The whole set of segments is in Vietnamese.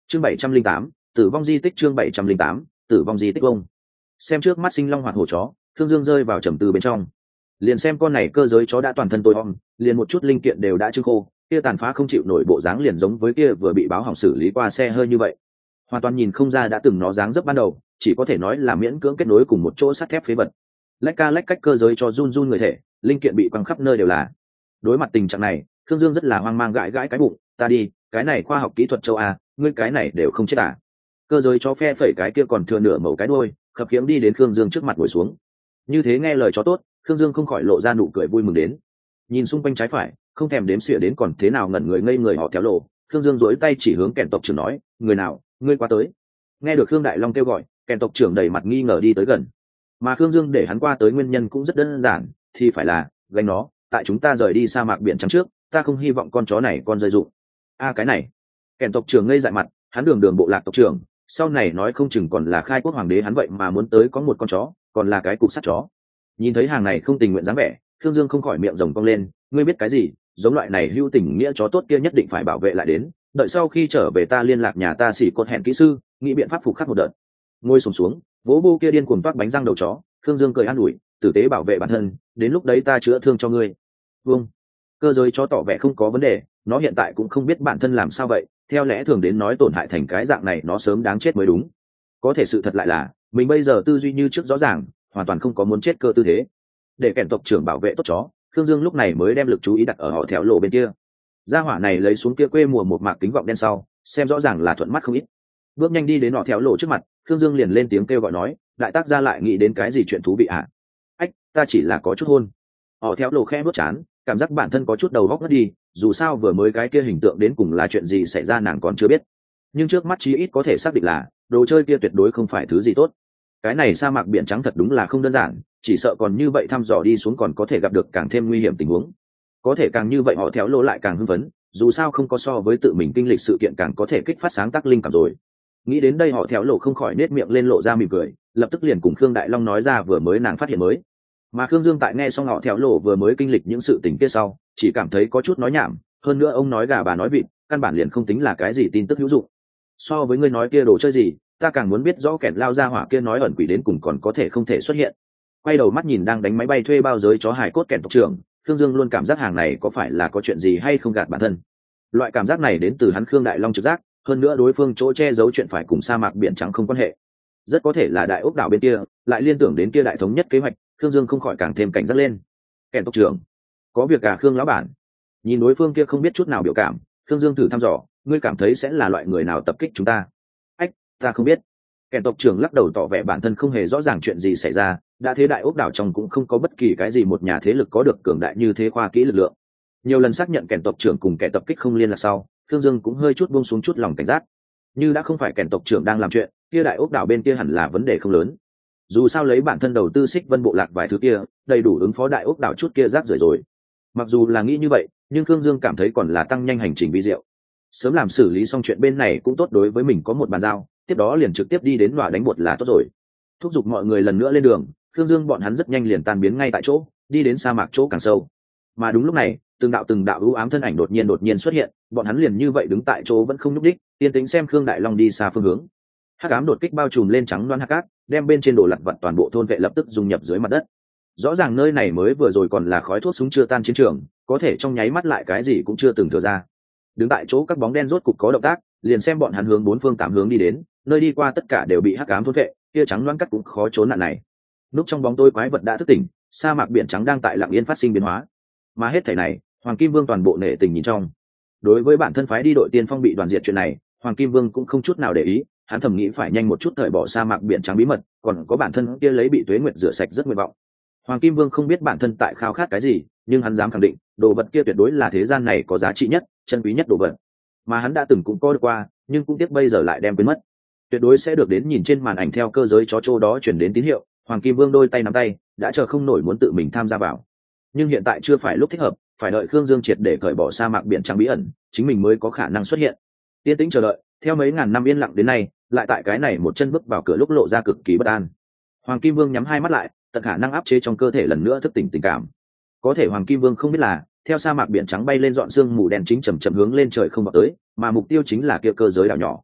Chương 708, tử vong di tích. Chương 708, tử vong di tích. Ông xem trước mắt sinh long hoạt hổ chó, Thương Dương rơi vào trầm tư bên trong. Liền xem con này cơ giới chó đã toàn thân tối om, liền một chút linh kiện đều đã trưng khô, kia tàn phá không chịu nổi bộ dáng liền giống với kia vừa bị báo hỏng xử lý qua xe hơi như vậy, hoàn toàn nhìn không ra đã từng nó dáng dấp ban đầu, chỉ có thể nói là miễn cưỡng kết nối cùng một chỗ sắt thép phế vật. Lách ca lách cách cơ giới cho run run người thể, linh kiện bị quăng khắp nơi đều là. Đối mặt tình trạng này, Thương Dương rất là hoang mang, gãi gãi cái bụng, ta đi, cái này khoa học kỹ thuật châu A, ngươi cái này đều không chết à? Cơ giới cho phe phẩy cái kia còn thừa nửa mẩu cái đuôi, khập khiễng đi đến Thương Dương trước mặt ngồi xuống. Như thế nghe lời chó tốt, Thương Dương không khỏi lộ ra nụ cười vui mừng đến. Nhìn xung quanh trái phải, không thèm đếm xỉa đến còn thế nào ngẩn người ngây người họ theo lộ, Thương Dương duỗi tay chỉ hướng kèn tộc trưởng nói, người nào, ngươi qua tới. Nghe được Khương Đại Long kêu gọi, kèn tộc trưởng đầy mặt nghi ngờ đi tới gần. Mà Thương Dương để hắn qua tới nguyên nhân cũng rất đơn giản, thì phải là gánh nó, tại chúng ta rời đi sa mạc biển trắng trước, ta không hy vọng con chó này con rơi dụng. Cái này, kèn tộc trưởng ngây dại mặt, hắn đường bộ lạc tộc trưởng, sau này nói không chừng còn là khai quốc hoàng đế hắn vậy mà muốn tới có một con chó, còn là cái cục sắt chó. Nhìn thấy hàng này không tình nguyện dáng vẻ, Thương Dương không khỏi miệng rồng cong lên, ngươi biết cái gì, giống loại này hữu tình nghĩa chó tốt kia nhất định phải bảo vệ lại đến, đợi sau khi trở về ta liên lạc nhà ta xỉ cột hẹn kỹ sư, nghĩ biện pháp phục khắc một đợt. Ngồi xuống, vỗ vô kia điên cuồng toát bánh răng đầu chó, Thương Dương cười an ủi, tử tế bảo vệ bản thân, đến lúc đấy ta chữa thương cho ngươi. Vâng. Cơ giới chó tỏ vẻ không có vấn đề, nó hiện tại cũng không biết bản thân làm sao vậy, theo lẽ thường đến nói tổn hại thành cái dạng này nó sớm đáng chết mới đúng. Có thể sự thật lại là, mình bây giờ tư duy như trước rõ ràng, hoàn toàn không có muốn chết cơ tư thế. Để kèn tộc trưởng bảo vệ tốt chó, Thương Dương lúc này mới đem lực chú ý đặt ở họ theo lộ bên kia. Gia hỏa này lấy xuống kia quê mùa một mạc kính vọng đen sau, xem rõ ràng là thuận mắt không ít. Bước nhanh đi đến họ theo lộ trước mặt, Thương Dương liền lên tiếng kêu gọi nói, đại tác gia lại nghĩ đến cái gì chuyện thú vị à? Ách, ta chỉ là có chút hôn. Họ theo lộ khẽ bước chán, cảm giác bản thân có chút đầu óc ngất đi, dù sao vừa mới cái kia hình tượng đến cùng là chuyện gì xảy ra nàng còn chưa biết. Nhưng trước mắt chí ít có thể xác định là đồ chơi kia tuyệt đối không phải thứ gì tốt. Cái này sa mạc biển trắng thật đúng là không đơn giản, chỉ sợ còn như vậy thăm dò đi xuống còn có thể gặp được càng thêm nguy hiểm tình huống. Có thể càng như vậy họ theo lộ lại càng hưng phấn, dù sao không có so với tự mình kinh lịch sự kiện càng có thể kích phát sáng tác linh cảm rồi. Nghĩ đến đây họ theo lộ không khỏi nết miệng lên lộ ra mỉm cười, lập tức liền cùng Khương Đại Long nói ra vừa mới nàng phát hiện mới. Mà Khương Dương tại nghe xong họ theo lộ vừa mới kinh lịch những sự tình kia sau, chỉ cảm thấy có chút nói nhảm, hơn nữa ông nói gà bà nói vịt, căn bản liền không tính là cái gì tin tức hữu dụng. So với ngươi nói kia đồ chơi gì, ta càng muốn biết rõ kẻn lao ra hỏa kia nói ẩn quỷ đến cùng còn có thể không thể xuất hiện. Quay đầu mắt nhìn đang đánh máy bay thuê bao giới chó hài cốt kẻn tộc trưởng, Khương Dương luôn cảm giác hàng này có phải là có chuyện gì hay không gạt bản thân. Loại cảm giác này đến từ hắn Khương Đại Long trực giác, hơn nữa đối phương chỗ che giấu chuyện phải cùng sa mạc biển trắng không quan hệ, rất có thể là đại ốc đảo bên kia lại liên tưởng đến kia đại thống nhất kế hoạch. Khương Dương không khỏi càng thêm cảnh giác lên. Kẻn tộc trưởng, có việc cả Khương lão bản. Nhìn đối phương kia không biết chút nào biểu cảm, Khương Dương thử thăm dò, ngươi cảm thấy sẽ là loại người nào tập kích chúng ta? Ách, ta không biết. Kẻn tộc trưởng lắc đầu tỏ vẻ bản thân không hề rõ ràng chuyện gì xảy ra, đã thế đại ốc đảo trong cũng không có bất kỳ cái gì một nhà thế lực có được cường đại như thế khoa kỹ lực lượng. Nhiều lần xác nhận kẻn tộc trưởng cùng kẻ tập kích không liên lạc sau, Khương Dương cũng hơi chút buông xuống chút lòng cảnh giác. Như đã không phải kẻn tộc trưởng đang làm chuyện, kia đại ốc đảo bên kia hẳn là vấn đề không lớn. Dù sao lấy bản thân đầu tư Xích Vân bộ lạc vài thứ kia, đầy đủ ứng phó đại ốc đảo chút kia rác rưởi rồi. Mặc dù là nghĩ như vậy, nhưng Khương Dương cảm thấy còn là tăng nhanh hành trình vi diệu. Sớm làm xử lý xong chuyện bên này cũng tốt, đối với mình có một bàn giao, tiếp đó liền trực tiếp đi đến nọa đánh bột là tốt rồi. Thúc giục mọi người lần nữa lên đường, Khương Dương bọn hắn rất nhanh liền tan biến ngay tại chỗ, đi đến sa mạc chỗ càng sâu. Mà đúng lúc này, từng đạo ưu ám thân ảnh đột nhiên xuất hiện, bọn hắn liền như vậy đứng tại chỗ vẫn không nhúc đích, yên tĩnh xem Khương Đại Long đi xa phương hướng. Hắc ám đột kích bao trùm lên trắng loan hắc cát, đem bên trên đồ lặt vặt toàn bộ thôn vệ lập tức dung nhập dưới mặt đất. Rõ ràng nơi này mới vừa rồi còn là khói thuốc súng chưa tan chiến trường, có thể trong nháy mắt lại cái gì cũng chưa từng thừa ra. Đứng tại chỗ các bóng đen rốt cục có động tác, liền xem bọn hắn hướng bốn phương tám hướng đi đến, nơi đi qua tất cả đều bị hắc ám thôn vệ, kia trắng loan cát cũng khó trốn nạn này. Núp trong bóng tối quái vật đã thức tỉnh, sa mạc biển trắng đang tại lặng yên phát sinh biến hóa. Mà hết thảy này, Hoàng Kim Vương toàn bộ nể tình nhìn trong. Đối với bản thân phái đi đội tiên phong bị đoàn diệt chuyện này, Hoàng Kim Vương cũng không chút nào để ý, hắn thầm nghĩ phải nhanh một chút thời bỏ sa mạc biển trắng bí mật, còn có bản thân kia lấy bị Tuế Nguyệt rửa sạch rất nguyện vọng. Hoàng Kim Vương không biết bản thân tại khao khát cái gì, nhưng hắn dám khẳng định, đồ vật kia tuyệt đối là thế gian này có giá trị nhất, chân quý nhất đồ vật. Mà hắn đã từng cũng có được qua, nhưng cũng tiếc bây giờ lại đem quên mất. Tuyệt đối sẽ được đến nhìn trên màn ảnh theo cơ giới chó trô đó chuyển đến tín hiệu, Hoàng Kim Vương đôi tay nắm tay, đã chờ không nổi muốn tự mình tham gia vào. Nhưng hiện tại chưa phải lúc thích hợp, phải đợi Khương Dương triệt để cởi bỏ sa mạc biển trắng bí ẩn, chính mình mới có khả năng xuất hiện. Yên tĩnh chờ đợi, theo mấy ngàn năm yên lặng đến nay, lại tại cái này một chân bước vào cửa lúc lộ ra cực kỳ bất an. Hoàng Kim Vương nhắm hai mắt lại, tận khả năng áp chế trong cơ thể lần nữa thức tỉnh tình cảm. Có thể Hoàng Kim Vương không biết là, theo sa mạc biển trắng bay lên dọn xương mù đen chính chậm chậm hướng lên trời không vào tới, mà mục tiêu chính là kia cơ giới đảo nhỏ.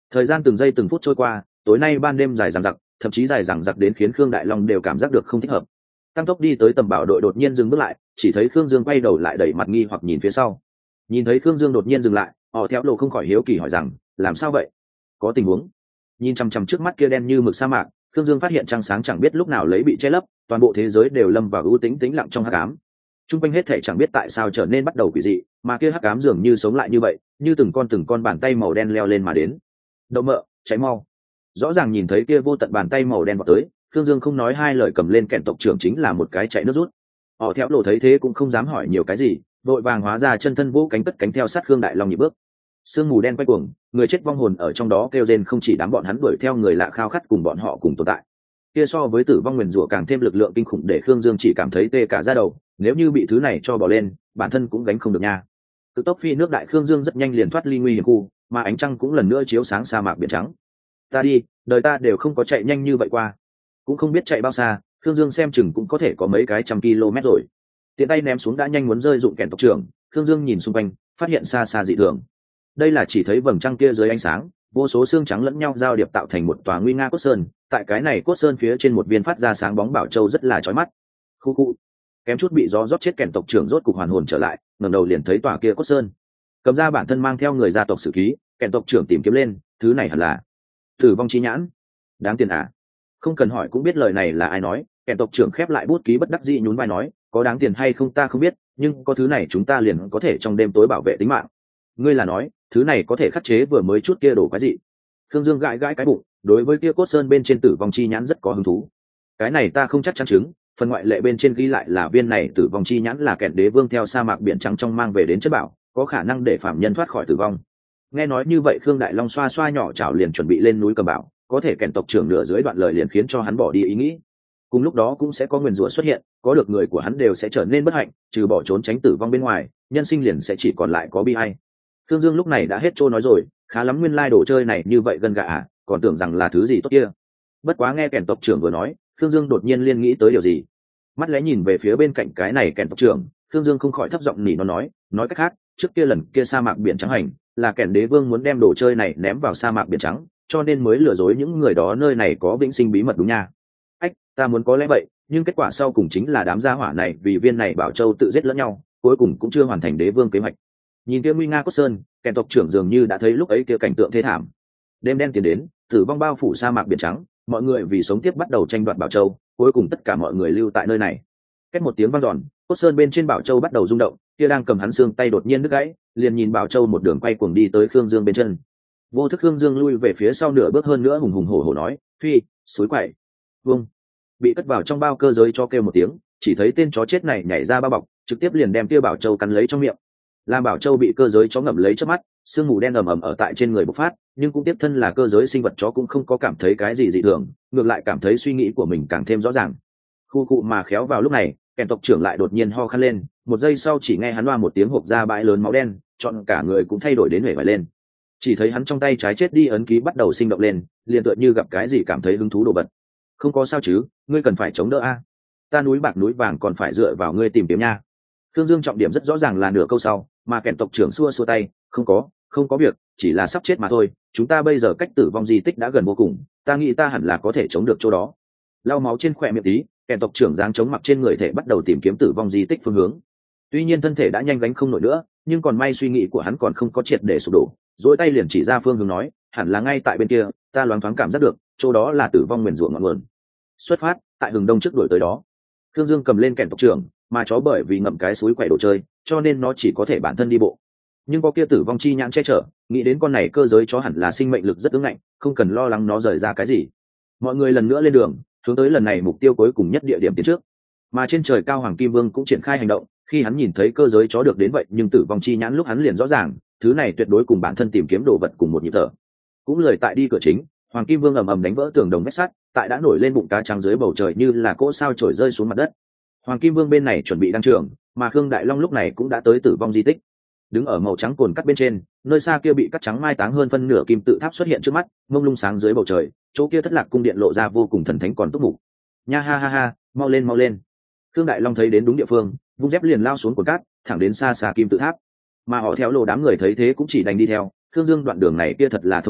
Thời gian từng giây từng phút trôi qua, tối nay ban đêm dài dằng dặc, thậm chí dài dằng dặc đến khiến Khương Đại Long đều cảm giác được không thích hợp. Tăng tốc đi tới tầm bảo đội đột nhiên dừng bước lại, chỉ thấy Khương Dương quay đầu lại đẩy mặt nghi hoặc nhìn phía sau. Nhìn thấy Khương Dương đột nhiên dừng lại, họ theo lộ không khỏi hiếu kỳ hỏi rằng, làm sao vậy? Có tình huống? Nhìn chằm chằm trước mắt kia đen như mực sa mạc, Khương Dương phát hiện trăng sáng chẳng biết lúc nào lấy bị che lấp, toàn bộ thế giới đều lâm vào ưu tĩnh tĩnh lặng trong hắc ám. Trung quanh hết thảy chẳng biết tại sao trở nên bắt đầu quỷ dị, mà kia hắc ám dường như sống lại như vậy, như từng con bàn tay màu đen leo lên mà đến. Đậu mợ, cháy mau! Rõ ràng nhìn thấy kia vô tận bàn tay màu đen vọt tới, Khương Dương không nói hai lời cầm lên kẹn tộc trưởng chính là một cái chạy nước rút. Họ theo lộ thấy thế cũng không dám hỏi nhiều cái gì, vội vàng hóa ra chân thân vũ cánh cất cánh theo sát Khương Đại Long nhịp bước. Sương mù đen quay cuồng, người chết vong hồn ở trong đó kêu rên, không chỉ đám bọn hắn đuổi theo người lạ khao khát cùng bọn họ cùng tồn tại. Kia so với tử vong nguyền rủa càng thêm lực lượng kinh khủng để Khương Dương chỉ cảm thấy tê cả da đầu, nếu như bị thứ này cho bỏ lên, bản thân cũng gánh không được nha. Từ tốc phi nước đại, Khương Dương rất nhanh liền thoát ly nguy hiểm khu, mà ánh trăng cũng lần nữa chiếu sáng sa mạc biển trắng. Ta đi, đời ta đều không có chạy nhanh như vậy qua, cũng không biết chạy bao xa. Khương Dương xem chừng cũng có thể có mấy cái trăm km rồi. Tiện tay ném xuống đã nhanh muốn rơi dụng kèn tộc trưởng, Khương Dương nhìn xung quanh, phát hiện xa xa dị thường. Đây là chỉ thấy vầng trăng kia dưới ánh sáng, vô số xương trắng lẫn nhau giao điệp tạo thành một tòa nguy nga cốt sơn. Tại cái này cốt sơn phía trên một viên phát ra sáng bóng bảo châu rất là chói mắt. Khu khu, kém chút bị gió rót chết kèn tộc trưởng rốt cục hoàn hồn trở lại, ngẩng đầu liền thấy tòa kia cốt sơn. Cầm ra bản thân mang theo người gia tộc sử ký, kèn tộc trưởng tìm kiếm lên, thứ này hẳn là tử vong chi nhãn. Đáng tiền à? Không cần hỏi cũng biết lời này là ai nói. Kèn tộc trưởng khép lại bút ký bất đắc dĩ nhún vai nói, có đáng tiền hay không ta không biết, nhưng có thứ này chúng ta liền có thể trong đêm tối bảo vệ tính mạng. Ngươi là nói thứ này có thể khắc chế vừa mới chút kia đồ cái gì? Khương Dương gãi gãi cái bụng, đối với kia cốt sơn bên trên tử vong chi nhãn rất có hứng thú. Cái này ta không chắc chắn chứng, phần ngoại lệ bên trên ghi lại là viên này tử vong chi nhãn là kẹn đế vương theo sa mạc biển trắng trong mang về đến chất bảo, có khả năng để phạm nhân thoát khỏi tử vong. Nghe nói như vậy, Khương Đại Long xoa xoa nhỏ chảo liền chuẩn bị lên núi cầm bảo, có thể kẹn tộc trưởng nửa dưới đoạn lời liền khiến cho hắn bỏ đi ý nghĩ. Cùng lúc đó cũng sẽ có nguyền rủa xuất hiện, có được người của hắn đều sẽ trở nên bất hạnh, trừ bỏ trốn tránh tử vong bên ngoài, nhân sinh liền sẽ chỉ còn lại có bi ai. Khương Dương lúc này đã hết trôi nói rồi, khá lắm, nguyên lai đồ chơi này như vậy gần gà à, còn tưởng rằng là thứ gì tốt kia. Bất quá nghe kèn tộc trưởng vừa nói, Khương Dương đột nhiên liên nghĩ tới điều gì, mắt lẽ nhìn về phía bên cạnh cái này kèn tộc trưởng. Khương Dương không khỏi thấp giọng nỉ nó nói cách khác, trước kia lần kia sa mạc biển trắng hành là kèn đế vương muốn đem đồ chơi này ném vào sa mạc biển trắng, cho nên mới lừa dối những người đó nơi này có vĩnh sinh bí mật đúng nha. Ách, ta muốn có lẽ vậy, nhưng kết quả sau cùng chính là đám gia hỏa này vì viên này bảo châu tự giết lẫn nhau, cuối cùng cũng chưa hoàn thành đế vương kế hoạch. Nhìn kia nguy nga cốt sơn, kèn tộc trưởng dường như đã thấy lúc ấy kia cảnh tượng thê thảm. Đêm đen tiến đến, tử vong bao phủ sa mạc biển trắng, mọi người vì sống tiếp bắt đầu tranh đoạt bảo châu, cuối cùng tất cả mọi người lưu tại nơi này. Cách một tiếng vang dọn, cốt sơn bên trên bảo châu bắt đầu rung động, kia đang cầm hắn xương tay đột nhiên đứt gãy, liền nhìn bảo châu một đường quay cuồng đi tới Khương Dương bên chân. Vô thức Khương Dương lui về phía sau nửa bước hơn nữa, hùng hùng hổ hổ nói, phi, suối quậy. Vâng. Bị cất vào trong bao cơ giới cho kêu một tiếng, chỉ thấy tên chó chết này nhảy ra bao bọc, trực tiếp liền đem kia bảo châu cắn lấy trong miệng. Làm bảo châu bị cơ giới chó ngậm lấy trước mắt, sương mù đen ầm ầm ở tại trên người bộc phát, nhưng cũng tiếp thân là cơ giới sinh vật chó cũng không có cảm thấy cái gì dị thường, ngược lại cảm thấy suy nghĩ của mình càng thêm rõ ràng. Khu cụ mà khéo vào lúc này, kèn tộc trưởng lại đột nhiên ho khan lên, một giây sau chỉ nghe hắn loa một tiếng hộc ra bãi lớn máu đen, chọn cả người cũng thay đổi đến huệ vải lên. Chỉ thấy hắn trong tay trái chết đi ấn ký bắt đầu sinh động lên, liền tựa như gặp cái gì cảm thấy hứng thú đồ vật. Không có sao chứ, ngươi cần phải chống đỡ a. Ta núi bạc núi vàng còn phải dựa vào ngươi tìm kiếm nha. Thương Dương trọng điểm rất rõ ràng là nửa câu sau, mà kèn tộc trưởng xua tay, không có việc, chỉ là sắp chết mà thôi. Chúng ta bây giờ cách tử vong di tích đã gần vô cùng, ta nghĩ ta hẳn là có thể chống được chỗ đó. Lau máu trên khỏe miệng tí, kèn tộc trưởng giáng chống mặc trên người thể bắt đầu tìm kiếm tử vong di tích phương hướng. Tuy nhiên thân thể đã nhanh gánh không nổi nữa, nhưng còn may suy nghĩ của hắn còn không có triệt để sụp đổ, duỗi tay liền chỉ ra phương hướng nói, hẳn là ngay tại bên kia, ta loáng thoáng cảm giác được, chỗ đó là tử vong nguyền rủa ngọn nguồn. Xuất phát, tại Hừng Đông trước đuổi tới đó. Thương Dương cầm lên kèn tộc trưởng, mà chó bởi vì ngậm cái suối quậy đồ chơi, cho nên nó chỉ có thể bản thân đi bộ. Nhưng có kia tử vong chi nhãn che chở, nghĩ đến con này cơ giới chó hẳn là sinh mệnh lực rất ứng ngạnh, không cần lo lắng nó rời ra cái gì. Mọi người lần nữa lên đường, hướng tới lần này mục tiêu cuối cùng nhất địa điểm tiến trước. Mà trên trời cao Hoàng Kim Vương cũng triển khai hành động, khi hắn nhìn thấy cơ giới chó được đến vậy, nhưng tử vong chi nhãn lúc hắn liền rõ ràng, thứ này tuyệt đối cùng bản thân tìm kiếm đồ vật cùng một nhịp thở. Cũng lời tại đi cửa chính, Hoàng Kim Vương ầm ầm đánh vỡ tường đồng vách sắt, tại đã nổi lên bụng cá trắng dưới bầu trời như là cỗ sao trổi rơi xuống mặt đất. Hoàng Kim Vương bên này chuẩn bị đăng trường, mà Khương Đại Long lúc này cũng đã tới tử vong di tích. Đứng ở màu trắng cồn cắt bên trên, nơi xa kia bị cắt trắng mai táng hơn phân nửa kim tự tháp xuất hiện trước mắt, mông lung sáng dưới bầu trời, chỗ kia thất lạc cung điện lộ ra vô cùng thần thánh còn túc mục. Nha ha ha ha, mau lên mau lên. Khương Đại Long thấy đến đúng địa phương, vung dép liền lao xuống cồn cát, thẳng đến xa xa kim tự tháp. Mà họ theo lộ đám người thấy thế cũng chỉ đành đi theo. Khương Dương đoạn đường này kia thật là thông suốt,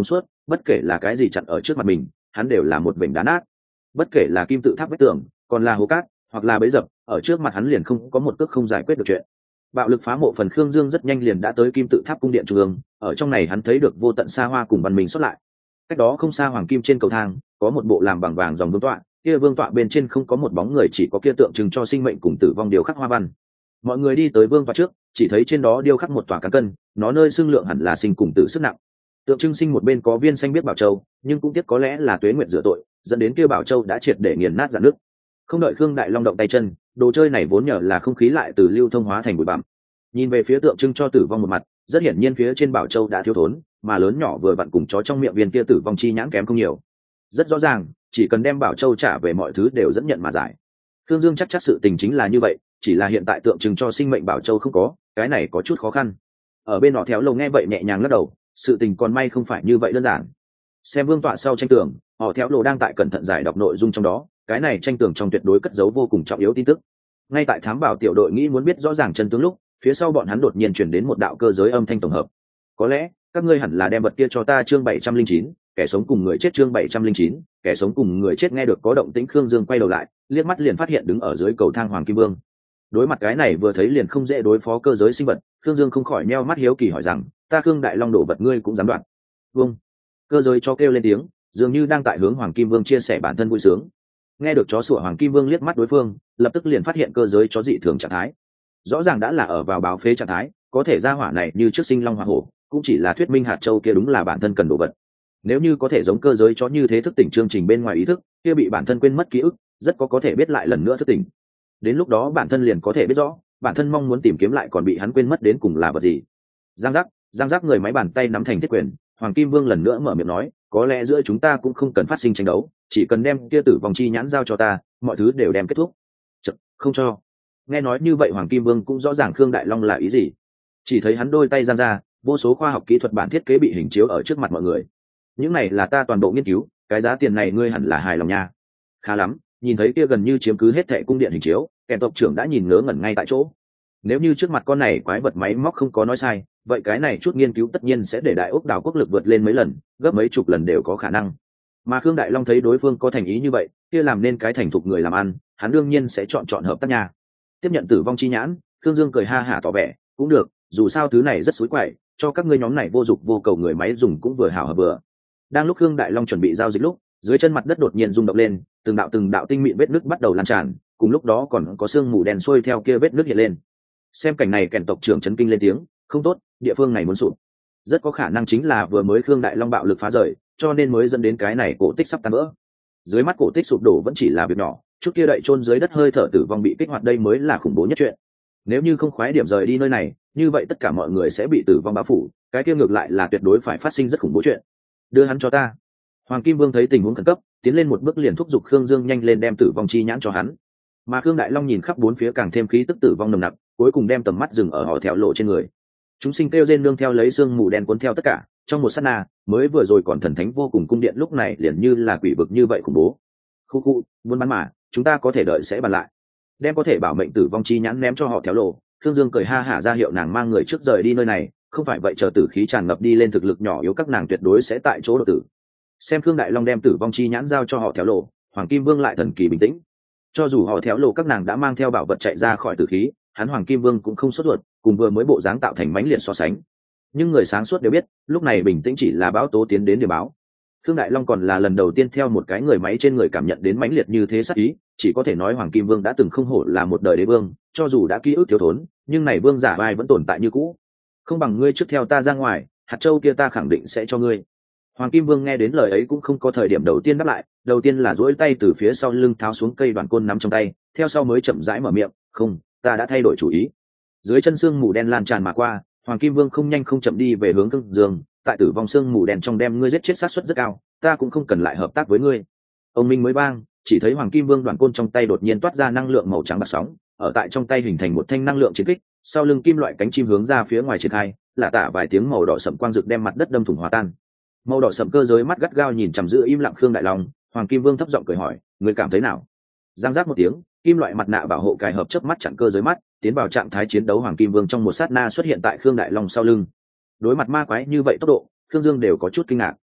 bất kể là cái gì chặn ở trước mặt mình hắn đều là một vểnh đá nát. Bất kể là kim tự tháp vách tường còn là hố cát hoặc là bẫy dập, ở trước mặt hắn liền không có một cước không giải quyết được chuyện. Bạo lực phá mộ phần, Khương Dương rất nhanh liền đã tới kim tự tháp cung điện trung ương. Ở trong này hắn thấy được vô tận xa hoa cùng văn minh xuất lại. Cách đó không xa hoàng kim trên cầu thang có một bộ làm bằng vàng dòng vương tọa, kia vương tọa bên trên không có một bóng người, chỉ có kia tượng trưng cho sinh mệnh cùng tử vong điêu khắc hoa văn. Mọi người đi tới vương tọa trước, chỉ thấy trên đó điêu khắc một tòa cán cân, nó nơi xưng lượng hẳn là sinh cùng tử sức nặng. Tượng trưng sinh một bên có viên xanh biết bảo châu, nhưng cũng tiếc có lẽ là tuế nguyện rửa tội, dẫn đến kia bảo châu đã triệt để nghiền nát rạn nước. Không đợi Khương Đại Long động tay chân, đồ chơi này vốn nhờ là không khí lại từ lưu thông hóa thành bụi bặm. Nhìn về phía tượng trưng cho tử vong một mặt, rất hiển nhiên phía trên bảo châu đã thiếu thốn, mà lớn nhỏ vừa vặn cùng chó trong miệng viên kia tử vong chi nhãn kém không nhiều. Rất rõ ràng, chỉ cần đem bảo châu trả về mọi thứ đều dẫn nhận mà giải. Thương Dương chắc sự tình chính là như vậy, chỉ là hiện tại tượng trưng cho sinh mệnh bảo châu không có, cái này có chút khó khăn. Ở bên họ Theo Lầu nghe vậy nhẹ nhàng lắc đầu, sự tình còn may không phải như vậy đơn giản. Xem vương tọa sau tranh tường, họ Theo Lầu đang tại cẩn thận giải đọc nội dung trong đó, cái này tranh tường trong tuyệt đối cất giấu vô cùng trọng yếu tin tức. Ngay tại thám bảo tiểu đội nghĩ muốn biết rõ ràng chân tướng lúc, phía sau bọn hắn đột nhiên truyền đến một đạo cơ giới âm thanh tổng hợp. Có lẽ các ngươi hẳn là đem vật kia cho ta. Chương 709, kẻ sống cùng người chết. Chương 709, kẻ sống cùng người chết. Nghe được có động tĩnh, Khương Dương quay đầu lại, liếc mắt liền phát hiện đứng ở dưới cầu thang Hoàng Kim Vương. Đối mặt cái này vừa thấy liền không dễ đối phó cơ giới sinh vật, Khương Dương không khỏi nheo mắt hiếu kỳ hỏi rằng, ta Khương Đại Long đổ vật ngươi cũng dám đoạt? Vương. Cơ giới cho kêu lên tiếng, dường như đang tại hướng Hoàng Kim Vương chia sẻ bản thân vui sướng. Nghe được chó sủa, Hoàng Kim Vương liếc mắt đối phương, lập tức liền phát hiện cơ giới chó dị thường trạng thái. Rõ ràng đã là ở vào báo phế trạng thái, có thể ra hỏa này như trước sinh long hỏa hổ, cũng chỉ là thuyết minh hạt châu kia đúng là bản thân cần đồ vật. Nếu như có thể giống cơ giới chó như thế thức tỉnh chương trình bên ngoài ý thức, kia bị bản thân quên mất ký ức, rất có thể biết lại lần nữa thức tỉnh. Đến lúc đó bản thân liền có thể biết rõ, bản thân mong muốn tìm kiếm lại còn bị hắn quên mất đến cùng là vật gì. Giang giác người máy bàn tay nắm thành thiết quyền, Hoàng Kim Vương lần nữa mở miệng nói, có lẽ giữa chúng ta cũng không cần phát sinh tranh đấu, chỉ cần đem kia tử vong chi nhãn giao cho ta, mọi thứ đều đem kết thúc. Chật, không cho. Nghe nói như vậy Hoàng Kim Vương cũng rõ ràng Khương Đại Long là ý gì. Chỉ thấy hắn đôi tay giang ra, vô số khoa học kỹ thuật bản thiết kế bị hình chiếu ở trước mặt mọi người. Những này là ta toàn bộ nghiên cứu, cái giá tiền này ngươi hẳn là hài lòng nha. Khá lắm, nhìn thấy kia gần như chiếm cứ hết thệ cung điện hình chiếu, kẻ tộc trưởng đã nhìn ngớ ngẩn ngay tại chỗ. Nếu như trước mặt con này quái vật máy móc không có nói sai, vậy cái này chút nghiên cứu tất nhiên sẽ để Đại Úc đảo quốc lực vượt lên mấy lần, gấp mấy chục lần đều có khả năng. Mà Khương Đại Long thấy đối phương có thành ý như vậy, kia làm nên cái thành thục người làm ăn, hắn đương nhiên sẽ chọn hợp tác nha. Tiếp nhận tử vong chi nhãn, Khương Dương cười ha hả tỏ vẻ, cũng được, dù sao thứ này rất xúi quậy, cho các ngươi nhóm này vô dụng vô cầu người máy dùng cũng vừa hảo hợp vừa. Đang lúc Khương Đại Long chuẩn bị giao dịch lúc, dưới chân mặt đất đột nhiên rung động lên, từng đạo tinh mịn vết nứt bắt đầu lan tràn, cùng lúc đó còn có sương mù đen xuôi theo kia vết nứt hiện lên. Xem cảnh này, kèn tộc trưởng chấn kinh lên tiếng, không tốt, địa phương này muốn sụp. Rất có khả năng chính là vừa mới Khương Đại Long bạo lực phá rời, cho nên mới dẫn đến cái này cổ tích sắp tan vỡ. Dưới mắt cổ tích sụp đổ vẫn chỉ là việc nhỏ, chút kia đậy chôn dưới đất hơi thở tử vong bị kích hoạt, đây mới là khủng bố nhất chuyện. Nếu như không khoái điểm rời đi nơi này, như vậy tất cả mọi người sẽ bị tử vong bao phủ, cái kia ngược lại là tuyệt đối phải phát sinh rất khủng bố chuyện. Đưa hắn cho ta. Hoàng Kim Vương thấy tình huống khẩn cấp, tiến lên một bước liền thúc giục Khương Dương nhanh lên đem tử vong chi nhãn cho hắn. Mà Khương Đại Long nhìn khắp bốn phía càng thêm khí tức tử vong nồng nặc, cuối cùng đem tầm mắt dừng ở họ Theo Lộ trên người. Chúng sinh kêu rên nương theo lấy sương mù đen cuốn theo tất cả, trong một sát na, mới vừa rồi còn thần thánh vô cùng cung điện lúc này liền như là quỷ vực như vậy khủng bố. Khu, buôn bán mà, chúng ta có thể đợi sẽ bàn lại. Đem có thể bảo mệnh tử vong chi nhãn ném cho họ Theo Lộ, Khương Dương cười ha hả ra hiệu nàng mang người trước rời đi nơi này, không phải vậy chờ tử khí tràn ngập đi lên thực lực nhỏ yếu các nàng tuyệt đối sẽ tại chỗ đột tử. Xem Khương Đại Long đem tử vong chi nhãn giao cho họ Theo Lộ, Hoàng Kim Vương lại thần kỳ bình tĩnh. Cho dù họ Theo Lộ các nàng đã mang theo bảo vật chạy ra khỏi tử khí, hắn Hoàng Kim Vương cũng không sốt ruột, cùng vừa mới bộ dáng tạo thành mãnh liệt so sánh. Nhưng người sáng suốt đều biết, lúc này bình tĩnh chỉ là báo tố tiến đến để báo. Khương Đại Long còn là lần đầu tiên theo một cái người máy trên người cảm nhận đến mãnh liệt như thế sát ý, chỉ có thể nói Hoàng Kim Vương đã từng không hổ là một đời đế vương, cho dù đã ký ức thiếu thốn, nhưng này vương giả vai vẫn tồn tại như cũ. Không bằng ngươi trước theo ta ra ngoài, hạt châu kia ta khẳng định sẽ cho ngươi. Hoàng Kim Vương nghe đến lời ấy cũng không có thời điểm đầu tiên đáp lại, đầu tiên là duỗi tay từ phía sau lưng tháo xuống cây đoàn côn nắm trong tay, theo sau mới chậm rãi mở miệng, "Không, ta đã thay đổi chủ ý." Dưới chân sương mù đen lan tràn mà qua, Hoàng Kim Vương không nhanh không chậm đi về hướng Khương Dương, tại tử vong sương mù đen trong đem ngươi giết chết sát suất rất cao, ta cũng không cần lại hợp tác với ngươi. Ông minh mới vang, chỉ thấy Hoàng Kim Vương đoàn côn trong tay đột nhiên toát ra năng lượng màu trắng bạc sóng, ở tại trong tay hình thành một thanh năng lượng chiến kích, sau lưng kim loại cánh chim hướng ra phía ngoài triển khai, lạ tả vài tiếng màu đỏ sẫm quang rực đem mặt đất đâm thủng hòa tan. Màu đỏ sẫm cơ giới mắt gắt gao nhìn chằm giữ im lặng Khương Đại Long, Hoàng Kim Vương thấp giọng cười hỏi, ngươi cảm thấy nào? Giang giác một tiếng, kim loại mặt nạ bảo hộ cài hợp chớp mắt chặn cơ giới mắt, tiến vào trạng thái chiến đấu. Hoàng Kim Vương trong một sát na xuất hiện tại Khương Đại Long sau lưng. Đối mặt ma quái như vậy tốc độ, Khương Dương đều có chút kinh ngạc.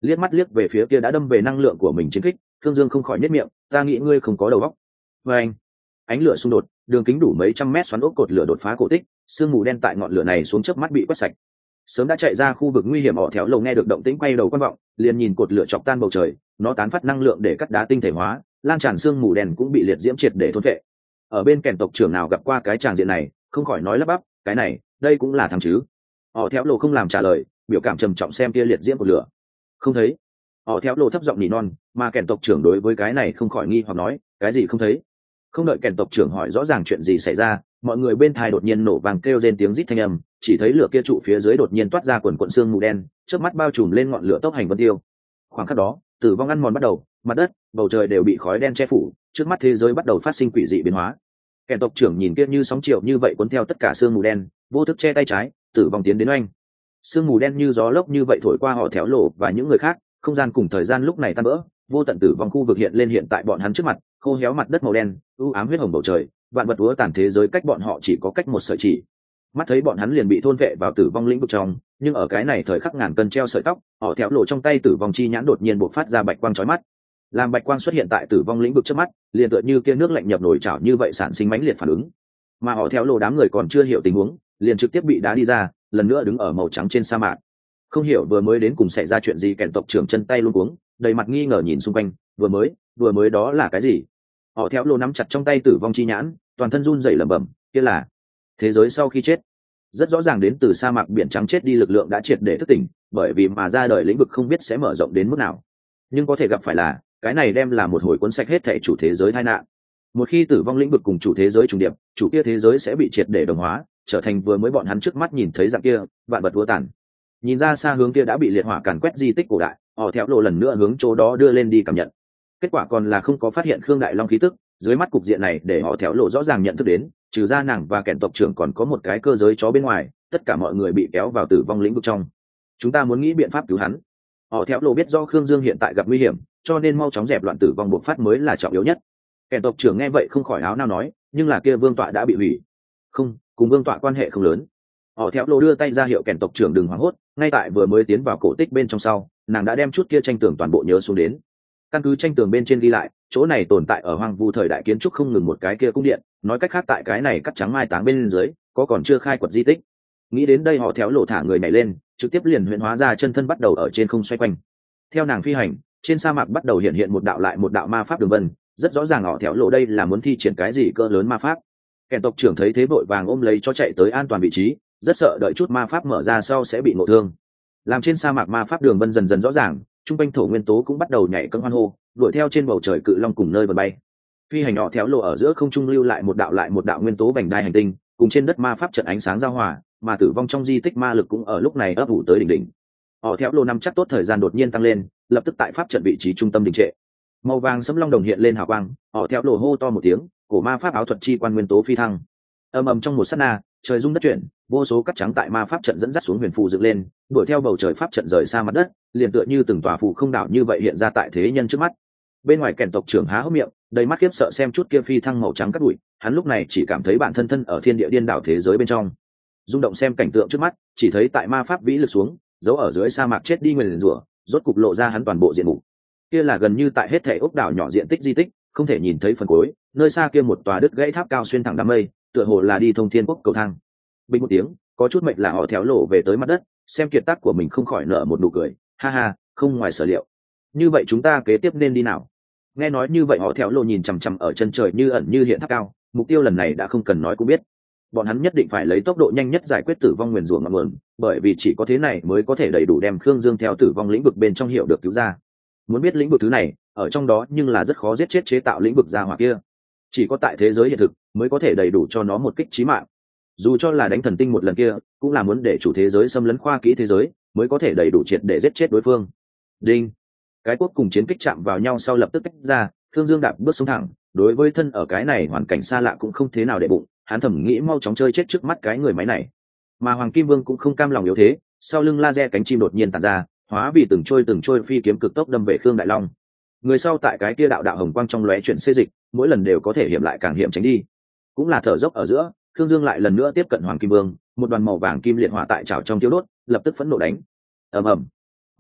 liếc mắt liếc về phía kia đã đâm về năng lượng của mình chiến kích, Khương Dương không khỏi nhếch miệng, ta nghĩ ngươi không có đầu óc. Và anh, ánh lửa xung đột, đường kính đủ mấy trăm mét xoắn ốc cột lửa đột phá cổ tích, sương mù đen tại ngọn lửa này xuống chớp mắt bị quét sạch. Sớm đã chạy ra khu vực nguy hiểm họ theo lầu nghe được động tĩnh quay đầu quan vọng, liền nhìn cột lửa chọc tan bầu trời, nó tán phát năng lượng để cắt đá tinh thể hóa, lan tràn sương mù đen cũng bị liệt diễm triệt để thôn phệ. Ở bên kèn tộc trưởng nào gặp qua cái tràng diện này, không khỏi nói lắp bắp, cái này, đây cũng là thằng chứ. Họ theo lầu không làm trả lời, biểu cảm trầm trọng xem kia liệt diễm của lửa. Không thấy. Họ theo lầu thấp giọng nỉ non, mà kèn tộc trưởng đối với cái này không khỏi nghi hoặc nói, cái gì không thấy. Không đợi kèn tộc trưởng hỏi rõ ràng chuyện gì xảy ra, mọi người bên thai đột nhiên nổ vàng kêu rên tiếng rít thanh âm, chỉ thấy lửa kia trụ phía dưới đột nhiên toát ra quần quần sương mù đen, trước mắt bao trùm lên ngọn lửa tốc hành vân tiêu. Khoảng khắc đó, tử vong ăn mòn bắt đầu, mặt đất, bầu trời đều bị khói đen che phủ, trước mắt thế giới bắt đầu phát sinh quỷ dị biến hóa. Kèn tộc trưởng nhìn kia như sóng chiều như vậy cuốn theo tất cả sương mù đen, vô thức che tay trái, tử vong tiến đến oanh. Sương mù đen như gió lốc như vậy thổi qua họ Theo lộ và những người khác, không gian cùng thời gian lúc này tan vỡ, vô tận tử vong khu vực hiện lên hiện tại bọn hắn trước mặt, khô héo mặt đất màu đen, u ám huyết hồng bầu trời, vạn vật úa tàn thế giới cách bọn họ chỉ có cách một sợi chỉ. Mắt thấy bọn hắn liền bị thôn vệ vào tử vong lĩnh vực trong, nhưng ở cái này thời khắc ngàn cân treo sợi tóc, họ Theo lộ trong tay tử vong chi nhãn đột nhiên bộc phát ra bạch quang chói mắt. Làm bạch quang xuất hiện tại tử vong lĩnh vực trước mắt, liền tựa như kia nước lạnh nhập nồi chảo như vậy sản sinh mãnh liệt phản ứng. Mà họ Theo lộ đám người còn chưa hiểu tình huống, liền trực tiếp bị đá đi ra, lần nữa đứng ở màu trắng trên sa mạc. Không hiểu vừa mới đến cùng xảy ra chuyện gì, kèn tộc trưởng chân tay luống cuống, đầy mặt nghi ngờ nhìn xung quanh, vừa mới đó là cái gì? Họ Theo lộ nắm chặt trong tay tử vong chi nhãn, toàn thân run rẩy lẩm bẩm, kia là thế giới sau khi chết. Rất rõ ràng đến từ sa mạc biển trắng chết đi lực lượng đã triệt để thức tỉnh, bởi vì mà ra đời lĩnh vực không biết sẽ mở rộng đến mức nào. Nhưng có thể gặp phải là, cái này đem là một hồi cuốn sạch hết thảy chủ thế giới tai nạn. Một khi tử vong lĩnh vực cùng chủ thế giới trùng điệp, chủ kia thế giới sẽ bị triệt để đồng hóa, trở thành vừa mới bọn hắn trước mắt nhìn thấy dạng kia, vạn vật vô tàn. Nhìn ra xa hướng kia đã bị liệt hỏa càn quét di tích cổ đại, họ Theo lộ lần nữa hướng chỗ đó đưa lên đi cảm nhận. Kết quả còn là không có phát hiện Khương Đại Long khí tức, dưới mắt cục diện này để họ Theo lộ rõ ràng nhận thức đến, trừ ra nàng và kẻn tộc trưởng còn có một cái cơ giới chó bên ngoài, tất cả mọi người bị kéo vào tử vong lĩnh vực trong. Chúng ta muốn nghĩ biện pháp cứu hắn. Họ Theo lộ biết do Khương Dương hiện tại gặp nguy hiểm, cho nên mau chóng dẹp loạn tử vong bộc phát mới là trọng yếu nhất. Kẻn tộc trưởng nghe vậy không khỏi áo nao nói, nhưng là kia vương tọa đã bị hủy. Không, cùng vương tọa quan hệ không lớn. Họ Theo lộ đưa tay ra hiệu kẻn tộc trưởng đừng hoảng hốt, ngay tại vừa mới tiến vào cổ tích bên trong sau, nàng đã đem chút kia tranh tường toàn bộ nhớ xuống đến. Căn cứ tranh tường bên trên ghi lại, chỗ này tồn tại ở hoang vu thời đại kiến trúc không ngừng một cái kia cung điện, nói cách khác tại cái này cắt trắng mai táng bên dưới có còn chưa khai quật di tích. Nghĩ đến đây họ Theo lộ thả người nhảy lên, trực tiếp liền huyễn hóa ra chân thân bắt đầu ở trên không xoay quanh. Theo nàng phi hành, trên sa mạc bắt đầu hiện hiện một đạo lại một đạo ma pháp đường vân, rất rõ ràng họ Theo lộ đây là muốn thi triển cái gì cỡ lớn ma pháp. Kẻn tộc trưởng thấy thế vội vàng ôm lấy cho chạy tới an toàn vị trí, rất sợ đợi chút ma pháp mở ra sau sẽ bị ngộ thương. Làm trên sa mạc ma pháp đường vân dần dần rõ ràng, trung quanh thổ nguyên tố cũng bắt đầu nhảy cẫng hoan hô, đuổi theo trên bầu trời cự long cùng nơi vần bay. Phi hành họ Theo lộ ở giữa không trung lưu lại một đạo nguyên tố vành đai hành tinh, cùng trên đất ma pháp trận ánh sáng giao hòa, mà tử vong trong di tích ma lực cũng ở lúc này ấp ủ tới đỉnh đỉnh. Họ Theo lộ nắm chắc tốt thời gian đột nhiên tăng lên, lập tức tại pháp trận vị trí trung tâm đình trệ. Màu vàng sẫm long đồng hiện lên hào quang, họ Theo lộ hô to một tiếng, cổ ma pháp áo thuật chi quan nguyên tố phi thăng. Ầm ầm trong một sát na, trời rung đất chuyển, vô số cắt trắng tại ma pháp trận dẫn dắt xuống huyền phù dựng lên, đuổi theo bầu trời pháp trận rời xa mặt đất, liền tựa như từng tòa phù không đảo như vậy hiện ra tại thế nhân trước mắt. Bên ngoài kèn tộc trưởng há hốc miệng, đầy mắt khiếp sợ xem chút kia phi thăng màu trắng cắt bụi, hắn lúc này chỉ cảm thấy bản thân thân ở thiên địa điên đảo thế giới bên trong. Rung động xem cảnh tượng trước mắt, chỉ thấy tại ma pháp vĩ lực xuống, giấu ở dưới sa mạc chết đi nguyền rủa, rốt cục lộ ra hắn toàn bộ diện mục. Kia là gần như tại hết thể ốc đảo nhỏ diện tích di tích, không thể nhìn thấy phần cuối, nơi xa kia một tòa đứt gãy tháp cao xuyên thẳng đám mây, tựa hồ là đi thông thiên quốc cầu thang. Bình một tiếng, có chút mệnh là họ Theo lộ về tới mặt đất, xem kiệt tác của mình không khỏi nở một nụ cười, ha ha, không ngoài sở liệu. Như vậy chúng ta kế tiếp nên đi nào? Nghe nói như vậy họ Theo lộ nhìn chằm chằm ở chân trời như ẩn như hiện tháp cao, mục tiêu lần này đã không cần nói cũng biết. Bọn hắn nhất định phải lấy tốc độ nhanh nhất giải quyết tử vong nguyền rủa ngọn nguồn, bởi vì chỉ có thế này mới có thể đầy đủ đem Khương Dương theo tử vong lĩnh vực bên trong hiệu được cứu ra. Muốn biết lĩnh vực thứ này, ở trong đó nhưng là rất khó giết chết chế tạo lĩnh vực ra hỏa kia. Chỉ có tại thế giới hiện thực mới có thể đầy đủ cho nó một kích chí mạng. Dù cho là đánh thần tinh một lần kia, cũng là muốn để chủ thế giới xâm lấn khoa kỹ thế giới, mới có thể đầy đủ triệt để giết chết đối phương. Đinh. Cái quốc cùng chiến kích chạm vào nhau sau lập tức tách ra, Khương Dương đạp bước xuống thẳng, đối với thân ở cái này hoàn cảnh xa lạ cũng không thế nào để bụng, hắn thầm nghĩ mau chóng chơi chết trước mắt cái người máy này. Mà Hoàng Kim Vương cũng không cam lòng yếu thế, sau lưng laser cánh chim đột nhiên tản ra, hóa vì từng trôi phi kiếm cực tốc đâm về Khương Đại Long. Người sau tại cái kia đạo hồng quang trong lóe chuyển xê dịch, mỗi lần đều có thể hiểm lại càng hiểm tránh đi. Cũng là thở dốc ở giữa, Khương Dương lại lần nữa tiếp cận Hoàng Kim Vương, một đoàn màu vàng kim liệt hỏa tại chảo trong tiêu đốt, lập tức phẫn nộ đánh. Ầm ầm.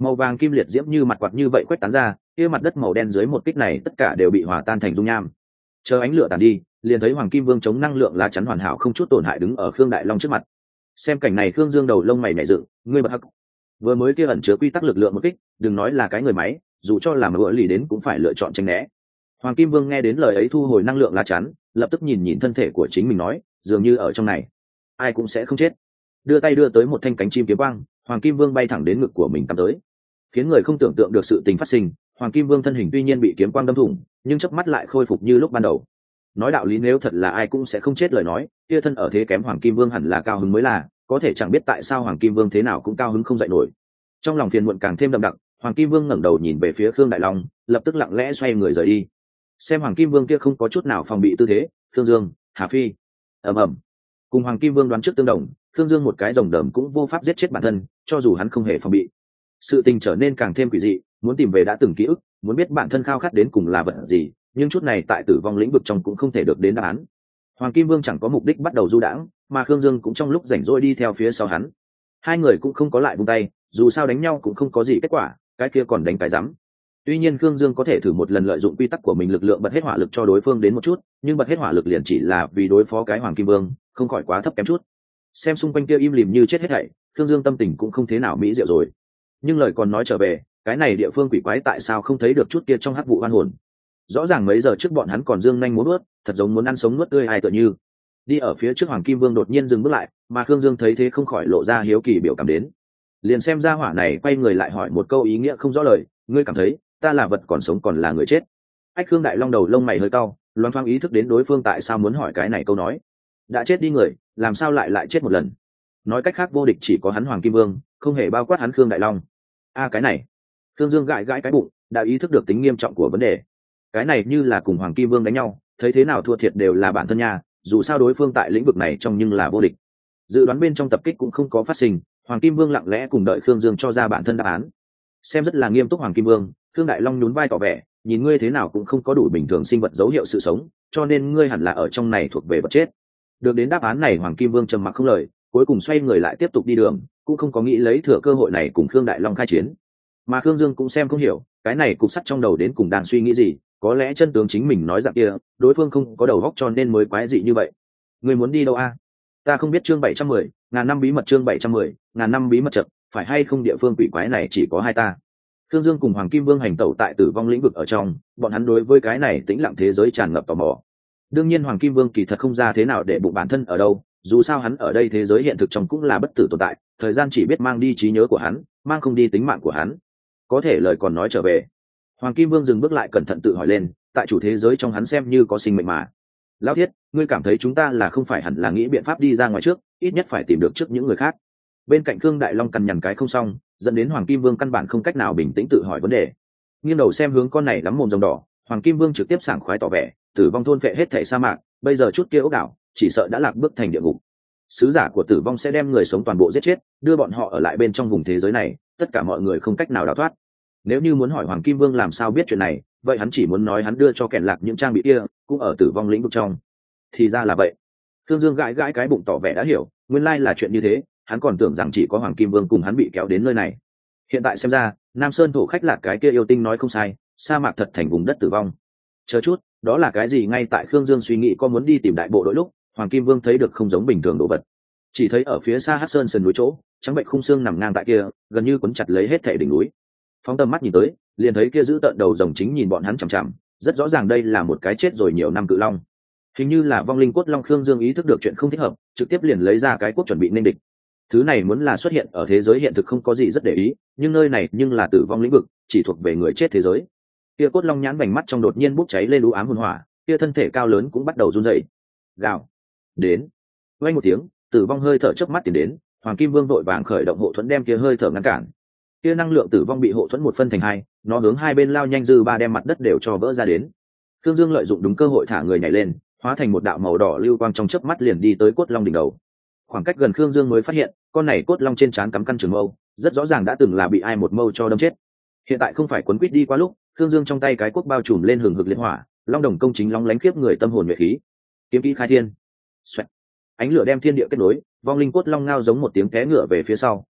Màu vàng kim liệt diễm như mặt quạt như vậy quét tán ra, kia mặt đất màu đen dưới một kích này tất cả đều bị hòa tan thành dung nham. Chờ ánh lửa tàn đi, liền thấy Hoàng Kim Vương chống năng lượng lá chắn hoàn hảo không chút tổn hại đứng ở Khương Đại Long trước mặt. Xem cảnh này, Khương Dương đầu lông mày nhảy dựng, ngươi bật hắc. Vừa mới kia ẩn chứa quy tắc lực lượng một kích, đừng nói là cái người máy, dù cho là mượn lì đến cũng phải lựa chọn tránh né. Hoàng Kim Vương nghe đến lời ấy thu hồi năng lượng lá chắn, lập tức nhìn nhìn thân thể của chính mình nói, dường như ở trong này, ai cũng sẽ không chết. Đưa tay đưa tới một thanh cánh chim kiếm quang, Hoàng Kim Vương bay thẳng đến ngực của mình cắm tới, khiến người không tưởng tượng được sự tình phát sinh. Hoàng Kim Vương thân hình tuy nhiên bị kiếm quang đâm thủng, nhưng chớp mắt lại khôi phục như lúc ban đầu. Nói đạo lý, nếu thật là ai cũng sẽ không chết lời nói, kia thân ở thế kém Hoàng Kim Vương hẳn là cao hứng mới là, có thể chẳng biết tại sao Hoàng Kim Vương thế nào cũng cao hứng không dậy nổi. Trong lòng phiền muộn càng thêm đậm đặc, Hoàng Kim Vương ngẩng đầu nhìn về phía Khương Đại Long, lập tức lặng lẽ xoay người rời đi. Xem Hoàng Kim Vương kia không có chút nào phòng bị tư thế, Khương Dương, Hà Phi, ầm ầm. Cùng Hoàng Kim Vương đoán trước tương đồng, Khương Dương một cái rồng đờm cũng vô pháp giết chết bản thân, cho dù hắn không hề phòng bị. Sự tình trở nên càng thêm quỷ dị, muốn tìm về đã từng ký ức, muốn biết bản thân khao khát đến cùng là vật gì, nhưng chút này tại tử vong lĩnh vực trong cũng không thể được đến đáp án. Hoàng Kim Vương chẳng có mục đích bắt đầu du đãng, mà Khương Dương cũng trong lúc rảnh rỗi đi theo phía sau hắn. Hai người cũng không có lại vung tay, dù sao đánh nhau cũng không có gì kết quả, cái kia còn đánh cái rắm. Tuy nhiên Khương Dương có thể thử một lần lợi dụng quy tắc của mình lực lượng bật hết hỏa lực cho đối phương đến một chút, nhưng bật hết hỏa lực liền chỉ là vì đối phó cái Hoàng Kim Vương, không khỏi quá thấp kém chút. Xem xung quanh kia im lìm như chết hết thảy, Khương Dương tâm tình cũng không thế nào mỹ diệu rồi. Nhưng lời còn nói trở về, cái này địa phương quỷ quái tại sao không thấy được chút kia trong hắc vụ oan hồn? Rõ ràng mấy giờ trước bọn hắn còn dương nhanh muốn nuốt, thật giống muốn ăn sống nuốt tươi ai tựa như. Đi ở phía trước Hoàng Kim Vương đột nhiên dừng bước lại, mà Khương Dương thấy thế không khỏi lộ ra hiếu kỳ biểu cảm đến. Liền xem ra hỏa này quay người lại hỏi một câu ý nghĩa không rõ lời, ngươi cảm thấy ta là vật còn sống còn là người chết? Ách, Khương Đại Long đầu lông mày hơi cau, loáng thoáng ý thức đến đối phương tại sao muốn hỏi cái này câu nói. Đã chết đi người, làm sao lại chết một lần? Nói cách khác vô địch chỉ có hắn Hoàng Kim Vương, không hề bao quát hắn Khương Đại Long. Cái này. Khương Dương gãi gãi cái bụng, đã ý thức được tính nghiêm trọng của vấn đề. Cái này như là cùng Hoàng Kim Vương đánh nhau, thấy thế nào thua thiệt đều là bản thân nhà, dù sao đối phương tại lĩnh vực này trong nhưng là vô địch. Dự đoán bên trong tập kích cũng không có phát sinh, Hoàng Kim Vương lặng lẽ cùng đợi Khương Dương cho ra bản thân đáp án. Xem rất là nghiêm túc Hoàng Kim Vương, Khương Đại Long nhún vai tỏ vẻ, nhìn ngươi thế nào cũng không có đủ bình thường sinh vật dấu hiệu sự sống, cho nên ngươi hẳn là ở trong này thuộc về vật chết. Được đến đáp án này, Hoàng Kim Vương trầm mặc không lời, cuối cùng xoay người lại tiếp tục đi đường, cũng không có nghĩ lấy thừa cơ hội này cùng Khương Đại Long khai chiến. Mà Khương Dương cũng xem không hiểu, cái này cục sắt trong đầu đến cùng đang suy nghĩ gì, có lẽ chân tướng chính mình nói dạng kia, đối phương không có đầu óc cho nên mới quái dị như vậy. Ngươi muốn đi đâu a? Ta không biết. Chương 710, ngàn năm bí mật. Chương 710, ngàn năm bí mật chậm, phải hay không địa phương quỷ quái này chỉ có hai ta. Khương Dương cùng Hoàng Kim Vương hành tẩu tại tử vong lĩnh vực ở trong, bọn hắn đối với cái này tĩnh lặng thế giới tràn ngập tò mò. Đương nhiên Hoàng Kim Vương kỳ thật không ra thế nào để bụng bản thân ở đâu, dù sao hắn ở đây thế giới hiện thực trong cũng là bất tử tồn tại, thời gian chỉ biết mang đi trí nhớ của hắn, mang không đi tính mạng của hắn. Có thể lời còn nói trở về, Hoàng Kim Vương dừng bước lại cẩn thận tự hỏi lên, tại chủ thế giới trong hắn xem như có sinh mệnh mà. Lão Thiết, ngươi cảm thấy chúng ta là không phải hẳn là nghĩ biện pháp đi ra ngoài trước, ít nhất phải tìm được trước những người khác. Bên cạnh Khương Đại Long cằn nhằn cái không xong, dẫn đến Hoàng Kim Vương căn bản không cách nào bình tĩnh tự hỏi vấn đề. Nghiêng đầu xem hướng con này lắm mồm rồng đỏ, Hoàng Kim Vương trực tiếp sảng khoái tỏ vẻ, tử vong thôn phệ hết thảy sa mạc, bây giờ chút kia ốc đảo, chỉ sợ đã lạc bước thành địa ngục. Sứ giả của tử vong sẽ đem người sống toàn bộ giết chết, đưa bọn họ ở lại bên trong vùng thế giới này, tất cả mọi người không cách nào đào thoát. Nếu như muốn hỏi Hoàng Kim Vương làm sao biết chuyện này, vậy hắn chỉ muốn nói hắn đưa cho kẻn lạc những trang bị kia, cũng ở tử vong lĩnh vực trong. Thì ra là vậy. Thương Dương gãi gãi cái bụng tỏ vẻ đã hiểu, nguyên lai là chuyện như thế, hắn còn tưởng rằng chỉ có Hoàng Kim Vương cùng hắn bị kéo đến nơi này. Hiện tại xem ra, Nam Sơn thổ khách lạc cái kia yêu tinh nói không sai, sa mạc thật thành vùng đất tử vong. Chờ chút, đó là cái gì? Ngay tại Khương Dương suy nghĩ có muốn đi tìm đại bộ đội lúc, Hoàng Kim Vương thấy được không giống bình thường đồ vật. Chỉ thấy ở phía xa Hắc Sơn sườn núi chỗ, trắng bệnh khung xương nằm ngang tại kia, gần như quấn chặt lấy hết thảy đỉnh núi. Phóng tầm mắt nhìn tới, liền thấy kia giữ tợn đầu rồng chính nhìn bọn hắn chằm chằm, rất rõ ràng đây là một cái chết rồi nhiều năm cự long. Hình như là vong linh cốt long. Khương Dương ý thức được chuyện không thích hợp, trực tiếp liền lấy ra cái quốc chuẩn bị nên địch. Thứ này muốn là xuất hiện ở thế giới hiện thực không có gì rất để ý, nhưng nơi này nhưng là tử vong lĩnh vực, chỉ thuộc về người chết thế giới. Kia cốt long nhãn vành mắt trong đột nhiên bốc cháy lên u ám hồn hỏa, kia thân thể cao lớn cũng bắt đầu run rẩy. Gào. Đến. Vang một tiếng, tử vong hơi thở chớp mắt tiến đến, Hoàng Kim Vương vội vàng khởi động hộ thuẫn đem kia hơi thở ngăn cản. Kia năng lượng tử vong bị hộ thuẫn một phân thành hai, nó hướng hai bên lao nhanh dư ba đem mặt đất đều cho vỡ ra đến. Khương Dương lợi dụng đúng cơ hội thả người nhảy lên, hóa thành một đạo màu đỏ lưu quang trong chớp mắt liền đi tới cốt long đỉnh đầu. Khoảng cách gần Khương Dương mới phát hiện, con này cốt long trên trán cắm căn trường mâu, rất rõ ràng đã từng là bị ai một mâu cho đâm chết. Hiện tại không phải quấn quýt đi qua lúc, Khương Dương trong tay cái cuốc bao trùm lên hừng hực liên hỏa, long đồng công chính long lánh khiếp người tâm hồn nhuệ khí. Kiếm kỹ khai thiên. Xoẹt. Ánh lửa đem thiên địa kết nối, vong linh cốt long ngao giống một tiếng té ngựa về phía sau,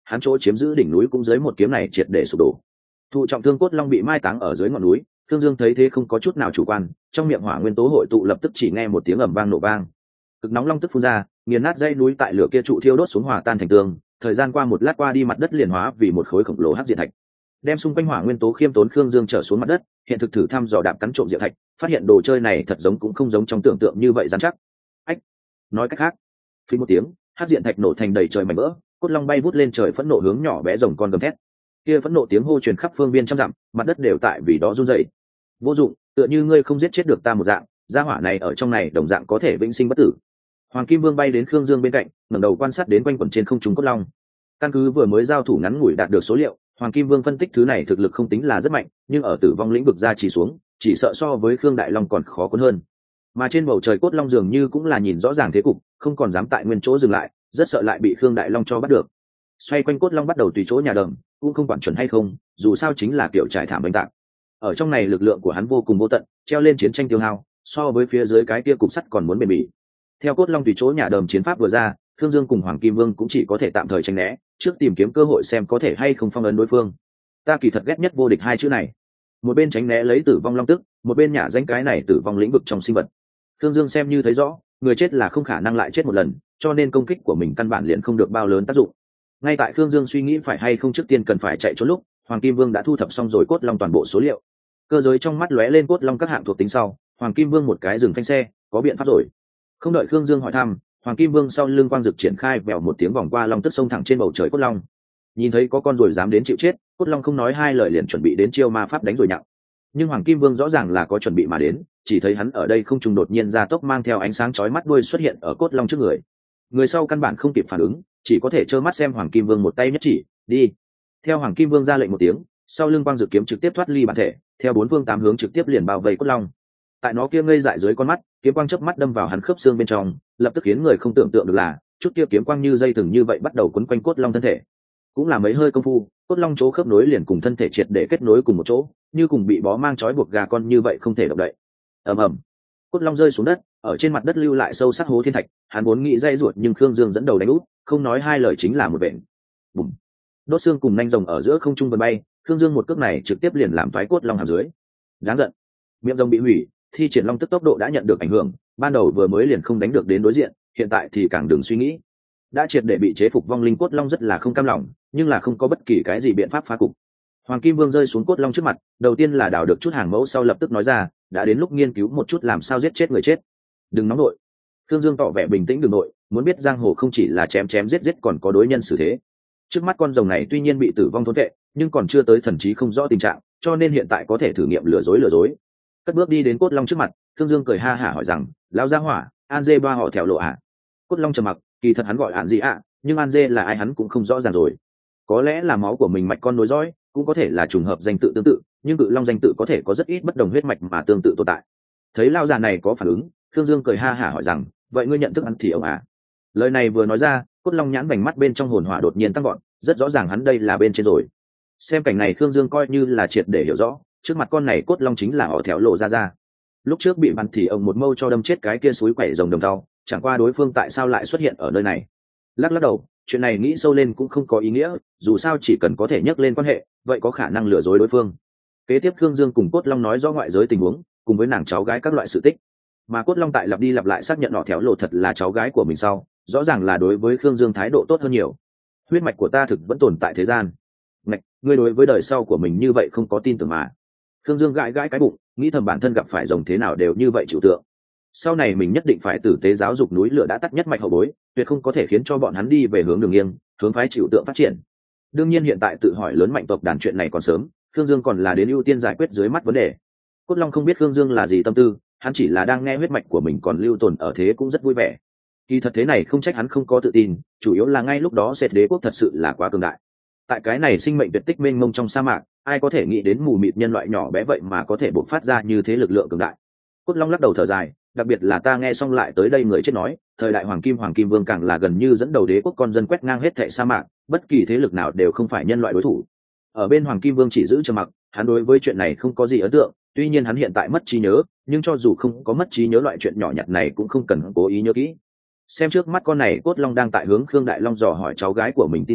hắn chỗ chiếm giữ đỉnh núi cũng dưới một kiếm này triệt để sụp đổ. Thụ trọng thương cốt long bị mai táng ở dưới ngọn núi, Thương Dương thấy thế không có chút nào chủ quan, trong miệng hỏa nguyên tố hội tụ lập tức chỉ nghe một tiếng ầm vang nổ vang. Cực nóng long tức phun ra, nghiền nát dãy núi tại lửa kia trụ thiêu đốt xuống hòa tan thành tường, thời gian qua một lát qua đi mặt đất liền hóa vì một khối khổng lồ hắc diệt thạch. Đem xung quanh hỏa nguyên tố khiêm tốn Thương Dương trở xuống mặt đất, hiện thực thử thăm dò đạp cắn trộm diệu thạch, phát hiện đồ chơi này thật giống cũng không giống trong tưởng tượng như vậy rắn chắc. Ách, nói cách khác, phí một tiếng, hắc diệt thạch nổ thành đầy trời mảnh vỡ, cốt long bay vút lên trời phẫn nộ hướng nhỏ bé rồng con gầm thét. Kia phẫn nộ tiếng hô truyền khắp phương viên trăm dặm, mặt đất đều tại vì đó run rẩy. Vô dụng, tựa như ngươi không giết chết được ta một dạng, gia hỏa này ở trong này đồng dạng có thể vĩnh sinh bất tử. Hoàng Kim Vương bay đến Khương Dương bên cạnh, ngẩng đầu quan sát đến quanh quẩn trên không trung cốt long. Căn cứ vừa mới giao thủ ngắn ngủi đạt được số liệu, Hoàng Kim Vương phân tích thứ này thực lực không tính là rất mạnh, nhưng ở tử vong lĩnh vực ra chỉ xuống, chỉ sợ so với Khương Đại Long còn khó cuốn hơn. Mà trên bầu trời cốt long dường như cũng là nhìn rõ ràng thế cục, không còn dám tại nguyên chỗ dừng lại, rất sợ lại bị Khương Đại Long cho bắt được. Xoay quanh cốt long bắt đầu tùy chỗ nhà đầm, cũng không quản chuẩn hay không, dù sao chính là kiểu trải thảm bệnh tạng. Ở trong này lực lượng của hắn vô cùng vô tận, treo lên chiến tranh tiêu hao, so với phía dưới cái kia cục sắt còn muốn bền bỉ. Theo cốt long tùy chỗ nhà đầm chiến pháp vừa ra, Thương Dương cùng Hoàng Kim Vương cũng chỉ có thể tạm thời tránh né, trước tìm kiếm cơ hội xem có thể hay không phong ấn đối phương. Ta kỳ thật ghét nhất vô địch hai chữ này. Một bên tránh né lấy tử vong long tức, một bên nhả danh cái này tử vong lĩnh vực trong sinh vật. Thương Dương xem như thấy rõ, người chết là không khả năng lại chết một lần, cho nên công kích của mình căn bản liền không được bao lớn tác dụng. Ngay tại Thương Dương suy nghĩ phải hay không trước tiên cần phải chạy trốn lúc, Hoàng Kim Vương đã thu thập xong rồi cốt long toàn bộ số liệu. Cơ giới trong mắt lóe lên cốt long các hạng thuộc tính sau, Hoàng Kim Vương một cái dừng phanh xe, có biện pháp rồi. Không đợi Thương Dương hỏi thăm, Hoàng Kim Vương sau lưng quang dực triển khai vèo một tiếng vòng qua long tức sông thẳng trên bầu trời cốt long. Nhìn thấy có con ruồi dám đến chịu chết, cốt long không nói hai lời liền chuẩn bị đến chiêu ma pháp đánh rồi nhặng. Nhưng Hoàng Kim Vương rõ ràng là có chuẩn bị mà đến, chỉ thấy hắn ở đây không trùng đột nhiên ra tốc mang theo ánh sáng chói mắt đuôi xuất hiện ở cốt long trước người. Người sau căn bản không kịp phản ứng, chỉ có thể trơ mắt xem Hoàng Kim Vương một tay nhất chỉ, đi. Theo Hoàng Kim Vương ra lệnh một tiếng, sau lưng quang dực kiếm trực tiếp thoát ly bản thể, theo bốn phương tám hướng trực tiếp liền bao vây cốt long. Tại nó kia ngây dại dưới con mắt, kiếm quang chớp mắt đâm vào hắn khớp xương bên trong, lập tức khiến người không tưởng tượng được là chút kia kiếm quang như dây thừng như vậy bắt đầu quấn quanh cốt long thân thể. Cũng là mấy hơi công phu, cốt long chỗ khớp nối liền cùng thân thể triệt để kết nối cùng một chỗ, như cùng bị bó mang trói buộc gà con như vậy không thể động đậy. Ầm ầm, cốt long rơi xuống đất, ở trên mặt đất lưu lại sâu sắc hố thiên thạch. Hắn muốn nghĩ dây ruột nhưng Khương Dương dẫn đầu đánh úp, không nói hai lời chính là một vện. Bùm, đốt xương cùng nanh rồng ở giữa không trung vần bay, Khương Dương một cước này trực tiếp liền làm thoái cốt long hàm dưới. Đáng giận, miệng rồng bị hủy, thi triển long tức tốc độ đã nhận được ảnh hưởng, ban đầu vừa mới liền không đánh được đến đối diện, hiện tại thì càng đừng suy nghĩ. Đã triệt để bị chế phục vong linh cốt long rất là không cam lòng, nhưng là không có bất kỳ cái gì biện pháp phá cục. Hoàng Kim Vương rơi xuống cốt long trước mặt, đầu tiên là đào được chút hàng mẫu sau lập tức nói ra, đã đến lúc nghiên cứu một chút làm sao giết chết người chết. Đừng nóng nội. Thương Dương tỏ vẻ bình tĩnh, đừng nội, muốn biết giang hồ không chỉ là chém chém giết giết còn có đối nhân xử thế. Trước mắt con rồng này tuy nhiên bị tử vong thôn vệ, nhưng còn chưa tới thần trí không rõ tình trạng, cho nên hiện tại có thể thử nghiệm lừa dối. Cất bước đi đến cốt long trước mặt, Thương Dương cười ha hả hỏi rằng, lão gia hỏa, An Dê ba họ thèo lộ à? Cốt long trầm mặc, kỳ thật hắn gọi An gì ạ, nhưng An Dê là ai hắn cũng không rõ ràng rồi. Có lẽ là máu của mình mạch con nối dõi, cũng có thể là trùng hợp danh tự tương tự, nhưng cự long danh tự có thể có rất ít bất đồng huyết mạch mà tương tự tồn tại. Thấy lão già này có phản ứng, Thương Dương cười ha hả hỏi rằng, vậy ngươi nhận thức ăn thì ông à? Lời này vừa nói ra, cốt long nhãn vành mắt bên trong hồn hỏa đột nhiên tăng gọn, rất rõ ràng hắn đây là bên trên rồi. Xem cảnh này Thương Dương coi như là triệt để hiểu rõ, trước mặt con này cốt long chính là họ thèo lộ ra. Lúc trước bị bắn thì ông một mâu cho đâm chết cái kia suối quẩy rồng đồng tàu, chẳng qua đối phương tại sao lại xuất hiện ở nơi này. Lắc đầu, chuyện này nghĩ sâu lên cũng không có ý nghĩa, dù sao chỉ cần có thể nhắc lên quan hệ, vậy có khả năng lừa dối đối phương. Kế tiếp Thương Dương cùng cốt long nói rõ ngoại giới tình huống, cùng với nàng cháu gái các loại sự tích. Mà cốt long tại lặp đi lặp lại xác nhận họ thèo lộ thật là cháu gái của mình sau, rõ ràng là đối với Thương Dương thái độ tốt hơn nhiều. Huyết mạch của ta thực vẫn tồn tại thế gian. Ngạch, ngươi đối với đời sau của mình như vậy không có tin tưởng mà. Thương Dương gãi cái bụng, nghĩ thầm bản thân gặp phải rồng thế nào đều như vậy chịu tượng. Sau này mình nhất định phải tử tế giáo dục núi lửa đã tắt nhất mạch hậu bối, tuyệt không có thể khiến cho bọn hắn đi về hướng đường nghiêng, hướng phái chịu tượng phát triển. Đương nhiên hiện tại tự hỏi lớn mạnh tộc đàn chuyện này còn sớm, Thương Dương còn là đến ưu tiên giải quyết dưới mắt vấn đề. Cốt long không biết Thương Dương là gì tâm tư, hắn chỉ là đang nghe huyết mạch của mình còn lưu tồn ở thế cũng rất vui vẻ. Kỳ thật thế này không trách hắn không có tự tin, chủ yếu là ngay lúc đó Sệt đế quốc thật sự là quá cường đại. Tại cái này sinh mệnh tuyệt tích mênh mông trong sa mạc, ai có thể nghĩ đến mù mịt nhân loại nhỏ bé vậy mà có thể bộc phát ra như thế lực lượng cường đại. Cốt long lắc đầu thở dài, đặc biệt là ta nghe xong lại tới đây người chết nói, thời đại Hoàng Kim Vương càng là gần như dẫn đầu đế quốc con dân quét ngang hết thảy sa mạc, bất kỳ thế lực nào đều không phải nhân loại đối thủ. Ở bên Hoàng Kim Vương chỉ giữ trầm mặc, hắn đối với chuyện này không có gì ấn tượng, tuy nhiên hắn hiện tại mất trí nhớ, nhưng cho dù không có mất trí nhớ loại chuyện nhỏ nhặt này cũng không cần cố ý nhớ kỹ. Xem trước mắt con này cốt long đang tại hướng Khương Đại Long dò hỏi cháu gái của mình tin tức,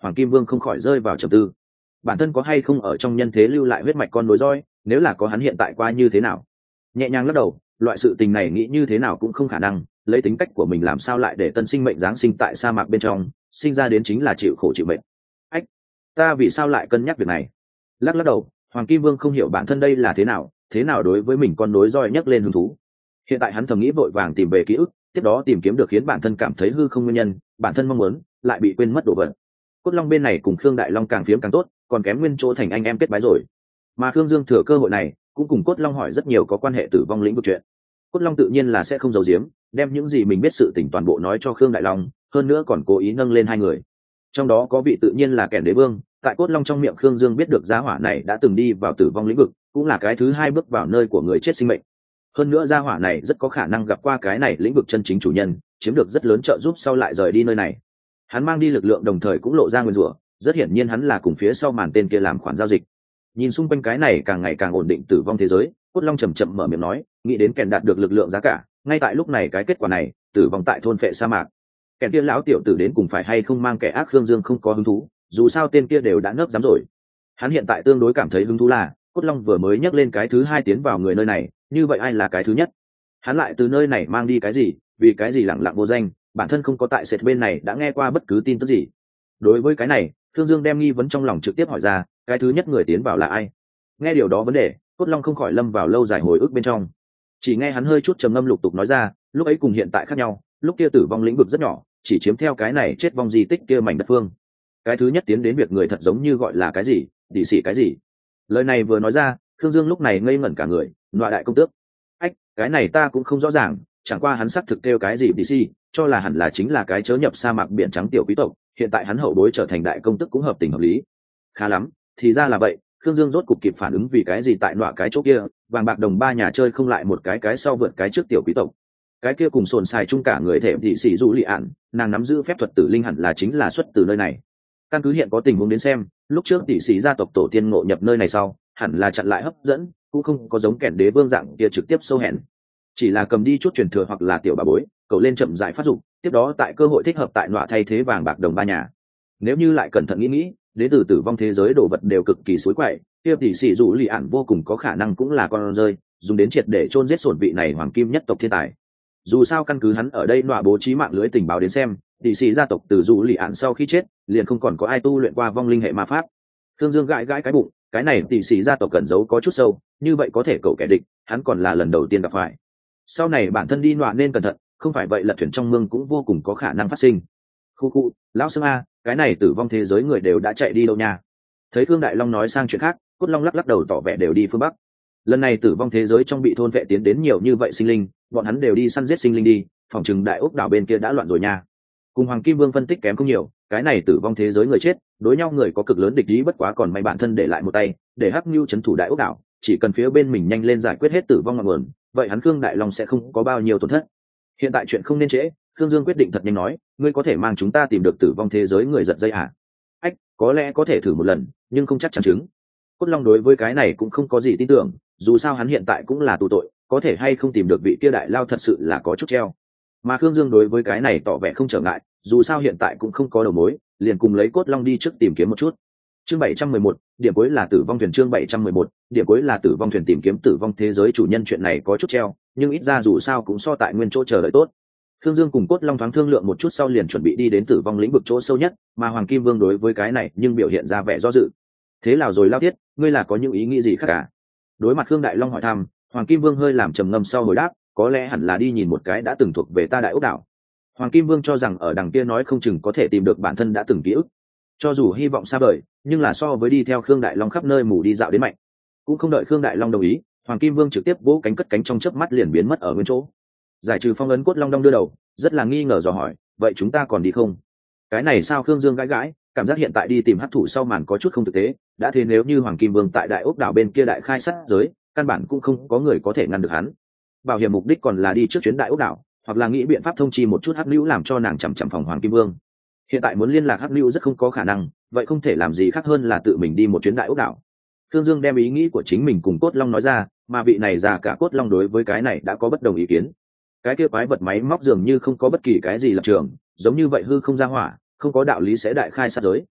Hoàng Kim Vương không khỏi rơi vào trầm tư. Bản thân có hay không ở trong nhân thế lưu lại huyết mạch con nối roi, nếu là có hắn hiện tại qua như thế nào? Nhẹ nhàng lắc đầu, loại sự tình này nghĩ như thế nào cũng không khả năng, lấy tính cách của mình làm sao lại để tân sinh mệnh giáng sinh tại sa mạc bên trong, sinh ra đến chính là chịu khổ chịu mệnh. Ách, ta vì sao lại cân nhắc việc này? Lắc đầu, Hoàng Kim Vương không hiểu bản thân đây là thế nào đối với mình con nối roi nhấc lên hứng thú. Hiện tại hắn thầm nghĩ vội vàng tìm về ký ức, tiếp đó tìm kiếm được khiến bản thân cảm thấy hư không nguyên nhân, bản thân mong muốn lại bị quên mất đồ vật. Cốt Long bên này cùng Khương Đại Long càng phiếm càng tốt, còn kém nguyên chỗ thành anh em kết bái rồi. Mà Khương Dương thừa cơ hội này cũng cùng Cốt Long hỏi rất nhiều có quan hệ tử vong lĩnh vực chuyện. Cốt Long tự nhiên là sẽ không giấu giếm, đem những gì mình biết sự tình toàn bộ nói cho Khương Đại Long, hơn nữa còn cố ý nâng lên hai người. Trong đó có vị tự nhiên là Kẻn Đế Vương, tại Cốt Long trong miệng Khương Dương biết được gia hỏa này đã từng đi vào tử vong lĩnh vực, cũng là cái thứ hai bước vào nơi của người chết sinh mệnh. Hơn nữa gia hỏa này rất có khả năng gặp qua cái này lĩnh vực chân chính chủ nhân, chiếm được rất lớn trợ giúp sau lại rời đi nơi này. Hắn mang đi lực lượng đồng thời cũng lộ ra nguyên rủa, rất hiển nhiên hắn là cùng phía sau màn tên kia làm khoản giao dịch. Nhìn xung quanh cái này càng ngày càng ổn định tử vong thế giới, Cốt Long chậm chậm mở miệng nói, nghĩ đến Kẻn đạt được lực lượng giá cả, ngay tại lúc này cái kết quả này, tử vong tại thôn phệ sa mạc. Kẻn kia lão tiểu tử đến cùng phải hay không mang kẻ ác Khương Dương không có hứng thú, dù sao tên kia đều đã nấp dám rồi. Hắn hiện tại tương đối cảm thấy hứng thú là, Cốt Long vừa mới nhắc lên cái thứ hai tiến vào người nơi này, như vậy ai là cái thứ nhất? Hắn lại từ nơi này mang đi cái gì, vì cái gì lẳng lặng vô danh, bản thân không có tại sệt bên này đã nghe qua bất cứ tin tức gì. Đối với cái này, Khương Dương đem nghi vấn trong lòng trực tiếp hỏi ra, cái thứ nhất người tiến vào là ai? Nghe điều đó vấn đề, Cốt Long không khỏi lâm vào lâu dài hồi ức bên trong. Chỉ nghe hắn hơi chút trầm ngâm lục tục nói ra, lúc ấy cùng hiện tại khác nhau, lúc kia tử vong lĩnh vực rất nhỏ, chỉ chiếm theo cái này chết vong di tích kia mảnh đất phương. Cái thứ nhất tiến đến việc người thật giống như gọi là cái gì, đỉ sĩ cái gì. Lời này vừa nói ra, Khương Dương lúc này ngây ngẩn cả người, nọa đại công tước. Ách, cái này ta cũng không rõ ràng, chẳng qua hắn xác thực kêu cái gì đỉ sĩ, cho là hẳn là chính là cái chớ nhập sa mạc biển trắng tiểu quý tộc, hiện tại hắn hậu bối trở thành đại công tước cũng hợp tình hợp lý. Khá lắm, thì ra là vậy. Khương Dương rốt cục kịp phản ứng vì cái gì tại nọa cái chỗ kia, vàng bạc đồng ba nhà chơi không lại một cái sau vượt cái trước tiểu quý tộc. Cái kia cùng sồn xài chung cả người thể thị sĩ dụ lị ạn, nàng nắm giữ phép thuật tử linh hẳn là chính là xuất từ nơi này. Căn cứ hiện có tình huống đến xem, lúc trước tỷ sĩ gia tộc tổ tiên ngộ nhập nơi này sau, hẳn là chặn lại hấp dẫn, cũng không có giống Kẻn Đế Vương dạng kia trực tiếp sâu hẹn, chỉ là cầm đi chút truyền thừa hoặc là tiểu bà bối, cậu lên chậm rãi phát dụng, tiếp đó tại cơ hội thích hợp tại nọa thay thế vàng bạc đồng ba nhà. Nếu như lại cẩn thận nghĩ, đến từ tử vong thế giới đồ vật đều cực kỳ suối quậy, kia tỷ sĩ dụ lì ạn vô cùng có khả năng cũng là con rơi, dùng đến triệt để chôn giết sổn vị này hoàng kim nhất tộc thiên tài. Dù sao căn cứ hắn ở đây nọa bố trí mạng lưới tình báo đến xem, tỷ sĩ gia tộc từ dụ lì ạn sau khi chết, liền không còn có ai tu luyện qua vong linh hệ ma pháp. Thương Dương gãi cái bụng, cái này tỷ sĩ gia tộc cẩn giấu có chút sâu, như vậy có thể cậu kẻ địch, hắn còn là lần đầu tiên gặp phải. Sau này bản thân đi nọa nên cẩn thận, không phải vậy lật thuyền trong mương cũng vô cùng có khả năng phát sinh. Khu, lão Sương a, cái này tử vong thế giới người đều đã chạy đi đâu nha? Thấy Khương Đại Long nói sang chuyện khác, Cốt Long lắc đầu tỏ vẻ đều đi phương bắc. Lần này tử vong thế giới trong bị thôn vệ tiến đến nhiều như vậy sinh linh, bọn hắn đều đi săn giết sinh linh đi, phòng chừng đại ốc đảo bên kia đã loạn rồi nha. Cùng Hoàng Kim Vương phân tích kém không nhiều, cái này tử vong thế giới người chết, đối nhau người có cực lớn địch ý, bất quá còn may bản thân để lại một tay, để Hắc Nưu trấn thủ đại ốc đảo, chỉ cần phía bên mình nhanh lên giải quyết hết tử vong ngọn nguồn, vậy hắn Khương Đại Long sẽ không có bao nhiêu tổn thất. Hiện tại chuyện không nên trễ, Khương Dương quyết định thật nhanh nói, ngươi có thể mang chúng ta tìm được tử vong thế giới người giật dây à? Ách, có lẽ có thể thử một lần, nhưng không chắc chắn chứng. Cốt Long đối với cái này cũng không có gì tin tưởng, dù sao hắn hiện tại cũng là tù tội, có thể hay không tìm được vị kia đại lao thật sự là có chút treo. Mà Khương Dương đối với cái này tỏ vẻ không trở ngại, dù sao hiện tại cũng không có đầu mối, liền cùng lấy Cốt Long đi trước tìm kiếm một chút. Chương 711, điểm cuối là tử vong thuyền. Chương 711, điểm cuối là tử vong thuyền. Tìm kiếm tử vong thế giới chủ nhân chuyện này có chút treo, nhưng ít ra dù sao cũng so tại nguyên chỗ chờ đợi tốt. Khương Dương cùng Cốt Long thoáng thương lượng một chút sau liền chuẩn bị đi đến tử vong lĩnh vực chỗ sâu nhất, mà Hoàng Kim Vương đối với cái này nhưng biểu hiện ra vẻ do dự. Thế nào rồi Lao Thiết, ngươi là có những ý nghĩ gì khác cả? Đối mặt Khương Đại Long hỏi thăm, Hoàng Kim Vương hơi làm trầm ngâm sau hồi đáp, có lẽ hẳn là đi nhìn một cái đã từng thuộc về ta đại ốc đảo. Hoàng Kim Vương cho rằng ở đằng kia nói không chừng có thể tìm được bản thân đã từng ký ức. Cho dù hy vọng xa vời, nhưng là so với đi theo Khương Đại Long khắp nơi mù đi dạo đến mạnh. Cũng không đợi Khương Đại Long đồng ý, Hoàng Kim Vương trực tiếp vỗ cánh cất cánh trong chớp mắt liền biến mất ở nguyên chỗ. Giải trừ phong ấn, Cốt Long đong đưa đầu, rất là nghi ngờ dò hỏi, vậy chúng ta còn đi không? Cái này sao? Khương Dương gãi, cảm giác hiện tại đi tìm hắc thủ sau màn có chút không thực tế, đã thế nếu như Hoàng Kim Vương tại đại ốc đảo bên kia đại khai sát giới, căn bản cũng không có người có thể ngăn được hắn. Bảo hiểm mục đích còn là đi trước chuyến đại ốc đảo, hoặc là nghĩ biện pháp thông chi một chút hắc nữu làm cho nàng chằm chằm phòng Hoàng Kim Vương. Hiện tại muốn liên lạc hắc nữu rất không có khả năng, vậy không thể làm gì khác hơn là tự mình đi một chuyến đại ốc đảo. Khương Dương đem ý nghĩ của chính mình cùng Cốt Long nói ra, mà vị này già cả Cốt Long đối với cái này đã có bất đồng ý kiến. Cái kia quái vật máy móc dường như không có bất kỳ cái gì lập trường, giống như vậy hư không ra hỏa, không có đạo lý sẽ đại khai sát giới.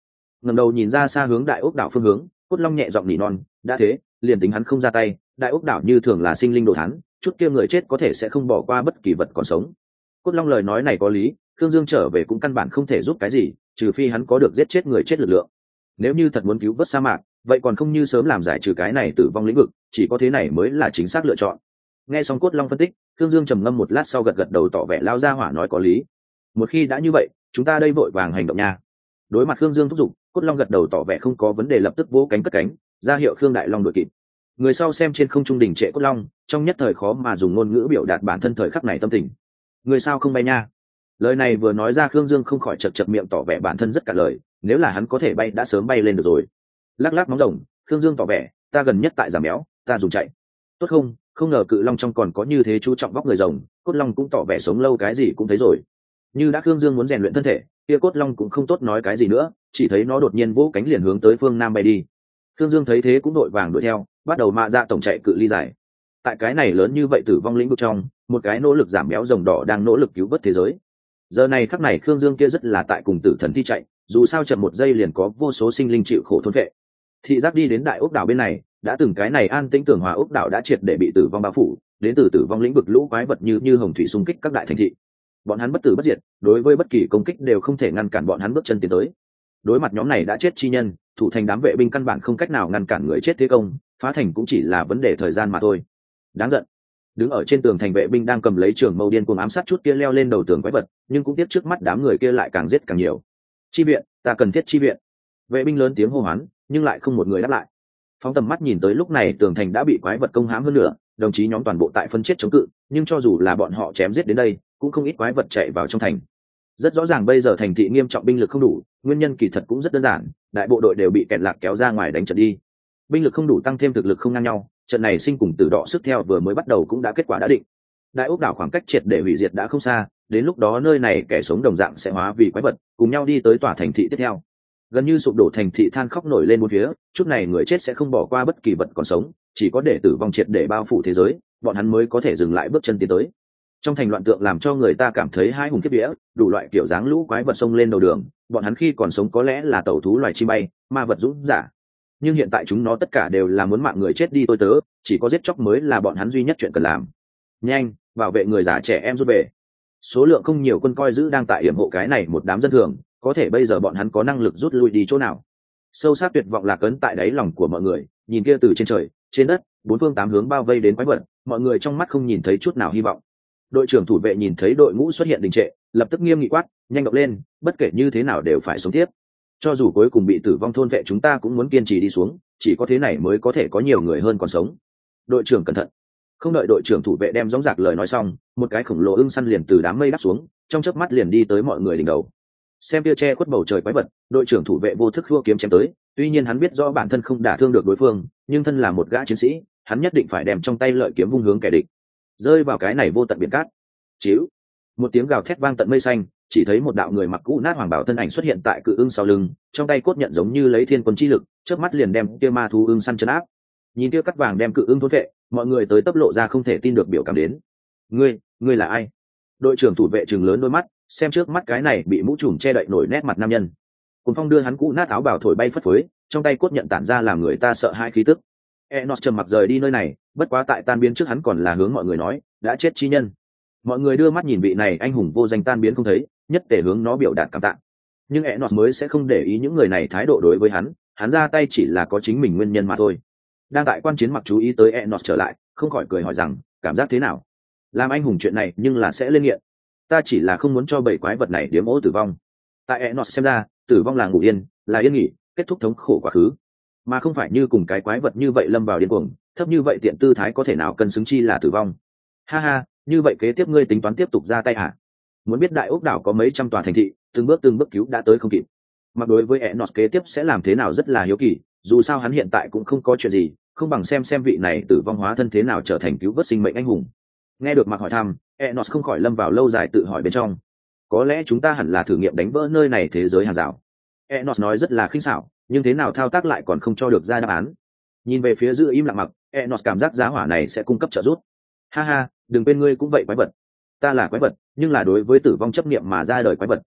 ngẩng đầu nhìn ra xa hướng đại ốc đảo phương hướng, Cốt Long nhẹ giọng nỉ non, đã thế, liền tính hắn không ra tay, đại ốc đảo như thường là sinh linh đồ thán, chút kia người chết có thể sẽ không bỏ qua bất kỳ vật còn sống. Cốt Long lời nói này có lý, Khương Dương trở về cũng căn bản không thể giúp cái gì, trừ phi hắn có được giết chết người chết lực lượng. Nếu như thật muốn cứu vớt sa mạc, vậy còn không như sớm làm giải trừ cái này tử vong lĩnh vực, chỉ có thế này mới là chính xác lựa chọn. Nghe xong Cốt Long phân tích, Khương Dương trầm ngâm một lát sau gật gật đầu tỏ vẻ lao ra hỏa nói có lý. Một khi đã như vậy, chúng ta đây vội vàng hành động nha. Đối mặt Khương Dương thúc giục, Cốt Long gật đầu tỏ vẻ không có vấn đề, lập tức vỗ cánh cất cánh, ra hiệu Khương Đại Long đuổi kịp. Người sau xem trên không trung đỉnh trệ Cốt Long, trong nhất thời khó mà dùng ngôn ngữ biểu đạt bản thân thời khắc này tâm tình. Người sao không bay nha? Lời này vừa nói ra, Khương Dương không khỏi chật chật miệng tỏ vẻ bản thân rất cả lời, nếu là hắn có thể bay đã sớm bay lên được rồi. Lắc lắc móng rồng, Khương Dương tỏ vẻ, ta gần nhất tại giảm béo, ta dùng chạy. Tốt không? Không ngờ Cự Long trong còn có như thế chú trọng vóc người rồng, Cốt Long cũng tỏ vẻ sống lâu cái gì cũng thấy rồi. Như đã Khương Dương muốn rèn luyện thân thể, kia Cốt Long cũng không tốt nói cái gì nữa, chỉ thấy nó đột nhiên vỗ cánh liền hướng tới phương nam bay đi. Khương Dương thấy thế cũng đội vàng đuổi theo, bắt đầu mạ dạ tổng chạy cự ly dài. Tại cái này lớn như vậy tử vong lĩnh vực trong, một cái nỗ lực giảm béo rồng đỏ đang nỗ lực cứu vớt thế giới. Giờ này khắc này Khương Dương kia rất là tại cùng tử thần thi chạy, dù sao chậm một giây liền có vô số sinh linh chịu khổ thôn vệ. Thị giác đi đến đại ốc đảo bên này, đã từng cái này an tĩnh tưởng hòa ốc đảo đã triệt để bị tử vong bao phủ, đến từ tử vong lĩnh vực lũ quái vật như hồng thủy xung kích các đại thành thị. Bọn hắn bất tử bất diệt, đối với bất kỳ công kích đều không thể ngăn cản bọn hắn bước chân tiến tới. Đối mặt nhóm này đã chết chi nhân, thủ thành đám vệ binh căn bản không cách nào ngăn cản người chết thế công, phá thành cũng chỉ là vấn đề thời gian mà thôi. Đáng giận. Đứng ở trên tường thành vệ binh đang cầm lấy trường mâu điên cuồng ám sát chút kia leo lên đầu tường quái vật, nhưng cũng tiếp trước mắt đám người kia lại càng giết càng nhiều. Chi viện, ta cần thiết chi viện. Vệ binh lớn tiếng hô hoán, nhưng lại không một người đáp lại. Phóng tầm mắt nhìn tới, lúc này tường thành đã bị quái vật công hãm hơn nữa, đồng chí nhóm toàn bộ tại phân chết chống cự, nhưng cho dù là bọn họ chém giết đến đây, cũng không ít quái vật chạy vào trong thành. Rất rõ ràng bây giờ thành thị nghiêm trọng binh lực không đủ, nguyên nhân kỳ thật cũng rất đơn giản, đại bộ đội đều bị kẹt lạc kéo ra ngoài đánh trận đi. Binh lực không đủ tăng thêm thực lực không ngang nhau, trận này sinh cùng tử đỏ sức theo vừa mới bắt đầu cũng đã kết quả đã định. Đại ốc đảo khoảng cách triệt để hủy diệt đã không xa, đến lúc đó nơi này kẻ sống đồng dạng sẽ hóa vì quái vật, cùng nhau đi tới tòa thành thị tiếp theo. Gần như sụp đổ thành thị than khóc nổi lên bốn phía, chút này người chết sẽ không bỏ qua bất kỳ vật còn sống, chỉ có để tử vong triệt để bao phủ thế giới, bọn hắn mới có thể dừng lại bước chân tiến tới. Trong thành loạn tượng làm cho người ta cảm thấy hai hùng kiếp vía, đủ loại kiểu dáng lũ quái vật xông lên đầu đường, bọn hắn khi còn sống có lẽ là tẩu thú loài chim bay, ma vật dũng giả, nhưng hiện tại chúng nó tất cả đều là muốn mạng người chết đi tôi tớ, chỉ có giết chóc mới là bọn hắn duy nhất chuyện cần làm. Nhanh, bảo vệ người già trẻ em rút về. Số lượng không nhiều quân coi giữ đang tại yểm hộ cái này một đám dân thường, có thể bây giờ bọn hắn có năng lực rút lui đi chỗ nào? Sâu sắc tuyệt vọng lạc ấn tại đáy lòng của mọi người, nhìn kia từ trên trời, trên đất, bốn phương tám hướng bao vây đến quái vật, mọi người trong mắt không nhìn thấy chút nào hy vọng. Đội trưởng thủ vệ nhìn thấy đội ngũ xuất hiện đình trệ, lập tức nghiêm nghị quát, nhanh động lên, bất kể như thế nào đều phải sống tiếp. Cho dù cuối cùng bị tử vong thôn vệ, chúng ta cũng muốn kiên trì đi xuống, chỉ có thế này mới có thể có nhiều người hơn còn sống. Đội trưởng cẩn thận. Không đợi đội trưởng thủ vệ đem dõng dạc lời nói xong, một cái khổng lồ ưng săn liền từ đám mây đáp xuống, trong chớp mắt liền đi tới mọi người đỉnh đầu. Xem kia che khuất bầu trời quái vật, đội trưởng thủ vệ vô thức khua kiếm chém tới, tuy nhiên hắn biết rõ bản thân không đả thương được đối phương, nhưng thân là một gã chiến sĩ, hắn nhất định phải đem trong tay lợi kiếm vung hướng kẻ địch. Rơi vào cái này vô tận biển cát. Chíu. Một tiếng gào thét vang tận mây xanh, chỉ thấy một đạo người mặc cũ nát hoàng bào thân ảnh xuất hiện tại cự ưng sau lưng, trong tay cốt nhận giống như lấy thiên quân chi lực, chớp mắt liền đem kia ma thú ưng săn chấn áp. Nhìn kia cắt vàng đem cự ưng thôn vệ, mọi người tới tấp lộ ra không thể tin được biểu cảm đến. Ngươi là ai? Đội trưởng thủ vệ trừng lớn đôi mắt, xem trước mắt cái này bị mũ trùm che đậy nổi nét mặt nam nhân. Cuồng phong đưa hắn cũ nát áo bào thổi bay phất phới, trong tay cốt nhận tản ra làm người ta sợ hãi khí tức. Enos trầm mặc rời đi nơi này, bất quá tại tan biến trước hắn còn là hướng mọi người nói, đã chết chi nhân. Mọi người đưa mắt nhìn vị này anh hùng vô danh tan biến không thấy, nhất để hướng nó biểu đạt cảm tạ. Nhưng Enos mới sẽ không để ý những người này thái độ đối với hắn ra tay chỉ là có chính mình nguyên nhân mà thôi. Đang tại quan chiến mặc chú ý tới Enos trở lại, không khỏi cười hỏi rằng, cảm giác thế nào? Làm anh hùng chuyện này nhưng là sẽ lên nghiện. Ta chỉ là không muốn cho bảy quái vật này điếm ố tử vong. Tại Enos xem ra, tử vong là ngủ yên, là yên nghỉ, kết thúc thống khổ quá khứ, mà không phải như cùng cái quái vật như vậy lâm vào điên cuồng, thấp như vậy tiện tư thái có thể nào cân xứng chi là tử vong. Ha ha, như vậy kế tiếp ngươi tính toán tiếp tục ra tay hả? Muốn biết đại ốc đảo có mấy trăm tòa thành thị, từng bước cứu đã tới không kịp. Mặc đối với Enos kế tiếp sẽ làm thế nào rất là hiếu kỳ, dù sao hắn hiện tại cũng không có chuyện gì, không bằng xem vị này tử vong hóa thân thế nào trở thành cứu vớt sinh mệnh anh hùng. Nghe được Mặc hỏi thăm, Enos không khỏi lâm vào lâu dài tự hỏi bên trong. Có lẽ chúng ta hẳn là thử nghiệm đánh vỡ nơi này thế giới hàng rào. Enos nói rất là khinh xảo, nhưng thế nào thao tác lại còn không cho được ra đáp án. Nhìn về phía giữ im lặng Mặc, Enos cảm giác giá hỏa này sẽ cung cấp trợ giúp. Ha ha, đừng quên ngươi cũng vậy quái vật. Ta là quái vật, nhưng là đối với tử vong chấp niệm mà ra đời quái vật.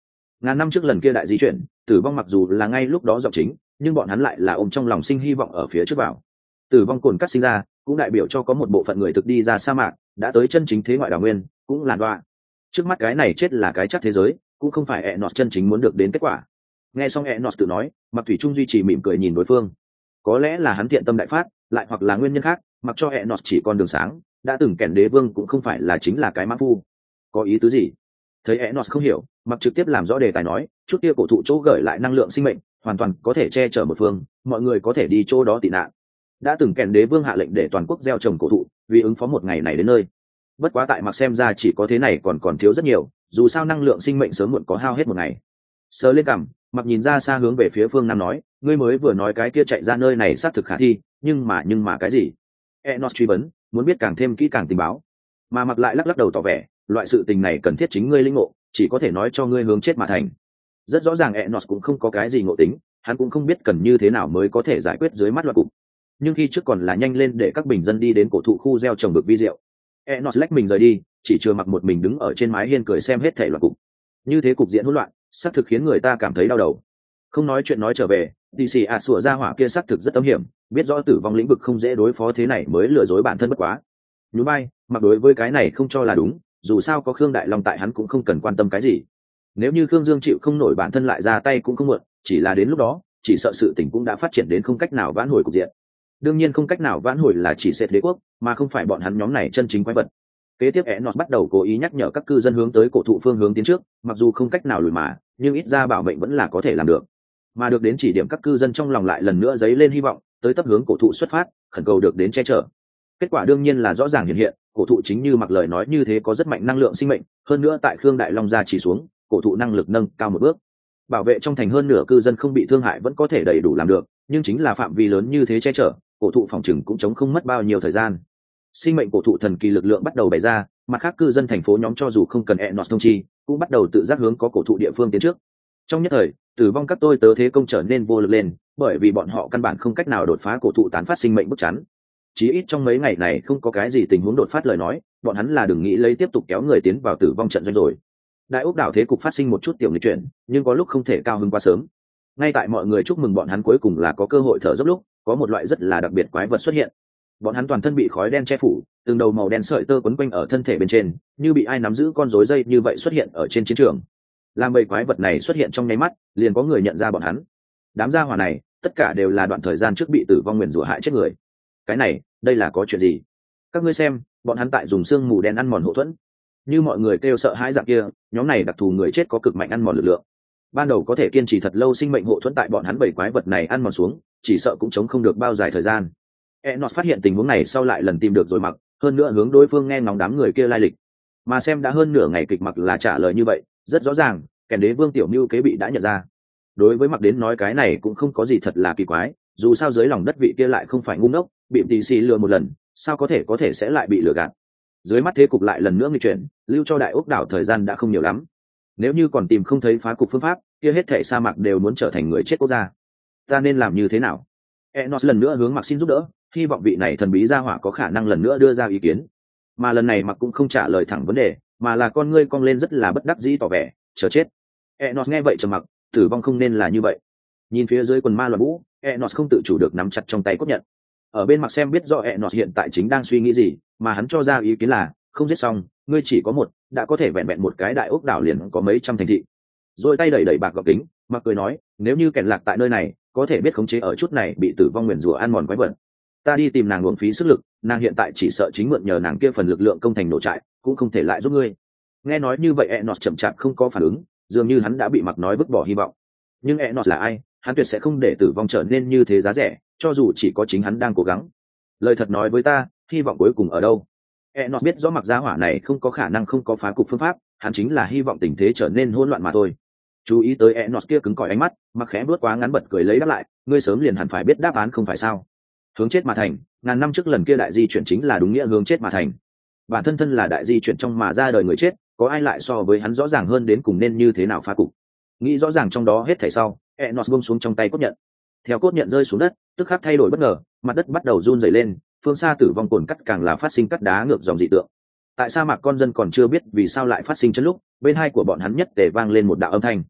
Ngàn năm trước lần kia đại di chuyển, tử vong mặc dù là ngay lúc đó giọng chính, nhưng bọn hắn lại là ôm trong lòng sinh hy vọng ở phía trước vào. Tử vong cồn cắt sinh ra cũng đại biểu cho có một bộ phận người thực đi ra sa mạc, đã tới chân chính thế ngoại đào nguyên, cũng làn đoạ. Trước mắt cái này chết là cái chắc thế giới, cũng không phải Enos chân chính muốn được đến kết quả. Nghe xong Enos tự nói, Mặc Thủy Trung duy trì mỉm cười nhìn đối phương. Có lẽ là hắn thiện tâm đại phát, lại hoặc là nguyên nhân khác, mặc cho Enos chỉ con đường sáng, đã từng kẻn đế vương cũng không phải là chính là cái mã phu. Có ý tứ gì? Thấy Enos không hiểu, Mặc trực tiếp làm rõ đề tài nói, chút kia cổ thụ chỗ gửi lại năng lượng sinh mệnh, hoàn toàn có thể che chở một phương, mọi người có thể đi chỗ đó tị nạn. Đã từng kẻn đế vương hạ lệnh để toàn quốc gieo trồng cổ thụ, vì ứng phó một ngày này đến nơi. Bất quá tại Mặc xem ra chỉ có thế này còn thiếu rất nhiều, dù sao năng lượng sinh mệnh sớm muộn có hao hết một ngày. Sờ lên cằm, Mặc nhìn ra xa hướng về phía phương nam nói, ngươi mới vừa nói cái kia chạy ra nơi này xác thực khả thi, nhưng mà cái gì? Enos truy vấn, muốn biết càng thêm kỹ càng tình báo. Mà Mặc lại lắc đầu tỏ vẻ, loại sự tình này cần thiết chính ngươi linh ngộ, chỉ có thể nói cho ngươi hướng chết mà thành. Rất rõ ràng Enos cũng không có cái gì ngộ tính, hắn cũng không biết cần như thế nào mới có thể giải quyết dưới mắt loạt cục. Nhưng khi trước còn là nhanh lên để các bình dân đi đến cổ thụ khu gieo trồng bực vi diệu. Enos lách mình rời đi, chỉ chưa Mặc một mình đứng ở trên mái hiên cười xem hết thảy loạt cục. Như thế cục diện hỗn loạn, xác thực khiến người ta cảm thấy đau đầu. Không nói chuyện nói trở về, DC sủa ra hỏa kia xác thực rất âm hiểm, biết rõ tử vong lĩnh vực không dễ đối phó, thế này mới lừa dối bản thân bất quá. Nhún vai, Mặc đối với cái này không cho là đúng, dù sao có Khương Đại Long tại hắn cũng không cần quan tâm cái gì. Nếu như Khương Dương chịu không nổi bản thân lại ra tay cũng không muộn, chỉ là đến lúc đó, chỉ sợ sự tình cũng đã phát triển đến không cách nào vãn hồi cục diện. Đương nhiên không cách nào vãn hồi là chỉ Sệt đế quốc, mà không phải bọn hắn nhóm này chân chính quái vật. Kế tiếp Enos bắt đầu cố ý nhắc nhở các cư dân hướng tới cổ thụ phương hướng tiến trước, mặc dù không cách nào lùi mà, nhưng ít ra bảo mệnh vẫn là có thể làm được. Mà được đến chỉ điểm, các cư dân trong lòng lại lần nữa dấy lên hy vọng, tới tấp hướng cổ thụ xuất phát, khẩn cầu được đến che chở. Kết quả đương nhiên là rõ ràng hiện hiện, cổ thụ chính như Mặc lời nói như thế có rất mạnh năng lượng sinh mệnh, hơn nữa tại Khương Đại Long gia chỉ xuống, cổ thụ năng lực nâng cao một bước. Bảo vệ trong thành hơn nửa cư dân không bị thương hại vẫn có thể đầy đủ làm được, nhưng chính là phạm vi lớn như thế che chở, cổ thụ phòng trừng cũng chống không mất bao nhiêu thời gian. Sinh mệnh cổ thụ thần kỳ lực lượng bắt đầu bày ra, mặt khác cư dân thành phố nhóm cho dù không cần Enos thông chi, cũng bắt đầu tự giác hướng có cổ thụ địa phương tiến trước. Trong nhất thời, tử vong các tôi tớ thế công trở nên vô lực lên, bởi vì bọn họ căn bản không cách nào đột phá cổ thụ tán phát sinh mệnh bức chắn. Chí ít trong mấy ngày này không có cái gì tình huống đột phát lời nói, bọn hắn là đừng nghĩ lấy tiếp tục kéo người tiến vào tử vong trận doanh rồi. Đại ốc đảo thế cục phát sinh một chút tiểu nghịch chuyển, nhưng có lúc không thể cao hứng quá sớm. Ngay tại mọi người chúc mừng bọn hắn cuối cùng là có cơ hội thở dốc lúc, có một loại rất là đặc biệt quái vật xuất hiện. Bọn hắn toàn thân bị khói đen che phủ, từng đầu màu đen sợi tơ quấn quanh ở thân thể bên trên, như bị ai nắm giữ con rối dây như vậy xuất hiện ở trên chiến trường. Làm bầy quái vật này xuất hiện trong nháy mắt, liền có người nhận ra bọn hắn. Đám gia hỏa này, tất cả đều là đoạn thời gian trước bị tử vong nguyền rủa hại chết người. Cái này, đây là có chuyện gì? Các ngươi xem, bọn hắn tại dùng xương mù đen ăn mòn hậu thuẫn. Như mọi người kêu sợ hãi dạng kia, nhóm này đặc thù người chết có cực mạnh ăn mòn lực lượng. Ban đầu có thể kiên trì thật lâu sinh mệnh hộ thuẫn tại bọn hắn bầy quái vật này ăn mòn xuống, chỉ sợ cũng chống không được bao dài thời gian. Enos phát hiện tình huống này sau lại lần tìm được rồi Mặc, hơn nữa hướng đối phương nghe ngóng đám người kia lai lịch. Mà xem đã hơn nửa ngày kịch Mặc là trả lời như vậy, rất rõ ràng, kẻ đế vương tiểu mưu kế bị đã nhận ra. Đối với Mặc đến nói cái này cũng không có gì thật là kỳ quái, dù sao dưới lòng đất vị kia lại không phải ngu ngốc, bị tỷ xì lừa một lần, sao có thể sẽ lại bị lừa gạt. Dưới mắt thế cục lại lần nữa nghịch chuyển, lưu cho đại ốc đảo thời gian đã không nhiều lắm. Nếu như còn tìm không thấy phá cục phương pháp, kia hết thảy sa mạc đều muốn trở thành người chết quốc gia. Ta nên làm như thế nào? Enos lần nữa hướng Mặc xin giúp đỡ, hy vọng vị này thần bí gia hỏa có khả năng lần nữa đưa ra ý kiến. Mà lần này Mặc cũng không trả lời thẳng vấn đề, mà là con ngươi cong lên rất là bất đắc dĩ tỏ vẻ, chờ chết. Enos nghe vậy trầm mặc, tử vong không nên là như vậy. Nhìn phía dưới quần ma loạn vũ, Enos không tự chủ được nắm chặt trong tay cốt nhận. Ở bên Mặc xem biết rõ Enos hiện tại chính đang suy nghĩ gì, mà hắn cho ra ý kiến là, không giết xong, ngươi chỉ có một, đã có thể vẹn vẹn một cái đại ốc đảo liền có mấy trăm thành thị. Rồi tay đẩy bạc gọc kính, Mặc cười nói, nếu như kẹn lạc tại nơi này, có thể biết khống chế ở chút này bị tử vong nguyền rủa ăn mòn quái vật. Ta đi tìm nàng uổng phí sức lực, nàng hiện tại chỉ sợ chính mượn nhờ nàng kia phần lực lượng công thành nổ trại, cũng không thể lại giúp ngươi. Nghe nói như vậy Enos chậm chạp không có phản ứng, dường như hắn đã bị Mặc nói vứt bỏ hy vọng. Nhưng Enos là ai, hắn tuyệt sẽ không để tử vong trở nên như thế giá rẻ, cho dù chỉ có chính hắn đang cố gắng. Lời thật nói với ta, hy vọng cuối cùng ở đâu? Enos biết rõ Mặc gia hỏa này không có khả năng không có phá cục phương pháp, hắn chính là hy vọng tình thế trở nên hỗn loạn mà thôi. Chú ý tới Enos kia cứng cỏi ánh mắt, Mặc khẽ bước quá ngắn bật cười lấy đáp lại, ngươi sớm liền hẳn phải biết đáp án không phải sao? Hướng chết mà thành, ngàn năm trước lần kia đại di chuyển chính là đúng nghĩa hướng chết mà thành. Bản thân là đại di chuyển trong mà ra đời người chết, có ai lại so với hắn rõ ràng hơn đến cùng nên như thế nào phá cục. Nghĩ rõ ràng trong đó hết thảy sau, Enos buông xuống trong tay cốt nhận. Theo cốt nhận rơi xuống đất, tức khắc thay đổi bất ngờ, mặt đất bắt đầu run rẩy lên, phương xa tử vong cồn cắt càng là phát sinh cắt đá ngược dòng dị tượng. Tại sa mạc con dân còn chưa biết vì sao lại phát sinh chân lúc, bên hai của bọn hắn nhất tề vang lên một đạo âm thanh.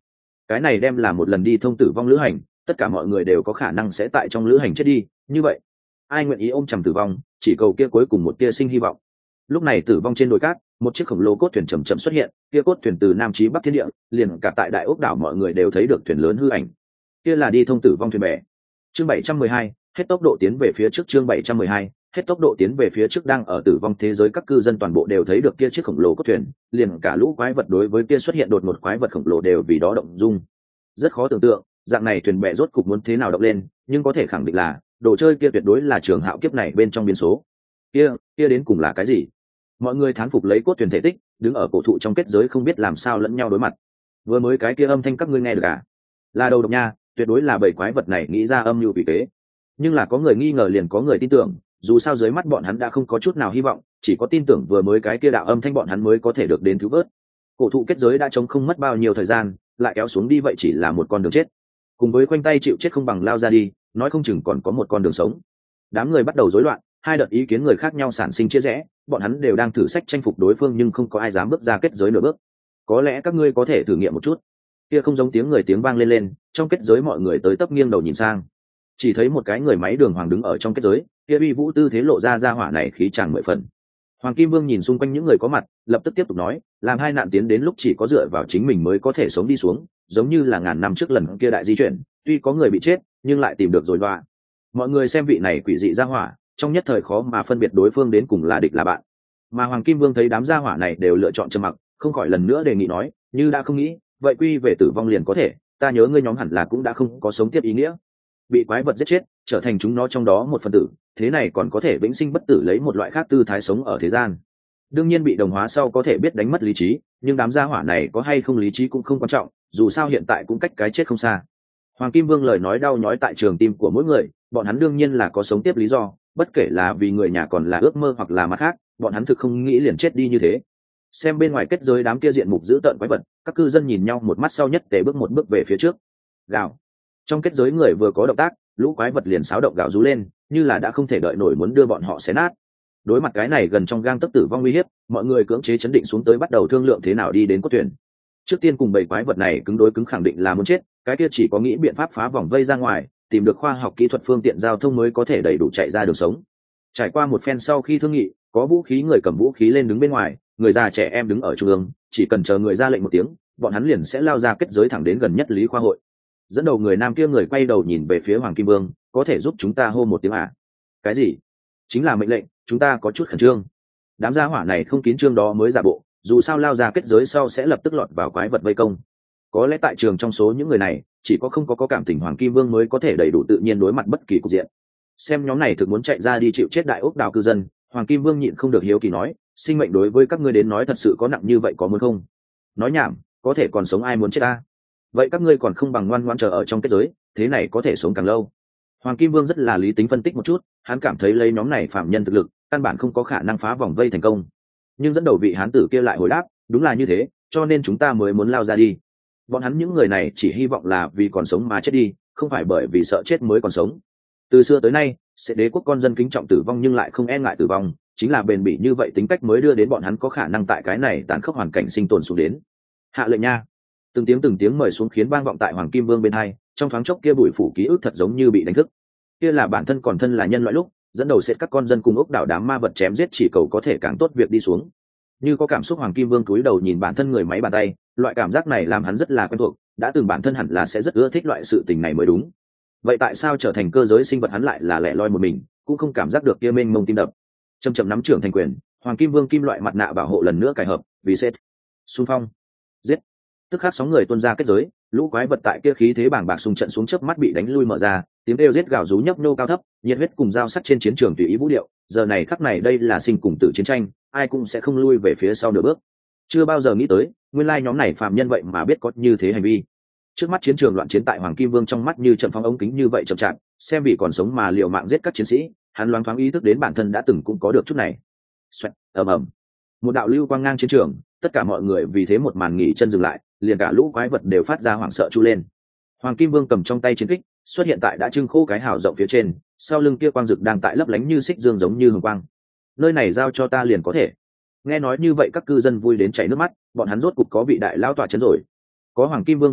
cái này đem là một lần đi thông tử vong lữ hành, tất cả mọi người đều có khả năng sẽ tại trong lữ hành chết đi, như vậy ai nguyện ý ôm chầm tử vong, chỉ cầu kia cuối cùng một tia sinh hy vọng. Lúc này tử vong trên đồi cát, một chiếc khổng lồ cốt thuyền chậm chậm xuất hiện, kia cốt thuyền từ nam chí bắc thiên địa, liền cả tại đại ốc đảo mọi người đều thấy được thuyền lớn hư ảnh. Kia là đi thông tử vong thuyền bè. Chương 712, hết tốc độ tiến về phía trước. Chương 712, hết tốc độ tiến về phía trước. Đang ở tử vong thế giới các cư dân toàn bộ đều thấy được kia chiếc khổng lồ cốt thuyền, liền cả lũ quái vật đối với kia xuất hiện đột một quái vật khổng lồ đều vì đó động dung. Rất khó tưởng tượng, dạng này thuyền bè rốt cục muốn thế nào động lên, nhưng có thể khẳng định là đồ chơi kia tuyệt đối là trường hạo kiếp này bên trong biến số. Kia đến cùng là cái gì? Mọi người thán phục lấy cốt thuyền thể tích, đứng ở cổ thụ trong kết giới không biết làm sao lẫn nhau đối mặt. Vừa mới cái kia âm thanh các ngươi nghe được à? Là đầu độc nha, tuyệt đối là bầy quái vật này nghĩ ra âm mưu quỷ kế. Nhưng là có người nghi ngờ liền có người tin tưởng, dù sao dưới mắt bọn hắn đã không có chút nào hy vọng, chỉ có tin tưởng vừa mới cái kia đạo âm thanh bọn hắn mới có thể được đến cứu vớt. Cổ thụ kết giới đã trống không mất bao nhiêu thời gian, lại kéo xuống đi vậy chỉ là một con đường chết. Cùng với khoanh tay chịu chết không bằng lao ra đi, nói không chừng còn có một con đường sống. Đám người bắt đầu rối loạn, hai đợt ý kiến người khác nhau sản sinh chia rẽ, bọn hắn đều đang thử sách tranh phục đối phương nhưng không có ai dám bước ra kết giới nửa bước. Có lẽ các ngươi có thể thử nghiệm một chút. Kia không giống tiếng người tiếng vang lên, trong kết giới mọi người tới tấp nghiêng đầu nhìn sang, chỉ thấy một cái người máy đường hoàng đứng ở trong kết giới, kia uy vũ tư thế lộ ra hỏa này khí tràng mười phần. Hoàng Kim Vương nhìn xung quanh những người có mặt, lập tức tiếp tục nói, làm hai nạn tiến đến lúc chỉ có dựa vào chính mình mới có thể sống đi xuống, giống như là ngàn năm trước lần kia đại di chuyển, tuy có người bị chết, nhưng lại tìm được rồi đoạ. Mọi người xem vị này quỷ dị gia hỏa, trong nhất thời khó mà phân biệt đối phương đến cùng là địch là bạn. Mà Hoàng Kim Vương thấy đám gia hỏa này đều lựa chọn trầm mặc, không khỏi lần nữa đề nghị nói, như đã không nghĩ, vậy quy về tử vong liền có thể, ta nhớ ngươi nhóm hẳn là cũng đã không có sống tiếp ý nghĩa. Bị quái vật giết chết, trở thành chúng nó trong đó một phần tử, thế này còn có thể vĩnh sinh bất tử lấy một loại khác tư thái sống ở thế gian. Đương nhiên bị đồng hóa sau có thể biết đánh mất lý trí, nhưng đám gia hỏa này có hay không lý trí cũng không quan trọng, dù sao hiện tại cũng cách cái chết không xa. Hoàng Kim Vương lời nói đau nhói tại trường tim của mỗi người, bọn hắn đương nhiên là có sống tiếp lý do, bất kể là vì người nhà còn là ước mơ hoặc là mặt khác, bọn hắn thực không nghĩ liền chết đi như thế. Xem bên ngoài kết giới đám kia diện mục dữ tợn quái vật, các cư dân nhìn nhau một mắt sau nhất tề bước một bước về phía trước. Gào. Trong kết giới người vừa có động tác, lũ quái vật liền xáo động gào rú lên, như là đã không thể đợi nổi muốn đưa bọn họ xé nát. Đối mặt cái này gần trong gang tấc tử vong uy hiếp, mọi người cưỡng chế chấn định xuống tới bắt đầu thương lượng thế nào đi đến cốt thuyền. Trước tiên cùng bầy quái vật này cứng đối cứng khẳng định là muốn chết, cái kia chỉ có nghĩ biện pháp phá vòng vây ra ngoài, tìm được khoa học kỹ thuật phương tiện giao thông mới có thể đầy đủ chạy ra đường sống. Trải qua một phen sau khi thương nghị, có vũ khí người cầm vũ khí lên đứng bên ngoài, người già trẻ em đứng ở trung ương, chỉ cần chờ người ra lệnh một tiếng, bọn hắn liền sẽ lao ra kết giới thẳng đến gần nhất Lý Khoa hội. Dẫn đầu người nam kia người quay đầu nhìn về phía Hoàng Kim Vương, có thể giúp chúng ta hô một tiếng à? Cái gì? Chính là mệnh lệnh, chúng ta có chút khẩn trương. Đám gia hỏa này không kín trương đó mới giả bộ, dù sao lao ra kết giới sau sẽ lập tức lọt vào quái vật vây công. Có lẽ tại trường trong số những người này, chỉ có không có cảm tình Hoàng Kim Vương mới có thể đầy đủ tự nhiên đối mặt bất kỳ cục diện. Xem nhóm này thực muốn chạy ra đi chịu chết đại ốc đào cư dân, Hoàng Kim Vương nhịn không được hiếu kỳ nói, sinh mệnh đối với các ngươi đến nói thật sự có nặng như vậy có muốn không? Nói nhảm, có thể còn sống ai muốn chết ta? Vậy các ngươi còn không bằng ngoan ngoãn chờ ở trong kết giới, thế này có thể sống càng lâu. Hoàng Kim Vương rất là lý tính phân tích một chút, hắn cảm thấy lấy nhóm này phạm nhân thực lực, căn bản không có khả năng phá vòng vây thành công. Nhưng dẫn đầu vị hán tử kia lại hồi đáp, đúng là như thế, cho nên chúng ta mới muốn lao ra đi. Bọn hắn những người này chỉ hy vọng là vì còn sống mà chết đi, không phải bởi vì sợ chết mới còn sống. Từ xưa tới nay, sẽ đế quốc con dân kính trọng tử vong nhưng lại không e ngại tử vong, chính là bền bỉ như vậy tính cách mới đưa đến bọn hắn có khả năng tại cái này tàn khốc hoàn cảnh sinh tồn xuống đến. Hạ lệnh nha. Từng tiếng mời xuống khiến vang vọng tại Hoàng Kim Vương bên hai, trong thoáng chốc kia bụi phủ ký ức thật giống như bị đánh thức. Kia là bản thân còn thân là nhân loại lúc, dẫn đầu sẽ các con dân cùng ốc đảo đám ma vật chém giết chỉ cầu có thể càng tốt việc đi xuống. Như có cảm xúc Hoàng Kim Vương cúi đầu nhìn bản thân người máy bàn tay, loại cảm giác này làm hắn rất là quen thuộc, đã từng bản thân hẳn là sẽ rất ưa thích loại sự tình này mới đúng. Vậy tại sao trở thành cơ giới sinh vật hắn lại là lẻ loi một mình, cũng không cảm giác được kia mênh mông tim đập. Chậm nắm trưởng thành quyền, Hoàng Kim Vương kim loại mặt nạ bảo hộ lần nữa cài hợp, vì set. Xung phong. Giết. Tức khắc sóng người tuôn ra kết giới, lũ quái vật tại kia khí thế bàng bạc xung trận xuống chớp mắt bị đánh lui mở ra, tiếng kêu giết gào rú nhấp nô cao thấp, nhiệt huyết cùng dao sắc trên chiến trường tùy ý vũ điệu, giờ này khắc này đây là sinh cùng tử chiến tranh, ai cũng sẽ không lui về phía sau nửa bước. Chưa bao giờ nghĩ tới, nguyên lai nhóm này phàm nhân vậy mà biết có như thế hành vi. Trước mắt chiến trường loạn chiến tại Hoàng Kim Vương trong mắt như trận phóng ống kính như vậy chậm chạp, xem vì còn sống mà liều mạng giết các chiến sĩ, hắn loáng thoáng ý thức đến bản thân đã từng cũng có được chút này. Xoẹt, ầm ầm. Một đạo lưu quang ngang chiến trường, tất cả mọi người vì thế một màn nghỉ chân dừng lại, liền cả lũ quái vật đều phát ra hoảng sợ chu lên. Hoàng Kim Vương cầm trong tay chiến kích, xuất hiện tại đã trưng khô cái hào rộng phía trên, sau lưng kia quang dực đang tại lấp lánh như xích dương giống như hồng quang. Nơi này giao cho ta liền có thể. Nghe nói như vậy các cư dân vui đến chảy nước mắt, bọn hắn rốt cục có vị đại lão tọa chấn rồi. Có Hoàng Kim Vương viện trợ,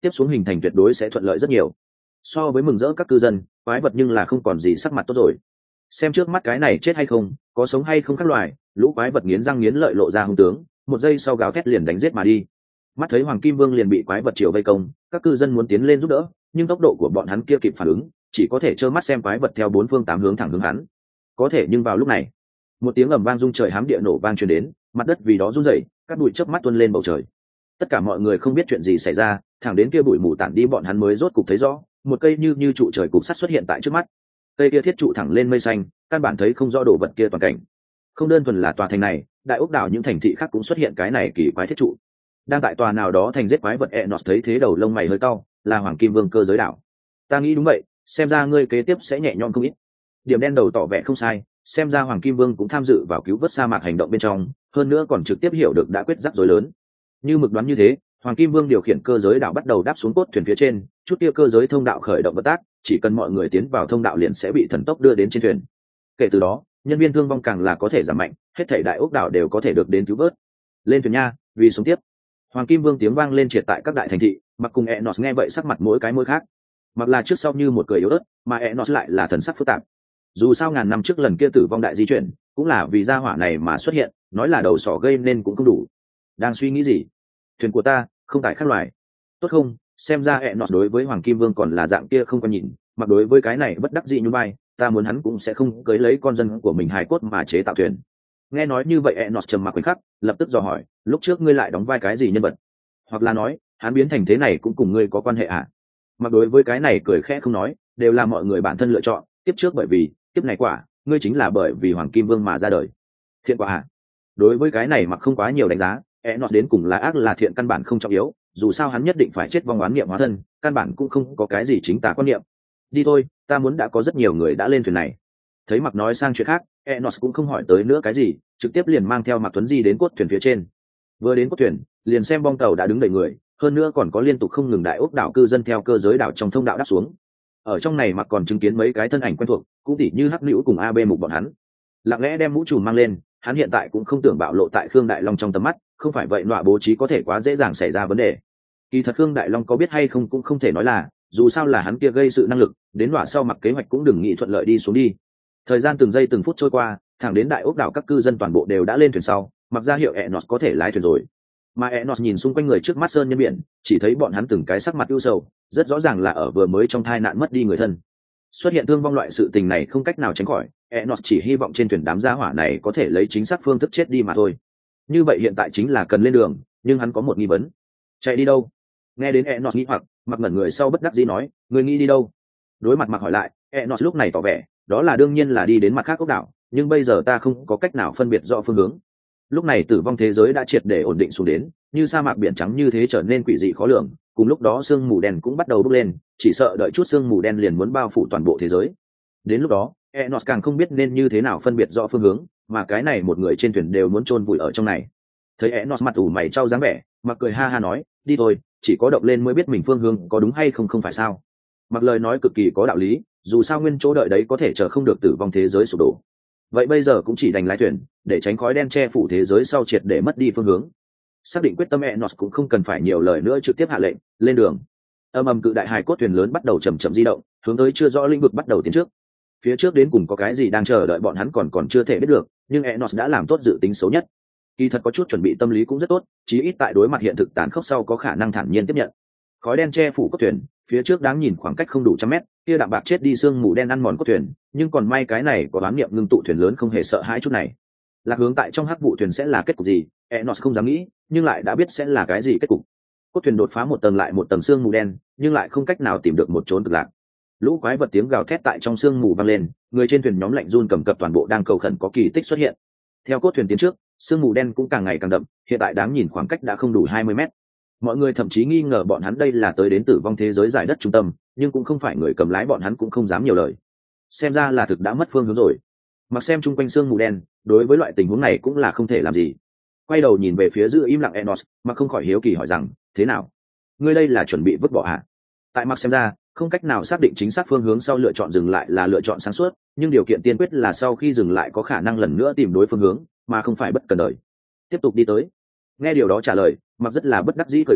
tiếp xuống hình thành tuyệt đối sẽ thuận lợi rất nhiều. So với mừng rỡ các cư dân, quái vật nhưng là không còn gì sắc mặt tốt rồi. Xem trước mắt cái này chết hay không, có sống hay không các loài, lũ quái vật nghiến răng nghiến lợi lộ ra hung tướng, một giây sau gào thét liền đánh giết mà đi. Mắt thấy Hoàng Kim Vương liền bị quái vật chiều vây công, các cư dân muốn tiến lên giúp đỡ, nhưng tốc độ của bọn hắn kia kịp phản ứng, chỉ có thể trơ mắt xem quái vật theo bốn phương tám hướng thẳng hướng hắn. Có thể nhưng vào lúc này, một tiếng ầm vang rung trời hám địa nổ vang truyền đến, mặt đất vì đó rung rẩy, các bụi chớp mắt tuôn lên bầu trời. Tất cả mọi người không biết chuyện gì xảy ra, thẳng đến kia bụi mù tản đi bọn hắn mới rốt cục thấy rõ, một cây như trụ trời cục sắt xuất hiện tại trước mắt. Cây kia thiết trụ thẳng lên mây xanh, căn bản thấy không rõ đồ vật kia toàn cảnh. Không đơn thuần là tòa thành này, đại ốc đảo những thành thị khác cũng xuất hiện cái này kỳ quái thiết trụ. Đang tại tòa nào đó thành giết quái vật Enos thấy thế đầu lông mày hơi cau, là Hoàng Kim Vương cơ giới đảo. Ta nghĩ đúng vậy, xem ra ngươi kế tiếp sẽ nhẹ nhõm không ít. Điểm đen đầu tỏ vẻ không sai, xem ra Hoàng Kim Vương cũng tham dự vào cứu vớt sa mạc hành động bên trong, hơn nữa còn trực tiếp hiểu được đã quyết rắc rối lớn. Như mực đoán như thế, Hoàng Kim Vương điều khiển cơ giới đảo bắt đầu đáp xuống cốt thuyền phía trên, chút kia cơ giới thông đạo khởi động vận tác, chỉ cần mọi người tiến vào thông đạo liền sẽ bị thần tốc đưa đến trên thuyền. Kể từ đó, nhân viên thương vong càng là có thể giảm mạnh, hết thảy đại ốc đảo đều có thể được đến cứu vớt. Lên thuyền nha, vì sống tiếp. Hoàng Kim Vương tiếng vang lên triệt tại các đại thành thị, Mặc cùng Enos nghe vậy sắc mặt mỗi cái mỗi khác. Mặc là trước sau như một cười yếu ớt, mà Enos lại là thần sắc phức tạp. Dù sao ngàn năm trước lần kia tử vong đại di chuyển, cũng là vì gia hỏa này mà xuất hiện, nói là đầu sỏ gây nên cũng không đủ. Đang suy nghĩ gì? Thuyền của ta, không tại khác loài. Tốt không, xem ra Enos đối với Hoàng Kim Vương còn là dạng kia không có nhìn, mặc đối với cái này bất đắc dĩ như bay, ta muốn hắn cũng sẽ không cưới lấy con dân của mình hài cốt mà chế tạo thuyền. Nghe nói như vậy Enos trầm mặc khoảnh khắc, lập tức dò hỏi, lúc trước ngươi lại đóng vai cái gì nhân vật? Hoặc là nói, hắn biến thành thế này cũng cùng ngươi có quan hệ à? Mặc đối với cái này cười khẽ không nói, đều là mọi người bản thân lựa chọn, tiếp trước bởi vì, tiếp này quả, ngươi chính là bởi vì Hoàng Kim Vương mà ra đời. Thiện quả à? Đối với cái này Mặc không quá nhiều đánh giá, Enos đến cùng là ác là thiện căn bản không trọng yếu, dù sao hắn nhất định phải chết vong oán niệm hóa thân, căn bản cũng không có cái gì chính tà quan niệm. Đi thôi, ta muốn đã có rất nhiều người đã lên thuyền này. Thấy Mặc nói sang chuyện khác, Enos cũng không hỏi tới nữa cái gì, trực tiếp liền mang theo Mạc Tuấn Di đến cốt thuyền phía trên. Vừa đến cốt thuyền, liền xem bong tàu đã đứng đầy người, hơn nữa còn có liên tục không ngừng đại ốc đảo cư dân theo cơ giới đảo trong thông đạo đáp xuống. Ở trong này Mạc còn chứng kiến mấy cái thân ảnh quen thuộc, cũng tỉ như Hắc Nữu cùng AB Mục bọn hắn. Lặng lẽ đem mũ trùm mang lên, hắn hiện tại cũng không tưởng bạo lộ tại Khương Đại Long trong tầm mắt, không phải vậy nọa bố trí có thể quá dễ dàng xảy ra vấn đề. Kỳ thật Khương Đại Long có biết hay không cũng không thể nói là, dù sao là hắn kia gây sự năng lực, đến nọa sau Mặc kế hoạch cũng đừng nghĩ thuận lợi đi xuống đi. Thời gian từng giây từng phút trôi qua, thẳng đến đại ốc đảo các cư dân toàn bộ đều đã lên thuyền sau, Mặc ra hiệu Enos có thể lái thuyền rồi. Mà Enos nhìn xung quanh người trước mắt sơn nhân biển, chỉ thấy bọn hắn từng cái sắc mặt ưu sầu, rất rõ ràng là ở vừa mới trong tai nạn mất đi người thân. Xuất hiện thương vong loại sự tình này không cách nào tránh khỏi, Enos chỉ hy vọng trên thuyền đám gia hỏa này có thể lấy chính xác phương thức chết đi mà thôi. Như vậy hiện tại chính là cần lên đường, nhưng hắn có một nghi vấn. Chạy đi đâu? Nghe đến Enos nghĩ hoặc, Mặc ngẩn người sau bất đắc dĩ nói, người nghĩ đi đâu? Đối mặt Mặc hỏi lại, Enos lúc này tỏ vẻ, đó là đương nhiên là đi đến mặt khác ốc đảo, nhưng bây giờ ta không có cách nào phân biệt rõ phương hướng. Lúc này tử vong thế giới đã triệt để ổn định xuống đến, như sa mạc biển trắng như thế trở nên quỷ dị khó lường, cùng lúc đó sương mù đen cũng bắt đầu bốc lên, chỉ sợ đợi chút sương mù đen liền muốn bao phủ toàn bộ thế giới. Đến lúc đó, Enos càng không biết nên như thế nào phân biệt rõ phương hướng, mà cái này một người trên thuyền đều muốn chôn vùi ở trong này. Thấy Enos mặt ủ mày trao dáng vẻ, Mặc cười ha ha nói, đi thôi, chỉ có động lên mới biết mình phương hướng có đúng hay không, không phải sao? Mặc lời nói cực kỳ có đạo lý, dù sao nguyên chỗ đợi đấy có thể chờ không được tử vong thế giới sụp đổ. Vậy bây giờ cũng chỉ đành lái thuyền, để tránh khói đen che phủ thế giới sau triệt để mất đi phương hướng. Xác định quyết tâm Enos cũng không cần phải nhiều lời nữa, trực tiếp hạ lệnh, lên đường. Âm ầm cự đại hài cốt thuyền lớn bắt đầu chậm chậm di động, hướng tới chưa rõ lĩnh vực bắt đầu tiến trước. Phía trước đến cùng có cái gì đang chờ đợi bọn hắn còn chưa thể biết được, nhưng Enos đã làm tốt dự tính xấu nhất. Kỳ thật có chút chuẩn bị tâm lý cũng rất tốt, chí ít tại đối mặt hiện thực tàn khốc sau có khả năng thản nhiên tiếp nhận. Khói đen che phủ cốt thuyền, phía trước đáng nhìn khoảng cách không đủ trăm mét, kia đạm bạc chết đi sương mù đen ăn mòn cốt thuyền, nhưng còn may cái này có đoán niệm ngưng tụ thuyền lớn không hề sợ hãi chút này. Lạc hướng tại trong hắc vụ thuyền sẽ là kết cục gì, Enos không dám nghĩ, nhưng lại đã biết sẽ là cái gì kết cục. Cốt thuyền đột phá một tầng lại một tầng sương mù đen, nhưng lại không cách nào tìm được một chốn cực lạc. Lũ quái vật tiếng gào thét tại trong sương mù vang lên, người trên thuyền nhóm lạnh run cầm cập toàn bộ đang cầu khẩn có kỳ tích xuất hiện. Theo cốt thuyền tiến trước, sương mù đen cũng càng ngày càng đậm, hiện tại đáng nhìn khoảng cách đã không đủ 20 mét. Mọi người thậm chí nghi ngờ bọn hắn đây là tới đến tử vong thế giới giải đất trung tâm, nhưng cũng không phải người cầm lái, bọn hắn cũng không dám nhiều lời. Xem ra là thực đã mất phương hướng rồi. Mặc xem chung quanh sương mù đen, đối với loại tình huống này cũng là không thể làm gì. Quay đầu nhìn về phía giữ im lặng Enos, mà không khỏi hiếu kỳ hỏi rằng, thế nào? Ngươi đây là chuẩn bị vứt bỏ hả? Tại Mặc xem ra, không cách nào xác định chính xác phương hướng sau lựa chọn dừng lại là lựa chọn sáng suốt, nhưng điều kiện tiên quyết là sau khi dừng lại có khả năng lần nữa tìm đối phương hướng, mà không phải bất cần đời. Tiếp tục đi tới. Nghe điều đó trả lời, Mặc rất là bất đắc dĩ cười cười,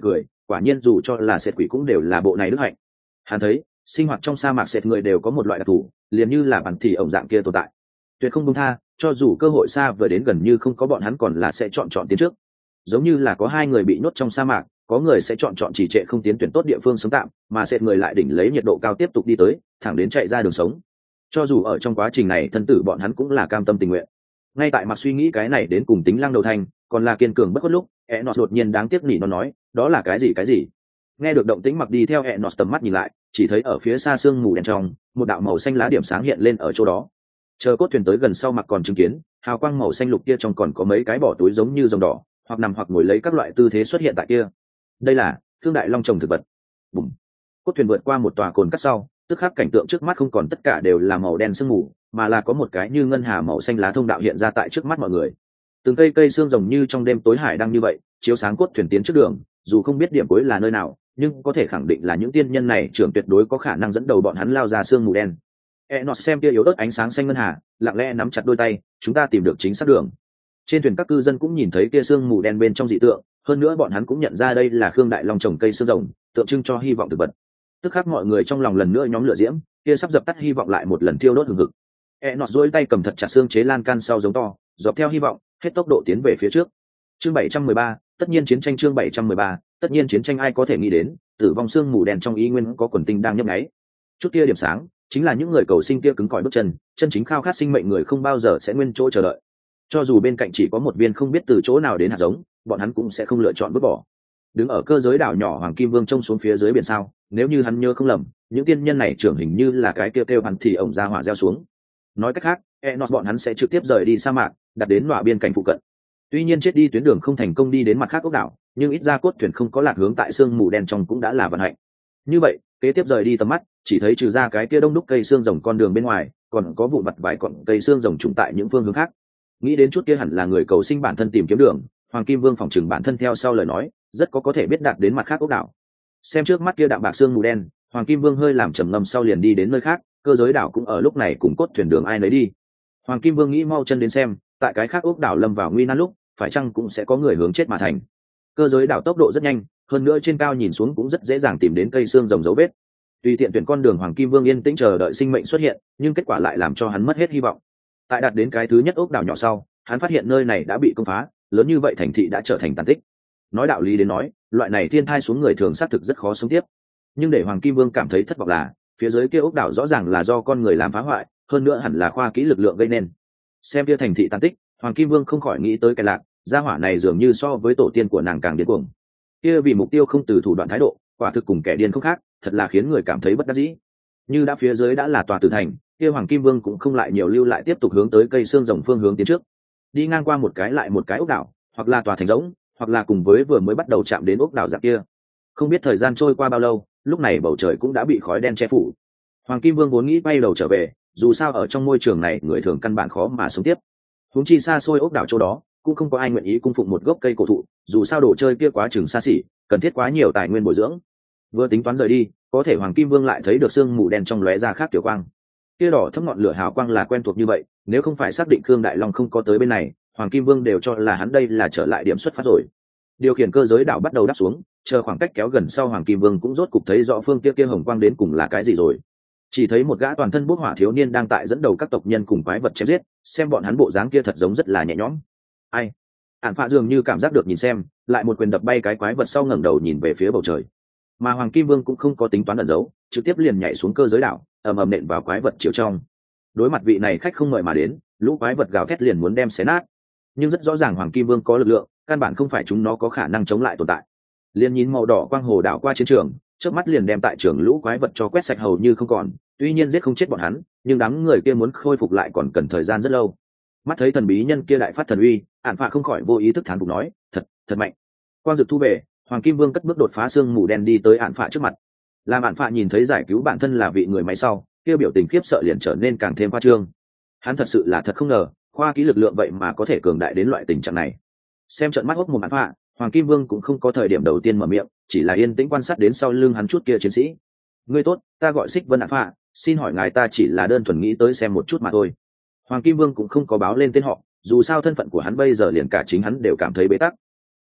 quả nhiên dù cho là sệt quỷ cũng đều là bộ này đức hạnh. Hắn thấy sinh hoạt trong sa mạc sệt người đều có một loại đặc thù, liền như là bản thì ổng dạng kia tồn tại, tuyệt không buông tha, cho dù cơ hội xa vừa đến gần như không có bọn hắn còn là sẽ chọn tiến trước. Giống như là có hai người bị nhốt trong sa mạc, có người sẽ chọn trì trệ không tiến tuyển tốt địa phương sống tạm, mà sệt người lại đỉnh lấy nhiệt độ cao tiếp tục đi tới, thẳng đến chạy ra đường sống. Cho dù ở trong quá trình này thân tử bọn hắn cũng là cam tâm tình nguyện. Ngay tại mặt suy nghĩ cái này đến cùng tính lăng đầu thanh, còn là kiên cường bất khuất lúc, Enos đột nhiên đáng tiếc nỉ nó nói, đó là cái gì? Nghe được động tĩnh mặc đi theo Enos tầm mắt nhìn lại, chỉ thấy ở phía xa sương mù đen trong, một đạo màu xanh lá điểm sáng hiện lên ở chỗ đó. Chờ cốt thuyền tới gần sau mặc còn chứng kiến, hào quang màu xanh lục kia trong còn có mấy cái bỏ túi giống như rồng đỏ, hoặc nằm hoặc ngồi lấy các loại tư thế xuất hiện tại kia. Đây là Thương Đại Long trồng thực vật. Bùm. Cốt thuyền vượt qua một tòa cồn cắt sau, tức khắc cảnh tượng trước mắt không còn tất cả đều là màu đen sương mù, mà là có một cái như ngân hà màu xanh lá thông đạo hiện ra tại trước mắt mọi người. Từng cây xương rồng như trong đêm tối hải đang như vậy, chiếu sáng cốt thuyền tiến trước đường, dù không biết điểm cuối là nơi nào, nhưng có thể khẳng định là những tiên nhân này trưởng tuyệt đối có khả năng dẫn đầu bọn hắn lao ra sương mù đen. Enos xem kia yếu ớt ánh sáng xanh ngân hà, lặng lẽ nắm chặt đôi tay, chúng ta tìm được chính xác đường. Trên thuyền các cư dân cũng nhìn thấy kia sương mù đen bên trong dị tượng, hơn nữa bọn hắn cũng nhận ra đây là Khương Đại Long trồng cây xương rồng, tượng trưng cho hy vọng thực vật. Tức khắc mọi người trong lòng lần nữa nhóm lửa diễm, kia sắp dập tắt hy vọng lại một lần thiêu đốt hừng hực. Enos duỗi tay cầm thật chặt xương chế lan can sau giống to, dọc theo hy vọng, hết tốc độ tiến về phía trước. Chương 713, tất nhiên chiến tranh. Chương 713, tất nhiên chiến tranh. Ai có thể nghĩ đến, tử vong sương mù đen trong ý nguyên có quần tinh đang nhấp nháy. Chút kia điểm sáng, chính là những người cầu sinh kia cứng cỏi bước chân, chân chính khao khát sinh mệnh người không bao giờ sẽ nguyên chỗ chờ đợi. Cho dù bên cạnh chỉ có một viên không biết từ chỗ nào đến hạt giống, bọn hắn cũng sẽ không lựa chọn vứt bỏ. Đứng ở cơ giới đảo nhỏ Hoàng Kim Vương trông xuống phía dưới biển sao, nếu như hắn nhớ không lầm, những tiên nhân này trưởng hình như là cái kêu hắn thì ổng ra hỏa gieo xuống. Nói cách khác, Enos bọn hắn sẽ trực tiếp rời đi sa mạc, đặt đến nọa biên cảnh phụ cận. Tuy nhiên chết đi tuyến đường không thành công đi đến mặt khác ốc đảo, nhưng ít ra cốt thuyền không có lạc hướng tại sương mù đen trong cũng đã là vận hạnh. Như vậy, kế tiếp rời đi tầm mắt, chỉ thấy trừ ra cái kia đông đúc cây xương rồng con đường bên ngoài, còn có vụn vặt vài cọng cây xương rồng trùng tại những phương hướng khác. Nghĩ đến chút kia hẳn là người cầu sinh bản thân tìm kiếm đường, Hoàng Kim Vương phòng trừng bản thân theo sau lời nói, rất có thể biết đạt đến mặt khác ốc đảo. Xem trước mắt kia đạm bạc xương mù đen, Hoàng Kim Vương hơi làm trầm ngâm sau liền đi đến nơi khác, cơ giới đảo cũng ở lúc này cùng cốt thuyền đường ai nấy đi. Hoàng Kim Vương nghĩ mau chân đến xem, tại cái khác ốc đảo lâm vào nguy nan lúc, phải chăng cũng sẽ có người hướng chết mà thành. Cơ giới đảo tốc độ rất nhanh, hơn nữa trên cao nhìn xuống cũng rất dễ dàng tìm đến cây xương rồng dấu vết. Tùy tiện tuyển con đường Hoàng Kim Vương yên tĩnh chờ đợi sinh mệnh xuất hiện, nhưng kết quả lại làm cho hắn mất hết hy vọng. Tại đạt đến cái thứ nhất ốc đảo nhỏ sau, hắn phát hiện nơi này đã bị công phá, lớn như vậy thành thị đã trở thành tàn tích. Nói đạo lý đến nói, loại này thiên thai xuống người thường xác thực rất khó sống tiếp. Nhưng để Hoàng Kim Vương cảm thấy thất vọng là, phía dưới kia ốc đảo rõ ràng là do con người làm phá hoại, hơn nữa hẳn là khoa kỹ lực lượng gây nên. Xem kia thành thị tàn tích, Hoàng Kim Vương không khỏi nghĩ tới cái lạc, gia hỏa này dường như so với tổ tiên của nàng càng điên cuồng. Kia vì mục tiêu không từ thủ đoạn thái độ, quả thực cùng kẻ điên không khác, thật là khiến người cảm thấy bất đắc dĩ. Như đã phía dưới đã là tòa tử thành, kia Hoàng Kim Vương cũng không lại nhiều lưu lại tiếp tục hướng tới cây xương rồng phương hướng tiến trước. Đi ngang qua một cái lại một cái ốc đảo, hoặc là tòa thành rỗng, hoặc là cùng với vừa mới bắt đầu chạm đến ốc đảo dạng kia. Không biết thời gian trôi qua bao lâu, lúc này bầu trời cũng đã bị khói đen che phủ. Hoàng Kim Vương vốn nghĩ bay đầu trở về, dù sao ở trong môi trường này người thường căn bản khó mà sống tiếp. Huống chi xa xôi ốc đảo chỗ đó, cũng không có ai nguyện ý cung phụng một gốc cây cổ thụ, dù sao đồ chơi kia quá chừng xa xỉ, cần thiết quá nhiều tài nguyên bồi dưỡng. Vừa tính toán rời đi, có thể Hoàng Kim Vương lại thấy được sương mù đen trong lóe ra khác tiểu quang. Kia đỏ thấm ngọn lửa hào quang là quen thuộc như vậy, nếu không phải xác định Khương Đại Long không có tới bên này, Hoàng Kim Vương đều cho là hắn đây là trở lại điểm xuất phát rồi. Điều khiển cơ giới đảo bắt đầu đáp xuống, chờ khoảng cách kéo gần sau Hoàng Kim Vương cũng rốt cục thấy rõ phương kia hồng quang đến cùng là cái gì rồi. Chỉ thấy một gã toàn thân bốc hỏa thiếu niên đang tại dẫn đầu các tộc nhân cùng quái vật chém giết, xem bọn hắn bộ dáng kia thật giống rất là nhẹ nhõm. Ai? Ản Phạ dường như cảm giác được nhìn xem, lại một quyền đập bay cái quái vật sau ngẩng đầu nhìn về phía bầu trời. Mà Hoàng Kim Vương cũng không có tính toán ẩn giấu, trực tiếp liền nhảy xuống cơ giới đảo, ầm ầm nện vào quái vật chiều trong. Đối mặt vị này khách không mời mà đến, lũ quái vật gào thét liền muốn đem xé nát. Nhưng rất rõ ràng Hoàng Kim Vương có lực lượng, căn bản không phải chúng nó có khả năng chống lại tồn tại. Liên nhìn màu đỏ quang hồ đảo qua chiến trường, chớp mắt liền đem tại trường lũ quái vật cho quét sạch hầu như không còn. Tuy nhiên giết không chết bọn hắn, nhưng đám người kia muốn khôi phục lại còn cần thời gian rất lâu. Mắt thấy thần bí nhân kia đại phát thần uy, Ản Phạ không khỏi vô ý thức thán phục nói, thật mạnh. Quang dực thu về, Hoàng Kim Vương cất bước đột phá xương mù đen đi tới Ản Phạ trước mặt. Làm Ản Phạ nhìn thấy giải cứu bản thân là vị người máy sau, kia biểu tình khiếp sợ liền trở nên càng thêm khoa trương. Hắn thật sự là thật không ngờ, khoa kỹ lực lượng vậy mà có thể cường đại đến loại tình trạng này. Xem trận mắt hốc mồm Ản Phạ, Hoàng Kim Vương cũng không có thời điểm đầu tiên mở miệng, chỉ là yên tĩnh quan sát đến sau lưng hắn chút kia chiến sĩ. Ngươi tốt, ta gọi Xích Vân Ản Phạ, xin hỏi ngài ta chỉ là đơn thuần nghĩ tới xem một chút mà thôi. Hoàng Kim Vương cũng không có báo lên tên họ, dù sao thân phận của hắn bây giờ liền cả chính hắn đều cảm thấy bế tắc.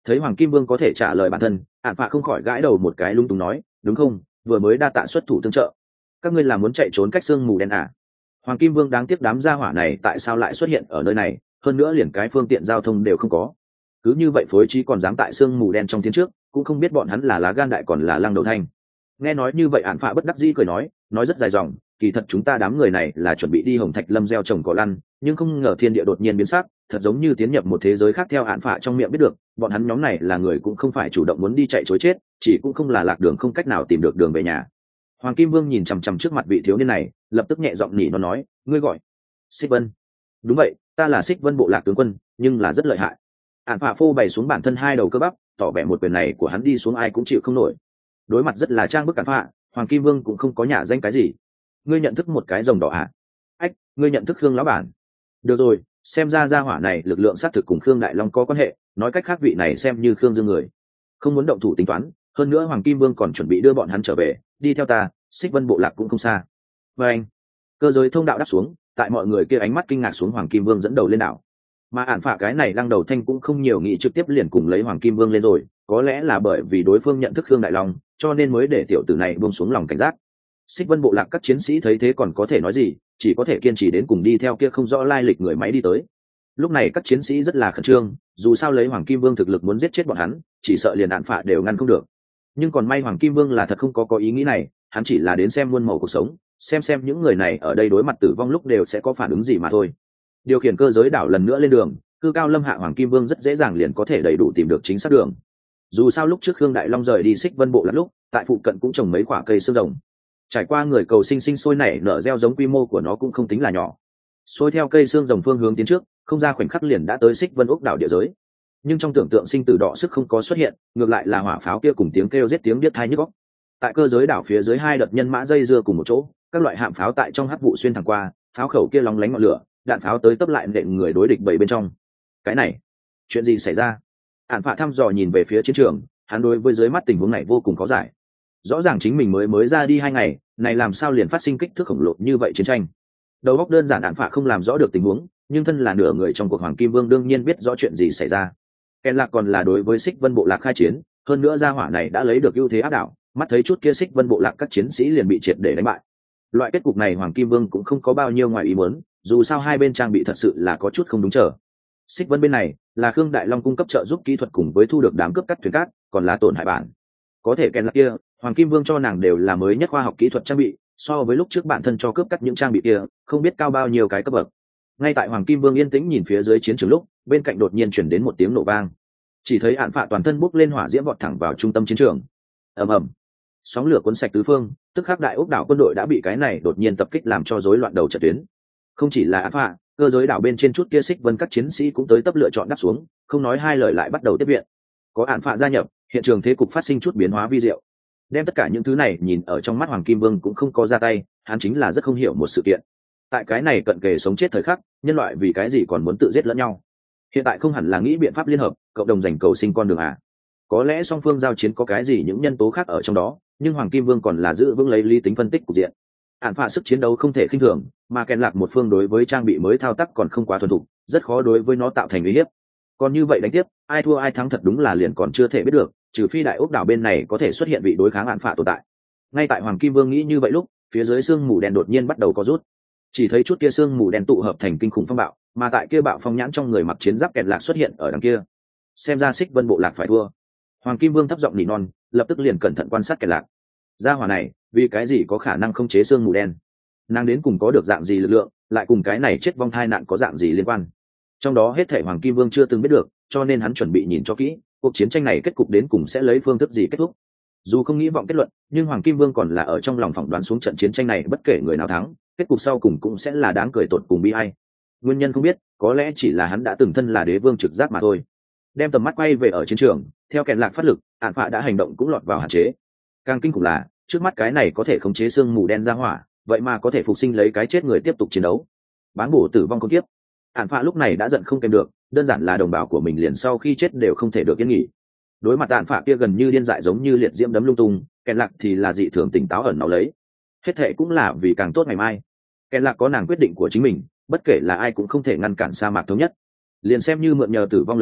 Thấy Hoàng Kim Vương có thể trả lời bản thân, ạn phạ không khỏi gãi đầu một cái lung túng nói, đúng không, vừa mới đa tạ xuất thủ tương trợ. Các ngươi là muốn chạy trốn cách sương mù đen à? Hoàng Kim Vương đáng tiếc đám gia hỏa này tại sao lại xuất hiện ở nơi này, hơn nữa liền cái phương tiện giao thông đều không có. Cứ như vậy phối trí còn dám tại sương mù đen trong tiến trước, cũng không biết bọn hắn là lá gan đại còn là lăng đầu thanh. Nghe nói như vậy ạn phạ bất đắc dĩ cười nói rất dài dòng, kỳ thật chúng ta đám người này là chuẩn bị đi Hồng Thạch Lâm gieo trồng cỏ lăn, nhưng không ngờ thiên địa đột nhiên biến sắc, thật giống như tiến nhập một thế giới khác. Theo ạn phạ trong miệng biết được, bọn hắn nhóm này là người cũng không phải chủ động muốn đi chạy trối chết, chỉ cũng không là lạc đường không cách nào tìm được đường về nhà. Hoàng Kim Vương nhìn chằm chằm trước mặt vị thiếu niên này, lập tức nhẹ giọng nỉ nó nói, ngươi gọi Xích Vân? Đúng vậy, ta là Xích Vân bộ lạc tướng quân, nhưng là rất lợi hại. Ạn phạ phô bày xuống bản thân hai đầu cơ bắp, tỏ vẻ một quyền này của hắn đi xuống ai cũng chịu không nổi. Đối mặt rất là trang bức ạn phạ, Hoàng Kim Vương cũng không có nhả danh cái gì. Ngươi nhận thức một cái rồng đỏ à? Ách, ngươi nhận thức Khương lão bản? Được rồi, xem ra gia hỏa này lực lượng xác thực cùng Khương Đại Long có quan hệ, nói cách khác vị này xem như Khương Dương người, không muốn động thủ tính toán. Hơn nữa Hoàng Kim Vương còn chuẩn bị đưa bọn hắn trở về, đi theo ta, Xích Vân bộ lạc cũng không xa. Và anh, cơ giới thông đạo đáp xuống, tại mọi người kia ánh mắt kinh ngạc xuống, Hoàng Kim Vương dẫn đầu lên đảo. Mà ản phạ cái này lăng đầu thanh cũng không nhiều nghĩ trực tiếp liền cùng lấy Hoàng Kim Vương lên rồi, có lẽ là bởi vì đối phương nhận thức Khương Đại Long, cho nên mới để tiểu tử này buông xuống lòng cảnh giác. Xích Vân bộ lạc các chiến sĩ thấy thế còn có thể nói gì, chỉ có thể kiên trì đến cùng đi theo kia không rõ lai lịch người máy đi tới. Lúc này các chiến sĩ rất là khẩn trương, dù sao lấy Hoàng Kim Vương thực lực muốn giết chết bọn hắn, chỉ sợ liền ản phạ đều ngăn không được. Nhưng còn may Hoàng Kim Vương là thật không có ý nghĩ này, hắn chỉ là đến xem muôn màu cuộc sống, xem những người này ở đây đối mặt tử vong lúc đều sẽ có phản ứng gì mà thôi. Điều khiển cơ giới đảo lần nữa lên đường, cư cao lâm hạ Hoàng Kim Vương rất dễ dàng liền có thể đầy đủ tìm được chính xác đường. Dù sao lúc trước Khương Đại Long rời đi Xích Vân bộ lạc lúc, tại phụ cận cũng trồng mấy quả cây xương rồng. Trải qua người cầu sinh sôi nảy nở gieo giống, quy mô của nó cũng không tính là nhỏ. Xôi theo cây xương rồng phương hướng tiến trước, không ra khoảnh khắc liền đã tới Xích Vân ốc đảo địa giới. Nhưng trong tưởng tượng sinh tử đỏ sức không có xuất hiện, ngược lại là hỏa pháo kia cùng tiếng kêu giết tiếng điếc tai nhức óc. Tại cơ giới đảo phía dưới hai đợt nhân mã dây dưa cùng một chỗ, các loại hạm pháo tại trong hắc vụ xuyên thẳng qua, pháo khẩu kia lóng lánh ngọn lửa, đạn pháo tới tấp lại nện người đối địch bảy bên trong. Cái này, chuyện gì xảy ra? Ản phạ thăm dò nhìn về phía chiến trường, hắn đối với dưới mắt tình huống này vô cùng khó giải. Rõ ràng chính mình mới ra đi 2 ngày, này làm sao liền phát sinh kích thước khổng lồ như vậy chiến tranh? Đầu óc đơn giản Ản phạ không làm rõ được tình huống, nhưng thân là nửa người trong cuộc Hoàng Kim Vương đương nhiên biết rõ chuyện gì xảy ra. Ken Lạc còn là đối với Xích Vân bộ lạc khai chiến, hơn nữa gia hỏa này đã lấy được ưu thế áp đảo, mắt thấy chút kia Xích Vân bộ lạc các chiến sĩ liền bị triệt để đánh bại. Loại kết cục này Hoàng Kim Vương cũng không có bao nhiêu ngoài ý muốn, dù sao hai bên trang bị thật sự là có chút không đúng trở. Xích Vân bên này là Khương Đại Long cung cấp trợ giúp kỹ thuật cùng với thu được đám cướp cắt thuyền cát, còn là tổn hại bản. Có thể Ken Lạc kia, Hoàng Kim Vương cho nàng đều là mới nhất khoa học kỹ thuật trang bị, so với lúc trước bản thân cho cướp cắt những trang bị kia, không biết cao bao nhiêu cái cấp bậc. Ngay tại Hoàng Kim Vương yên tĩnh nhìn phía dưới chiến trường lúc, bên cạnh đột nhiên chuyển đến một tiếng nổ vang. Chỉ thấy Ản phạ toàn thân bốc lên hỏa diễm vọt thẳng vào trung tâm chiến trường. Ầm ầm, sóng lửa cuốn sạch tứ phương, tức khắc đại ốc đảo quân đội đã bị cái này đột nhiên tập kích làm cho rối loạn đầu trận tuyến. Không chỉ là Ản phạ, cơ giới đảo bên trên chút kia Xích Vân các chiến sĩ cũng tới tấp lựa chọn đáp xuống, không nói hai lời lại bắt đầu tiếp viện. Có Ản phạ gia nhập, hiện trường thế cục phát sinh chút biến hóa vi diệu. Đem tất cả những thứ này nhìn ở trong mắt Hoàng Kim Vương cũng không có ra tay, hắn chính là rất không hiểu một sự kiện. Tại cái này cận kề sống chết thời khắc, nhân loại vì cái gì còn muốn tự giết lẫn nhau? Hiện tại không hẳn là nghĩ biện pháp liên hợp, cộng đồng giành cầu sinh con đường à? Có lẽ song phương giao chiến có cái gì những nhân tố khác ở trong đó, nhưng Hoàng Kim Vương còn là giữ vững lấy lý tính phân tích cục diện. Ản phạ sức chiến đấu không thể khinh thường, mà Ken Lạc một phương đối với trang bị mới thao tác còn không quá thuần thục, rất khó đối với nó tạo thành uy hiếp. Còn như vậy đánh tiếp, ai thua ai thắng thật đúng là liền còn chưa thể biết được, trừ phi đại ốc đảo bên này có thể xuất hiện vị đối kháng Ản phạ tồn tại. Ngay tại Hoàng Kim Vương nghĩ như vậy lúc, phía dưới sương mù đen đột nhiên bắt đầu có rút. Chỉ thấy chút kia sương mù đen tụ hợp thành kinh khủng phong bạo, mà tại kia bạo phong nhãn trong người mặc chiến giáp Ken Lạc xuất hiện ở đằng kia. Xem ra Xích Vân bộ lạc phải thua. Hoàng Kim Vương thấp giọng nỉ non, lập tức liền cẩn thận quan sát Ken Lạc. Gia hỏa này, vì cái gì có khả năng khống chế sương mù đen? Nàng đến cùng có được dạng gì lực lượng, lại cùng cái này chết vong thai nạn có dạng gì liên quan? Trong đó hết thảy Hoàng Kim Vương chưa từng biết được, cho nên hắn chuẩn bị nhìn cho kỹ, cuộc chiến tranh này kết cục đến cùng sẽ lấy phương thức gì kết thúc. Dù không nghĩ vọng kết luận, nhưng Hoàng Kim Vương còn là ở trong lòng phỏng đoán xuống trận chiến tranh này bất kể người nào thắng, kết cục sau cùng cũng sẽ là đáng cười tột cùng bi ai. Nguyên nhân không biết, có lẽ chỉ là hắn đã từng thân là đế vương trực giác mà thôi. Đem tầm mắt quay về ở chiến trường, theo Ken Lạc phát lực, Ản phạ đã hành động cũng lọt vào hạn chế. Càng kinh khủng là, trước mắt cái này có thể khống chế sương mù đen ra hỏa, vậy mà có thể phục sinh lấy cái chết người tiếp tục chiến đấu. Bán bổ tử vong con kiếp. Ản phạ lúc này đã giận không kèm được, đơn giản là đồng bào của mình liền sau khi chết đều không thể được yên nghỉ. Đối mặt Ản phạ kia gần như điên dại giống như liệt diễm đấm lung tung, Ken Lạc thì là dị thường tỉnh táo ẩn náu lấy. Hết thệ cũng là vì càng tốt ngày mai. Ken Lạc có nàng quyết định của chính mình, bất kể là ai cũng không thể ngăn cản sa mạc thống nhất. Liền xem như mượn nhờ tử vong lực lượng,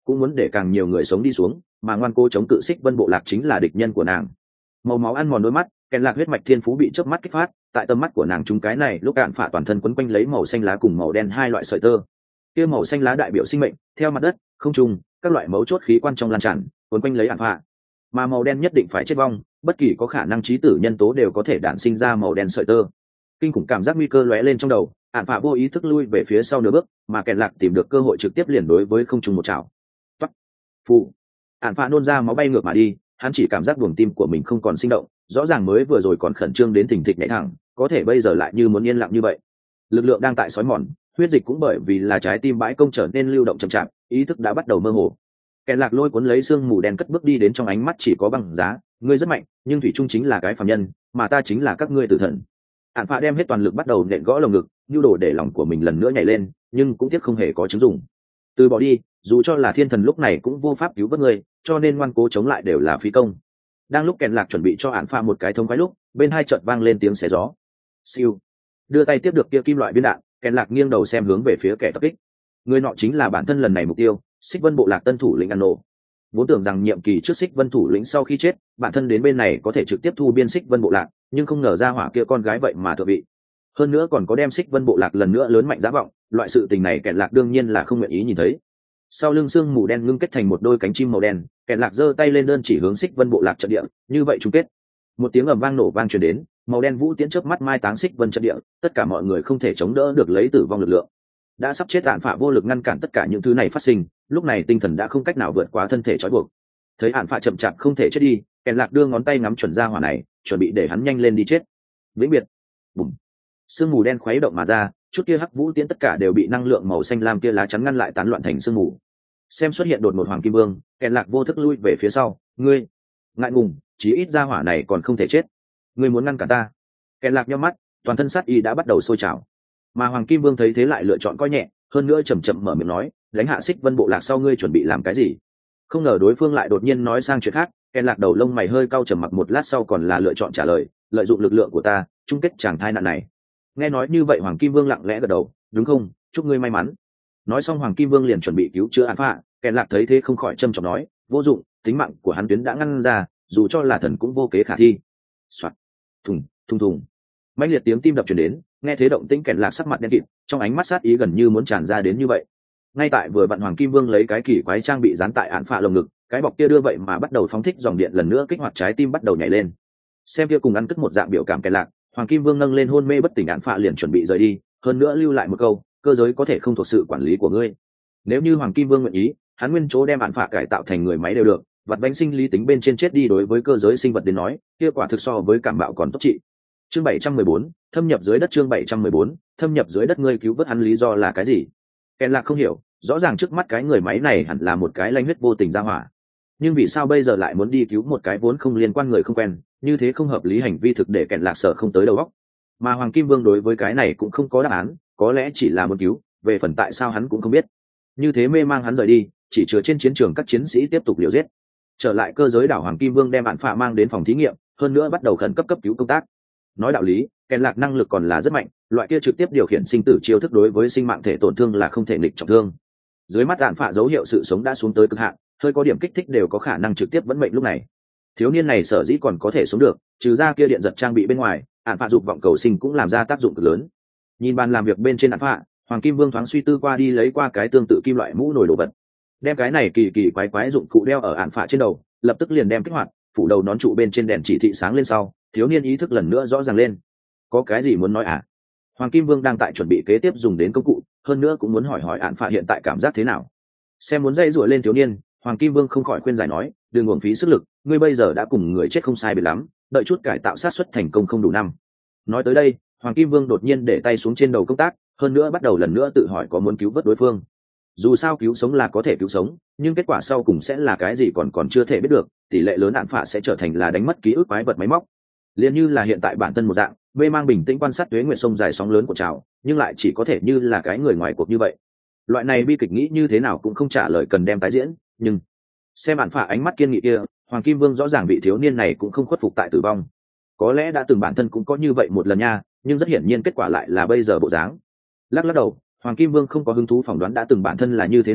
cũng muốn để càng nhiều người sống đi xuống, mà ngoan cố chống cự Xích Vân bộ lạc chính là địch nhân của nàng. Màu máu ăn mòn đôi mắt, kèn lạc huyết mạch thiên phú bị chớp mắt kích phát, tại tầm mắt của nàng chúng cái này lúc cạn phạ toàn thân quấn quanh lấy màu xanh lá cùng màu đen hai loại sợi tơ. Kia màu xanh lá đại biểu sinh mệnh, theo mặt đất, không trung, các loại mấu chốt khí quan trong lan tràn, quấn quanh lấy ạn phạ. Mà màu đen nhất định phải chết vong, bất kỳ có khả năng chí tử nhân tố đều có thể đản sinh ra màu đen sợi tơ. Kinh khủng cảm giác nguy cơ lóe lên trong đầu, ạn phạ vô ý thức lui về phía sau nửa bước, mà kèn lạc tìm được cơ hội trực tiếp liền đối với không trung một chảo. Toắc. Phụ. Ạn phạ nôn ra máu bay ngược mà đi, hắn chỉ cảm giác buồng tim của mình không còn sinh động, rõ ràng mới vừa rồi còn khẩn trương đến thình thịch nhảy thẳng, có thể bây giờ lại như muốn yên lặng như vậy. Lực lượng đang tại sói mòn, huyết dịch cũng bởi vì là trái tim bãi công trở nên lưu động chậm chạp, ý thức đã bắt đầu mơ hồ. Kèn lạc lôi cuốn lấy xương mù đen cất bước đi đến trong ánh mắt chỉ có băng giá, ngươi rất mạnh, nhưng thủy trung chính là cái phàm nhân, mà ta chính là các ngươi tử thần. Ạn phạ đem hết toàn lực bắt đầu nện gõ lồng ngực, nhu đồ để lòng của mình lần nữa nhảy lên, nhưng cũng tiếc không hề có chứng dụng. Từ bỏ đi, dù cho là thiên thần lúc này cũng vô pháp cứu vớt ngươi, cho nên ngoan cố chống lại đều là phí công. Đang lúc kèn lạc chuẩn bị cho ạn phạ một cái thông khoái lúc, bên hai chợt vang lên tiếng xé gió. Siêu. Đưa tay tiếp được kia kim loại viên đạn, kèn lạc nghiêng đầu xem hướng về phía kẻ tập kích. Người nọ chính là bản thân lần này mục tiêu, Xích Vân bộ lạc tân thủ lĩnh An Nộ. Vốn tưởng rằng nhiệm kỳ trước Xích Vân thủ lĩnh sau khi chết, bản thân đến bên này có thể trực tiếp thu biên Xích Vân bộ lạc, nhưng không ngờ ra hỏa kia con gái vậy mà thượng vị. Hơn nữa còn có đem Xích Vân bộ lạc lần nữa lớn mạnh giá vọng, loại sự tình này kẻ lạc đương nhiên là không nguyện ý nhìn thấy. Sau lưng xương mù đen ngưng kết thành một đôi cánh chim màu đen, kẻ lạc giơ tay lên đơn chỉ hướng Xích Vân bộ lạc trận địa, như vậy chung kết. Một tiếng ầm vang nổ vang truyền đến, màu đen vũ tiễn chớp mắt mai táng Xích Vân trận địa, tất cả mọi người không thể chống đỡ được lấy tử vong lực lượng. Đã sắp chết Ạn phạ vô lực ngăn cản tất cả những thứ này phát sinh, lúc này tinh thần đã không cách nào vượt quá thân thể trói buộc. Thấy Ạn phạ chậm chạp không thể chết đi, kẻ lạc đưa ngón tay ngắm chuẩn ra hỏa này, chuẩn bị để hắn nhanh lên đi chết. Vĩnh biệt. Bùm. Sương mù đen khuấy động mà ra, chút kia hắc vũ tiễn tất cả đều bị năng lượng màu xanh lam kia lá chắn ngăn lại, tán loạn thành sương mù. Xem xuất hiện đột ngột Hoàng Kim Vương, kẻ lạc vô thức lui về phía sau. Ngươi ngại ngùng, chí ít ra hỏa này còn không thể chết. Ngươi muốn ngăn cản ta? Kẻ lạc nhắm mắt, toàn thân sát ý đã bắt đầu sôi trào. Mà Hoàng Kim Vương thấy thế lại lựa chọn coi nhẹ, hơn nữa chậm chậm mở miệng nói, đánh hạ Xích Vân bộ lạc sau ngươi chuẩn bị làm cái gì? Không ngờ đối phương lại đột nhiên nói sang chuyện khác, kẻ lạc đầu lông mày hơi cau, trầm mặc một lát sau còn là lựa chọn trả lời, lợi dụng lực lượng của ta chung kết chàng thai nạn này. Nghe nói như vậy Hoàng Kim Vương lặng lẽ gật đầu, đúng không, chúc ngươi may mắn. Nói xong Hoàng Kim Vương liền chuẩn bị cứu chữa Ạn phạ, kẻ lạc thấy thế không khỏi trầm trọng nói, vô dụng, tính mạng của hắn tuyến đã ngăn ra, dù cho là thần cũng vô kế khả thi. Soạt. Thùng thùng thùng. Mãnh liệt tiếng tim đập truyền đến, nghe thế động tĩnh kẻ lạc sắc mặt đen kịt, trong ánh mắt sát ý gần như muốn tràn ra đến như vậy. Ngay tại vừa vặn Hoàng Kim Vương lấy cái kỳ quái trang bị dán tại Ạn phạ lồng ngực, cái bọc kia đưa vậy mà bắt đầu phóng thích dòng điện lần nữa kích hoạt trái tim bắt đầu nhảy lên. Xem kia cùng ăn cất một dạng biểu cảm kẻ lạc, Hoàng Kim Vương nâng lên hôn mê bất tỉnh Ạn phạ liền chuẩn bị rời đi, hơn nữa lưu lại một câu, cơ giới có thể không thuộc sự quản lý của ngươi. Nếu như Hoàng Kim Vương nguyện ý, hắn nguyên chỗ đem Ạn phạ cải tạo thành người máy đều được, vặt bánh sinh lý tính bên trên chết đi đối với cơ giới sinh vật đến nói, kia quả thực so với cảm bạo còn tốt trị. Chương 714, thâm nhập dưới đất. Chương 714, thâm nhập dưới đất. Ngươi cứu vớt hắn lý do là cái gì? Kẻ lạc không hiểu, rõ ràng trước mắt cái người máy này hẳn là một cái lanh huyết vô tình ra hỏa, nhưng vì sao bây giờ lại muốn đi cứu một cái vốn không liên quan người không quen, như thế không hợp lý hành vi thực để kẻ lạc sợ không tới đầu óc. Mà Hoàng Kim Vương đối với cái này cũng không có đáp án, có lẽ chỉ là muốn cứu, về phần tại sao hắn cũng không biết. Như thế mê mang hắn rời đi, chỉ chứa trên chiến trường các chiến sĩ tiếp tục liều giết. Trở lại cơ giới đảo, Hoàng Kim Vương đem Ạn phạ mang đến phòng thí nghiệm, hơn nữa bắt đầu khẩn cấp cứu công tác. Nói đạo lý, kẻ lạc năng lực còn là rất mạnh, loại kia trực tiếp điều khiển sinh tử chiêu thức đối với sinh mạng thể tổn thương là không thể nghịch trọng thương. Dưới mắt Ạn phạ dấu hiệu sự sống đã xuống tới cực hạn, hơi có điểm kích thích đều có khả năng trực tiếp vẫn mệnh lúc này. Thiếu niên này sở dĩ còn có thể sống được, trừ ra kia điện giật trang bị bên ngoài, Ạn phạ dục vọng cầu sinh cũng làm ra tác dụng cực lớn. Nhìn bàn làm việc bên trên Ạn phạ, Hoàng Kim Vương thoáng suy tư qua đi lấy qua cái tương tự kim loại mũ nồi đồ vật, đem cái này kỳ kỳ quái quái dụng cụ đeo ở Ạn phạ trên đầu, lập tức liền đem kích hoạt, phủ đầu nón trụ bên trên đèn chỉ thị sáng lên sau, thiếu niên ý thức lần nữa rõ ràng lên. Có cái gì muốn nói à? Hoàng Kim Vương đang tại chuẩn bị kế tiếp dùng đến công cụ, hơn nữa cũng muốn hỏi hỏi Ạn phạ hiện tại cảm giác thế nào. Xem muốn dây rủa lên thiếu niên, Hoàng Kim Vương không khỏi khuyên giải nói, đừng uổng phí sức lực, ngươi bây giờ đã cùng người chết không sai biệt lắm, đợi chút cải tạo sát xuất thành công không đủ năm. Nói tới đây, Hoàng Kim Vương đột nhiên để tay xuống trên đầu công tác, hơn nữa bắt đầu lần nữa tự hỏi có muốn cứu vớt đối phương. Dù sao cứu sống là có thể cứu sống, nhưng kết quả sau cùng sẽ là cái gì còn chưa thể biết được, tỷ lệ lớn Ạn phạ sẽ trở thành là đánh mất ký ức quái vật máy móc. Liên như là hiện tại bản thân một dạng, mê mang bình tĩnh quan sát tuế nguyệt sông dài sóng lớn của trào, nhưng lại chỉ có thể như là cái người ngoài cuộc như vậy. Loại này bi kịch nghĩ như thế nào cũng không trả lời cần đem tái diễn, nhưng xem Ạn phạ ánh mắt kiên nghị kia, Hoàng Kim Vương rõ ràng vị thiếu niên này cũng không khuất phục tại tử vong. Có lẽ đã từng bản thân cũng có như vậy một lần nha, nhưng rất hiển nhiên kết quả lại là bây giờ bộ dáng. Lắc lắc đầu, Hoàng Kim Vương không có hứng thú phỏng đoán đã từng bản thân là như thế nào,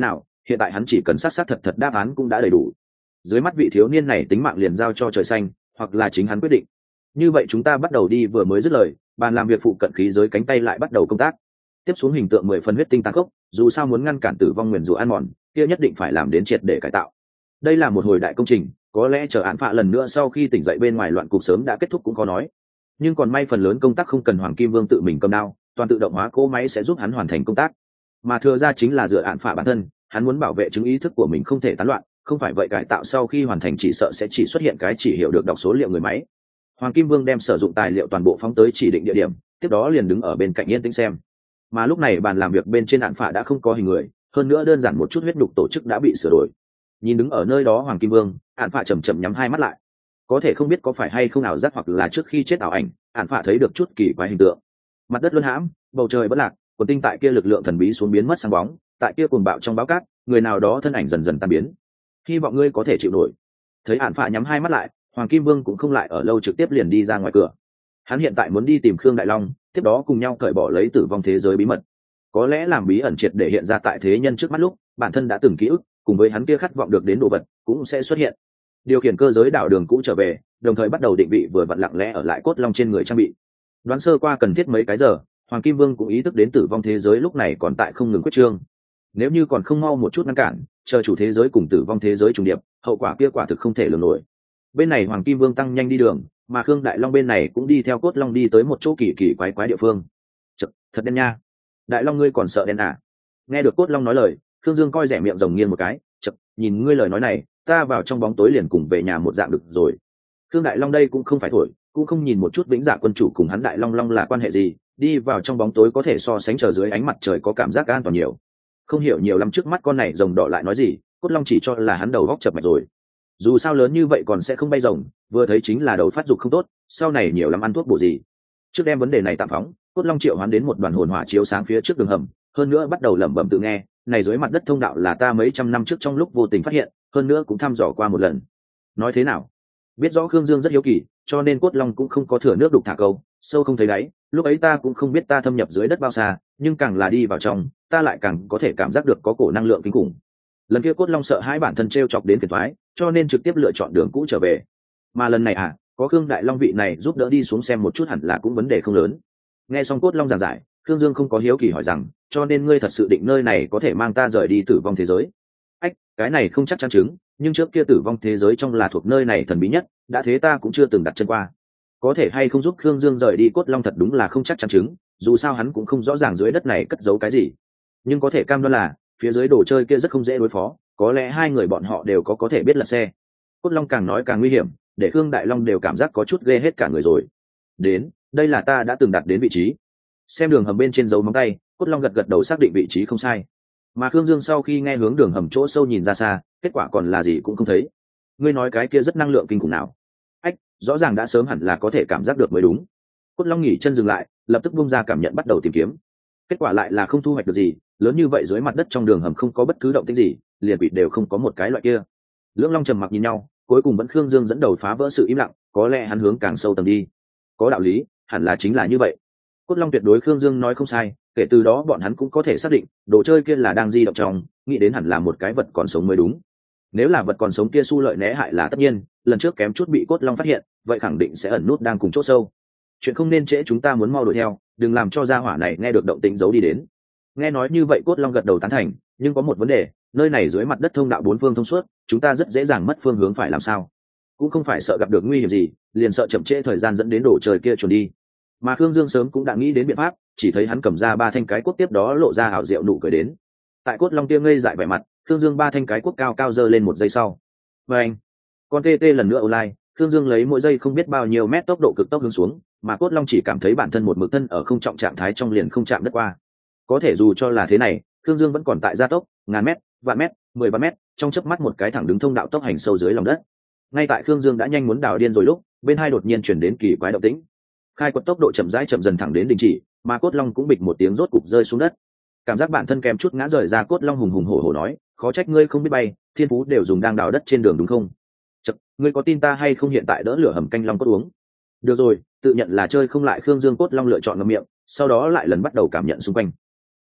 hiện tại hắn chỉ cần xác xác thật thật đáp án cũng đã đầy đủ. Dưới mắt vị thiếu niên này tính mạng liền giao cho trời xanh, hoặc là chính hắn quyết định. Như vậy chúng ta bắt đầu đi. Vừa mới dứt lời, bàn làm việc phụ cận khí giới cánh tay lại bắt đầu công tác. Tiếp xuống hình tượng 10 phần huyết tinh tàn khốc, dù sao muốn ngăn cản tử vong nguyền rủa ăn mòn, kia nhất định phải làm đến triệt để cải tạo. Đây là một hồi đại công trình, có lẽ chờ án phạ lần nữa sau khi tỉnh dậy bên ngoài loạn cục sớm đã kết thúc cũng có nói. Nhưng còn may phần lớn công tác không cần Hoàng Kim Vương tự mình cầm đao, toàn tự động hóa cỗ máy sẽ giúp hắn hoàn thành công tác. Mà thừa ra chính là dựa án phạ bản thân, hắn muốn bảo vệ chứng ý thức của mình không thể tán loạn, không phải vậy cải tạo sau khi hoàn thành chỉ sợ sẽ chỉ xuất hiện cái chỉ hiểu được đọc số liệu người máy. Hoàng Kim Vương đem sử dụng tài liệu toàn bộ phóng tới chỉ định địa điểm, tiếp đó liền đứng ở bên cạnh yên tĩnh xem. Mà lúc này bàn làm việc bên trên án phạ đã không có hình người, hơn nữa đơn giản một chút huyết đục tổ chức đã bị sửa đổi. Nhìn đứng ở nơi đó Hoàng Kim Vương, án phạ chậm chậm nhắm hai mắt lại. Có thể không biết có phải hay không ảo giác hoặc là trước khi chết ảo ảnh, án phạ thấy được chút kỳ quái hình tượng. Mặt đất luân hãm, bầu trời bất lạc, quần tinh tại kia lực lượng thần bí xuống biến mất sáng bóng, tại kia cuồng bạo trong báo cát, người nào đó thân ảnh dần dần tan biến. Hy vọng ngươi có thể chịu nổi. Thấy án phạ nhắm hai mắt lại, Hoàng Kim Vương cũng không lại ở lâu, trực tiếp liền đi ra ngoài cửa. Hắn hiện tại muốn đi tìm Khương Đại Long, tiếp đó cùng nhau cởi bỏ lấy tử vong thế giới bí mật. Có lẽ làm bí ẩn triệt để hiện ra tại thế nhân trước mắt lúc, bản thân đã từng ký ức cùng với hắn kia khát vọng được đến đồ vật cũng sẽ xuất hiện. Điều khiển cơ giới đảo đường cũ trở về, đồng thời bắt đầu định vị vừa vặn lặng lẽ ở lại cốt long trên người trang bị. Đoán sơ qua cần thiết mấy cái giờ, Hoàng Kim Vương cũng ý thức đến tử vong thế giới lúc này còn tại không ngừng quyết trương. Nếu như còn không mau một chút ngăn cản, chờ chủ thế giới cùng tử vong thế giới trùng điệp, hậu quả kia quả thực không thể lường nổi. Bên này Hoàng Kim Vương tăng nhanh đi đường, mà Khương Đại Long bên này cũng đi theo cốt long đi tới một chỗ kỳ kỳ quái quái địa phương. Chật, thật đen nha. Đại Long ngươi còn sợ đen à? Nghe được cốt long nói lời, Khương Dương coi rẻ miệng rồng nghiêng một cái. Chật, nhìn ngươi lời nói này, ta vào trong bóng tối liền cùng về nhà một dạng được rồi. Khương Đại Long đây cũng không phải thổi, cũng không nhìn một chút Vĩnh Dạ quân chủ cùng hắn Đại Long Long là quan hệ gì, đi vào trong bóng tối có thể so sánh chờ dưới ánh mặt trời có cảm giác an toàn nhiều. Không hiểu nhiều lắm trước mắt con này rồng đỏ lại nói gì, cốt long chỉ cho là hắn đầu góc chập mạch rồi. Dù sao lớn như vậy còn sẽ không bay rồng, vừa thấy chính là đầu phát dục không tốt, sau này nhiều lắm ăn thuốc bổ gì. Trước đem vấn đề này tạm phóng, cốt long triệu hoán đến một đoàn hồn hỏa chiếu sáng phía trước đường hầm, hơn nữa bắt đầu lẩm bẩm tự nghe, này dưới mặt đất thông đạo là ta mấy trăm năm trước trong lúc vô tình phát hiện, hơn nữa cũng thăm dò qua một lần. Nói thế nào? Biết rõ Khương Dương rất hiếu kỳ, cho nên cốt long cũng không có thừa nước đục thả câu, sâu không thấy đáy. Lúc ấy ta cũng không biết ta thâm nhập dưới đất bao xa, nhưng càng là đi vào trong, ta lại càng có thể cảm giác được có cổ năng lượng kinh khủng. Lần kia cốt long sợ hãi bản thân treo chọc đến phiền toái, cho nên trực tiếp lựa chọn đường cũ trở về. Mà lần này có Khương Đại Long vị này giúp đỡ đi xuống xem một chút hẳn là cũng vấn đề không lớn. Nghe xong cốt long giảng giải, Khương Dương không có hiếu kỳ hỏi rằng, cho nên ngươi thật sự định nơi này có thể mang ta rời đi tử vong thế giới? Ách, cái này không chắc chắn chứng, nhưng trước kia tử vong thế giới trong là thuộc nơi này thần bí nhất, đã thế ta cũng chưa từng đặt chân qua. Có thể hay không giúp Khương Dương rời đi cốt long thật đúng là không chắc chắn chứng, dù sao hắn cũng không rõ ràng dưới đất này cất giấu cái gì. Nhưng có thể cam đoan là phía dưới đồ chơi kia rất không dễ đối phó, có lẽ hai người bọn họ đều có thể biết lật xe. Cốt long càng nói càng nguy hiểm, để Khương Đại Long đều cảm giác có chút ghê hết cả người rồi. Đến, đây là ta đã từng đặt đến vị trí. Xem đường hầm bên trên dấu móng tay, cốt long gật gật đầu xác định vị trí không sai. Mà Khương Dương sau khi nghe hướng đường hầm chỗ sâu nhìn ra xa, kết quả còn là gì cũng không thấy. Ngươi nói cái kia rất năng lượng kinh khủng nào? Ách, rõ ràng đã sớm hẳn là có thể cảm giác được mới đúng. Cốt long nghỉ chân dừng lại, lập tức bung ra cảm nhận bắt đầu tìm kiếm. Kết quả lại là không thu hoạch được gì, lớn như vậy dưới mặt đất trong đường hầm không có bất cứ động tĩnh gì, liền quỷ đều không có một cái loại kia. Lưỡng long trầm mặc nhìn nhau, cuối cùng vẫn Khương Dương dẫn đầu phá vỡ sự im lặng, có lẽ hắn hướng càng sâu tầng đi. Có đạo lý, hẳn là chính là như vậy. Cốt long tuyệt đối Khương Dương nói không sai, kể từ đó bọn hắn cũng có thể xác định đồ chơi kia là đang di động trong, nghĩ đến hẳn là một cái vật còn sống mới đúng. Nếu là vật còn sống kia su lợi né hại là tất nhiên, lần trước kém chút bị cốt long phát hiện, vậy khẳng định sẽ ẩn nút đang cùng chỗ sâu. Chuyện không nên trễ, chúng ta muốn mau đuổi theo, đừng làm cho gia hỏa này nghe được động tĩnh giấu đi đến. Nghe nói như vậy cốt long gật đầu tán thành, nhưng có một vấn đề, nơi này dưới mặt đất thông đạo bốn phương thông suốt, chúng ta rất dễ dàng mất phương hướng phải làm sao? Cũng không phải sợ gặp được nguy hiểm gì, liền sợ chậm trễ thời gian dẫn đến đồ trời kia chuồn đi. Mà Khương Dương sớm cũng đã nghĩ đến biện pháp, chỉ thấy hắn cầm ra ba thanh cái cuốc, tiếp đó lộ ra hào diệu nụ cười đến. Tại cốt long kia ngây dại vẻ mặt, Khương Dương ba thanh cái cuốc cao cao giơ lên một giây sau. Và anh, con TT lần nữa online, Khương Dương lấy mỗi giây không biết bao nhiêu mét tốc độ cực tốc hướng xuống, mà cốt long chỉ cảm thấy bản thân một mực thân ở không trọng trạng thái trong liền không chạm đất qua. Có thể dù cho là thế này, Khương Dương vẫn còn tại gia tốc, ngàn mét, vạn mét, 10 vạn mét, trong chớp mắt một cái thẳng đứng thông đạo tốc hành sâu dưới lòng đất. Ngay tại Khương Dương đã nhanh muốn đào điên rồi lúc, bên hai đột nhiên chuyển đến kỳ quái động tĩnh. Khai quật tốc độ chậm rãi chậm dần thẳng đến đình chỉ, mà cốt long cũng bịch một tiếng rốt cục rơi xuống đất. Cảm giác bản thân kém chút ngã rời ra, cốt long hùng hùng hổ hổ nói, khó trách ngươi không biết bay, thiên phú đều dùng đang đào đất trên đường đúng không? Chậc, ngươi có tin ta hay không, hiện tại đỡ lửa hầm canh long cốt uống. Được rồi, tự nhận là chơi không lại. Khương Dương cốt long lựa chọn ngậm miệng, sau đó lại lần bắt đầu cảm nhận xung quanh.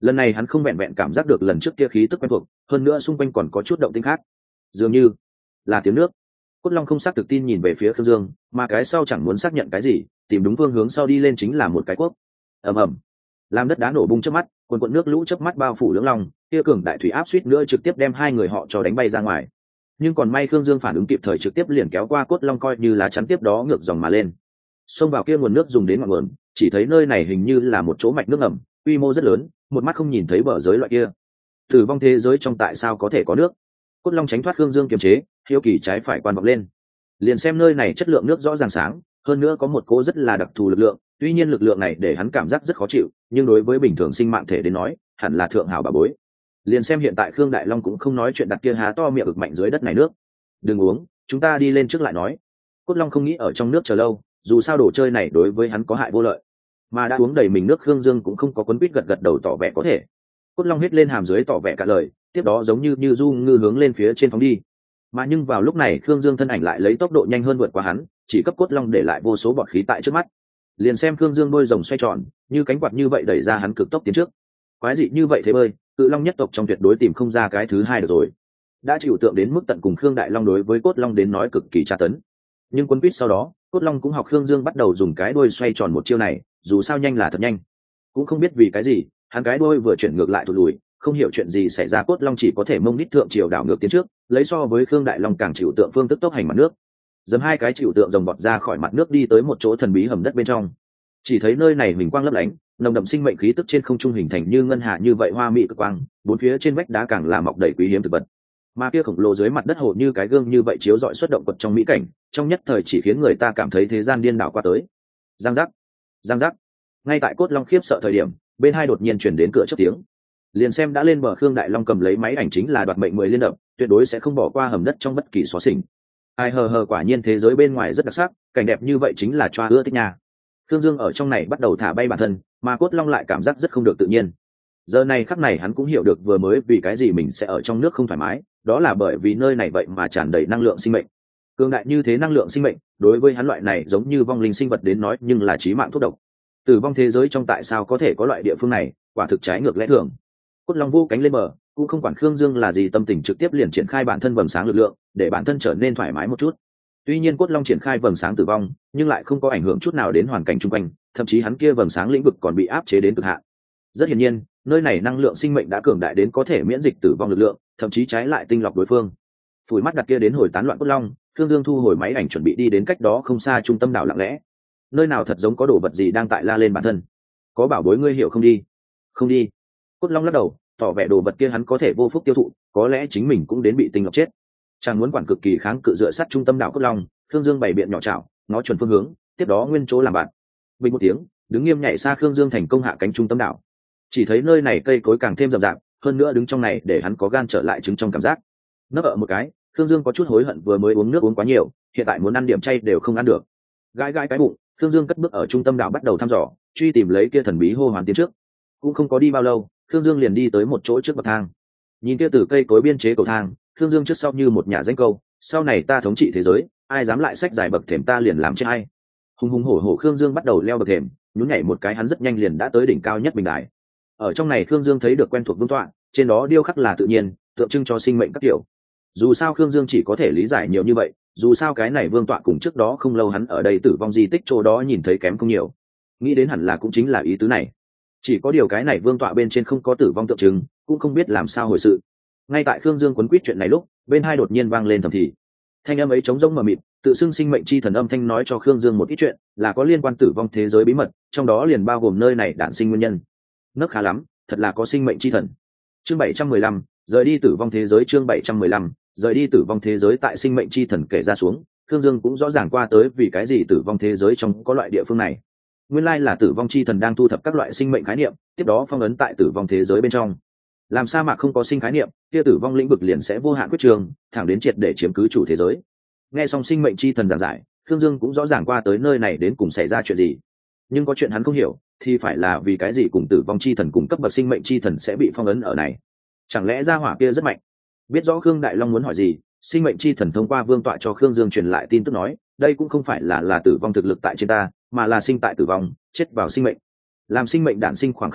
lần này hắn không vẹn vẹn cảm giác được lần trước kia khí tức quen thuộc, hơn nữa xung quanh còn có chút động tĩnh khác, dường như là tiếng nước. Cốt Long không xác thực tin nhìn về phía Khương Dương, mà cái sau chẳng muốn xác nhận cái gì, tìm đúng phương hướng sau đi lên chính là một cái cuốc. Ầm ầm, làm đất đá nổ bung trước mắt, cuồn cuộn nước lũ chớp mắt bao phủ Lưỡng Long, kia cường đại thủy áp suýt nữa trực tiếp đem hai người họ cho đánh bay ra ngoài. Nhưng còn may Khương Dương phản ứng kịp thời, trực tiếp liền kéo qua Cốt Long coi như là chắn tiếp đó ngược dòng mà lên. Xông vào kia nguồn nước dùng đến ngọn nguồn, chỉ thấy nơi này hình như là một chỗ mạch nước ngầm, quy mô rất lớn, một mắt không nhìn thấy bờ giới loại kia. Tử vong thế giới trong tại sao có thể có nước? Cốt Long tránh thoát Khương Dương kiềm chế, hiếu kỳ trái phải quan vọng lên. Liền xem nơi này chất lượng nước rõ ràng sáng, hơn nữa có một cỗ rất là đặc thù lực lượng, tuy nhiên lực lượng này để hắn cảm giác rất khó chịu, nhưng đối với bình thường sinh mạng thể đến nói, hẳn là thượng hảo bà bối. Liền xem hiện tại Khương Đại Long cũng không nói chuyện đặt kia há to miệng ực mạnh dưới đất này nước. Đừng uống, chúng ta đi lên trước lại nói. Cốt Long không nghĩ ở trong nước chờ lâu, dù sao đồ chơi này đối với hắn có hại vô lợi. Mà đã uống đầy mình nước, Khương Dương cũng không có quấn quýt gật gật đầu tỏ vẻ có thể. Cốt Long hít lên hàm dưới tỏ vẻ cả lời, tiếp đó giống như du ngư hướng lên phía trên phóng đi. Mà nhưng vào lúc này Khương Dương thân ảnh lại lấy tốc độ nhanh hơn vượt qua hắn, chỉ cấp Cốt Long để lại vô số bọt khí tại trước mắt. Liền xem Khương Dương đôi rồng xoay tròn, như cánh quạt như vậy đẩy ra hắn cực tốc tiến trước. Quái dị như vậy thế bơi, Cự Long nhất tộc trong tuyệt đối tìm không ra cái thứ hai được rồi. Đã chịu tượng đến mức tận cùng, Khương Đại Long đối với Cốt Long đến nói cực kỳ tra tấn. Nhưng quân quýt sau đó, Cốt Long cũng học Khương Dương bắt đầu dùng cái đuôi xoay tròn một chiêu này, dù sao nhanh là thật nhanh. Cũng không biết vì cái gì, hắn cái đuôi vừa chuyển ngược lại thụt lùi, không hiểu chuyện gì xảy ra, Cốt Long chỉ có thể mông đít thượng chiều đảo ngược tiến trước, lấy so với Khương Đại Long càng chịu tượng phương thức tốc hành mặt nước. Dầm hai cái chịu tượng rồng bọt ra khỏi mặt nước đi tới một chỗ thần bí hầm đất bên trong. Chỉ thấy nơi này huỳnh quang lấp lánh, nồng đậm sinh mệnh khí tức trên không trung hình thành như ngân hạ như vậy hoa mỹ cực quang, bốn phía trên vách đá càng là mọc đầy quý hiếm thực vật. Mà kia khổng lồ dưới mặt đất hồ như cái gương như vậy chiếu rọi xuất động quật trong mỹ cảnh, trong nhất thời chỉ khiến người ta cảm thấy thế gian điên đảo qua tới. Giang giác, giang giác. Ngay tại Cốt Long khiếp sợ thời điểm, bên hai đột nhiên chuyển đến cửa chớp tiếng. Liền xem đã lên bờ Khương Đại Long cầm lấy máy ảnh chính là đoạt mệnh 10 liên đập, tuyệt đối sẽ không bỏ qua hầm đất trong bất kỳ xóa xỉnh. Ai hờ quả nhiên thế giới bên ngoài rất đặc sắc, cảnh đẹp như vậy chính là choa ưa thích nhà. Khương Dương ở trong này bắt đầu thả bay bản thân, mà Cốt Long lại cảm giác rất không được tự nhiên. Giờ này khắc này hắn cũng hiểu được vừa mới vì cái gì mình sẽ ở trong nước không thoải mái, đó là bởi vì nơi này vậy mà tràn đầy năng lượng sinh mệnh. Cường đại như thế năng lượng sinh mệnh, đối với hắn loại này giống như vong linh sinh vật đến nói nhưng là chí mạng thuốc độc. Tử vong thế giới trong tại sao có thể có loại địa phương này, quả thực trái ngược lẽ thường. Cốt Long vô cánh lên bờ, cũng không quản Khương Dương là gì tâm tình, trực tiếp liền triển khai bản thân vầng sáng lực lượng, để bản thân trở nên thoải mái một chút. Tuy nhiên Cốt Long triển khai vầng sáng tử vong, nhưng lại không có ảnh hưởng chút nào đến hoàn cảnh xung quanh, thậm chí hắn kia vầng sáng lĩnh vực còn bị áp chế đến cực hạn. Rất hiển nhiên, nơi này năng lượng sinh mệnh đã cường đại đến có thể miễn dịch tử vong lực lượng, thậm chí trái lại tinh lọc đối phương. Phủi mắt đặt kia đến hồi tán loạn Cốt Long, Khương Dương thu hồi máy ảnh chuẩn bị đi đến cách đó không xa trung tâm đảo lặng lẽ. Nơi nào thật giống có đồ vật gì đang tại la lên bản thân. Có bảo bối ngươi hiểu không đi? Không đi. Cốt Long lắc đầu, tỏ vẻ đồ vật kia hắn có thể vô phúc tiêu thụ, có lẽ chính mình cũng đến bị tinh lọc chết. Chàng muốn quản cực kỳ kháng cự dựa sát trung tâm đảo Cốt Long, Khương Dương bày biện nhỏ chảo, nó chuẩn phương hướng, tiếp đó nguyên chỗ làm bạn. Bình một tiếng, đứng nghiêm nhảy xa, Khương Dương thành công hạ cánh trung tâm đảo. Chỉ thấy nơi này cây cối càng thêm rậm rạp, hơn nữa đứng trong này để hắn có gan trở lại trứng trong cảm giác. Nấp ở một cái, Khương Dương có chút hối hận vừa mới uống nước uống quá nhiều, hiện tại muốn ăn điểm chay đều không ăn được. Gãi cái bụng, Khương Dương cất bước ở trung tâm đảo bắt đầu thăm dò, truy tìm lấy kia thần bí hô hoán tiến trước. Cũng không có đi bao lâu, Khương Dương liền đi tới một chỗ trước bậc thang. Nhìn kia từ cây cối biên chế cầu thang, Khương Dương trước sau như một nhà danh câu, sau này ta thống trị thế giới, ai dám lại sách giải bậc thềm ta liền làm chết hay. Hùng hùng hổ hổ Khương Dương bắt đầu leo bậc thềm, nhún nhảy một cái hắn rất nhanh liền đã tới đỉnh cao nhất bình đài. Ở trong này Khương Dương thấy được quen thuộc vương tọa, trên đó điêu khắc là tự nhiên, tượng trưng cho sinh mệnh các kiểu. Dù sao Khương Dương chỉ có thể lý giải nhiều như vậy, dù sao cái này vương tọa cùng trước đó không lâu hắn ở đây tử vong di tích chỗ đó nhìn thấy kém không nhiều. Nghĩ đến hẳn là cũng chính là ý tứ này. Chỉ có điều cái này vương tọa bên trên không có tử vong tượng trưng, cũng không biết làm sao hồi sự. Ngay tại Khương Dương quấn quýt chuyện này lúc, bên hai đột nhiên vang lên thầm thì. Thanh âm ấy trống rỗng mờ mịt, tự xưng sinh mệnh chi thần âm thanh nói cho Khương Dương một ít chuyện, là có liên quan tử vong thế giới bí mật, trong đó liền bao gồm nơi này đản sinh nguyên nhân. Nấc khá lắm, thật là có sinh mệnh chi thần. Chương 715, rời đi tử vong thế giới. Chương 715, rời đi tử vong thế giới. Tại sinh mệnh chi thần kể ra xuống, Khương Dương cũng rõ ràng qua tới vì cái gì tử vong thế giới trong có loại địa phương này. Nguyên lai là tử vong chi thần đang thu thập các loại sinh mệnh khái niệm, tiếp đó phong ấn tại tử vong thế giới bên trong. Làm sa mạc không có sinh khái niệm, kia tử vong lĩnh vực liền sẽ vô hạn quyết trường, thẳng đến triệt để chiếm cứ chủ thế giới. Nghe xong sinh mệnh chi thần giảng giải, Khương Dương cũng rõ ràng qua tới nơi này đến cùng xảy ra chuyện gì. Nhưng có chuyện hắn không hiểu, thì phải là vì cái gì cùng tử vong chi thần cùng cấp bậc sinh mệnh chi thần sẽ bị phong ấn ở này. Chẳng lẽ gia hỏa kia rất mạnh? Biết rõ Khương Đại Long muốn hỏi gì, sinh mệnh chi thần thông qua vương tọa cho Khương Dương truyền lại tin tức nói, đây cũng không phải là tử vong thực lực tại trên ta, mà là sinh tại tử vong, chết vào sinh mệnh. Làm sinh mệnh đản sinh khoảng khắc đó,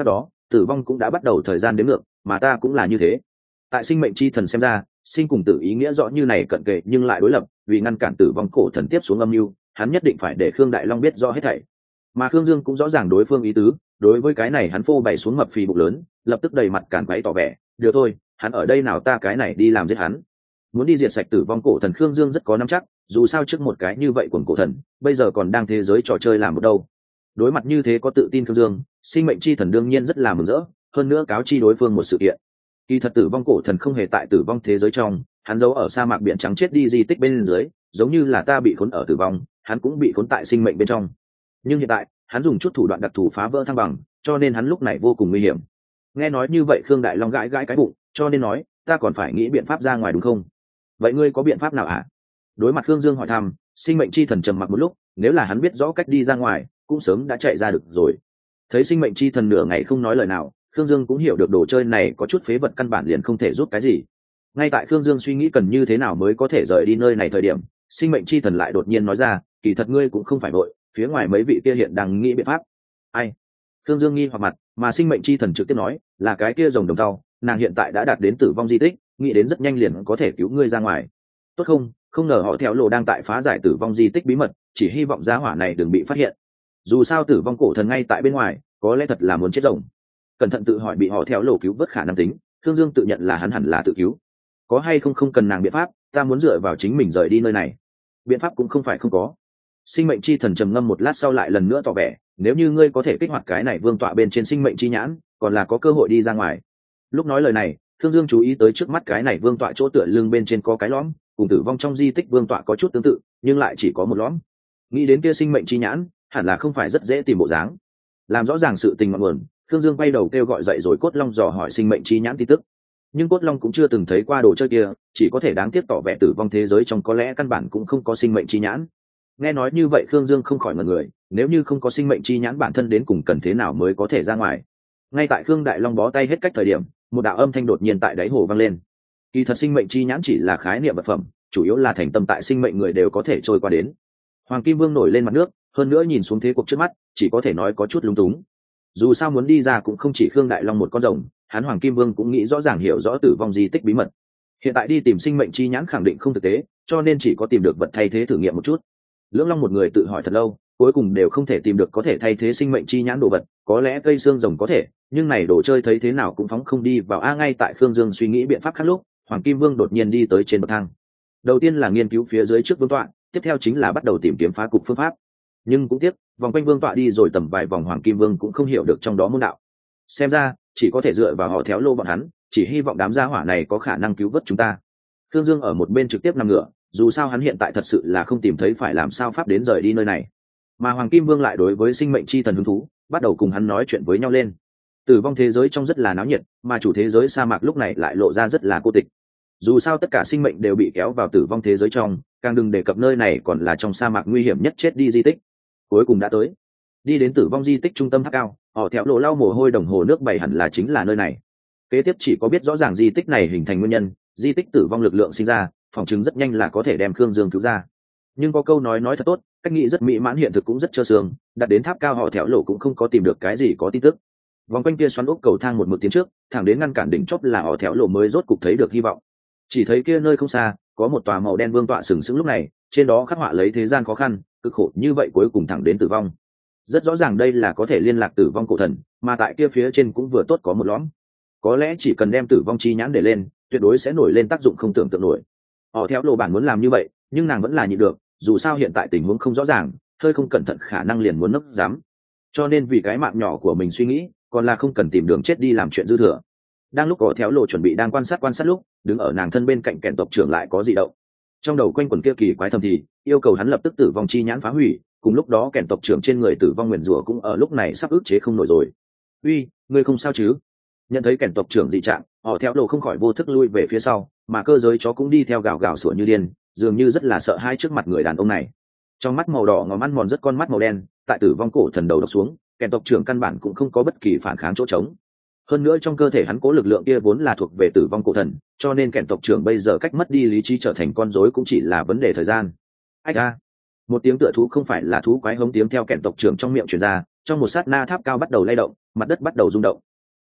tử vong cũng đã bắt đầu thời gian đếm ngược, mà ta cũng là như thế. Tại sinh mệnh chi thần xem ra, sinh cùng tử ý nghĩa rõ như này cận kề nhưng lại đối lập, vì ngăn cản tử vong cổ thần tiếp xuống âm mưu, hắn nhất định phải để Khương Đại Long biết rõ hết thảy. Mà Khương Dương cũng rõ ràng đối phương ý tứ, đối với cái này hắn phô bày xuống mập phì bụng lớn, lập tức đầy mặt cản quấy tỏ vẻ, được thôi, hắn ở đây nào ta cái này đi làm giết hắn. Muốn đi diệt sạch tử vong cổ thần, Khương Dương rất có nắm chắc, dù sao trước một cái như vậy quần cổ thần, bây giờ còn đang thế giới trò chơi làm một đâu. Đối mặt như thế có tự tin Khương Dương, sinh mệnh chi thần đương nhiên rất là mừng rỡ, hơn nữa cáo chi đối phương một sự kiện. Kỳ thật tử vong cổ thần không hề tại tử vong thế giới trong, hắn giấu ở sa mạc biển trắng chết đi di tích bên dưới, giống như là ta bị khốn ở tử vong, hắn cũng bị khốn tại sinh mệnh bên trong. Nhưng hiện tại, hắn dùng chút thủ đoạn đặc thù phá vỡ thăng bằng, cho nên hắn lúc này vô cùng nguy hiểm. Nghe nói như vậy Khương Đại Long gãi gãi cái bụng, cho nên nói, ta còn phải nghĩ biện pháp ra ngoài đúng không? Vậy ngươi có biện pháp nào hả? Đối mặt Khương Dương hỏi thăm, sinh mệnh chi thần trầm mặc một lúc, nếu là hắn biết rõ cách đi ra ngoài, cũng sớm đã chạy ra được rồi. Thấy sinh mệnh chi thần nửa ngày không nói lời nào, Khương Dương cũng hiểu được đồ chơi này có chút phế vật căn bản liền không thể giúp cái gì. Ngay tại Khương Dương suy nghĩ cần như thế nào mới có thể rời đi nơi này thời điểm, sinh mệnh chi thần lại đột nhiên nói ra, kỳ thật ngươi cũng không phải vội, phía ngoài mấy vị kia hiện đang nghĩ biện pháp. Ai? Khương Dương nghi hoặc mặt, mà sinh mệnh chi thần trực tiếp nói, là cái kia rồng đồng tàu, nàng hiện tại đã đạt đến tử vong di tích, nghĩ đến rất nhanh liền có thể cứu ngươi ra ngoài. Tốt không? Không ngờ họ theo lộ đang tại phá giải tử vong di tích bí mật, chỉ hy vọng giá hỏa này đừng bị phát hiện. Dù sao tử vong cổ thần ngay tại bên ngoài, có lẽ thật là muốn chết rồng. Cẩn thận tự hỏi bị họ theo lộ cứu vớt khả năng tính, Khương Dương tự nhận là hắn hẳn là tự cứu. Có hay không không cần nàng biện pháp, ta muốn dựa vào chính mình rời đi nơi này. Biện pháp cũng không phải không có. Sinh mệnh chi thần trầm ngâm một lát sau lại lần nữa tỏ vẻ, nếu như ngươi có thể kích hoạt cái này vương tọa bên trên sinh mệnh chi nhãn, còn là có cơ hội đi ra ngoài. Lúc nói lời này, Khương Dương chú ý tới trước mắt cái này vương tọa chỗ tựa lưng bên trên có cái lõm, cùng tử vong trong di tích vương tọa có chút tương tự, nhưng lại chỉ có một lõm. Nghĩ đến kia sinh mệnh chi nhãn, hẳn là không phải rất dễ tìm bộ dáng. Làm rõ ràng sự tình ngọn nguồn, Khương Dương quay đầu kêu gọi dậy rồi Cốt Long dò hỏi sinh mệnh chi nhãn tin tức. Nhưng Cốt Long cũng chưa từng thấy qua đồ chơi kia, chỉ có thể đáng tiếc tỏ vẻ tử vong thế giới trong có lẽ căn bản cũng không có sinh mệnh chi nhãn. Nghe nói như vậy Khương Dương không khỏi ngẩn người, nếu như không có sinh mệnh chi nhãn bản thân đến cùng cần thế nào mới có thể ra ngoài. Ngay tại Khương Đại Long bó tay hết cách thời điểm, một đạo âm thanh đột nhiên tại đáy hồ vang lên. Kỳ thật sinh mệnh chi nhãn chỉ là khái niệm vật phẩm, chủ yếu là thành tâm tại sinh mệnh người đều có thể trôi qua đến. Hoàng Kim Vương nổi lên mặt nước, hơn nữa nhìn xuống thế cuộc trước mắt, chỉ có thể nói có chút lúng túng. Dù sao muốn đi ra cũng không chỉ Khương Đại Long một con rồng, hắn Hoàng Kim Vương cũng nghĩ rõ ràng hiểu rõ tử vong di tích bí mật. Hiện tại đi tìm sinh mệnh chi nhãn khẳng định không thực tế, cho nên chỉ có tìm được vật thay thế thử nghiệm một chút. Lưỡng Long một người tự hỏi thật lâu, cuối cùng đều không thể tìm được có thể thay thế sinh mệnh chi nhãn đồ vật, có lẽ cây xương rồng có thể, nhưng này đồ chơi thấy thế nào cũng phóng không đi vào. Ngay tại Khương Dương suy nghĩ biện pháp khác lúc, Hoàng Kim Vương đột nhiên đi tới trên bậc thang. Đầu tiên là nghiên cứu phía dưới trước vương tọa, tiếp theo chính là bắt đầu tìm kiếm phá cục phương pháp. Nhưng cũng tiếc, vòng quanh vương tọa đi rồi tầm vài vòng Hoàng Kim Vương cũng không hiểu được trong đó môn đạo. Xem ra, chỉ có thể dựa vào họ Theo Lô bọn hắn, chỉ hy vọng đám gia hỏa này có khả năng cứu vớt chúng ta. Khương Dương ở một bên trực tiếp nằm ngửa, dù sao hắn hiện tại thật sự là không tìm thấy phải làm sao pháp đến rời đi nơi này. Mà Hoàng Kim Vương lại đối với sinh mệnh chi thần hứng thú, bắt đầu cùng hắn nói chuyện với nhau lên. Tử vong thế giới trong rất là náo nhiệt, mà chủ thế giới sa mạc lúc này lại lộ ra rất là cô tịch. Dù sao tất cả sinh mệnh đều bị kéo vào tử vong thế giới trong, càng đừng đề cập nơi này còn là trong sa mạc nguy hiểm nhất chết đi di tích. Cuối cùng đã tới, đi đến tử vong di tích trung tâm tháp cao, họ Theo Lộ lau mồ hôi đồng hồ nước bày hẳn là chính là nơi này. Kế tiếp chỉ có biết rõ ràng di tích này hình thành nguyên nhân, di tích tử vong lực lượng sinh ra, phỏng chứng rất nhanh là có thể đem Khương Dương cứu ra. Nhưng có câu nói thật tốt, cách nghĩ rất mỹ mãn hiện thực cũng rất trơ xương, đặt đến tháp cao họ Theo Lộ cũng không có tìm được cái gì có tin tức. Vòng quanh kia xoắn ốc cầu thang một mực tiến trước, thẳng đến ngăn cản đỉnh chóp là họ Theo Lộ mới rốt cục thấy được hy vọng. Chỉ thấy kia nơi không xa có một tòa màu đen vương tọa sừng sững lúc này, trên đó khắc họa lấy thế gian khó khăn cực khổ như vậy cuối cùng thẳng đến tử vong. Rất rõ ràng đây là có thể liên lạc tử vong cổ thần, mà tại kia phía trên cũng vừa tốt có một lõm. Có lẽ chỉ cần đem tử vong chi nhãn để lên, tuyệt đối sẽ nổi lên tác dụng không tưởng tượng nổi. Họ Theo Lộ bản muốn làm như vậy, nhưng nàng vẫn là nhịn được, dù sao hiện tại tình huống không rõ ràng, hơi không cẩn thận khả năng liền muốn nấp dám. Cho nên vì cái mạng nhỏ của mình suy nghĩ, còn là không cần tìm đường chết đi làm chuyện dư thừa. Đang lúc Họ Theo Lộ chuẩn bị đang quan sát lúc, đứng ở nàng thân bên cạnh kẻn tộc trưởng lại có dị động. Trong đầu quanh quẩn kia kỳ quái thầm thì, yêu cầu hắn lập tức tử vong chi nhãn phá hủy, cùng lúc đó kẻn tộc trưởng trên người tử vong nguyền rủa cũng ở lúc này sắp ức chế không nổi rồi. Uy, ngươi không sao chứ? Nhận thấy kẻn tộc trưởng dị trạng, Họ Theo Lộ không khỏi vô thức lui về phía sau, mà cơ giới chó cũng đi theo gào gào sủa như điên, dường như rất là sợ hãi trước mặt người đàn ông này. Trong mắt màu đỏ ngòm ăn mòn rất con mắt màu đen, tại tử vong cổ thần đầu đập xuống, kẻn tộc trưởng căn bản cũng không có bất kỳ phản kháng chỗ trống. Hơn nữa trong cơ thể hắn cố lực lượng kia vốn là thuộc về tử vong cổ thần, cho nên kẻn tộc trưởng bây giờ cách mất đi lý trí trở thành con rối cũng chỉ là vấn đề thời gian. Ách a! Một tiếng tựa thú không phải là thú quái hống tiếng theo kẻn tộc trưởng trong miệng truyền ra, trong một sát na tháp cao bắt đầu lay động, mặt đất bắt đầu rung động.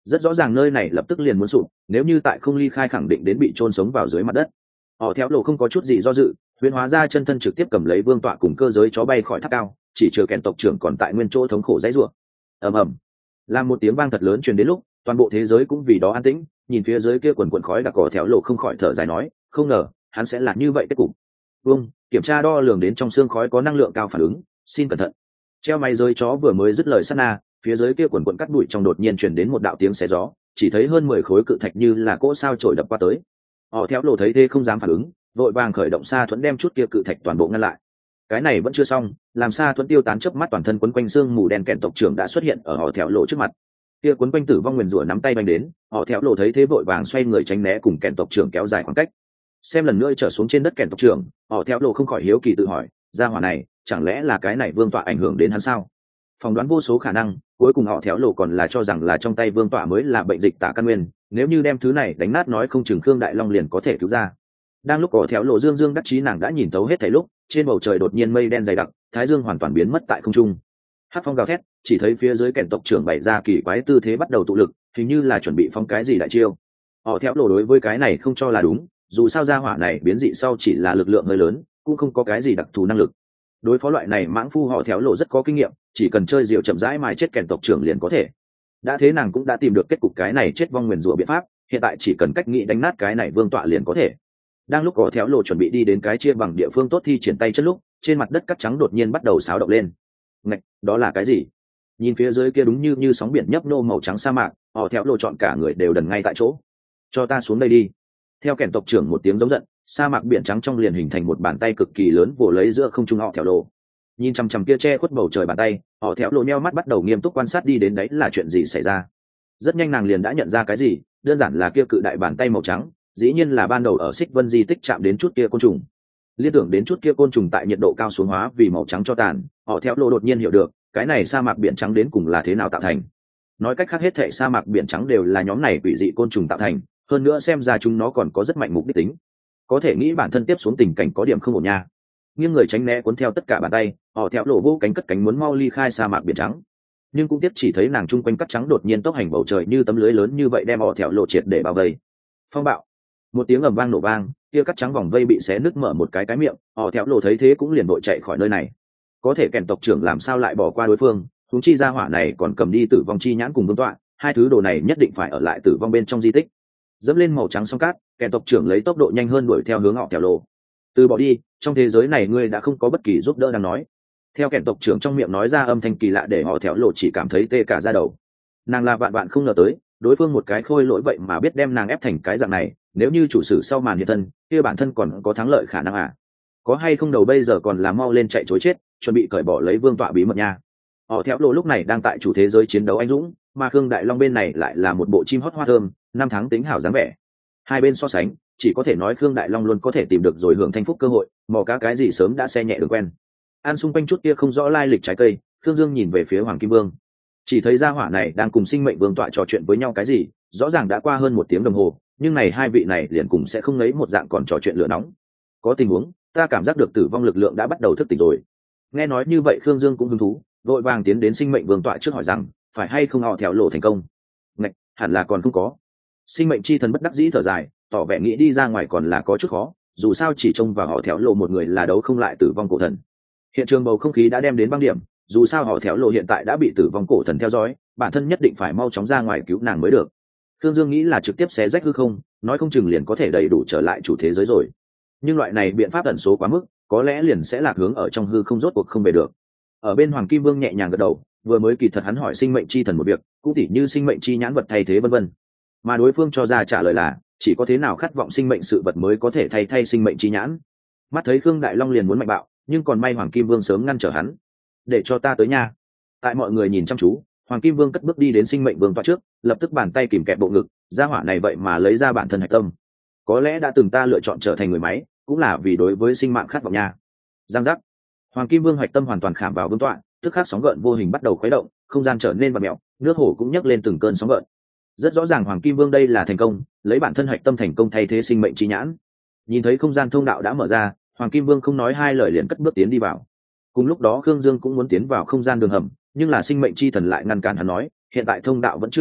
rất rõ ràng nơi này lập tức liền muốn sụp, nếu như tại không ly khai khẳng định đến bị chôn sống vào dưới mặt đất. Họ theo lộ không có chút gì do dự, huyễn hóa ra chân thân trực tiếp cầm lấy vương tọa cùng cơ giới chó bay khỏi tháp cao, chỉ chờ kèn tộc trưởng còn tại nguyên chỗ thống khổ dãy rủa. Ầm ầm, làm một tiếng vang thật lớn truyền đến lúc toàn bộ thế giới cũng vì đó an tĩnh, nhìn phía dưới kia quần quần khói đặc cỏ theo lộ không khỏi thở dài nói, không ngờ hắn sẽ là như vậy kết cục. Vương kiểm tra đo lường đến trong xương khói có năng lượng cao phản ứng, xin cẩn thận. Treo máy giới chó vừa mới dứt lời sát na, phía dưới kia quần quần cắt bụi trong đột nhiên truyền đến một đạo tiếng xé gió, chỉ thấy hơn 10 khối cự thạch như là cỗ sao trổi đập qua tới. Họ theo lộ thấy thế không dám phản ứng, vội vàng khởi động xa thuẫn đem chút kia cự thạch toàn bộ ngăn lại. Cái này vẫn chưa xong, làm xa thuẫn tiêu tán chớp mắt toàn thân quấn quanh xương mù đen kẹn tộc trưởng đã xuất hiện ở họ theo lộ trước mặt. Kia quấn quanh tử vong nguyền rủa nắm tay đánh đến, họ theo lộ thấy thế vội vàng xoay người tránh né cùng kẹn tộc trưởng kéo dài khoảng cách. Xem lần nữa trở xuống trên đất kẹn tộc trưởng, họ theo lộ không khỏi hiếu kỳ tự hỏi, gia hỏa này chẳng lẽ là cái này vương tọa ảnh hưởng đến hắn sao? Phỏng đoán vô số khả năng, cuối cùng họ theo lộ còn là cho rằng là trong tay vương tọa mới là bệnh dịch tả căn nguyên, nếu như đem thứ này đánh nát nói không chừng Khương Đại Long liền có thể cứu ra. Đang lúc họ theo lộ dương dương đắc chí nàng đã nhìn thấu hết thảy lúc, trên bầu trời đột nhiên mây đen dày đặc, thái dương hoàn toàn biến mất tại không trung. Hắc phong gào thét, chỉ thấy phía dưới kèn tộc trưởng bày ra kỳ quái tư thế bắt đầu tụ lực, hình như là chuẩn bị phóng cái gì đại chiêu. Họ theo lộ đối với cái này không cho là đúng, dù sao gia hỏa này biến dị sau chỉ là lực lượng hơi lớn, cũng không có cái gì đặc thù năng lực. Đối phó loại này mãng phu họ theo lộ rất có kinh nghiệm, chỉ cần chơi diều chậm rãi mài chết kèn tộc trưởng liền có thể. Đã thế nàng cũng đã tìm được kết cục cái này chết vong nguyền rủa biện pháp, hiện tại chỉ cần cách nghĩ đánh nát cái này vương tọa liền có thể. Đang lúc họ theo lộ chuẩn bị đi đến cái chia bằng địa phương tốt thi triển tay chân lúc, trên mặt đất cát trắng đột nhiên bắt đầu xáo động lên. Ngạch, đó là cái gì? Nhìn phía dưới kia đúng như sóng biển nhấp nô màu trắng sa mạc, họ theo lộ chọn cả người đều đần ngay tại chỗ. Cho ta xuống đây đi. Theo kèn tộc trưởng một tiếng giống giận, sa mạc biển trắng trong liền hình thành một bàn tay cực kỳ lớn vồ lấy giữa không trung họ theo lộ. Nhìn chằm chằm kia che khuất bầu trời bàn tay, họ theo lộ nheo mắt bắt đầu nghiêm túc quan sát đi đến đấy là chuyện gì xảy ra. Rất nhanh nàng liền đã nhận ra cái gì, đơn giản là kia cự đại bàn tay màu trắng, dĩ nhiên là ban đầu ở Xích Vân di tích chạm đến chút kia côn trùng. Liên tưởng đến chút kia côn trùng tại nhiệt độ cao xuống hóa vì màu trắng cho tàn, họ theo lộ đột nhiên hiểu được, cái này sa mạc biển trắng đến cùng là thế nào tạo thành. Nói cách khác hết thảy sa mạc biển trắng đều là nhóm này quỷ dị côn trùng tạo thành, hơn nữa xem ra chúng nó còn có rất mạnh mục đích tính. Có thể nghĩ bản thân tiếp xuống tình cảnh có điểm không ổn nha. Nghiêng người tránh né cuốn theo tất cả bàn tay, họ theo lộ vô cánh cất cánh muốn mau ly khai sa mạc biển trắng. Nhưng cũng tiếp chỉ thấy nàng chung quanh cắt trắng đột nhiên tốc hành bầu trời như tấm lưới lớn như vậy đem họ theo lộ triệt để bao vây. Phong bạo, một tiếng ầm vang nổ vang, kia cắt trắng vòng vây bị xé nứt mở một cái miệng, họ theo lộ thấy thế cũng liền vội chạy khỏi nơi này. Có thể kèn tộc trưởng làm sao lại bỏ qua đối phương, chúng chi gia hỏa này còn cầm đi tử vong chi nhãn cùng vương tọa, hai thứ đồ này nhất định phải ở lại tử vong bên trong di tích. Dẫm lên màu trắng song cát, kèn tộc trưởng lấy tốc độ nhanh hơn đuổi theo hướng họ theo lộ. Từ bỏ đi, trong thế giới này ngươi đã không có bất kỳ giúp đỡ đang nói. Theo kèn tộc trưởng trong miệng nói ra âm thanh kỳ lạ để họ theo lộ chỉ cảm thấy tê cả da đầu. Nàng là vạn vạn không ngờ tới, đối phương một cái khôi lỗi vậy mà biết đem nàng ép thành cái dạng này, nếu như chủ sử sau màn hiện thân kia bản thân còn có thắng lợi khả năng à? Có hay không đầu bây giờ còn là mau lên chạy chối chết, chuẩn bị cởi bỏ lấy vương tọa bí mật nha. Họ theo lộ lúc này đang tại chủ thế giới chiến đấu anh dũng, mà Khương Đại Long bên này lại là một bộ chim hót hoa thơm, năm tháng tính hảo dáng vẻ. Hai bên so sánh, chỉ có thể nói Khương Đại Long luôn có thể tìm được rồi hưởng thanh phúc cơ hội, mò cá cái gì sớm đã xe nhẹ đường quen. Ăn xung quanh chút kia không rõ lai lịch trái cây, Khương Dương nhìn về phía Hoàng Kim Vương, chỉ thấy gia hỏa này đang cùng sinh mệnh vương tọa trò chuyện với nhau cái gì, rõ ràng đã qua hơn 1 tiếng đồng hồ, nhưng này hai vị này liền cùng sẽ không lấy một dạng còn trò chuyện lửa nóng. Có tình huống, ta cảm giác được tử vong lực lượng đã bắt đầu thức tỉnh rồi. Nghe nói như vậy Khương Dương cũng hứng thú, vội vàng tiến đến sinh mệnh vương tọa trước hỏi rằng, phải hay không họ theo lộ thành công? Ngạch, hẳn là còn không có. Sinh mệnh chi thần bất đắc dĩ thở dài, tỏ vẻ nghĩ đi ra ngoài còn là có chút khó, dù sao chỉ trông vào họ theo lộ một người là đấu không lại tử vong cổ thần. Hiện trường bầu không khí đã đem đến băng điểm, dù sao họ theo lộ hiện tại đã bị tử vong cổ thần theo dõi, bản thân nhất định phải mau chóng ra ngoài cứu nàng mới được. Khương Dương nghĩ là trực tiếp xé rách hư không, nói không chừng liền có thể đầy đủ trở lại chủ thế giới rồi. Nhưng loại này biện pháp ẩn số quá mức, có lẽ liền sẽ lạc hướng ở trong hư không rốt cuộc không về được. Ở bên Hoàng Kim Vương nhẹ nhàng gật đầu, vừa mới kỳ thật hắn hỏi sinh mệnh chi thần một việc, cũng tỉ như sinh mệnh chi nhãn vật thay thế vân vân. Mà đối phương cho ra trả lời là, chỉ có thế nào khát vọng sinh mệnh sự vật mới có thể thay sinh mệnh chi nhãn. Mắt thấy Khương Đại Long liền muốn mạnh bạo, nhưng còn may Hoàng Kim Vương sớm ngăn trở hắn. Để cho ta tới nha. Tại mọi người nhìn chăm chú, Hoàng Kim Vương cất bước đi đến sinh mệnh vương tọa trước, lập tức bàn tay kìm kẹp bộ ngực, gia hỏa này vậy mà lấy ra bản thân hạch tâm. Có lẽ đã từng ta lựa chọn trở thành người máy, cũng là vì đối với sinh mạng khát vọng nha. Giang giác. Hoàng Kim Vương hạch tâm hoàn toàn khảm vào vương tọa, tức khắc sóng gợn vô hình bắt đầu khuấy động, không gian trở nên vặn mèo, nước hồ cũng nhấc lên từng cơn sóng gợn. Rất rõ ràng Hoàng Kim Vương đây là thành công, lấy bản thân hạch tâm thành công thay thế sinh mệnh chi nhãn. Nhìn thấy không gian thông đạo đã mở ra, Hoàng Kim Vương không nói hai lời liền cất bước tiến đi vào. Cùng lúc đó Khương Dương cũng muốn tiến vào không gian đường hầm, nhưng là sinh mệnh chi thần lại ngăn cản hắn nói, hiện tại thông đạo vẫn chưa ổn định,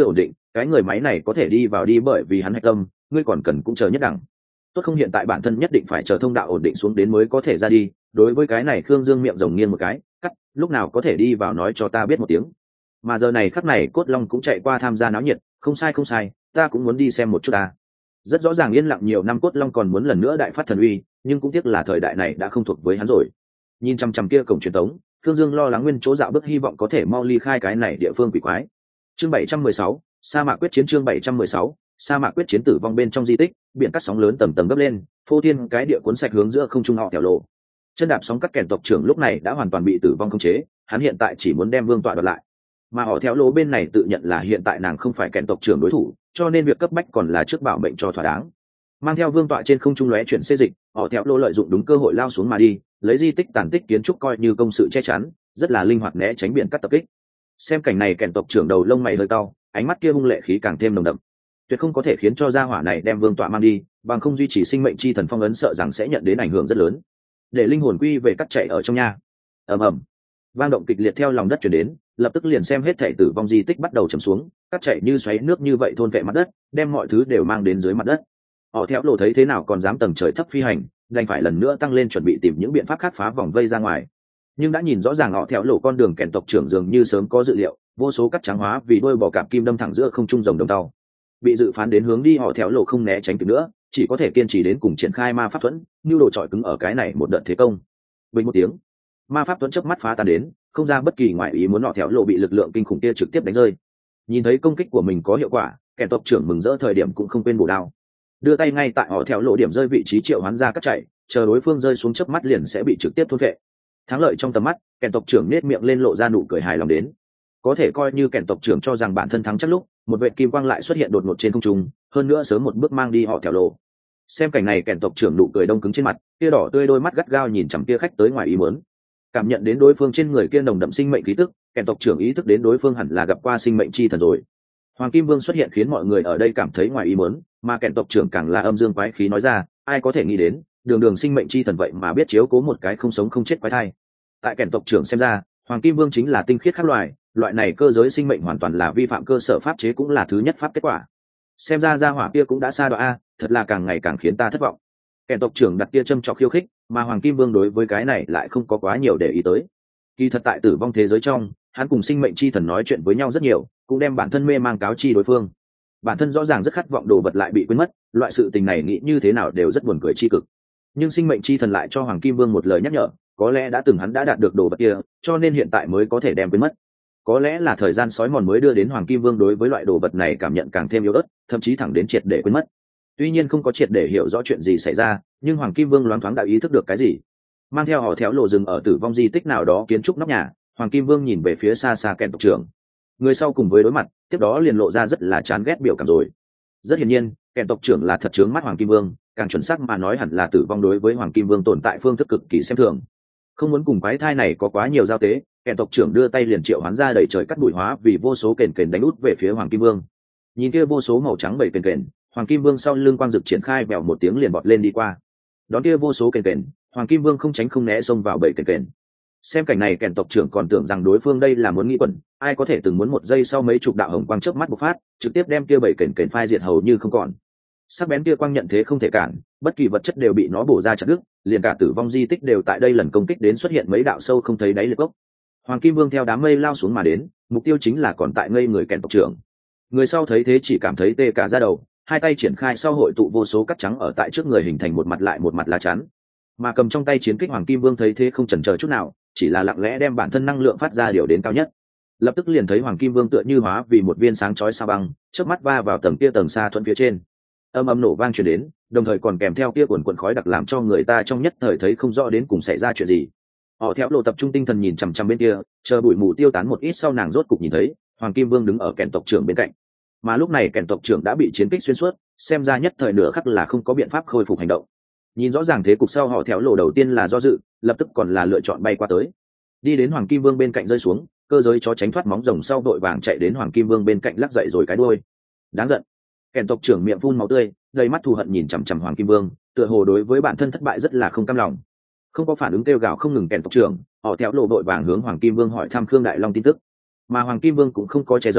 cái người máy này có thể đi vào đi bởi vì hắn hạch tâm, ngươi còn cần cũng chờ nhất đẳng. Tốt không, hiện tại bản thân nhất định phải chờ thông đạo ổn định xuống đến mới có thể ra đi. Đối với cái này Khương Dương miệng rồng nghiêng một cái, cắt, lúc nào có thể đi vào nói cho ta biết một tiếng. Mà giờ này khắc này Cốt Long cũng chạy qua tham gia náo nhiệt, không sai không sai, ta cũng muốn đi xem một chút ta. Rất rõ ràng yên lặng nhiều năm Cốt Long còn muốn lần nữa đại phát thần uy, nhưng cũng tiếc là thời đại này đã không thuộc với hắn rồi. Nhìn chăm chăm kia cổng truyền tống, Khương Dương lo lắng nguyên chỗ dạo bước hy vọng có thể mau ly khai cái này địa phương quỷ quái. Chương 716, sa mạc quyết chiến. Chương 716, sa mạc quyết chiến. Tử vong bên trong di tích, biển cắt sóng lớn tầng tầng gấp lên, phô thiên cái địa cuốn sạch hướng giữa không trung họ Thẹo Lộ. Chân đạp sóng các kèn tộc trưởng lúc này đã hoàn toàn bị tử vong khống chế, hắn hiện tại chỉ muốn đem vương tọa đoạt lại. Mà họ Thẹo Lộ bên này tự nhận là hiện tại nàng không phải kèn tộc trưởng đối thủ, cho nên việc cấp bách còn là trước bảo mệnh cho thỏa đáng. Mang theo vương tọa trên không trung lóe chuyển xê dịch, họ Thẹo Lộ lợi dụng đúng cơ hội lao xuống mà đi, lấy di tích tàn tích kiến trúc coi như công sự che chắn, rất là linh hoạt né tránh biển cắt tập kích. Xem cảnh này kèn tộc trưởng đầu lông mày hơi cau, ánh mắt kia hung lệ khí càng thêm nồng đậm. Tuyệt không có thể khiến cho gia hỏa này đem vương tọa mang đi, bằng không duy trì sinh mệnh chi thần phong ấn sợ rằng sẽ nhận đến ảnh hưởng rất lớn. Để linh hồn quy về cắt chạy ở trong nhà. Ầm ầm, vang động kịch liệt theo lòng đất truyền đến, lập tức liền xem hết thể tử vong di tích bắt đầu chầm xuống, cắt chạy như xoáy nước như vậy thôn vệ mặt đất, đem mọi thứ đều mang đến dưới mặt đất. Họ Thẹo Lộ thấy thế nào còn dám tầng trời thấp phi hành, đành phải lần nữa tăng lên chuẩn bị tìm những biện pháp khác phá vòng vây ra ngoài. Nhưng đã nhìn rõ ràng họ Thẹo Lộ con đường kèn tộc trưởng dường như sớm có dự liệu, vô số cắt trắng hóa vì đôi bò cạp kim đâm thẳng giữa không trung rồng đồng tàu. Bị dự phán đến hướng đi họ Thẹo Lộ không né tránh được nữa, chỉ có thể kiên trì đến cùng triển khai ma pháp thuẫn, như đồ trọi cứng ở cái này một đợt thế công. Bình một tiếng, ma pháp thuẫn chớp mắt phá tan đến, không ra bất kỳ ngoại ý muốn họ Thẹo Lộ bị lực lượng kinh khủng kia trực tiếp đánh rơi. Nhìn thấy công kích của mình có hiệu quả, kèn tộc trưởng mừng rỡ thời điểm cũng không quên bổ đao, đưa tay ngay tại họ Thẹo Lộ điểm rơi vị trí triệu hoán ra cắt chạy, chờ đối phương rơi xuống chớp mắt liền sẽ bị trực tiếp thôn vệ. Thắng lợi trong tầm mắt, kèn tộc trưởng nết miệng lên lộ ra nụ cười hài lòng đến. Có thể coi như kèn tộc trưởng cho rằng bản thân thắng chắc lúc, một vệt kim quang lại xuất hiện đột ngột trên không trung, hơn nữa sớm một bước mang đi họ Thẹo Lộ. Xem cảnh này kèn tộc trưởng nụ cười đông cứng trên mặt, kia đỏ tươi đôi mắt gắt gao nhìn chằm kia khách tới ngoài ý muốn. Cảm nhận đến đối phương trên người kia nồng đậm sinh mệnh khí tức, kèn tộc trưởng ý thức đến đối phương hẳn là gặp qua sinh mệnh chi thần rồi. Hoàng Kim Vương xuất hiện khiến mọi người ở đây cảm thấy ngoài ý muốn, mà kèn tộc trưởng càng là âm dương quái khí nói ra, ai có thể nghĩ đến, đường đường sinh mệnh chi thần vậy mà biết chiếu cố một cái không sống không chết quái thai. Tại kèn tộc trưởng xem ra, Hoàng Kim Vương chính là tinh khiết khác loài, loại này cơ giới sinh mệnh hoàn toàn là vi phạm cơ sở pháp chế cũng là thứ nhất pháp kết quả. Xem ra gia hỏa kia cũng đã xa đoạn a, thật là càng ngày càng khiến ta thất vọng. Kèn tộc trưởng đặt kia châm trọc khiêu khích, mà Hoàng Kim Vương đối với cái này lại không có quá nhiều để ý tới. Kỳ thật tại tử vong thế giới trong, hắn cùng sinh mệnh chi thần nói chuyện với nhau rất nhiều, cũng đem bản thân mê mang cáo chi đối phương. Bản thân rõ ràng rất khát vọng đồ vật lại bị quên mất, loại sự tình này nghĩ như thế nào đều rất buồn cười chi cực. Nhưng sinh mệnh chi thần lại cho Hoàng Kim Vương một lời nhắc nhở, có lẽ đã từng hắn đã đạt được đồ vật kia, cho nên hiện tại mới có thể đem quên mất. Có lẽ là thời gian sói mòn mới đưa đến Hoàng Kim Vương đối với loại đồ vật này cảm nhận càng thêm yếu ớt, thậm chí thẳng đến triệt để quên mất. Tuy nhiên không có triệt để hiểu rõ chuyện gì xảy ra, nhưng Hoàng Kim Vương loáng thoáng đã ý thức được cái gì. Mang theo họ Thẹo Lộ rừng ở tử vong di tích nào đó kiến trúc nóc nhà, Hoàng Kim Vương nhìn về phía xa xa kèn tộc trưởng. Người sau cùng với đối mặt, tiếp đó liền lộ ra rất là chán ghét biểu cảm rồi. Rất hiển nhiên, kèn tộc trưởng là thật trướng mắt Hoàng Kim Vương, càng chuẩn xác mà nói hẳn là tử vong đối với Hoàng Kim Vương tồn tại phương thức cực kỳ xem thường. Không muốn cùng quái thai này có quá nhiều giao tế, kèn tộc trưởng đưa tay liền triệu hoán ra đẩy trời cắt bụi hóa vì vô số kền kền đánh út về phía Hoàng Kim Vương. Nhìn kia vô số màu trắng bầy kền kền, Hoàng Kim Vương sau lưng quang dực triển khai vèo một tiếng liền bọt lên đi qua. Đón kia vô số kền kền, Hoàng Kim Vương không tránh không né xông vào bầy kền kền. Xem cảnh này kèn tộc trưởng còn tưởng rằng đối phương đây là muốn nghĩ quẩn, ai có thể từng muốn một giây sau mấy chục đạo hồng quang chớp mắt bộc phát, trực tiếp đem kia bầy kền kền phai diệt hầu như không còn. Sắc bén kia quang nhận thế không thể cản, bất kỳ vật chất đều bị nó bổ ra chặt đứt, liền cả tử vong di tích đều tại đây lần công kích đến xuất hiện mấy đạo sâu không thấy đáy liệt gốc. Hoàng Kim Vương theo đám mây lao xuống mà đến, mục tiêu chính là còn tại ngây người kèn tộc trưởng. Người sau thấy thế chỉ cảm thấy tê cả da đầu, hai tay triển khai sau hội tụ vô số cắt trắng ở tại trước người hình thành một mặt lại một mặt lá chắn. Mà cầm trong tay chiến kích Hoàng Kim Vương thấy thế không chần chờ chút nào, chỉ là lặng lẽ đem bản thân năng lượng phát ra điều đến cao nhất. Lập tức liền thấy Hoàng Kim Vương tựa như hóa vì một viên sáng chói sao băng, chớp mắt va vào tầng kia tầng xa thuận phía trên. Âm ầm nổ vang truyền đến, đồng thời còn kèm theo kia cuồn cuộn khói đặc làm cho người ta trong nhất thời thấy không rõ đến cùng xảy ra chuyện gì. Họ Thẹo Lộ tập trung tinh thần nhìn chằm chằm bên kia, chờ bụi mù tiêu tán một ít sau nàng rốt cục nhìn thấy Hoàng Kim Vương đứng ở kèn tộc trưởng bên cạnh. Mà lúc này kèn tộc trưởng đã bị chiến kích xuyên suốt, xem ra nhất thời nửa khắc là không có biện pháp khôi phục hành động. Nhìn rõ ràng thế cục sau Họ Thẹo Lộ đầu tiên là do dự, lập tức còn là lựa chọn bay qua tới, đi đến Hoàng Kim Vương bên cạnh rơi xuống, cơ giới chó tránh thoát móng rồng sau đội vàng chạy đến Hoàng Kim Vương bên cạnh lắc dậy rồi cái đuôi. Đáng giận. Kèn tộc trưởng miệng phun máu tươi, đầy mắt thù hận nhìn chằm chằm Hoàng Kim Vương, tựa hồ đối với bản thân thất bại rất là không cam lòng. Không có phản ứng kêu gào không ngừng kèn tộc trưởng, Họ Thẹo Lộ đội vàng hướng Hoàng Kim Vương hỏi thăm Khương Đại Long tin tức. Mà Hoàng Kim Vương cũng không có che giấu,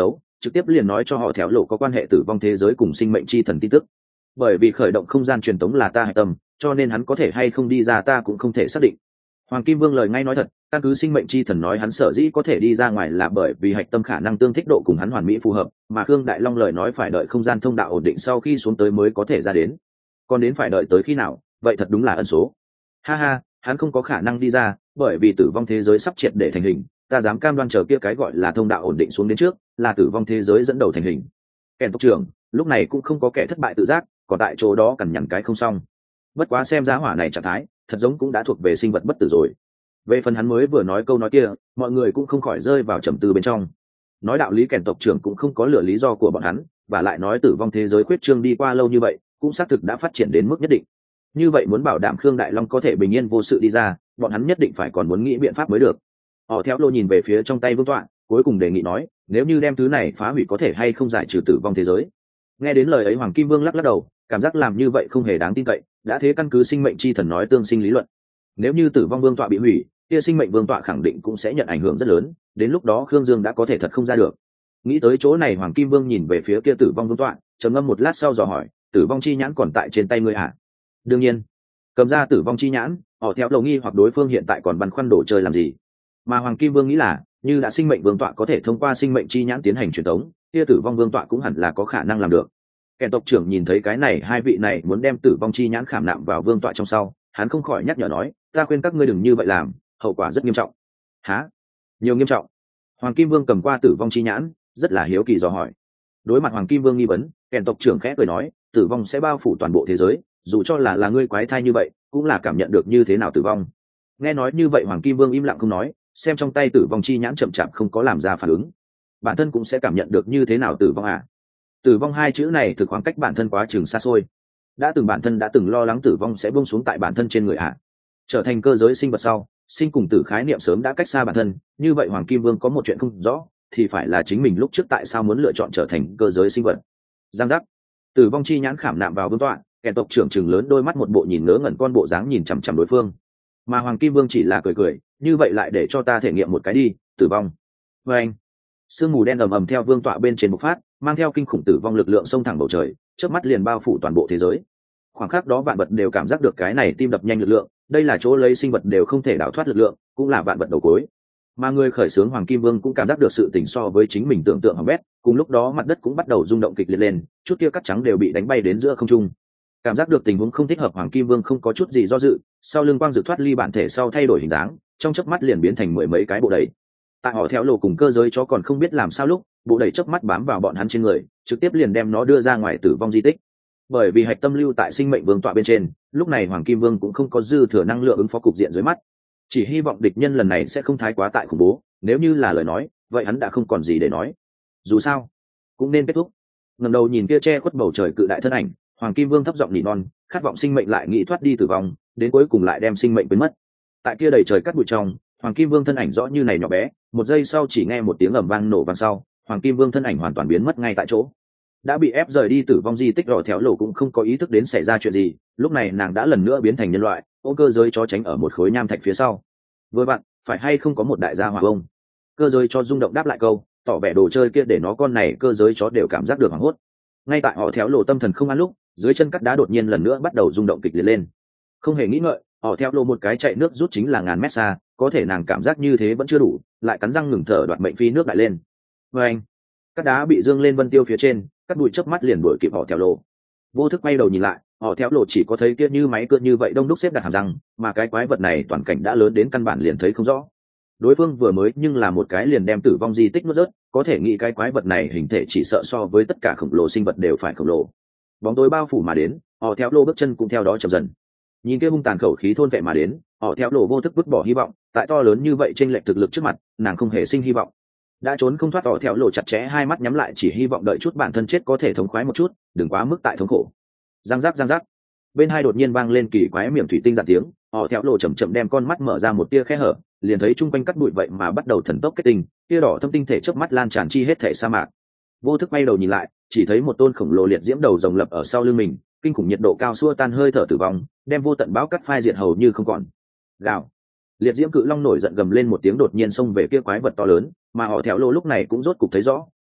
trực tiếp liền nói cho họ theo lộ có quan hệ tử vong thế giới cùng sinh mệnh chi thần tin tức. Bởi vì khởi động không gian truyền tống là ta hạch tâm, cho nên hắn có thể hay không đi ra ta cũng không thể xác định. Hoàng Kim Vương lời ngay nói thật, căn cứ sinh mệnh chi thần nói hắn sở dĩ có thể đi ra ngoài là bởi vì hạch tâm khả năng tương thích độ cùng hắn hoàn mỹ phù hợp, mà Khương Đại Long lời nói phải đợi không gian thông đạo ổn định sau khi xuống tới mới có thể ra đến. Còn đến phải đợi tới khi nào, vậy thật đúng là ẩn số. Ha ha, hắn không có khả năng đi ra, bởi vì tử vong thế giới sắp triệt để thành hình, ta dám cam đoan chờ kia cái gọi là thông đạo ổn định xuống đến trước, là tử vong thế giới dẫn đầu thành hình. Kèn tộc trưởng, lúc này cũng không có kẻ thất bại tự giác, còn tại chỗ đó cằn nhằn cái không xong. Bất quá xem giá hỏa này trạng thái, thật giống cũng đã thuộc về sinh vật bất tử rồi. Về phần hắn mới vừa nói câu nói kia, mọi người cũng không khỏi rơi vào trầm tư bên trong. Nói đạo lý kèn tộc trưởng cũng không có lựa lý do của bọn hắn, và lại nói tử vong thế giới khuyết trương đi qua lâu như vậy, cũng xác thực đã phát triển đến mức nhất định. Như vậy muốn bảo đảm Khương Đại Long có thể bình yên vô sự đi ra, bọn hắn nhất định phải còn muốn nghĩ biện pháp mới được. Họ theo lô nhìn về phía trong tay vương tọa, cuối cùng đề nghị nói, nếu như đem thứ này phá hủy có thể hay không giải trừ tử vong thế giới. Nghe đến lời ấy Hoàng Kim Vương lắc lắc đầu, cảm giác làm như vậy không hề đáng tin cậy, đã thế căn cứ sinh mệnh chi thần nói tương sinh lý luận. Nếu như tử vong vương tọa bị hủy, kia sinh mệnh vương tọa khẳng định cũng sẽ nhận ảnh hưởng rất lớn, đến lúc đó Khương Dương đã có thể thật không ra được. Nghĩ tới chỗ này Hoàng Kim Vương nhìn về phía kia tử vong vương tọa, trầm ngâm một lát sau dò hỏi, tử vong chi nhãn còn tại trên tay ngươi à? Đương nhiên. Cầm ra tử vong chi nhãn, họ theo lầu nghi hoặc đối phương hiện tại còn băn khoăn đồ chơi làm gì. Mà Hoàng Kim Vương nghĩ là, như đã sinh mệnh vương tọa có thể thông qua sinh mệnh chi nhãn tiến hành truyền tống, kia tử vong vương tọa cũng hẳn là có khả năng làm được. Kẻ tộc trưởng nhìn thấy cái này hai vị này muốn đem tử vong chi nhãn khảm nạm vào vương tọa trong sau, hắn không khỏi nhắc nhở nói, ta khuyên các ngươi đừng như vậy làm, hậu quả rất nghiêm trọng. Hả? Nhiều nghiêm trọng? Hoàng Kim Vương cầm qua tử vong chi nhãn, rất là hiếu kỳ dò hỏi. Đối mặt Hoàng Kim Vương nghi vấn, kẻ tộc trưởng khẽ cười nói, tử vong sẽ bao phủ toàn bộ thế giới, dù cho là ngươi quái thai như vậy, cũng là cảm nhận được như thế nào tử vong. Nghe nói như vậy Hoàng Kim Vương im lặng không nói, xem trong tay tử vong chi nhãn chậm chạp không có làm ra phản ứng. Bản thân cũng sẽ cảm nhận được như thế nào tử vong à? Tử vong hai chữ này thực khoảng cách bản thân quá trường xa xôi. Bản thân đã từng lo lắng tử vong sẽ buông xuống tại bản thân trên người à? Trở thành cơ giới sinh vật sau, sinh cùng tử khái niệm sớm đã cách xa bản thân, như vậy Hoàng Kim Vương có một chuyện không rõ, thì phải là chính mình lúc trước tại sao muốn lựa chọn trở thành cơ giới sinh vật. Giang giác, tử vong chi nhãn khảm nạm vào vương tọa, kẻ tộc trưởng chừng lớn đôi mắt một bộ nhìn ngớ ngẩn con bộ dáng nhìn chằm chằm đối phương. Mà Hoàng Kim Vương chỉ là cười cười, như vậy lại để cho ta thể nghiệm một cái đi, tử vong. Và anh, sương mù đen ầm ầm theo vương tọa bên trên bộc phát, mang theo kinh khủng tử vong lực lượng xông thẳng bầu trời, chớp mắt liền bao phủ toàn bộ thế giới. Khoảng khắc đó vạn vật đều cảm giác được cái này tim đập nhanh lực lượng, đây là chỗ lấy sinh vật đều không thể đào thoát lực lượng, cũng là vạn vật đầu cuối. Mà người khởi xướng Hoàng Kim Vương cũng cảm giác được sự tình so với chính mình tưởng tượng hỏng bét, cùng lúc đó mặt đất cũng bắt đầu rung động kịch liệt lên, chút kia cát trắng đều bị đánh bay đến giữa không trung. Cảm giác được tình huống không thích hợp Hoàng Kim Vương không có chút gì do dự, sau lưng quang dự thoát ly bản thể sau thay đổi hình dáng, trong chớp mắt liền biến thành mười mấy cái bộ đẩy. Tại họ theo lộ cùng cơ giới chó còn không biết làm sao lúc, bộ đẩy chớp mắt bám vào bọn hắn trên người, trực tiếp liền đem nó đưa ra ngoài tử vong di tích. Bởi vì hạch tâm lưu tại sinh mệnh vương tọa bên trên, lúc này Hoàng Kim Vương cũng không có dư thừa năng lượng ứng phó cục diện dưới mắt, chỉ hy vọng địch nhân lần này sẽ không thái quá tại khủng bố, nếu như là lời nói vậy hắn đã không còn gì để nói, dù sao cũng nên kết thúc. Ngẩng đầu nhìn kia che khuất bầu trời cự đại thân ảnh, Hoàng Kim Vương thấp giọng nỉ non, khát vọng sinh mệnh lại nghĩ thoát đi tử vong, đến cuối cùng lại đem sinh mệnh biến mất. Tại kia đầy trời cắt bụi trong, Hoàng Kim Vương thân ảnh rõ như này nhỏ bé, một giây sau chỉ nghe một tiếng ầm vang nổ vang sau, Hoàng Kim Vương thân ảnh hoàn toàn biến mất ngay tại chỗ. Đã bị ép rời đi tử vong di tích Rọ Theo Lộ cũng không có ý thức đến xảy ra chuyện gì, lúc này nàng đã lần nữa biến thành nhân loại, ôm cơ giới chó tránh ở một khối nham thạch phía sau. Vừa vặn, phải hay không có một đại gia hỏa ông? Cơ giới chó rung động đáp lại câu, tỏ vẻ đồ chơi kia để nó con này cơ giới chó đều cảm giác được hoảng hốt. Ngay tại họ Theo Lộ tâm thần không an lúc, dưới chân cắt đá đột nhiên lần nữa bắt đầu rung động kịch liệt lên. Không hề nghĩ ngợi, họ Theo Lộ một cái chạy nước rút chính là ngàn mét xa, có thể nàng cảm giác như thế vẫn chưa đủ, lại cắn răng ngừng thở đoạt mệnh phi nước lại lên. Và anh, cắt đá bị dương lên vân tiêu phía trên, cắt bụi chớp mắt liền đuổi kịp họ Theo Lộ. Vô thức quay đầu nhìn lại, họ Theo Lộ chỉ có thấy kia như máy cưa như vậy đông đúc xếp đặt hàm răng, mà cái quái vật này toàn cảnh đã lớn đến căn bản liền thấy không rõ. Đối phương vừa mới nhưng là một cái liền đem tử vong di tích nuốt rớt, có thể nghĩ cái quái vật này hình thể chỉ sợ so với tất cả khổng lồ sinh vật đều phải khổng lồ. Bóng tối bao phủ mà đến, họ Theo Lộ bước chân cũng theo đó chậm dần. Nhìn kia hung tàn khẩu khí thôn vệ mà đến, họ Theo Lộ vô thức vứt bỏ hy vọng, tại to lớn như vậy trên lệch thực lực trước mặt, nàng không hề sinh hy vọng. Đã trốn không thoát, họ Theo Lộ chặt chẽ hai mắt nhắm lại, chỉ hy vọng đợi chút bản thân chết có thể thống khoái một chút, đừng quá mức tại thống khổ. Giang giác, bên hai đột nhiên vang lên kỳ quái miệng thủy tinh giạt tiếng, họ Theo Lộ chậm chậm đem con mắt mở ra một tia khe hở, liền thấy chung quanh cắt bụi vậy mà bắt đầu thần tốc kết tinh, tia đỏ thâm tinh thể chớp mắt lan tràn chi hết thể sa mạc. Vô thức quay đầu nhìn lại, chỉ thấy một tôn khổng lồ liệt diễm đầu rồng lập ở sau lưng mình, kinh khủng nhiệt độ cao xua tan hơi thở tử vong, đem vô tận bão cắt phai diệt hầu như không còn. Gào, liệt diễm cự long nổi giận gầm lên một tiếng, đột nhiên xông về kia quái vật to lớn, mà họ Theo Lộ lúc này cũng rốt cục thấy rõ,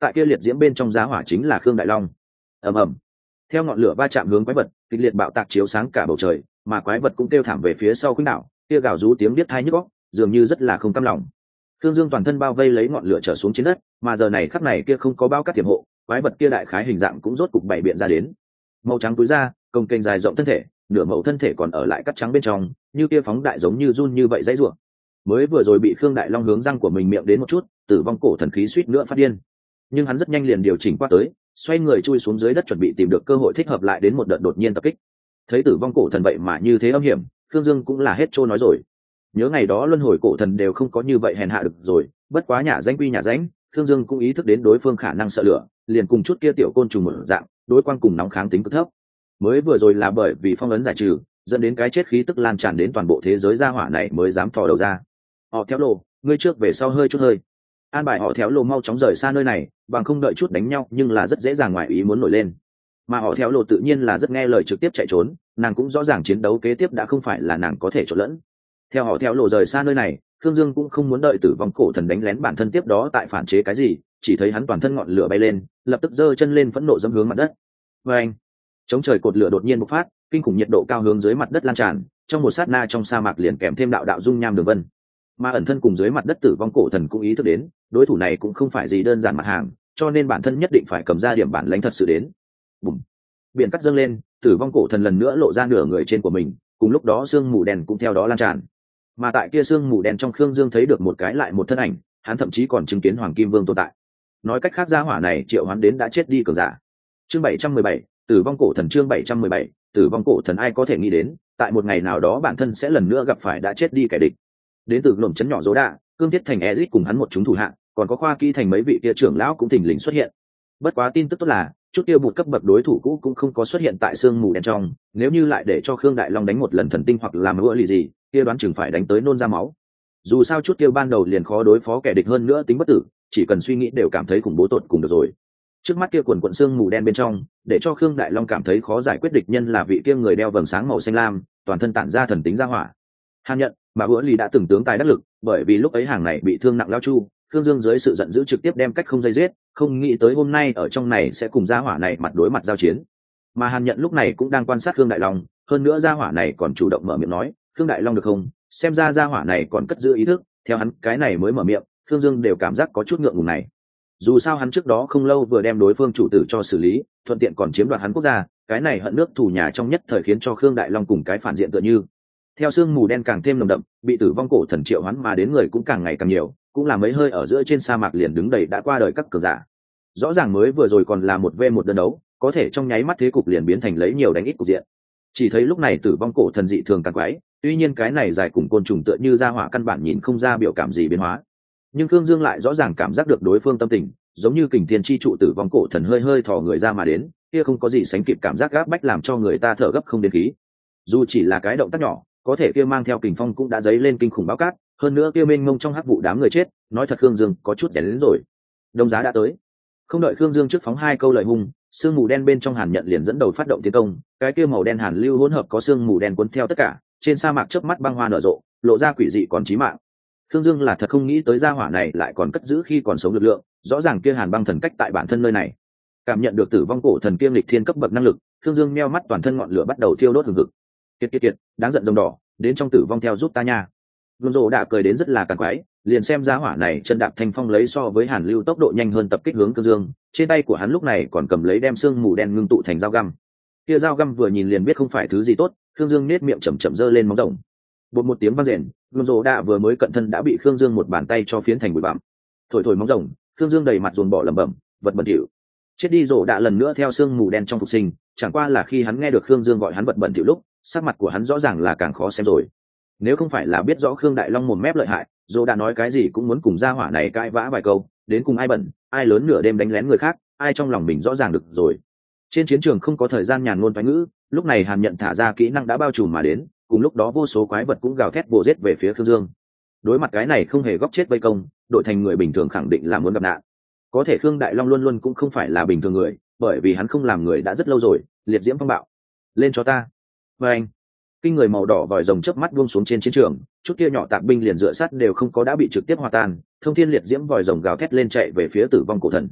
tại kia liệt diễm bên trong giá hỏa chính là Khương Đại Long. Ầm ầm, theo ngọn lửa va chạm hướng quái vật, kịch liệt bạo tạc chiếu sáng cả bầu trời, mà quái vật cũng kêu thảm về phía sau khuynh đảo, kia gào rú tiếng biết tai nhức óc, dường như rất là không cam lòng. Thương Dương toàn thân bao vây lấy ngọn lửa trở xuống trên đất, mà giờ này khắc này kia không có bao cát tiềm hộ, quái vật kia đại khái hình dạng cũng rốt cục bảy biện ra đến. Màu trắng túi da, cồng kềnh dài rộng thân thể, nửa mẫu thân thể còn ở lại cắt trắng bên trong, như kia phóng đại giống như run như vậy dãy rủa. Mới vừa rồi bị Khương Đại Long hướng răng của mình miệng đến một chút, tử vong cổ thần khí suýt nữa phát điên. Nhưng hắn rất nhanh liền điều chỉnh qua tới, xoay người chui xuống dưới đất chuẩn bị tìm được cơ hội thích hợp lại đến một đợt đột nhiên tập kích. Thấy tử vong cổ thần vậy mà như thế âm hiểm, Khương Dương cũng là hết trôi nói rồi. Nhớ ngày đó luân hồi cổ thần đều không có như vậy hèn hạ được rồi, bất quá nhà danh quy nhà danh, Khương Dương cũng ý thức đến đối phương khả năng sợ lửa, liền cùng chút kia tiểu côn trùng một dạng, đối quang cùng nóng kháng tính cực thấp. Mới vừa rồi là bởi vì phong ấn giải trừ, dẫn đến cái chết khí tức lan tràn đến toàn bộ thế giới gia hỏa này mới dám thò đầu ra. Họ theo lộ, ngươi trước về sau hơi chút hơi. An bài họ theo lộ mau chóng rời xa nơi này, bằng không đợi chút đánh nhau nhưng là rất dễ dàng ngoài ý muốn nổi lên. Mà họ theo lộ tự nhiên là rất nghe lời trực tiếp chạy trốn, nàng cũng rõ ràng chiến đấu kế tiếp đã không phải là nàng có thể trộn lẫn. Theo họ theo lộ rời xa nơi này, Khương Dương cũng không muốn đợi tử vong cổ thần đánh lén bản thân tiếp đó tại phản chế cái gì, chỉ thấy hắn toàn thân ngọn lửa bay lên, lập tức giơ chân lên phẫn nộ dẫm hướng mặt đất. Và anh, chống trời cột lửa đột nhiên bộc phát, kinh khủng nhiệt độ cao hướng dưới mặt đất lan tràn, trong một sát na trong sa mạc liền kèm thêm đạo đạo dung nham đường vân. Mà ẩn thân cùng dưới mặt đất tử vong cổ thần cũng ý thức đến, đối thủ này cũng không phải gì đơn giản mặt hàng, cho nên bản thân nhất định phải cầm ra điểm bản lãnh thật sự đến. Bùm, biển cắt dâng lên, tử vong cổ thần lần nữa lộ ra nửa người trên của mình, cùng lúc đó sương mù đen cũng theo đó lan tràn. Mà tại kia sương mù đen trong, Khương Dương thấy được một cái lại một thân ảnh, hắn thậm chí còn chứng kiến Hoàng Kim Vương tồn tại. Nói cách khác, gia hỏa này triệu hắn đến đã chết đi cường giả. Chương 717, tử vong cổ thần. Chương 717, tử vong cổ thần. Ai có thể nghĩ đến, tại một ngày nào đó bản thân sẽ lần nữa gặp phải đã chết đi kẻ địch. Đến từ lổm chấn nhỏ Dỗ Đạ, Cương Thiết Thành Ezic cùng hắn một chúng thủ hạ, còn có Khoa Kỹ Thành mấy vị kia trưởng lão cũng thình lình xuất hiện. Bất quá tin tức tốt là, chút tiêu bụt cấp bậc đối thủ cũ cũng không có xuất hiện tại sương mù đen trong, nếu như lại để cho Khương Đại Long đánh một lần thần tinh hoặc làm mưa lì gì, kia đoán chừng phải đánh tới nôn ra máu. Dù sao chút tiêu ban đầu liền khó đối phó kẻ địch hơn nữa tính bất tử, chỉ cần suy nghĩ đều cảm thấy khủng bố tột cùng được rồi. Trước mắt kia quần quần sương mù đen bên trong, để cho Khương Đại Long cảm thấy khó giải quyết địch nhân là vị kia người đeo vầng sáng màu xanh lam, toàn thân tản ra thần tính ra hỏa. Hàn nhận, mà bữa lì đã từng tướng tài đắc lực, bởi vì lúc ấy hàng này bị thương nặng lao chu, Khương Dương dưới sự giận dữ trực tiếp đem cách không dây giết, không nghĩ tới hôm nay ở trong này sẽ cùng gia hỏa này mặt đối mặt giao chiến. Mà Hàn nhận lúc này cũng đang quan sát Khương Đại Long, hơn nữa gia hỏa này còn chủ động mở miệng nói, Khương Đại Long được không? Xem ra gia hỏa này còn cất giữ ý thức, theo hắn cái này mới mở miệng, Khương Dương đều cảm giác có chút ngượng ngùng này. Dù sao hắn trước đó không lâu vừa đem đối phương chủ tử cho xử lý, thuận tiện còn chiếm đoạt hắn quốc gia, cái này hận nước thù nhà trong nhất thời khiến cho Khương Đại Long cùng cái phản diện tựa như. Theo sương mù đen càng thêm nồng đậm, bị tử vong cổ thần triệu hoán mà đến người cũng càng ngày càng nhiều, cũng là mấy hơi ở giữa trên sa mạc liền đứng đầy đã qua đời các cường giả. Rõ ràng mới vừa rồi còn là một v một đơn đấu, có thể trong nháy mắt thế cục liền biến thành lấy nhiều đánh ít cục diện. Chỉ thấy lúc này tử vong cổ thần dị thường càng quái, tuy nhiên cái này dài cùng côn trùng tựa như ra hỏa căn bản nhìn không ra biểu cảm gì biến hóa, nhưng Khương Dương lại rõ ràng cảm giác được đối phương tâm tình, giống như kình thiên chi trụ tử vong cổ thần hơi hơi thò người ra mà đến, kia không có gì sánh kịp cảm giác gáp bách làm cho người ta thở gấp không đến khí. Dù chỉ là cái động tác nhỏ, có thể kia mang theo kình phong cũng đã dấy lên kinh khủng báo cát, hơn nữa kia mênh mông trong hắc vụ đám người chết, nói thật Khương Dương có chút rèn đến rồi. Đông giá đã tới. Không đợi Khương Dương trước phóng hai câu lời hung, sương mù đen bên trong Hàn nhận liền dẫn đầu phát động tiến công, cái kia màu đen hàn lưu hỗn hợp có sương mù đen cuốn theo tất cả, trên sa mạc chớp mắt băng hoa nở rộ, lộ ra quỷ dị còn chí mạng. Khương Dương là thật không nghĩ tới gia hỏa này lại còn cất giữ khi còn sống lực lượng, rõ ràng kia hàn băng thần cách tại bản thân nơi này. Cảm nhận được tử vong cổ thần kiêm lịch thiên cấp bậc năng lực, Khương Dương meo mắt, toàn thân ngọn lửa bắt đầu thiêu đốt hừng hực. Kiệt, đáng giận rồng đỏ, đến trong tử vong theo giúp ta nha. Luân Dỗ đã cười đến rất là càng quái, liền xem gia hỏa này chân đạp thanh phong lấy so với hàn lưu tốc độ nhanh hơn tập kích hướng Khương Dương, trên tay của hắn lúc này còn cầm lấy đem xương mù đen ngưng tụ thành dao găm. Kia dao găm vừa nhìn liền biết không phải thứ gì tốt, Khương Dương nét miệng chậm chậm giơ lên móng rồng. Bột một tiếng vang rền, Luân Dỗ đã vừa mới cận thân đã bị Khương Dương một bàn tay cho phiến thành bụi bặm. Thổi móng rồng, Khương Dương đầy mặt dồn bỏ lẩm bẩm, vật bẩn thỉu. Chết đi Dỗ đã lần nữa theo xương mù đen trong phục sinh, chẳng qua là khi hắn nghe được Khương Dương gọi hắn vật bẩn thỉu lúc, sắc mặt của hắn rõ ràng là càng khó xem rồi. Nếu không phải là biết rõ Khương Đại Long mồm mép lợi hại, Dỗ đã nói cái gì cũng muốn cùng gia hỏa này cãi vã vài câu, đến cùng ai bẩn, ai lớn nửa đêm đánh lén người khác, ai trong lòng mình rõ ràng được rồi. Trên chiến trường không có thời gian nhàn ngôn toái ngữ, lúc này Hàn nhận thả ra kỹ năng đã bao trùm mà đến, cùng lúc đó vô số quái vật cũng gào thét vồ giết về phía Khương Dương. Đối mặt cái này không hề góp chết vây công, đội thành người bình thường khẳng định là muốn gặp nạn. Có thể Khương Đại Long luôn luôn cũng không phải là bình thường người, bởi vì hắn không làm người đã rất lâu rồi, liệt diễm phong bạo. Lên cho ta. Và anh, kinh người màu đỏ vòi rồng chớp mắt buông xuống trên chiến trường, chút kia nhỏ tạp binh liền dựa sát đều không có đã bị trực tiếp hòa tan, thông thiên liệt diễm vòi rồng gào thét lên chạy về phía tử vong cổ thần.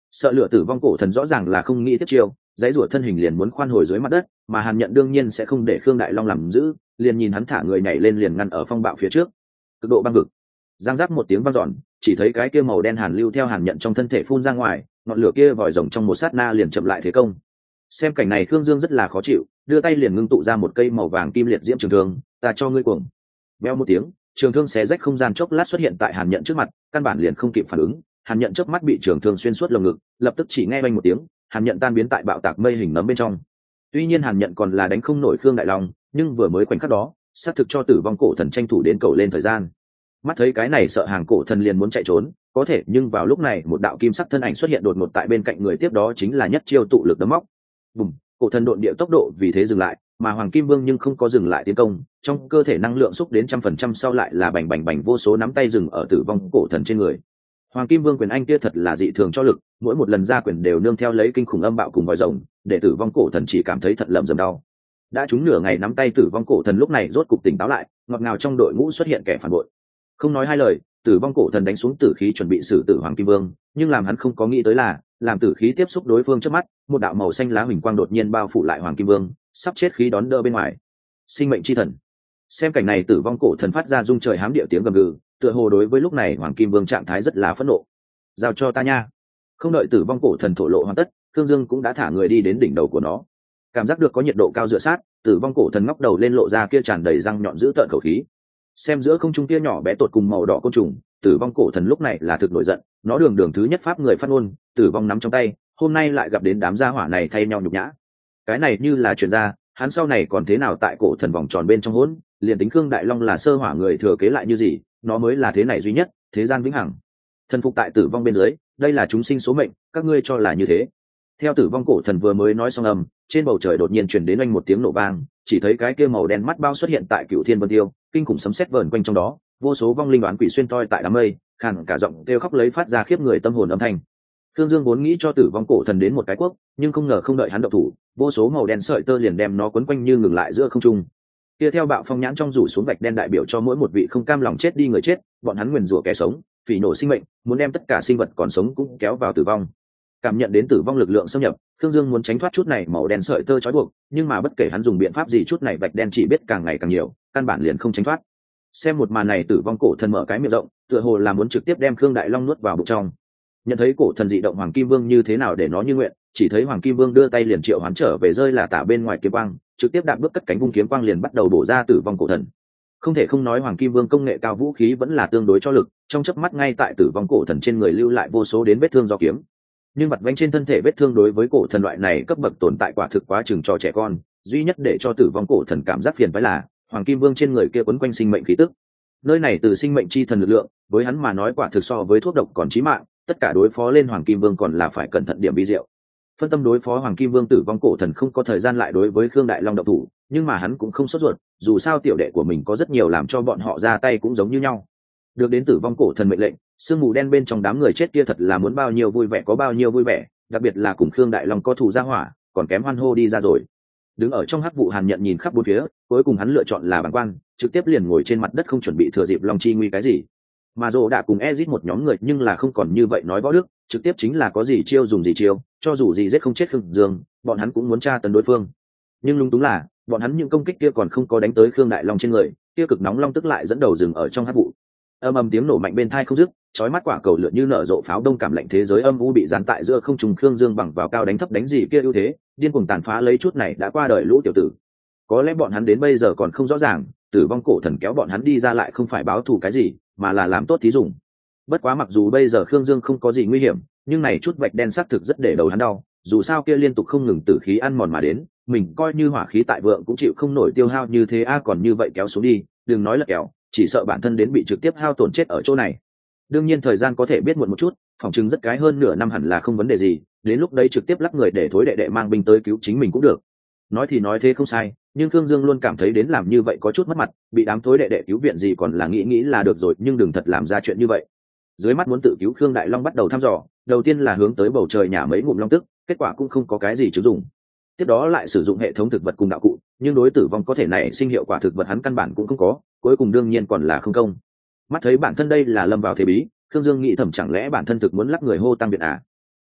Sợ lửa tử vong cổ thần rõ ràng là không nghĩ tiếp chiêu, dãy rủa thân hình liền muốn khoan hồi dưới mặt đất, mà Hàn Nhận đương nhiên sẽ không để Khương Đại Long làm giữ, liền nhìn hắn thả người nhảy lên liền ngăn ở phong bạo phía trước. Cực độ băng vực. Giang giáp một tiếng vang dọn, chỉ thấy cái kia màu đen hàn lưu theo Hàn Nhận trong thân thể phun ra ngoài, ngọn lửa kia vòi rồng trong một sát na liền chậm lại thế công. Xem cảnh này Khương Dương rất là khó chịu, đưa tay liền ngưng tụ ra một cây màu vàng kim liệt diễm trường thương, ta cho ngươi cuồng. Beo một tiếng, trường thương xé rách không gian chốc lát xuất hiện tại Hàn Nhận trước mặt, căn bản liền không kịp phản ứng, Hàn Nhận chớp mắt bị trường thương xuyên suốt lồng ngực, lập tức chỉ nghe bành một tiếng, Hàn Nhận tan biến tại bạo tạc mây hình nấm bên trong. Tuy nhiên Hàn Nhận còn là đánh không nổi Khương Đại Long, nhưng vừa mới khoảnh khắc đó, sát thực cho tử vong cổ thần tranh thủ đến cầu lên thời gian. Mắt thấy cái này sợ hàng cổ thần liền muốn chạy trốn, có thể nhưng vào lúc này một đạo kim sắc thân ảnh xuất hiện đột ngột tại bên cạnh người, tiếp đó chính là nhất chiêu tụ lực đấm móc. Bùm, cổ thần độn địa tốc độ vì thế dừng lại, mà Hoàng Kim Vương nhưng không có dừng lại tiến công, trong cơ thể năng lượng xúc đến 100% sau lại là bành bành bành vô số nắm tay dừng ở tử vong cổ thần trên người. Hoàng Kim Vương quyền anh kia thật là dị thường cho lực, mỗi một lần ra quyền đều nương theo lấy kinh khủng âm bạo cùng vòi rồng, để tử vong cổ thần chỉ cảm thấy thận lầm dầm đau. Đã trúng nửa ngày nắm tay tử vong cổ thần lúc này rốt cục tỉnh táo lại, ngọt ngào trong đội ngũ xuất hiện kẻ phản bội. Không nói hai lời, tử vong cổ thần đánh xuống tử khí chuẩn bị xử tử Hoàng Kim Vương, nhưng làm hắn không có nghĩ tới là, làm tử khí tiếp xúc đối phương trước mắt, một đạo màu xanh lá huỳnh quang đột nhiên bao phủ lại Hoàng Kim Vương, sắp chết khí đón đỡ bên ngoài. Sinh mệnh chi thần. Xem cảnh này tử vong cổ thần phát ra rung trời hám địa tiếng gầm gừ, tựa hồ đối với lúc này Hoàng Kim Vương trạng thái rất là phẫn nộ. Giao cho ta nha. Không đợi tử vong cổ thần thổ lộ hoàn tất, Thương Dương cũng đã thả người đi đến đỉnh đầu của nó. Cảm giác được có nhiệt độ cao dựa sát, tử vong cổ thần ngóc đầu lên lộ ra kia tràn đầy răng nhọn giữ tợn khẩu khí. Xem giữa không trung kia nhỏ bé tột cùng màu đỏ côn trùng, tử vong cổ thần lúc này là thực nổi giận, nó đường thứ nhất pháp người phát ngôn, tử vong nắm trong tay, hôm nay lại gặp đến đám gia hỏa này thay nhau nhục nhã. Cái này như là truyền ra, hắn sau này còn thế nào tại cổ thần vòng tròn bên trong hỗn, liền tính Khương Đại Long là sơ hỏa người thừa kế lại như gì, nó mới là thế này duy nhất, thế gian vĩnh hằng. Thần phục tại tử vong bên dưới, đây là chúng sinh số mệnh, các ngươi cho là như thế. Theo tử vong cổ thần vừa mới nói xong trên bầu trời đột nhiên truyền đến oanh một tiếng nổ vang, chỉ thấy cái kia màu đen mắt bao xuất hiện tại Cửu Thiên Vân Tiêu, kinh khủng sấm sét vờn quanh trong đó, vô số vong linh đoán quỷ xuyên toi tại đám mây, khàn cả giọng kêu khóc lấy phát ra khiếp người tâm hồn âm thanh. Thương Dương vốn nghĩ cho tử vong cổ thần đến một cái quốc, nhưng không ngờ không đợi hắn động thủ, vô số màu đen sợi tơ liền đem nó quấn quanh như ngừng lại giữa không trung. Kia theo bạo phong nhãn trong rủ xuống vạch đen đại biểu cho mỗi một vị không cam lòng chết đi người chết, bọn hắn nguyền rủa kẻ sống, phỉ nổ sinh mệnh, muốn đem tất cả sinh vật còn sống cũng kéo vào tử vong. Cảm nhận đến tử vong lực lượng xâm nhập, Thương Dương muốn tránh thoát chút này màu đen sợi tơ trói buộc, nhưng mà bất kể hắn dùng biện pháp gì chút này vạch đen chỉ biết càng ngày càng nhiều, căn bản liền không tránh thoát. Xem một màn này tử vong cổ thần mở cái miệng rộng, tựa hồ là muốn trực tiếp đem Khương Đại Long nuốt vào bụng trong. Nhận thấy cổ thần dị động Hoàng Kim Vương như thế nào để nó như nguyện, chỉ thấy Hoàng Kim Vương đưa tay liền triệu hoán trở về rơi là tả bên ngoài kiếm quang, trực tiếp đạp bước cất cánh vung kiếm quang liền bắt đầu bổ ra tử vong cổ thần. Không thể không nói Hoàng Kim Vương công nghệ cao vũ khí vẫn là tương đối cho lực, trong chớp mắt ngay tại tử vong cổ thần trên người lưu lại vô số đến vết thương do kiếm. Nhưng mặt vánh trên thân thể vết thương đối với cổ thần loại này cấp bậc tồn tại quả thực quá chừng cho trẻ con, duy nhất để cho tử vong cổ thần cảm giác phiền phái là Hoàng Kim Vương trên người kia quấn quanh sinh mệnh khí tức. Nơi này từ sinh mệnh chi thần lực lượng, với hắn mà nói quả thực so với thuốc độc còn chí mạng, tất cả đối phó lên Hoàng Kim Vương còn là phải cẩn thận điểm vi diệu. Phân tâm đối phó Hoàng Kim Vương tử vong cổ thần không có thời gian lại đối với Khương Đại Long động thủ, nhưng mà hắn cũng không sốt ruột, dù sao tiểu đệ của mình có rất nhiều làm cho bọn họ ra tay cũng giống như nhau. Được đến tử vong cổ thần mệnh lệnh, sương mù đen bên trong đám người chết kia thật là muốn bao nhiêu vui vẻ có bao nhiêu vui vẻ, đặc biệt là cùng Khương Đại Long có thù ra hỏa, còn kém hoan hô đi ra rồi. Đứng ở trong hắc vụ Hàn Nhận nhìn khắp bốn phía, cuối cùng hắn lựa chọn là bàng quan, trực tiếp liền ngồi trên mặt đất không chuẩn bị thừa dịp Long Chi nguy cái gì. Mà Dỗ đã cùng Ezit một nhóm người nhưng là không còn như vậy nói võ đức, trực tiếp chính là có gì chiêu dùng gì chiêu, cho dù gì giết không chết Khương Dương, bọn hắn cũng muốn tra tấn đối phương. Nhưng lung túng là, bọn hắn những công kích kia còn không có đánh tới Khương Đại Long trên người, kia cực nóng long tức lại dẫn đầu dừng ở trong hắc vụ. Âm ầm tiếng nổ mạnh bên tai không dứt, chói mắt quả cầu lửa như nở rộ pháo đông cảm lạnh thế giới âm u bị dán tại giữa không trung. Khương Dương bằng vào cao đánh thấp đánh gì kia ưu thế, điên cuồng tàn phá lấy chút này đã qua đời lũ tiểu tử. Có lẽ bọn hắn đến bây giờ còn không rõ ràng, tử vong cổ thần kéo bọn hắn đi ra lại không phải báo thù cái gì, mà là làm tốt thí dụng. Bất quá mặc dù bây giờ Khương Dương không có gì nguy hiểm, nhưng này chút vạch đen xác thực rất để đầu hắn đau, dù sao kia liên tục không ngừng tử khí ăn mòn mà đến, mình coi như hỏa khí tại vượng cũng chịu không nổi tiêu hao như thế còn như vậy kéo xuống đi, đừng nói là kéo, chỉ sợ bản thân đến bị trực tiếp hao tổn chết ở chỗ này. Đương nhiên thời gian có thể biết muộn một chút, phòng chứng rất cái hơn nửa năm hẳn là không vấn đề gì, đến lúc đấy trực tiếp lắp người để thối đệ đệ mang binh tới cứu chính mình cũng được. Nói thì nói thế không sai, nhưng Khương Dương luôn cảm thấy đến làm như vậy có chút mất mặt, bị đám thối đệ đệ cứu viện gì còn là nghĩ là được rồi, nhưng đừng thật làm ra chuyện như vậy. Dưới mắt muốn tự cứu Khương Đại Long bắt đầu thăm dò, đầu tiên là hướng tới bầu trời nhả mấy ngụm long tức, kết quả cũng không có cái gì chứng dụng. Tiếp đó lại sử dụng hệ thống thực vật cùng đạo cụ, nhưng đối tử vong có thể này sinh hiệu quả thực vật hắn căn bản cũng không có, cuối cùng đương nhiên còn là không công. Mắt thấy bản thân đây là lâm vào thế bí, Khương Dương nghĩ thầm chẳng lẽ bản thân thực muốn lắc người hô tăng biệt à?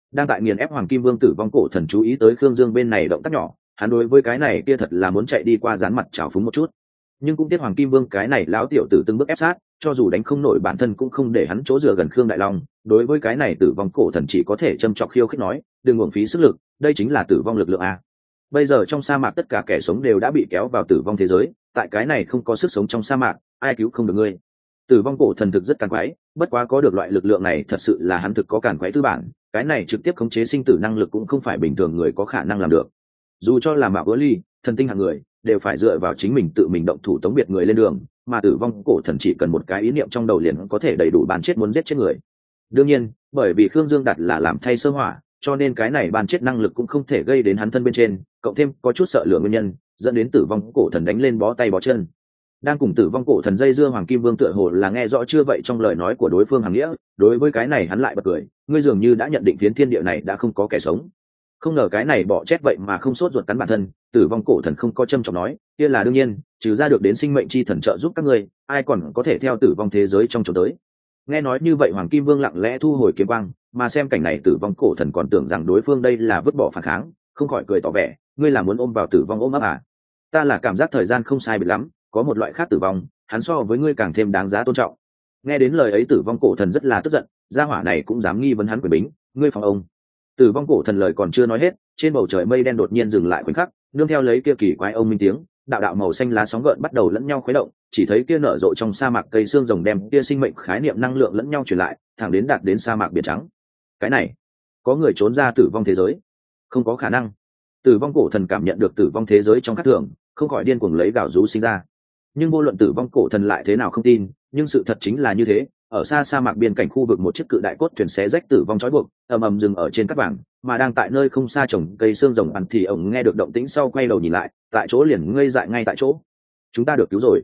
Đang tại nghiền ép Hoàng Kim Vương Tử Vong cổ thần chú ý tới Khương Dương bên này động tác nhỏ, hắn đối với cái này kia thật là muốn chạy đi qua dán mặt trào phúng một chút. Nhưng cũng tiếc Hoàng Kim Vương cái này lão tiểu tử từng bước ép sát, cho dù đánh không nổi bản thân cũng không để hắn chỗ dựa gần Khương Đại Long. Đối với cái này Tử Vong cổ thần chỉ có thể châm chọc khiêu khích nói, đừng uổng phí sức lực, đây chính là tử vong lực lượng a. Bây giờ trong sa mạc tất cả kẻ sống đều đã bị kéo vào tử vong thế giới, tại cái này không có sức sống trong sa mạc, ai cứu không được ngươi. Tử Vong cổ thần thực rất càn quái, bất quá có được loại lực lượng này thật sự là hắn thực có càn quái tư bản, cái này trực tiếp khống chế sinh tử năng lực cũng không phải bình thường người có khả năng làm được. Dù cho là Mạo Vỡ Ly, thần tinh hạng người, đều phải dựa vào chính mình tự mình động thủ tống biệt người lên đường, mà Tử Vong cổ thần chỉ cần một cái ý niệm trong đầu liền có thể đầy đủ bàn chết muốn giết chết người. Đương nhiên, bởi vì Khương Dương đặt là làm thay sơ hỏa, cho nên cái này bàn chết năng lực cũng không thể gây đến hắn thân bên trên, cộng thêm có chút sợ lửa nguyên nhân, dẫn đến Tử Vong cổ thần đánh lên bó tay bó chân. Đang cùng Tử Vong cổ thần dây dưa Hoàng Kim Vương tựa hồ là nghe rõ chưa vậy trong lời nói của đối phương hàng nghĩa, đối với cái này hắn lại bật cười, ngươi dường như đã nhận định phiến thiên địa này đã không có kẻ sống. Không ngờ cái này bỏ chết vậy mà không sốt ruột cắn bản thân. Tử Vong cổ thần không có châm trọng nói, kia là đương nhiên, trừ ra được đến sinh mệnh chi thần trợ giúp các ngươi, ai còn có thể theo tử vong thế giới trong chỗ tới. Nghe nói như vậy Hoàng Kim Vương lặng lẽ thu hồi kiếm quang, mà xem cảnh này Tử Vong cổ thần còn tưởng rằng đối phương đây là vứt bỏ phản kháng, không khỏi cười tỏ vẻ, ngươi là muốn ôm vào tử vong ôm ấp à? Ta là cảm giác thời gian không sai biệt lắm, có một loại khác tử vong, hắn so với ngươi càng thêm đáng giá tôn trọng. Nghe đến lời ấy Tử Vong cổ thần rất là tức giận, gia hỏa này cũng dám nghi vấn hắn quyền bính, ngươi phòng ông. Tử Vong cổ thần lời còn chưa nói hết, trên bầu trời mây đen đột nhiên dừng lại khoảnh khắc, nương theo lấy kia kỳ quái ông minh tiếng, đạo đạo màu xanh lá sóng gợn bắt đầu lẫn nhau khuấy động, chỉ thấy kia nở rộ trong sa mạc cây xương rồng đem kia sinh mệnh khái niệm năng lượng lẫn nhau truyền lại, thẳng đến đạt đến sa mạc biển trắng. Cái này, có người trốn ra tử vong thế giới? Không có khả năng. Tử Vong cổ thần cảm nhận được tử vong thế giới trong các thường, không khỏi điên cuồng lấy gào rú sinh ra. Nhưng vô luận Tử Vong cổ thần lại thế nào không tin, nhưng sự thật chính là như thế. Ở xa sa mạc biên cảnh khu vực một chiếc cự đại cốt thuyền xé rách tử vong trói buộc, ầm ầm dừng ở trên cát vàng, mà đang tại nơi không xa trồng cây xương rồng ăn thì ổng nghe được động tĩnh sau quay đầu nhìn lại, tại chỗ liền ngây dại ngay tại chỗ. Chúng ta được cứu rồi,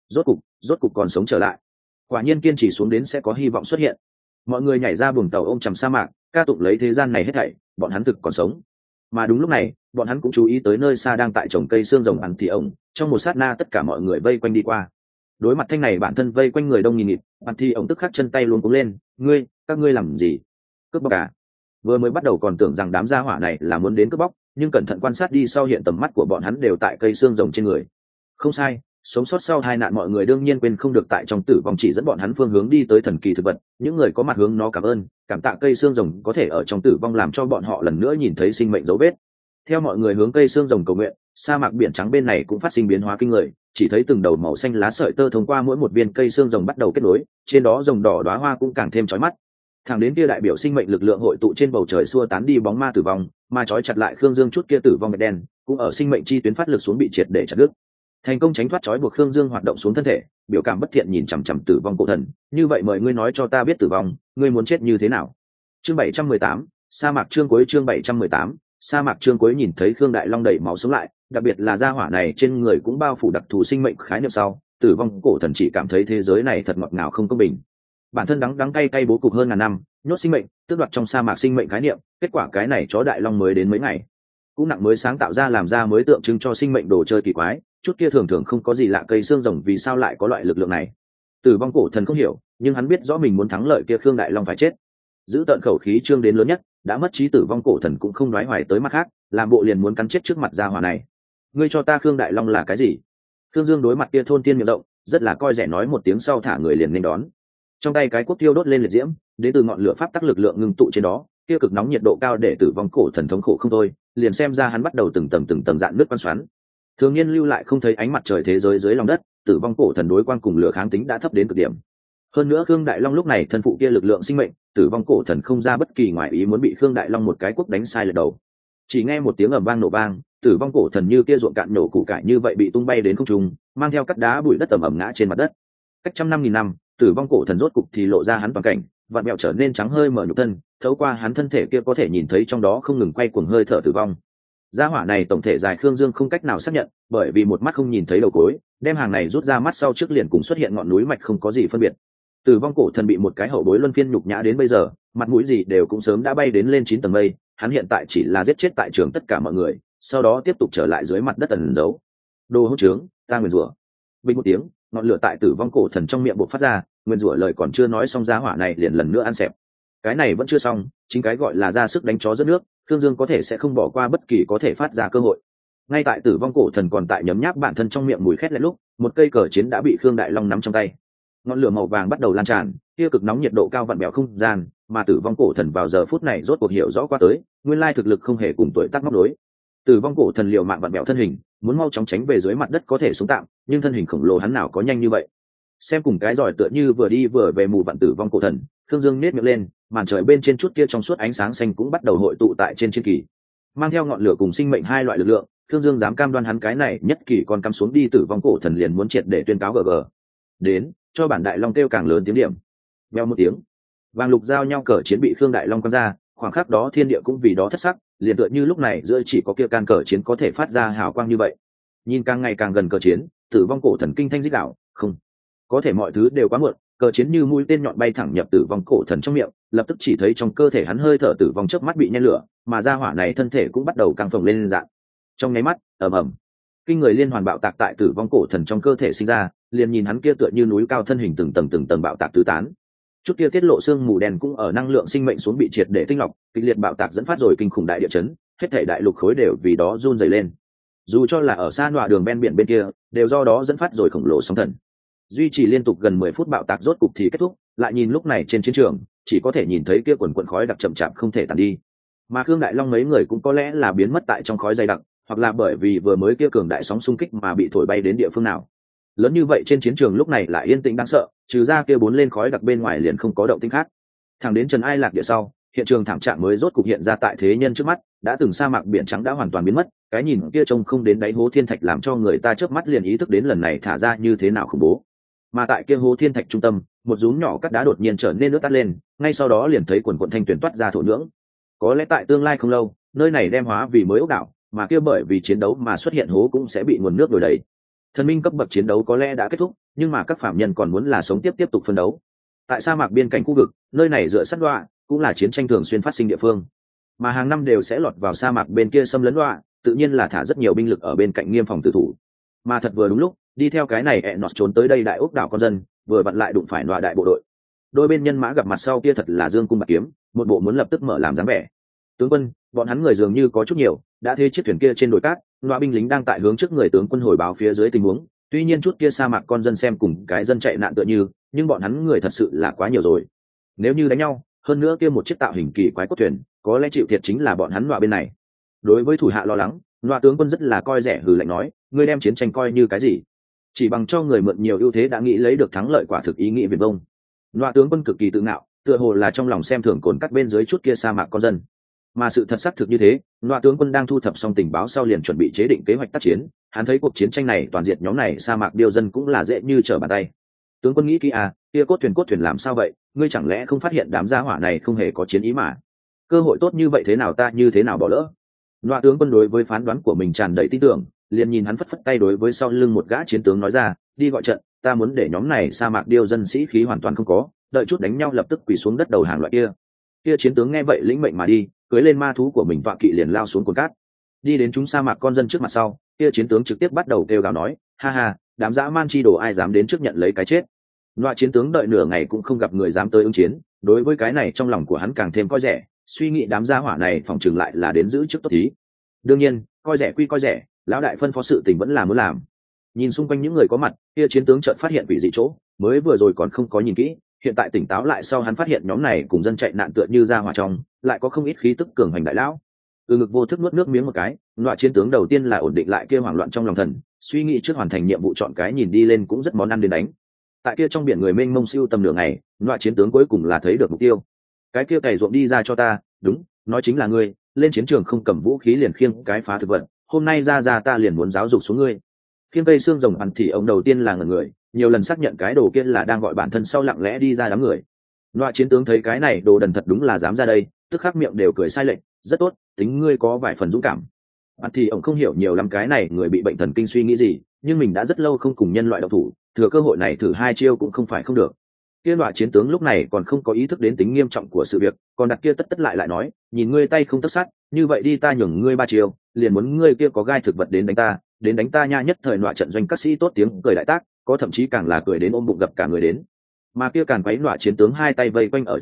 rốt cục còn sống trở lại. Quả nhiên kiên trì xuống đến sẽ có hy vọng xuất hiện. Mọi người nhảy ra buồng tàu ôm chầm sa mạc, ca tụng lấy thế gian này hết thảy, bọn hắn thực còn sống. Mà đúng lúc này, bọn hắn cũng chú ý tới nơi xa đang tại trồng cây xương rồng ăn thì ổng, trong một sát na tất cả mọi người vây quanh đi qua. Đối mặt thanh này bản thân vây quanh người đông nghìn nghịt, ăn thì ổng tức khắc chân tay luôn cuống lên, các ngươi làm gì? Cướp bóc à? Vừa mới bắt đầu còn tưởng rằng đám gia hỏa này là muốn đến cướp bóc, nhưng cẩn thận quan sát đi sau hiện tầm mắt của bọn hắn đều tại cây xương rồng trên người. Không sai, sống sót sau tai nạn mọi người đương nhiên quên không được tại trong tử vong chỉ dẫn bọn hắn phương hướng đi tới thần kỳ thực vật, những người có mặt hướng nó cảm ơn, cảm tạ cây xương rồng có thể ở trong tử vong làm cho bọn họ lần nữa nhìn thấy sinh mệnh dấu vết. Theo mọi người hướng cây xương rồng cầu nguyện, sa mạc biển trắng bên này cũng phát sinh biến hóa kinh người, chỉ thấy từng đầu màu xanh lá sợi tơ thông qua mỗi một viên cây xương rồng bắt đầu kết nối, trên đó rồng đỏ đóa hoa cũng càng thêm chói mắt. Thẳng đến kia đại biểu sinh mệnh lực lượng hội tụ trên bầu trời xua tán đi bóng ma tử vong, mà chói chặt lại Khương Dương chút kia tử vong mệt đen, cũng ở sinh mệnh chi tuyến phát lực xuống bị triệt để chặt đứt. Thành công tránh thoát chói buộc Khương Dương hoạt động xuống thân thể, biểu cảm bất thiện nhìn chằm chằm tử vong cổ thần, như vậy mời ngươi nói cho ta biết tử vong, ngươi muốn chết như thế nào? Chương 718, sa mạc chương cuối chương 718, sa mạc chương cuối nhìn thấy Khương Đại Long đẩy máu sống lại, đặc biệt là gia hỏa này trên người cũng bao phủ đặc thù sinh mệnh khái niệm sau, tử vong cổ thần chỉ cảm thấy thế giới này thật ngọt ngào không công bình. Bản thân đắng cay cay bố cục hơn ngàn năm, nhốt sinh mệnh, tước đoạt trong sa mạc sinh mệnh khái niệm, kết quả cái này chó Đại Long mới đến mấy ngày, cũng nặng mới sáng tạo ra làm ra mới tượng trưng cho sinh mệnh đồ chơi kỳ quái, chút kia thường thường không có gì lạ cây xương rồng vì sao lại có loại lực lượng này. Tử vong cổ thần không hiểu, nhưng hắn biết rõ mình muốn thắng lợi kia Khương Đại Long phải chết. Giữ tận khẩu khí trương đến lớn nhất, đã mất trí tử vong cổ thần cũng không nói hoài tới mặt khác, làm bộ liền muốn cắn chết trước mặt gia hỏa này. Ngươi cho ta Khương Đại Long là cái gì? Khương Dương đối mặt kia thôn tiên miệng rộng, rất là coi rẻ nói một tiếng sau thả người liền nên đón. Trong tay cái quốc tiêu đốt lên liệt diễm, đến từ ngọn lửa pháp tắc lực lượng ngưng tụ trên đó, kia cực nóng nhiệt độ cao để tử vong cổ thần thống khổ không thôi, liền xem ra hắn bắt đầu từng tầng dạn nước quan xoắn. Thường nhiên lưu lại không thấy ánh mặt trời thế giới dưới lòng đất, tử vong cổ thần đối quan cùng lửa kháng tính đã thấp đến cực điểm. Hơn nữa Khương Đại Long lúc này thân phụ kia lực lượng sinh mệnh, tử vong cổ thần không ra bất kỳ ngoại ý muốn bị Khương Đại Long một cái quốc đánh sai lệch đầu. Chỉ nghe một tiếng ầm vang nổ vang, tử vong cổ thần như kia ruộng cạn nổ củ cải như vậy bị tung bay đến không trung, mang theo cát đá bụi đất ẩm ẩm ngã trên mặt đất. Cách trăm năm nghìn năm, tử vong cổ thần rốt cục thì lộ ra hắn toàn cảnh, vặn mèo trở nên trắng hơi mở nhục thân, thấu qua hắn thân thể kia có thể nhìn thấy trong đó không ngừng quay cuồng hơi thở tử vong. Gia hỏa này tổng thể dài Khương Dương không cách nào xác nhận, bởi vì một mắt không nhìn thấy đầu cối, đem hàng này rút ra mắt sau trước liền cùng xuất hiện ngọn núi mạch không có gì phân biệt. Tử vong cổ thần bị một cái hậu bối luân phiên nhục nhã đến bây giờ, mặt mũi gì đều cũng sớm đã bay đến lên 9 tầng mây, hắn hiện tại chỉ là giết chết tại trường tất cả mọi người, sau đó tiếp tục trở lại dưới mặt đất ẩn giấu. Đồ hỗn trướng, ta nguyền rủa. Bình một tiếng, ngọn lửa tại tử vong cổ thần trong miệng bộc phát ra, nguyền rủa lời còn chưa nói xong gia hỏa này liền lần nữa ăn xẹp. cái này vẫn chưa xong, chính cái gọi là ra sức đánh chó rất nước, Thương Dương có thể sẽ không bỏ qua bất kỳ có thể phát ra cơ hội. Ngay tại Tử Vong Cổ Thần còn tại nhấm nháp bản thân trong miệng mùi khét lẹt lúc, một cây cờ chiến đã bị Khương Đại Long nắm trong tay. Ngọn lửa màu vàng bắt đầu lan tràn, kia cực nóng nhiệt độ cao vặn bẹo không gian, mà Tử Vong Cổ Thần vào giờ phút này rốt cuộc hiểu rõ qua tới, nguyên lai thực lực không hề cùng tuổi tác móc đối. Tử Vong Cổ Thần liều mạng vặn bẹo thân hình, muốn mau chóng tránh về dưới mặt đất có thể sống tạm, nhưng thân hình khổng lồ hắn nào có nhanh như vậy. Xem cùng cái giỏi tựa như vừa đi vừa về mù vặn Tử Vong Cổ Thần, Thương Dương nét miệng lên, màn trời bên trên chút kia trong suốt ánh sáng xanh cũng bắt đầu hội tụ tại trên chiến kỳ, mang theo ngọn lửa cùng sinh mệnh hai loại lực lượng. Thương Dương dám cam đoan hắn cái này nhất kỳ còn cắm xuống đi Tử Vong Cổ Thần liền muốn triệt để tuyên cáo GG. Đến, cho bản Đại Long kêu càng lớn tiếng điểm. Vèo một tiếng, vàng lục giao nhau cờ chiến bị Khương Đại Long quăng ra, khoảng khắc đó thiên địa cũng vì đó thất sắc, liền tựa như lúc này giữa chỉ có kia can cờ chiến có thể phát ra hào quang như vậy. Nhìn càng ngày càng gần cờ chiến, Tử Vong Cổ Thần kinh thanh rít gào, không, có thể mọi thứ đều quá muộn, cờ chiến như mũi tên nhọn bay thẳng nhập Tử Vong Cổ Thần trong miệng, lập tức chỉ thấy trong cơ thể hắn hơi thở tử vong chớp mắt bị nhen lửa, mà ra hỏa này thân thể cũng bắt đầu căng phồng lên dạng. Trong nháy mắt, ầm ầm, kinh người liên hoàn bạo tạc tại Tử Vong Cổ Thần trong cơ thể sinh ra, liền nhìn hắn kia tựa như núi cao thân hình từng tầng bạo tạc tứ tán. Chút kia tiết lộ xương mù đen cũng ở năng lượng sinh mệnh xuống bị triệt để tinh lọc, kịch liệt bạo tạc dẫn phát rồi kinh khủng đại địa chấn, hết thảy đại lục khối đều vì đó run rẩy lên. Dù cho là ở xa nọa đường ven biển bên kia, đều do đó dẫn phát rồi khổng lồ sóng thần. Duy trì liên tục gần 10 phút bạo tạc rốt cục thì kết thúc, lại nhìn lúc này trên chiến trường, chỉ có thể nhìn thấy kia quần khói đặc chậm chạp không thể tàn đi. Mà Khương Đại Long mấy người cũng có lẽ là biến mất tại trong khói dày đặc, hoặc là bởi vì vừa mới kia cường đại sóng xung kích mà bị thổi bay đến địa phương nào. Lớn như vậy trên chiến trường lúc này lại yên tĩnh đáng sợ, trừ ra kia bốn lên khói đặc bên ngoài liền không có động tĩnh khác. Thẳng đến Trần Ai Lạc địa sau, hiện trường thảm trạng mới rốt cục hiện ra tại thế nhân trước mắt, đã từng sa mạc biển trắng đã hoàn toàn biến mất, cái nhìn kia trông không đến đáy hố thiên thạch làm cho người ta chớp mắt liền ý thức đến lần này thả ra như thế nào khủng bố. Mà tại kia hố thiên thạch trung tâm, một rúm nhỏ cắt đá đột nhiên trở nên nước tắt lên, ngay sau đó liền thấy quần quần thanh tuyển toát ra thổ nhưỡng. Có lẽ tại tương lai không lâu, nơi này đem hóa vì mới ốc đảo, mà kia bởi vì chiến đấu mà xuất hiện hố cũng sẽ bị nguồn nước đổi đầy. Thần minh cấp bậc chiến đấu có lẽ đã kết thúc, nhưng mà các phạm nhân còn muốn là sống tiếp tục phân đấu. Tại sa mạc biên cảnh khu vực, nơi này dựa sát đoạ, cũng là chiến tranh thường xuyên phát sinh địa phương, mà hàng năm đều sẽ lọt vào sa mạc bên kia xâm lấn đoạ, tự nhiên là thả rất nhiều binh lực ở bên cạnh nghiêm phòng tử thủ. Mà thật vừa đúng lúc, đi theo cái này Enos trốn tới đây đại ốc đảo con dân, vừa vặn lại đụng phải đoạ đại bộ đội. Đôi bên nhân mã gặp mặt sau kia thật là dương cung bạc kiếm, một bộ muốn lập tức mở làm dáng vẻ. Tướng quân, bọn hắn người dường như có chút nhiều, đã thế chiếc thuyền kia trên đồi cát, đoạ binh lính đang tại hướng trước người tướng quân hồi báo phía dưới tình huống. Tuy nhiên chút kia sa mạc con dân xem cùng cái dân chạy nạn tựa như, nhưng bọn hắn người thật sự là quá nhiều rồi. Nếu như đánh nhau, hơn nữa kia một chiếc tạo hình kỳ quái cốt thuyền, có lẽ chịu thiệt chính là bọn hắn đoạ bên này. Đối với thủ hạ lo lắng, đoạ tướng quân rất là coi rẻ hừ lạnh nói, ngươi đem chiến tranh coi như cái gì? Chỉ bằng cho người mượn nhiều ưu thế đã nghĩ lấy được thắng lợi quả thực ý nghĩa viển vông. Đoạ tướng quân cực kỳ tự ngạo, tựa hồ là trong lòng xem thường cồn cắt bên dưới chút kia sa mạc con dân. Mà sự thật xác thực như thế, đoạ tướng quân đang thu thập xong tình báo sau liền chuẩn bị chế định kế hoạch tác chiến. Hắn thấy cuộc chiến tranh này toàn diện nhóm này sa mạc điêu dân cũng là dễ như trở bàn tay. Tướng quân nghĩ kỹ à, kia cốt thuyền làm sao vậy? Ngươi chẳng lẽ không phát hiện đám gia hỏa này không hề có chiến ý mà? Cơ hội tốt như vậy thế nào ta như thế nào bỏ lỡ? Đoạ tướng quân đối với phán đoán của mình tràn đầy tin tưởng, liền nhìn hắn phất phất tay đối với sau lưng một gã chiến tướng nói ra, đi gọi trận, ta muốn để nhóm này sa mạc điêu dân sĩ khí hoàn toàn không có, đợi chút đánh nhau lập tức quỳ xuống đất đầu hàng loại kia. Kia chiến tướng nghe vậy lĩnh mệnh mà đi, cưỡi lên ma thú của mình tọa kỵ liền lao xuống cồn cát. Đi đến chúng sa mạc con dân trước mặt sau, kia chiến tướng trực tiếp bắt đầu kêu gào nói, ha ha, đám dã man chi đồ ai dám đến trước nhận lấy cái chết. Loại chiến tướng đợi nửa ngày cũng không gặp người dám tới ứng chiến, đối với cái này trong lòng của hắn càng thêm coi rẻ, suy nghĩ đám gia hỏa này phòng chừng lại là đến giữ trước tốt thí. Đương nhiên, coi rẻ quy coi rẻ, lão đại phân phó sự tình vẫn là muốn làm. Nhìn xung quanh những người có mặt, kia chiến tướng chợt phát hiện vị dị chỗ, mới vừa rồi còn không có nhìn kỹ, hiện tại tỉnh táo lại sau hắn phát hiện nhóm này cùng dân chạy nạn tựa như ra hỏa trong, lại có không ít khí tức cường hành đại lão. Từ ngực vô thức nuốt nước miếng một cái, loại chiến tướng đầu tiên là ổn định lại kia hoảng loạn trong lòng thần, suy nghĩ trước hoàn thành nhiệm vụ chọn cái nhìn đi lên cũng rất món ăn đến đánh. Tại kia trong biển người mênh mông siêu tầm nửa ngày, loại chiến tướng cuối cùng là thấy được mục tiêu. Cái kia cày ruộng đi ra cho ta, đúng, nói chính là ngươi, lên chiến trường không cầm vũ khí liền khiêng cái phá thực vật, hôm nay ra ta liền muốn giáo dục xuống ngươi. Khiêng cây xương rồng hẳn thì ông đầu tiên là ngẩn người, nhiều lần xác nhận cái đồ kia là đang gọi bản thân sau lặng lẽ đi ra đám người. Loại chiến tướng thấy cái này đồ đần thật đúng là dám ra đây, tức khắc miệng đều cười sai lệch, rất tốt, tính ngươi có vài phần dũng cảm. Hẳn thì ông không hiểu nhiều lắm cái này người bị bệnh thần kinh suy nghĩ gì, nhưng mình đã rất lâu không cùng nhân loại độc thủ, thừa cơ hội này thử hai chiêu cũng không phải không được. Kia loại chiến tướng lúc này còn không có ý thức đến tính nghiêm trọng của sự việc, còn đặt kia tất lại nói, nhìn ngươi tay không tất sát, như vậy đi ta nhường ngươi 3 chiêu, liền muốn ngươi kia có gai thực vật đến đánh ta nha. Nhất thời loại trận doanh các sĩ tốt tiếng cười đại tác, có thậm chí càng là cười đến ôm bụng gặp cả người đến. Mà kia càn quấy loại chiến tướng hai tay vây quanh ở trước ngực,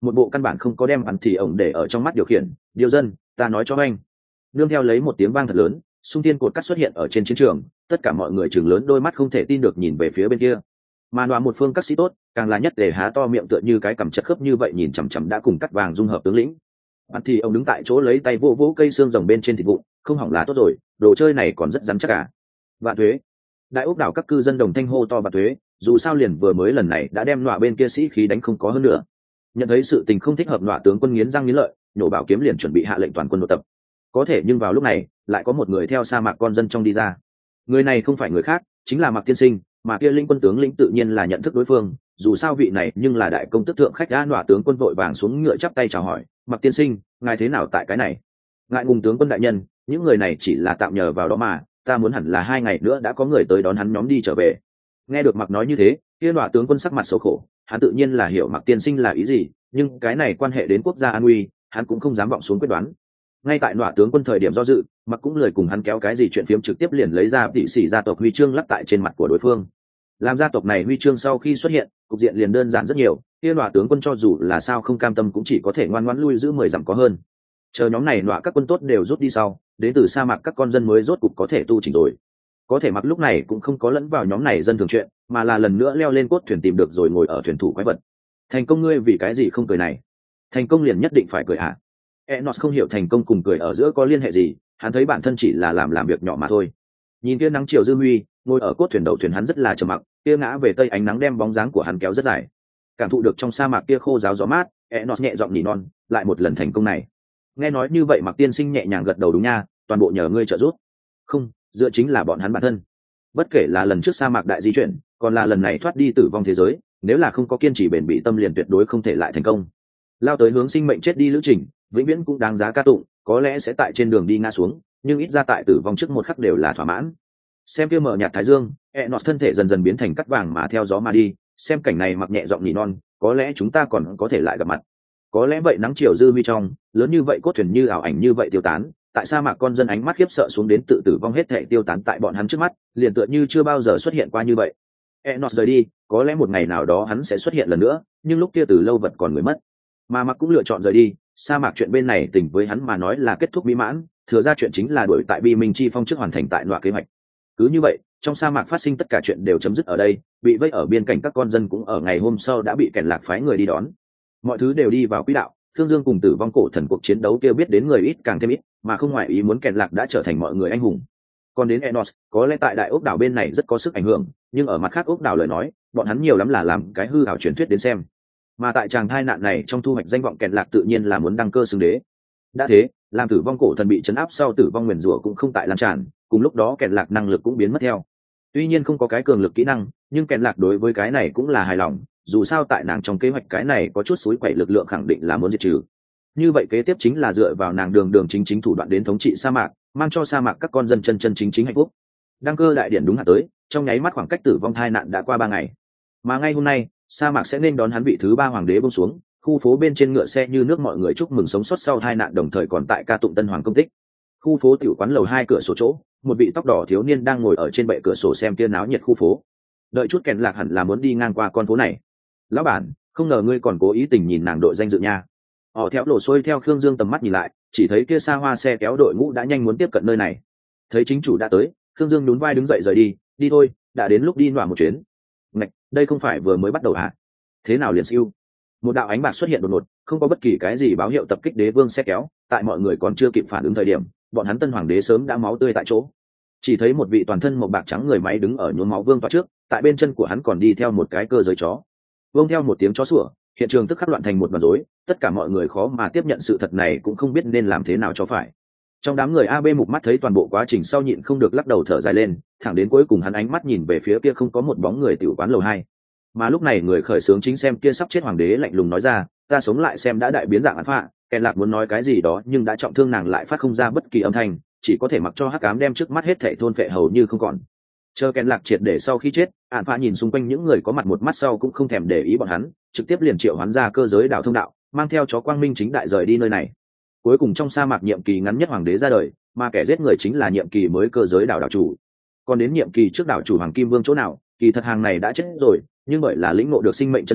một bộ căn bản không có đem bắn thì ổng để ở trong mắt điều khiển. Điều dân, ta nói cho anh. Nương theo lấy một tiếng vang thật lớn, xung thiên cột cắt xuất hiện ở trên chiến trường, tất cả mọi người chừng lớn đôi mắt không thể tin được nhìn về phía bên kia. Mà đoán một phương các sĩ tốt càng là nhất để há to miệng tựa như cái cằm chật khớp như vậy nhìn chằm chằm đã cùng cắt vàng dung hợp tướng lĩnh. Bắn thì ông đứng tại chỗ lấy tay vỗ vỗ cây xương rồng bên trên thịt vụn, không hỏng là tốt rồi, đồ chơi này còn rất rắn chắc cả. Vạn thuế. Đại ốc đảo các cư dân đồng thanh hô to vạn thuế, dù sao liền vừa mới lần này đã đem nọa bên kia sĩ khí đánh không có hơn nữa. Nhận thấy sự tình không thích hợp, nọa tướng quân nghiến răng nghiến lợi, nhổ bảo kiếm liền chuẩn bị hạ lệnh toàn quân nộp tập. Có thể nhưng vào lúc này lại có một người theo sa mạc con dân trong đi ra. Người này không phải người khác, chính là Mạc Tiên Sinh, mà kia linh quân tướng lĩnh tự nhiên là nhận thức đối phương, dù sao vị này nhưng là đại công tước thượng khách. Đã nọa tướng quân vội vàng xuống ngựa chắp tay chào hỏi, Mạc Tiên Sinh, ngài thế nào tại cái này? Ngại ngùng tướng quân đại nhân, những người này chỉ là tạm nhờ vào đó mà, ta muốn hẳn là 2 ngày nữa đã có người tới đón hắn nhóm đi trở về. Nghe được Mạc nói như thế, kia nọa tướng quân sắc mặt xấu khổ, hắn tự nhiên là hiểu Mạc Tiên Sinh là ý gì, nhưng cái này quan hệ đến quốc gia an nguy, hắn cũng không dám vọng xuống quyết đoán. Ngay tại nọa tướng quân thời điểm do dự, Mạc cũng lời cùng hắn kéo cái gì chuyện phiếm, trực tiếp liền lấy ra tỷ sĩ gia tộc huy chương lắp tại trên mặt của đối phương. Làm gia tộc này huy chương sau khi xuất hiện, cục diện liền đơn giản rất nhiều, kia nọa tướng quân cho dù là sao không cam tâm cũng chỉ có thể ngoan ngoãn lui giữ 10 dặm có hơn. Chờ nhóm này nọa các quân tốt đều rút đi sau, đến từ sa mạc các con dân mới rốt cục có thể tu chỉnh rồi. Có thể Mạc lúc này cũng không có lẫn vào nhóm này dân thường chuyện, mà là lần nữa leo lên cốt thuyền tìm được rồi ngồi ở thuyền thủ quái vật. Thành công, ngươi vì cái gì không cười này? Thành công liền nhất định phải cười hả? Enos không hiểu thành công cùng cười ở giữa có liên hệ gì, hắn thấy bản thân chỉ là làm việc nhỏ mà thôi. Nhìn kia nắng chiều dư huy, ngồi ở cốt thuyền đầu thuyền hắn rất là trầm mặc, kia ngã về tây ánh nắng đem bóng dáng của hắn kéo rất dài. Cảm thụ được trong sa mạc kia khô ráo gió mát, Enos nhẹ giọng nỉ non, lại một lần thành công này. Nghe nói như vậy Mạc Tiên Sinh nhẹ nhàng gật đầu, đúng nha, toàn bộ nhờ ngươi trợ giúp. Không, dựa chính là bọn hắn bản thân. Bất kể là lần trước sa mạc đại di chuyển, còn là lần này thoát đi tử vong thế giới, nếu là không có kiên trì bền bỉ tâm liền tuyệt đối không thể lại thành công. Lao tới hướng sinh mệnh chết đi lữ trình, vĩnh viễn cũng đáng giá ca tụng, có lẽ sẽ tại trên đường đi ngã xuống, nhưng ít ra tại tử vong trước một khắc đều là thỏa mãn. Xem kia mở nhạt thái dương, Enos thân thể dần dần biến thành cắt vàng mà theo gió mà đi, xem cảnh này Mặc nhẹ giọng nỉ non, có lẽ chúng ta còn có thể lại gặp mặt. Có lẽ vậy. Nắng chiều dư huy trong, lớn như vậy cốt thuyền như ảo ảnh như vậy tiêu tán, tại sa mạc con dân ánh mắt khiếp sợ xuống đến tự tử vong hết thảy tiêu tán tại bọn hắn trước mắt, liền tựa như chưa bao giờ xuất hiện qua như vậy. Enos rời đi, có lẽ một ngày nào đó hắn sẽ xuất hiện lần nữa, nhưng lúc kia từ lâu vật còn người mất. Mà Mặc cũng lựa chọn rời đi, sa mạc chuyện bên này tình với hắn mà nói là kết thúc mỹ mãn, thừa ra chuyện chính là đuổi tại Bi Minh Chi Phong trước hoàn thành tại nọa kế hoạch. Cứ như vậy, trong sa mạc phát sinh tất cả chuyện đều chấm dứt ở đây, bị vây ở biên cảnh các con dân cũng ở ngày hôm sau đã bị kèn lạc phái người đi đón. Mọi thứ đều đi vào quỹ đạo, Thương Dương cùng tử vong cổ thần cuộc chiến đấu kia biết đến người ít càng thêm ít, mà không ngoại ý muốn kèn lạc đã trở thành mọi người anh hùng. Còn đến Enos, có lẽ tại đại ốc đảo bên này rất có sức ảnh hưởng, nhưng ở mặt khác ốc đảo lời nói, bọn hắn nhiều lắm là làm cái hư ảo truyền thuyết đến xem. Mà tại tràng thai nạn này trong thu hoạch danh vọng kèn lạc tự nhiên là muốn đăng cơ xưng đế. Đã thế, làm tử vong cổ thần bị chấn áp sau, tử vong nguyền rủa cũng không tại lan tràn, cùng lúc đó kèn lạc năng lực cũng biến mất theo. Tuy nhiên không có cái cường lực kỹ năng, nhưng kèn lạc đối với cái này cũng là hài lòng, dù sao tại nàng trong kế hoạch cái này có chút suối quậy lực lượng khẳng định là muốn diệt trừ. Như vậy kế tiếp chính là dựa vào nàng đường chính thủ đoạn đến thống trị sa mạc, mang cho sa mạc các con dân chân chính hạnh phúc. Đăng cơ đại điển đúng hạn tới, trong nháy mắt khoảng cách tử vong thai nạn đã qua 3 ngày, mà ngay hôm nay sa mạc sẽ nên đón hắn vị thứ 3 hoàng đế buông xuống. Khu phố bên trên ngựa xe như nước, mọi người chúc mừng sống sót sau tai nạn, đồng thời còn tại ca tụng tân hoàng công tích. Khu phố tiểu quán lầu 2 cửa sổ chỗ, một vị tóc đỏ thiếu niên đang ngồi ở trên bệ cửa sổ xem kia náo nhiệt khu phố. Đợi chút kèn lạc hẳn là muốn đi ngang qua con phố này. Lão bản, không ngờ ngươi còn cố ý tình nhìn nàng đội danh dự nha. Họ theo lộ xuôi theo Khương Dương tầm mắt nhìn lại, chỉ thấy kia xa hoa xe kéo đội ngũ đã nhanh muốn tiếp cận nơi này. Thấy chính chủ đã tới, Khương Dương nhún vai đứng dậy rời đi. Đi thôi, đã đến lúc đi nọa một chuyến. Ngạch, đây không phải vừa mới bắt đầu hả? Thế nào liền siêu? Một đạo ánh bạc xuất hiện đột ngột, không có bất kỳ cái gì báo hiệu tập kích đế vương xe kéo. Tại mọi người còn chưa kịp phản ứng thời điểm, bọn hắn tân hoàng đế sớm đã máu tươi tại chỗ. Chỉ thấy một vị toàn thân màu bạc trắng người máy đứng ở nhuốm máu vương tọa trước, tại bên chân của hắn còn đi theo một cái cơ giới chó. Vương theo một tiếng chó sủa, hiện trường tức khắc loạn thành một đoàn rối, tất cả mọi người khó mà tiếp nhận sự thật này, cũng không biết nên làm thế nào cho phải. Trong đám người AB mục mắt thấy toàn bộ quá trình sau nhịn không được lắc đầu thở dài lên, thẳng đến cuối cùng hắn ánh mắt nhìn về phía kia không có một bóng người tiểu quán lầu 2. Mà lúc này người khởi xướng chính xem kia sắp chết hoàng đế lạnh lùng nói ra, ta sống lại xem đã đại biến dạng án phạ. Kèn lạc muốn nói cái gì đó nhưng đã trọng thương, nàng lại phát không ra bất kỳ âm thanh, chỉ có thể mặc cho hắc ám đem trước mắt hết thảy thôn phệ hầu như không còn. Chờ kèn lạc triệt để sau khi chết, án phạ nhìn xung quanh những người có mặt một mắt sau cũng không thèm để ý bọn hắn, trực tiếp liền triệu hoán ra cơ giới đảo thông đạo, mang theo chó quang minh chính đại rời đi nơi này. Cuối cùng trong sa mạc nhiệm kỳ ngắn nhất hoàng đế ra đời, mà kẻ giết người chính là nhiệm kỳ mới cơ giới đảo đảo chủ. Còn đến nhiệm kỳ trước đảo chủ hoàng kim vương chỗ nào, kỳ thật hàng này đã chết rồi, nhưng bởi là lĩnh ngộ được sinh mệnh chân lý,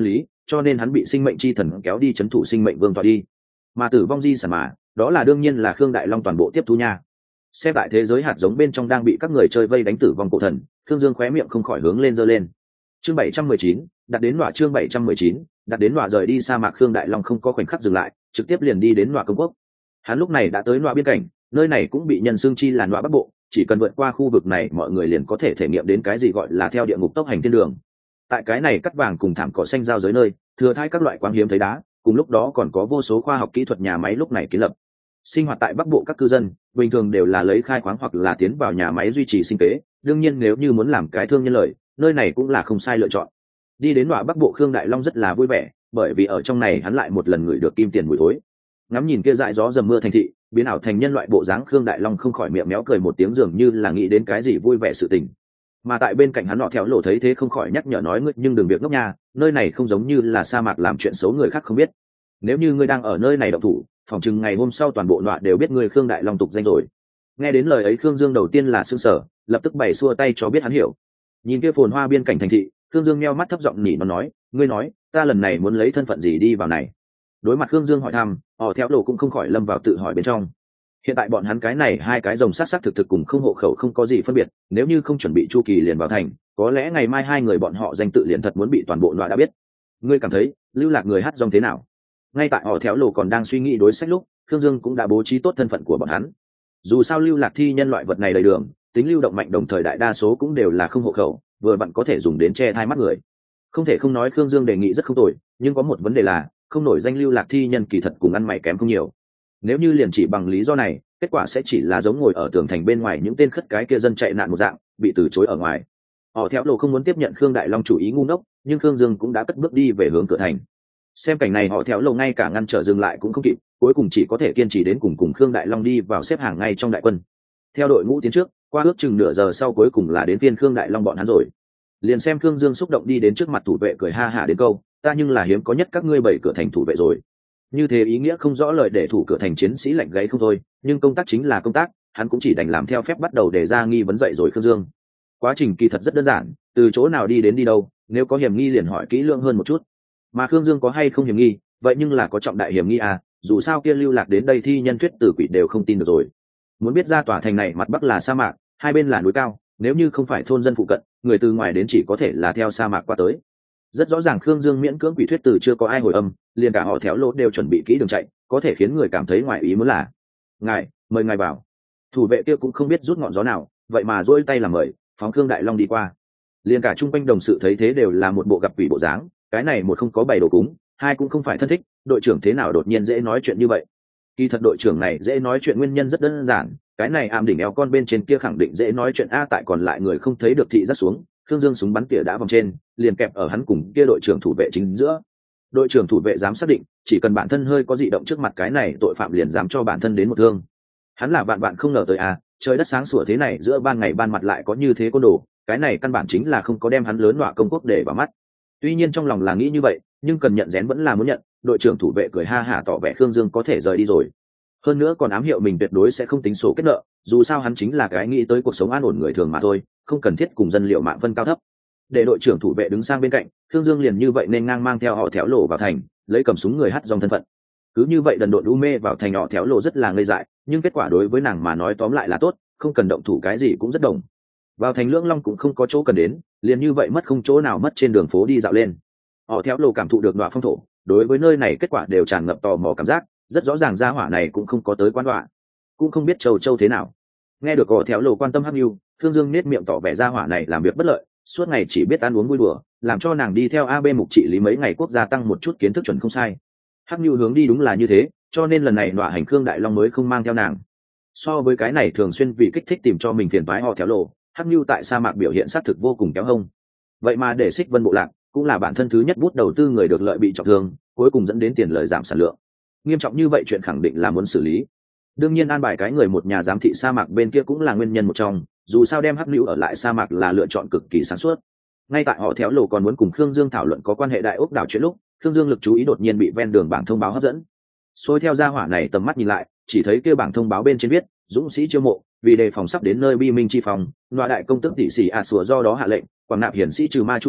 cho nên hắn bị sinh mệnh chi thần kéo đi c h ấ n thủ sinh mệnh vương tọa đi. Mà tử vong di sản mà đó là đương nhiên là Khương Đại Long toàn bộ tiếp thu nha. Xem tại thế giới hạt giống bên trong đang bị các người chơi vây đánh tử vong cổ thần, Khương Dương khóe miệng không khỏi hướng lên giơ lên. Chương 719, đặt đến nọa. Chương 719, đặt đến nọa. Rời đi sa mạc, Khương Đại Long không có khoảnh khắc dừng lại, trực tiếp liền đi đến nọa công quốc. Hắn lúc này đã tới nọa biên cảnh, nơi này cũng bị nhân xương chi là nọa bắc bộ, chỉ cần vượt qua khu vực này mọi người liền có thể thể nghiệm đến cái gì gọi là theo địa ngục tốc hành thiên đường. Tại cái này cắt vàng cùng thảm cỏ xanh giao giới nơi, thừa thãi các loại quáng hiếm thấy đá, cùng lúc đó còn có vô số khoa học kỹ thuật nhà máy lúc này kiến lập. Sinh hoạt tại bắc bộ các cư dân bình thường đều là lấy khai khoáng hoặc là tiến vào nhà máy duy trì sinh kế, đương nhiên nếu như muốn làm cái thương nhân lợi, nơi này cũng là không sai lựa chọn. Đi đến nọa bắc bộ, Khương Đại Long rất là vui vẻ, bởi vì ở trong này hắn lại một lần ngửi được kim tiền mùi thối. Ngắm nhìn kia dại gió dầm mưa thành thị biến ảo thành nhân loại bộ dáng, Khương Đại Long không khỏi miệng méo cười một tiếng, dường như là nghĩ đến cái gì vui vẻ sự tình. Mà tại bên cạnh hắn nọ theo lộ thấy thế không khỏi nhắc nhở nói: ngươi nhưng đừng việc ngốc nha, nơi này không giống như là sa mạc làm chuyện xấu người khác không biết. Nếu như ngươi đang ở nơi này động thủ, phòng chừng ngày hôm sau toàn bộ nọa đều biết ngươi Khương Đại Long tục danh rồi. Nghe đến lời ấy, Khương Dương đầu tiên là sững sờ, lập tức bày xua tay cho biết hắn hiểu. Nhìn kia phồn hoa biên cảnh thành thị, Khương Dương nheo mắt thấp giọng nỉ nó nói: ngươi nói ta lần này muốn lấy thân phận gì đi vào này? Đối mặt Khương Dương hỏi thăm, họ theo lộ cũng không khỏi lâm vào tự hỏi bên trong. Hiện tại bọn hắn cái này hai cái rồng sát thực cùng không hộ khẩu không có gì phân biệt, nếu như không chuẩn bị chu kỳ liền vào thành, có lẽ ngày mai hai người bọn họ danh tự liền thật muốn bị toàn bộ nọa đã biết. Ngươi cảm thấy lưu lạc người hát rong thế nào? Ngay tại họ theo lộ còn đang suy nghĩ đối sách lúc, Khương Dương cũng đã bố trí tốt thân phận của bọn hắn. Dù sao lưu lạc thi nhân loại vật này đầy đường, tính lưu động mạnh, đồng thời đại đa số cũng đều là không hộ khẩu, vừa vặn có thể dùng đến che thai mắt người. Không thể không nói Khương Dương đề nghị rất không tồi, nhưng có một vấn đề là không nổi danh lưu lạc thi nhân kỳ thật cùng ăn mày kém không nhiều. Nếu như liền chỉ bằng lý do này, kết quả sẽ chỉ là giống ngồi ở tường thành bên ngoài những tên khất cái kia dân chạy nạn một dạng, bị từ chối ở ngoài. Họ theo lộ không muốn tiếp nhận Khương Đại Long chủ ý ngu ngốc, nhưng Khương Dương cũng đã cất bước đi về hướng cửa thành. Xem cảnh này, họ theo lộ ngay cả ngăn trở dừng lại cũng không kịp, cuối cùng chỉ có thể kiên trì đến cùng Khương Đại Long đi vào xếp hàng ngay trong đại quân. Theo đội ngũ tiến trước, qua ước chừng nửa giờ sau cuối cùng là đến phiên Khương Đại Long bọn hắn rồi. Liền xem Khương Dương xúc động đi đến trước mặt thủ vệ cười ha hả đến câu: ta nhưng là hiếm có nhất các ngươi 7 cửa thành thủ vệ rồi. Như thế ý nghĩa không rõ lời để thủ cửa thành chiến sĩ lạnh gáy không thôi, nhưng công tác chính là công tác, hắn cũng chỉ đành làm theo phép bắt đầu đề ra nghi vấn dậy rồi Khương Dương. Quá trình kỳ thật rất đơn giản, từ chỗ nào đi đến đi đâu, nếu có hiểm nghi liền hỏi kỹ lưỡng hơn một chút. Mà Khương Dương có hay không hiểm nghi, vậy nhưng là có trọng đại hiểm nghi à, dù sao kia lưu lạc đến đây thi nhân thuyết tử quỷ đều không tin được rồi. Muốn biết ra tòa thành này mặt bắc là sa mạc, hai bên là núi cao, nếu như không phải thôn dân phụ cận, người từ ngoài đến chỉ có thể là theo sa mạc qua tới. Rất rõ ràng Khương Dương miễn cưỡng quỷ thuyết từ chưa có ai hồi âm, liền cả họ theo lỗ đều chuẩn bị kỹ đường chạy, có thể khiến người cảm thấy ngoài ý muốn là: ngài, mời ngài vào. Thủ vệ kia cũng không biết rút ngọn gió nào, vậy mà dỗi tay làm mời, phóng Khương Đại Long đi qua. Liền cả chung quanh đồng sự thấy thế đều là một bộ gặp quỷ bộ dáng, cái này một không có bày đồ cúng, hai cũng không phải thân thích, đội trưởng thế nào đột nhiên dễ nói chuyện như vậy? Kỳ thật đội trưởng này dễ nói chuyện nguyên nhân rất đơn giản, cái này ảm đỉnh eo con bên trên kia khẳng định dễ nói chuyện a, tại còn lại người không thấy được thị giác xuống, Khương Dương súng bắn tỉa đã vòng trên, liền kẹp ở hắn cùng kia đội trưởng thủ vệ chính giữa. Đội trưởng thủ vệ dám xác định, chỉ cần bản thân hơi có dị động trước mặt cái này tội phạm liền dám cho bản thân đến một thương. Hắn là bạn không ngờ tới à, trời đất sáng sủa thế này giữa ban ngày ban mặt lại có như thế côn đồ, cái này căn bản chính là không có đem hắn lớn nọa công quốc để vào mắt. Tuy nhiên trong lòng là nghĩ như vậy, nhưng cần nhận rén vẫn là muốn nhận. Đội trưởng thủ vệ cười ha hả tỏ vẻ Khương Dương có thể rời đi rồi, hơn nữa còn ám hiệu mình tuyệt đối sẽ không tính sổ kết nợ, dù sao hắn chính là cái nghĩ tới cuộc sống an ổn người thường mà thôi, không cần thiết cùng dân liệu mạng phân cao thấp. Để đội trưởng thủ vệ đứng sang bên cạnh, Khương Dương liền như vậy nên ngang mang theo họ theo lộ vào thành, lấy cầm súng người hắt dòng thân phận. Cứ như vậy đần độn u mê vào thành, họ theo lộ rất là ngây dại, nhưng kết quả đối với nàng mà nói tóm lại là tốt, không cần động thủ cái gì cũng rất đồng. Vào thành Lưỡng Long cũng không có chỗ cần đến, liền như vậy mất không chỗ nào mất trên đường phố đi dạo lên. Họ theo lộ cảm thụ được nọa phong thổ, đối với nơi này kết quả đều tràn ngập tò mò cảm giác, rất rõ ràng gia hỏa này cũng không có tới quán đọa, cũng không biết châu thế nào. Nghe được họ theo lộ quan tâm Hắc Nhu, Thương Dương nết miệng tỏ vẻ gia hỏa này làm việc bất lợi, suốt ngày chỉ biết ăn uống vui đùa, làm cho nàng đi theo AB mục trị lý mấy ngày quốc gia tăng một chút kiến thức chuẩn không sai. Hắc Nhu hướng đi đúng là như thế, cho nên lần này đọa hành Khương Đại Long mới không mang theo nàng. So với cái này thường xuyên vì kích thích tìm cho mình phiền toái họ theo lộ, Hắc Nhu tại sa mạc biểu hiện sát thực vô cùng kéo hông. Vậy mà để Xích Vân bộ lạc cũng là bản thân thứ nhất bút đầu tư người được lợi bị trọng thương, cuối cùng dẫn đến tiền lợi giảm sản lượng. Nghiêm trọng như vậy chuyện khẳng định là muốn xử lý. Đương nhiên an bài cái người một nhà giám thị sa mạc bên kia cũng là nguyên nhân một trong, dù sao đem Hắc Nhu ở lại sa mạc là lựa chọn cực kỳ sáng suốt. Ngay tại họ theo lộ còn muốn cùng Khương Dương thảo luận có quan hệ đại ốc đảo chuyện lúc, Khương Dương lực chú ý đột nhiên bị ven đường bảng thông báo hấp dẫn. Xôi theo gia hỏa này tầm mắt nhìn lại, chỉ thấy kia bảng thông báo bên trên viết: dũng sĩ chiêu mộ, vì đề phòng sắp đến nơi bi minh chi phòng, loa đại công tức tỷ sĩ sủa do đó hạ lệnh quảng nạp hiển sĩ trừ ma chu tả,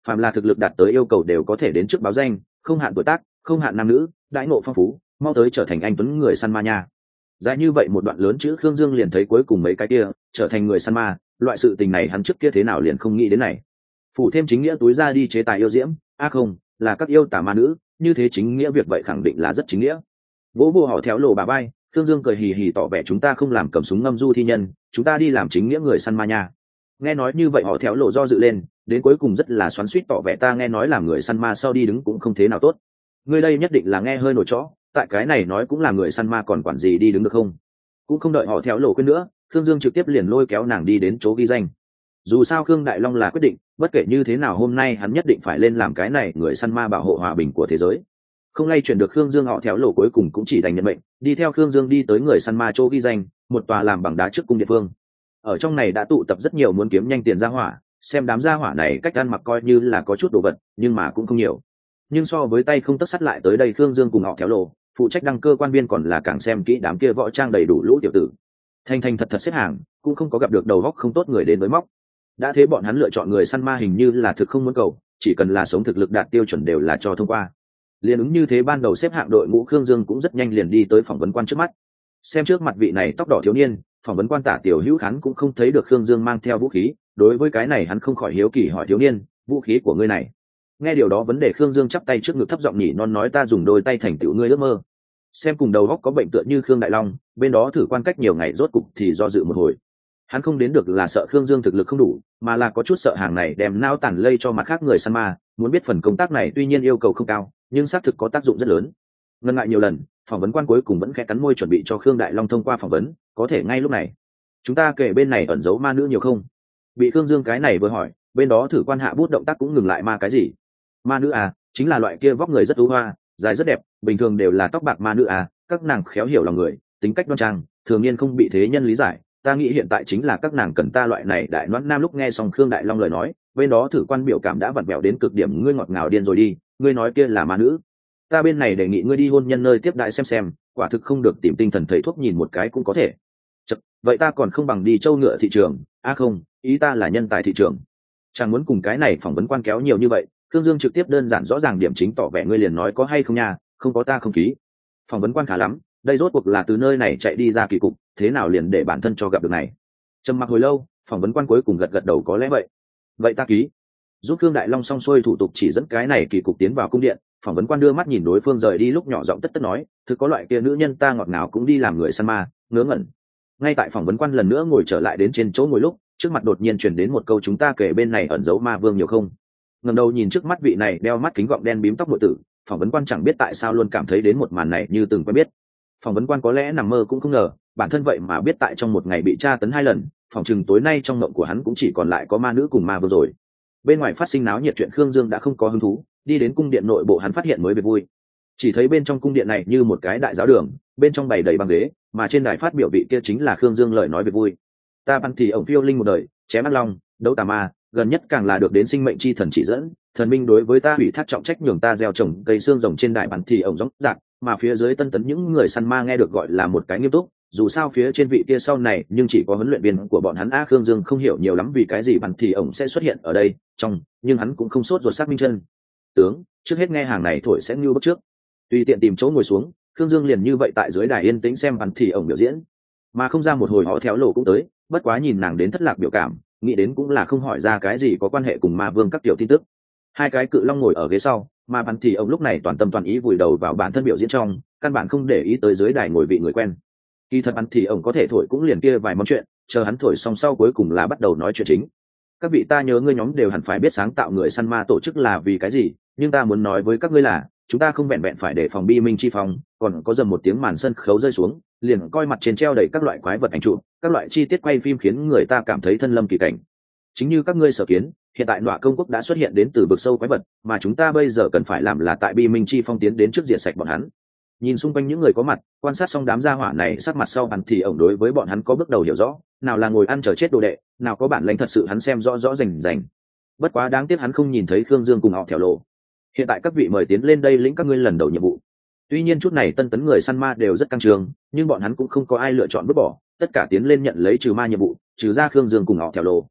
phàm là thực lực đạt tới yêu cầu đều có thể đến trước báo danh, không hạn tuổi tác, không hạn nam nữ, đãi ngộ phong phú, mau tới trở thành anh tuấn người săn ma nha. Dài như vậy một đoạn lớn chữ Khương Dương liền thấy cuối cùng mấy cái kia trở thành người săn ma, loại sự tình này hắn trước kia thế nào liền không nghĩ đến này. Phủ thêm chính nghĩa túi ra đi chế tài yêu diễm, không, là các yêu tà ma nữ, như thế chính nghĩa việc vậy khẳng định là rất chính nghĩa. Vỗ vô họ theo lộ bà bay, Khương Dương cười hì hì tỏ vẻ chúng ta không làm cầm súng ngâm du thi nhân, chúng ta đi làm chính nghĩa người săn ma nha. Nghe nói như vậy họ theo lộ do dự lên, đến cuối cùng rất là xoắn xuýt tỏ vẻ ta nghe nói làm người săn ma sau đi đứng cũng không thế nào tốt. Ngươi đây nhất định là nghe hơi nổi chó, tại cái này nói cũng là người săn ma còn quản gì đi đứng được không? Cũng không đợi họ theo lộ quên nữa, Khương Dương trực tiếp liền lôi kéo nàng đi đến chỗ ghi danh. Dù sao Khương Đại Long là quyết định, bất kể như thế nào hôm nay hắn nhất định phải lên làm cái này người săn ma bảo hộ hòa bình của thế giới. Không lay chuyển được Khương Dương họ theo lộ cuối cùng cũng chỉ đành nhận mệnh, đi theo Khương Dương đi tới người săn ma chỗ ghi danh, một tòa làm bằng đá trước cung địa phương. Ở trong này đã tụ tập rất nhiều muốn kiếm nhanh tiền ra hỏa, xem đám gia hỏa này cách ăn mặc coi như là có chút đồ vật, nhưng mà cũng không nhiều. Nhưng so với tay không tất sắt lại tới đây Khương Dương cùng họ theo lộ, phụ trách đăng cơ quan viên còn là càng xem kỹ đám kia võ trang đầy đủ lũ tiểu tử. Thành thành thật thật xếp hàng, cũng không có gặp được đầu góc không tốt người đến với móc. Đã thế bọn hắn lựa chọn người săn ma hình như là thực không muốn cầu, chỉ cần là sống thực lực đạt tiêu chuẩn đều là cho thông qua. Liên ứng như thế ban đầu xếp hạng đội ngũ Khương Dương cũng rất nhanh liền đi tới phỏng vấn quan trước mắt. Xem trước mặt vị này tóc đỏ thiếu niên, phỏng vấn quan Tả Tiểu Hữu Khán cũng không thấy được Khương Dương mang theo vũ khí, đối với cái này hắn không khỏi hiếu kỳ hỏi thiếu niên, vũ khí của ngươi này. Nghe điều đó vấn đề Khương Dương chắp tay trước ngực thấp giọng nhỉ non nói ta dùng đôi tay thành tựu ngươi ước mơ. Xem cùng đầu góc có bệnh tựa như Khương Đại Long, bên đó thử quan cách nhiều ngày rốt cục thì do dự một hồi. Hắn không đến được là sợ Khương Dương thực lực không đủ, mà là có chút sợ hàng này đem nao tản lây cho mặt khác người săn ma, muốn biết phần công tác này tuy nhiên yêu cầu không cao, nhưng xác thực có tác dụng rất lớn. Ngần ngại nhiều lần, phỏng vấn quan cuối cùng vẫn khẽ cắn môi chuẩn bị cho Khương Đại Long thông qua phỏng vấn, có thể ngay lúc này. Chúng ta kể bên này ẩn giấu ma nữ nhiều không? Bị Khương Dương cái này vừa hỏi, bên đó thử quan hạ bút động tác cũng ngừng lại ma cái gì? Ma nữ à, chính là loại kia vóc người rất ưu hoa, dài rất đẹp, bình thường đều là tóc bạc ma nữ à, các nàng khéo hiểu lòng người, tính cách đoan trang, thường niên không bị thế nhân lý giải. Ta nghĩ hiện tại chính là các nàng cần ta loại này đại noãn nam. Lúc nghe xong Khương Đại Long lời nói, bên đó thử quan biểu cảm đã vặn vẹo đến cực điểm, ngươi ngọt ngào điên rồi đi, ngươi nói kia là ma nữ. Ta bên này đề nghị ngươi đi hôn nhân nơi tiếp đại xem, quả thực không được tìm tinh thần thầy thuốc nhìn một cái cũng có thể. Chật, vậy ta còn không bằng đi châu ngựa thị trường, không, ý ta là nhân tài thị trường. Chẳng muốn cùng cái này phỏng vấn quan kéo nhiều như vậy, Khương Dương trực tiếp đơn giản rõ ràng điểm chính tỏ vẻ ngươi liền nói có hay không nha, không có ta không ký. Phỏng vấn quan khá lắm, đây rốt cuộc là từ nơi này chạy đi ra kỳ cục, thế nào liền để bản thân cho gặp được này. Trầm mặc hồi lâu, phỏng vấn quan cuối cùng gật gật đầu có lẽ vậy ta ký. Giúp Khương Đại Long xong xuôi thủ tục chỉ dẫn cái này kỳ cục tiến vào cung điện, phỏng vấn quan đưa mắt nhìn đối phương rời đi lúc nhỏ giọng tất nói, thực có loại kia nữ nhân ta ngọt ngào cũng đi làm người săn ma, ngớ ngẩn. Ngay tại phỏng vấn quan lần nữa ngồi trở lại đến trên chỗ ngồi lúc, trước mặt đột nhiên chuyển đến một câu chúng ta kể bên này ẩn giấu ma vương nhiều không. Ngẩng đầu nhìn trước mắt vị này đeo mắt kính gọng đen bím tóc nội tử, phỏng vấn quan chẳng biết tại sao luôn cảm thấy đến một màn này như từng quen biết. Phỏng vấn quan có lẽ nằm mơ cũng không ngờ, bản thân vậy mà biết tại trong một ngày bị tra tấn 2 lần, phòng chừng tối nay trong mộng của hắn cũng chỉ còn lại có ma nữ cùng ma vương rồi. Bên ngoài phát sinh náo nhiệt chuyện Khương Dương đã không có hứng thú, đi đến cung điện nội bộ hắn phát hiện mới việc vui. Chỉ thấy bên trong cung điện này như một cái đại giáo đường, bên trong bày đầy băng ghế, mà trên đài phát biểu vị kia chính là Khương Dương lời nói việc vui. Ta bắn thì ổng phiêu linh một đời, chém ác long, đấu tà ma, gần nhất càng là được đến sinh mệnh chi thần chỉ dẫn, thần minh đối với ta ủy thác trọng trách nhường ta gieo trồng cây xương rồng trên đài bắn thì ổng giống dạng, mà phía dưới tân tấn những người săn ma nghe được gọi là một cái nghiêm túc, dù sao phía trên vị kia sau này nhưng chỉ có huấn luyện viên của bọn hắn Khương Dương không hiểu nhiều lắm vì cái gì bắn thì ổng sẽ xuất hiện ở đây nhưng hắn cũng không sốt ruột xác minh chân tướng, trước hết nghe hàng này thổi sẽ như bước trước, tùy tiện tìm chỗ ngồi xuống, Khương Dương liền như vậy tại dưới đài yên tĩnh xem bắn thì ổng biểu diễn, mà không ra một hồi họ theo lộ cũng tới, bất quá nhìn nàng đến thất lạc biểu cảm, nghĩ đến cũng là không hỏi ra cái gì có quan hệ cùng ma vương các tiểu tin tức. Hai cái cự long ngồi ở ghế sau, mà bắn thì ông lúc này toàn tâm toàn ý vùi đầu vào bản thân biểu diễn trong, căn bản không để ý tới dưới đài ngồi vị người quen. Kỳ thật bắn thì ông có thể thổi cũng liền kia vài món chuyện, chờ hắn thổi xong sau cuối cùng là bắt đầu nói chuyện chính. Các vị ta nhớ ngươi nhóm đều hẳn phải biết sáng tạo người săn ma tổ chức là vì cái gì, nhưng ta muốn nói với các ngươi là chúng ta không vẹn vẹn phải để phòng bi minh chi phòng, còn có dầm một tiếng màn sân khấu rơi xuống, liền coi mặt trên treo đầy các loại quái vật ảnh trụ, các loại chi tiết quay phim khiến người ta cảm thấy thân lâm kỳ cảnh. Chính như các ngươi sở kiến, hiện tại Nọa Công Quốc đã xuất hiện đến từ vực sâu quái vật, mà chúng ta bây giờ cần phải làm là tại bi minh chi phong tiến đến trước diệt sạch bọn hắn. Nhìn xung quanh những người có mặt, quan sát xong đám gia hỏa này sắc mặt sau hắn thì ổng đối với bọn hắn có bước đầu hiểu rõ, nào là ngồi ăn chờ chết đồ đệ, nào có bản lĩnh thật sự hắn xem rõ rõ rành rành. Bất quá đáng tiếc hắn không nhìn thấy Khương Dương cùng họ theo lộ. Hiện tại các vị mời tiến lên đây lĩnh các ngươi lần đầu nhiệm vụ. Tuy nhiên chút này tân tấn người săn ma đều rất căng trường, nhưng bọn hắn cũng không có ai lựa chọn vứt bỏ, tất cả tiến lên nhận lấy trừ ma nhiệm vụ, trừ ra Khương Dương cùng họ theo lộ.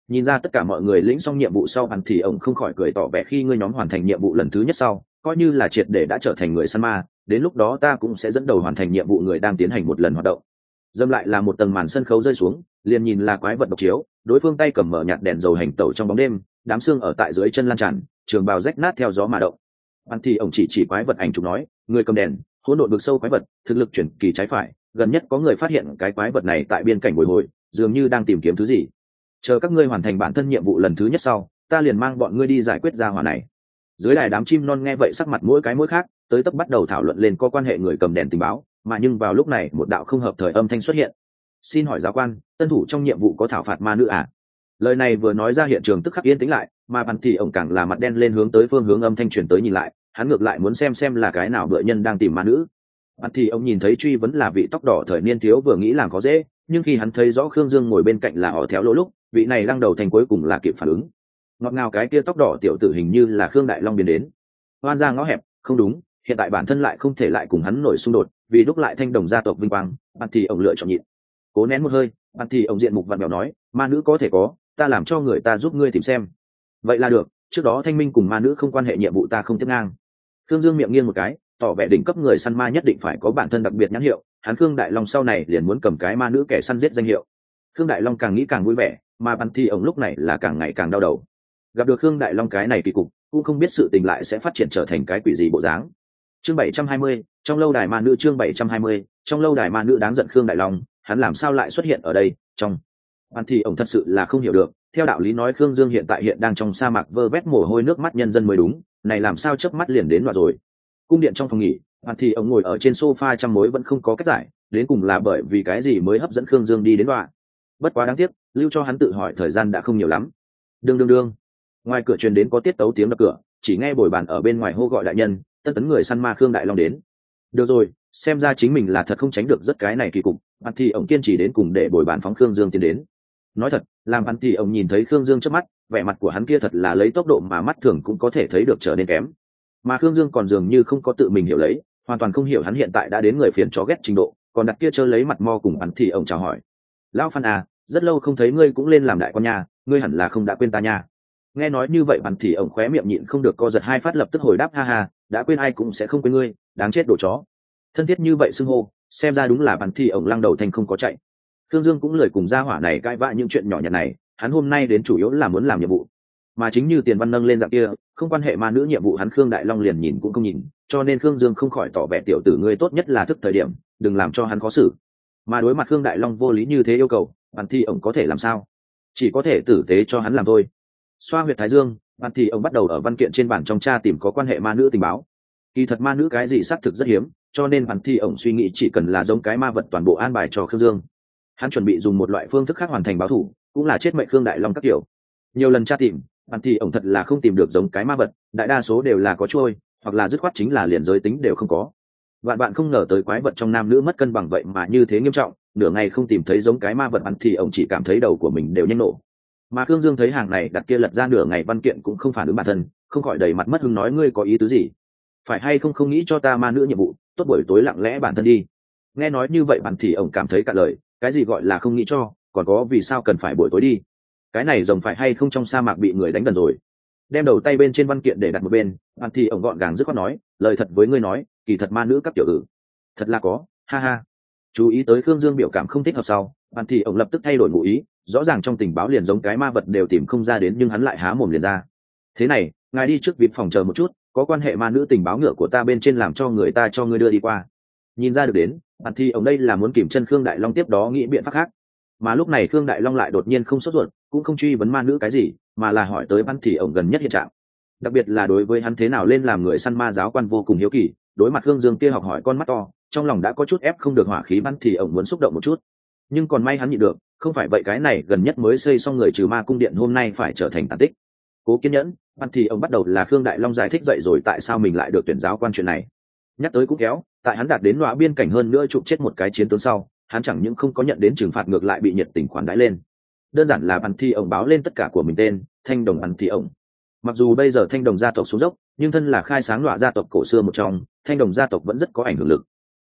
Nhìn ra tất cả mọi người lĩnh xong nhiệm vụ sau hắn thì ông không khỏi cười tỏ vẻ khi ngươi nhóm hoàn thành nhiệm vụ lần thứ nhất sau coi như là triệt để đã trở thành người săn ma, đến lúc đó ta cũng sẽ dẫn đầu hoàn thành nhiệm vụ người đang tiến hành một lần hoạt động. Dâm lại là một tầng màn sân khấu rơi xuống, liền nhìn là quái vật độc chiếu, đối phương tay cầm mở nhạt đèn dầu hành tẩu trong bóng đêm, đám xương ở tại dưới chân lan tràn, trường bào rách nát theo gió mà động. Hắn thì ông chỉ quái vật ảnh chụp nói, người cầm đèn, hỗn độn vực sâu quái vật, thực lực chuyển kỳ trái phải, gần nhất có người phát hiện cái quái vật này tại biên cảnh bồi hồi, dường như đang tìm kiếm thứ gì. Chờ các ngươi hoàn thành bản thân nhiệm vụ lần thứ nhất sau, ta liền mang bọn ngươi đi giải quyết ra hỏa này. Dưới đài đám chim non nghe vậy sắc mặt mỗi cái mỗi khác, tới tấp bắt đầu thảo luận lên có quan hệ người cầm đèn tình báo, mà nhưng vào lúc này một đạo không hợp thời âm thanh xuất hiện. Xin hỏi giáo quan, tân thủ trong nhiệm vụ có thảo phạt ma nữ à? Lời này vừa nói ra hiện trường tức khắc yên tĩnh lại, mà bắn thì ổng càng là mặt đen lên hướng tới phương hướng âm thanh truyền tới nhìn lại, hắn ngược lại muốn xem là cái nào bựa nhân đang tìm ma nữ. Bắn thì ông nhìn thấy truy vấn là vị tóc đỏ thời niên thiếu vừa nghĩ làm có dễ, nhưng khi hắn thấy rõ Khương Dương ngồi bên cạnh là họ théo lỗ lúc, vị này lăng đầu thành cuối cùng là kịp phản ứng. Ngọt ngào cái kia tóc đỏ tiểu tử hình như là Khương Đại Long biến đến. Hoan ra ngõ hẹp, không đúng, hiện tại bản thân lại không thể lại cùng hắn nổi xung đột, vì lúc lại thanh đồng gia tộc vinh quang, bắn thì ông lựa chọn nhịn. Cố nén một hơi, bắn thì ông diện mục vặn vẹo nói, ma nữ có thể có, ta làm cho người ta giúp ngươi tìm xem. Vậy là được, trước đó thanh minh cùng ma nữ không quan hệ nhiệm vụ ta không tiếp ngang. Khương Dương miệng nghiêng một cái, tỏ vẻ đỉnh cấp người săn ma nhất định phải có bản thân đặc biệt nhãn hiệu, hắn Khương Đại Long sau này liền muốn cầm cái ma nữ kẻ săn giết danh hiệu. Khương Đại Long càng nghĩ càng vui vẻ, mà bắn thì ông lúc này là càng ngày càng đau đầu. Gặp được Khương Đại Long cái này kỳ cục, cũng không biết sự tình lại sẽ phát triển trở thành cái quỷ gì bộ dáng. Chương 720, trong lâu đài ma nữ. Chương 720, trong lâu đài ma nữ. Đáng giận Khương Đại Long, hắn làm sao lại xuất hiện ở đây? Trong bắn thì ông thật sự là không hiểu được, theo đạo lý nói Khương Dương hiện tại hiện đang trong sa mạc vơ vét mồ hôi nước mắt nhân dân mới đúng, này làm sao chớp mắt liền đến loạt rồi. Cung điện trong phòng nghỉ, bắn thì ông ngồi ở trên sofa trăm mối vẫn không có cách giải, đến cùng là bởi vì cái gì mới hấp dẫn Khương Dương đi đến đoạn. Bất quá đáng tiếc, lưu cho hắn tự hỏi thời gian đã không nhiều lắm. Đương. Ngoài cửa truyền đến có tiết tấu tiếng đập cửa, chỉ nghe bồi bàn ở bên ngoài hô gọi đại nhân, tân tấn người săn ma Khương Đại Long đến. Được rồi, xem ra chính mình là thật không tránh được rất cái này kỳ cục, bắn thì ông kiên trì đến cùng để bồi bàn phóng Khương Dương tiến đến. Nói thật, làm bắn thì ông nhìn thấy Khương Dương trước mắt, vẻ mặt của hắn kia thật là lấy tốc độ mà mắt thường cũng có thể thấy được trở nên kém. Mà Khương Dương còn dường như không có tự mình hiểu lấy, hoàn toàn không hiểu hắn hiện tại đã đến người phiền chó ghét trình độ, còn đặt kia trơ lấy mặt mo cùng bắn thì ông chào hỏi. Lão Phan à, rất lâu không thấy ngươi cũng lên làm đại con nhà, ngươi hẳn là không đã quên ta nha. Nghe nói như vậy bắn thì ông khóe miệng nhịn không được co giật hai phát, lập tức hồi đáp ha ha, đã quên ai cũng sẽ không quên ngươi, đáng chết đồ chó. Thân thiết như vậy xưng hô, xem ra đúng là bắn thì ông lăng đầu thành không có chạy. Khương Dương cũng lười cùng gia hỏa này cãi vã những chuyện nhỏ nhặt này, hắn hôm nay đến chủ yếu là muốn làm nhiệm vụ, mà chính như tiền văn nâng lên dạng kia, không quan hệ ma nữ nhiệm vụ hắn Khương Đại Long liền nhìn cũng không nhìn, cho nên Khương Dương không khỏi tỏ vẻ tiểu tử ngươi tốt nhất là thức thời điểm, đừng làm cho hắn khó xử. Mà đối mặt Khương Đại Long vô lý như thế yêu cầu, bắn thì ông có thể làm sao? Chỉ có thể tử tế cho hắn làm thôi. Xoa huyệt thái dương, bắn thì ông bắt đầu ở văn kiện trên bản trong tra tìm có quan hệ ma nữ tình báo. Kỳ thật ma nữ cái gì xác thực rất hiếm, cho nên bắn thì ông suy nghĩ chỉ cần là giống cái ma vật toàn bộ an bài cho Khương Dương. Hắn chuẩn bị dùng một loại phương thức khác hoàn thành báo thủ, cũng là chết mệnh Khương Đại Long các kiểu. Nhiều lần tra tìm, bắn thì ông thật là không tìm được giống cái ma vật, đại đa số đều là có trôi, hoặc là dứt khoát chính là liền giới tính đều không có. Bạn không ngờ tới quái vật trong nam nữ mất cân bằng vậy mà như thế nghiêm trọng, nửa ngày không tìm thấy giống cái ma vật bắn thì ông chỉ cảm thấy đầu của mình đều nhanh nổ. Mà Khương Dương thấy hàng này đặt kia lật ra nửa ngày văn kiện cũng không phản ứng bản thân, không khỏi đầy mặt mất hứng nói ngươi có ý tứ gì? Phải hay không nghĩ cho ta ma nữ nhiệm vụ, tốt buổi tối lặng lẽ bản thân đi. Nghe nói như vậy bắn thì ông cảm thấy cạn lời, cái gì gọi là không nghĩ cho, còn có vì sao cần phải buổi tối đi? Cái này rồng phải hay không trong sa mạc bị người đánh đần rồi? Đem đầu tay bên trên văn kiện để đặt một bên, bắn thì ông gọn gàng dứt khoát nói, lời thật với ngươi nói, kỳ thật ma nữ các tiểu tử, thật là có, ha ha. Chú ý tới Khương Dương biểu cảm không thích hợp sau, bắn thì ông lập tức thay đổi ngụ ý, rõ ràng trong tình báo liền giống cái ma vật đều tìm không ra đến nhưng hắn lại há mồm liền ra. Thế này, ngài đi trước vip phòng chờ một chút, có quan hệ ma nữ tình báo ngựa của ta bên trên làm cho người ta cho ngươi đưa đi qua. Nhìn ra được đến, bắn thì ông đây là muốn kìm chân Khương Đại Long tiếp đó nghĩ biện pháp khác. Mà lúc này Khương Đại Long lại đột nhiên không sốt ruột, cũng không truy vấn ma nữ cái gì, mà là hỏi tới bắn thì ông gần nhất hiện trạng. Đặc biệt là đối với hắn thế nào lên làm người săn ma giáo quan vô cùng hiếu kỳ, đối mặt Khương Dương kia học hỏi con mắt to, trong lòng đã có chút ép không được hỏa khí bắn thì ông muốn xúc động một chút. Nhưng còn may hắn nhịn được, không phải vậy cái này gần nhất mới xây xong người trừ ma cung điện hôm nay phải trở thành tàn tích. Cố kiên nhẫn, bắn thì ông bắt đầu là Khương Đại Long giải thích dậy rồi tại sao mình lại được tuyển giáo quan chuyện này. Nhắc tới cũng kéo, tại hắn đạt đến loại biên cảnh hơn nữa chụp chết một cái chiến tướng sau, hắn chẳng những không có nhận đến trừng phạt ngược lại bị nhiệt tình khoản đãi lên. Đơn giản là bắn thì ông báo lên tất cả của mình tên, Thanh Đồng bắn thì ông. Mặc dù bây giờ Thanh Đồng gia tộc xuống dốc, nhưng thân là khai sáng loại gia tộc cổ xưa một trong, Thanh Đồng gia tộc vẫn rất có ảnh hưởng lực.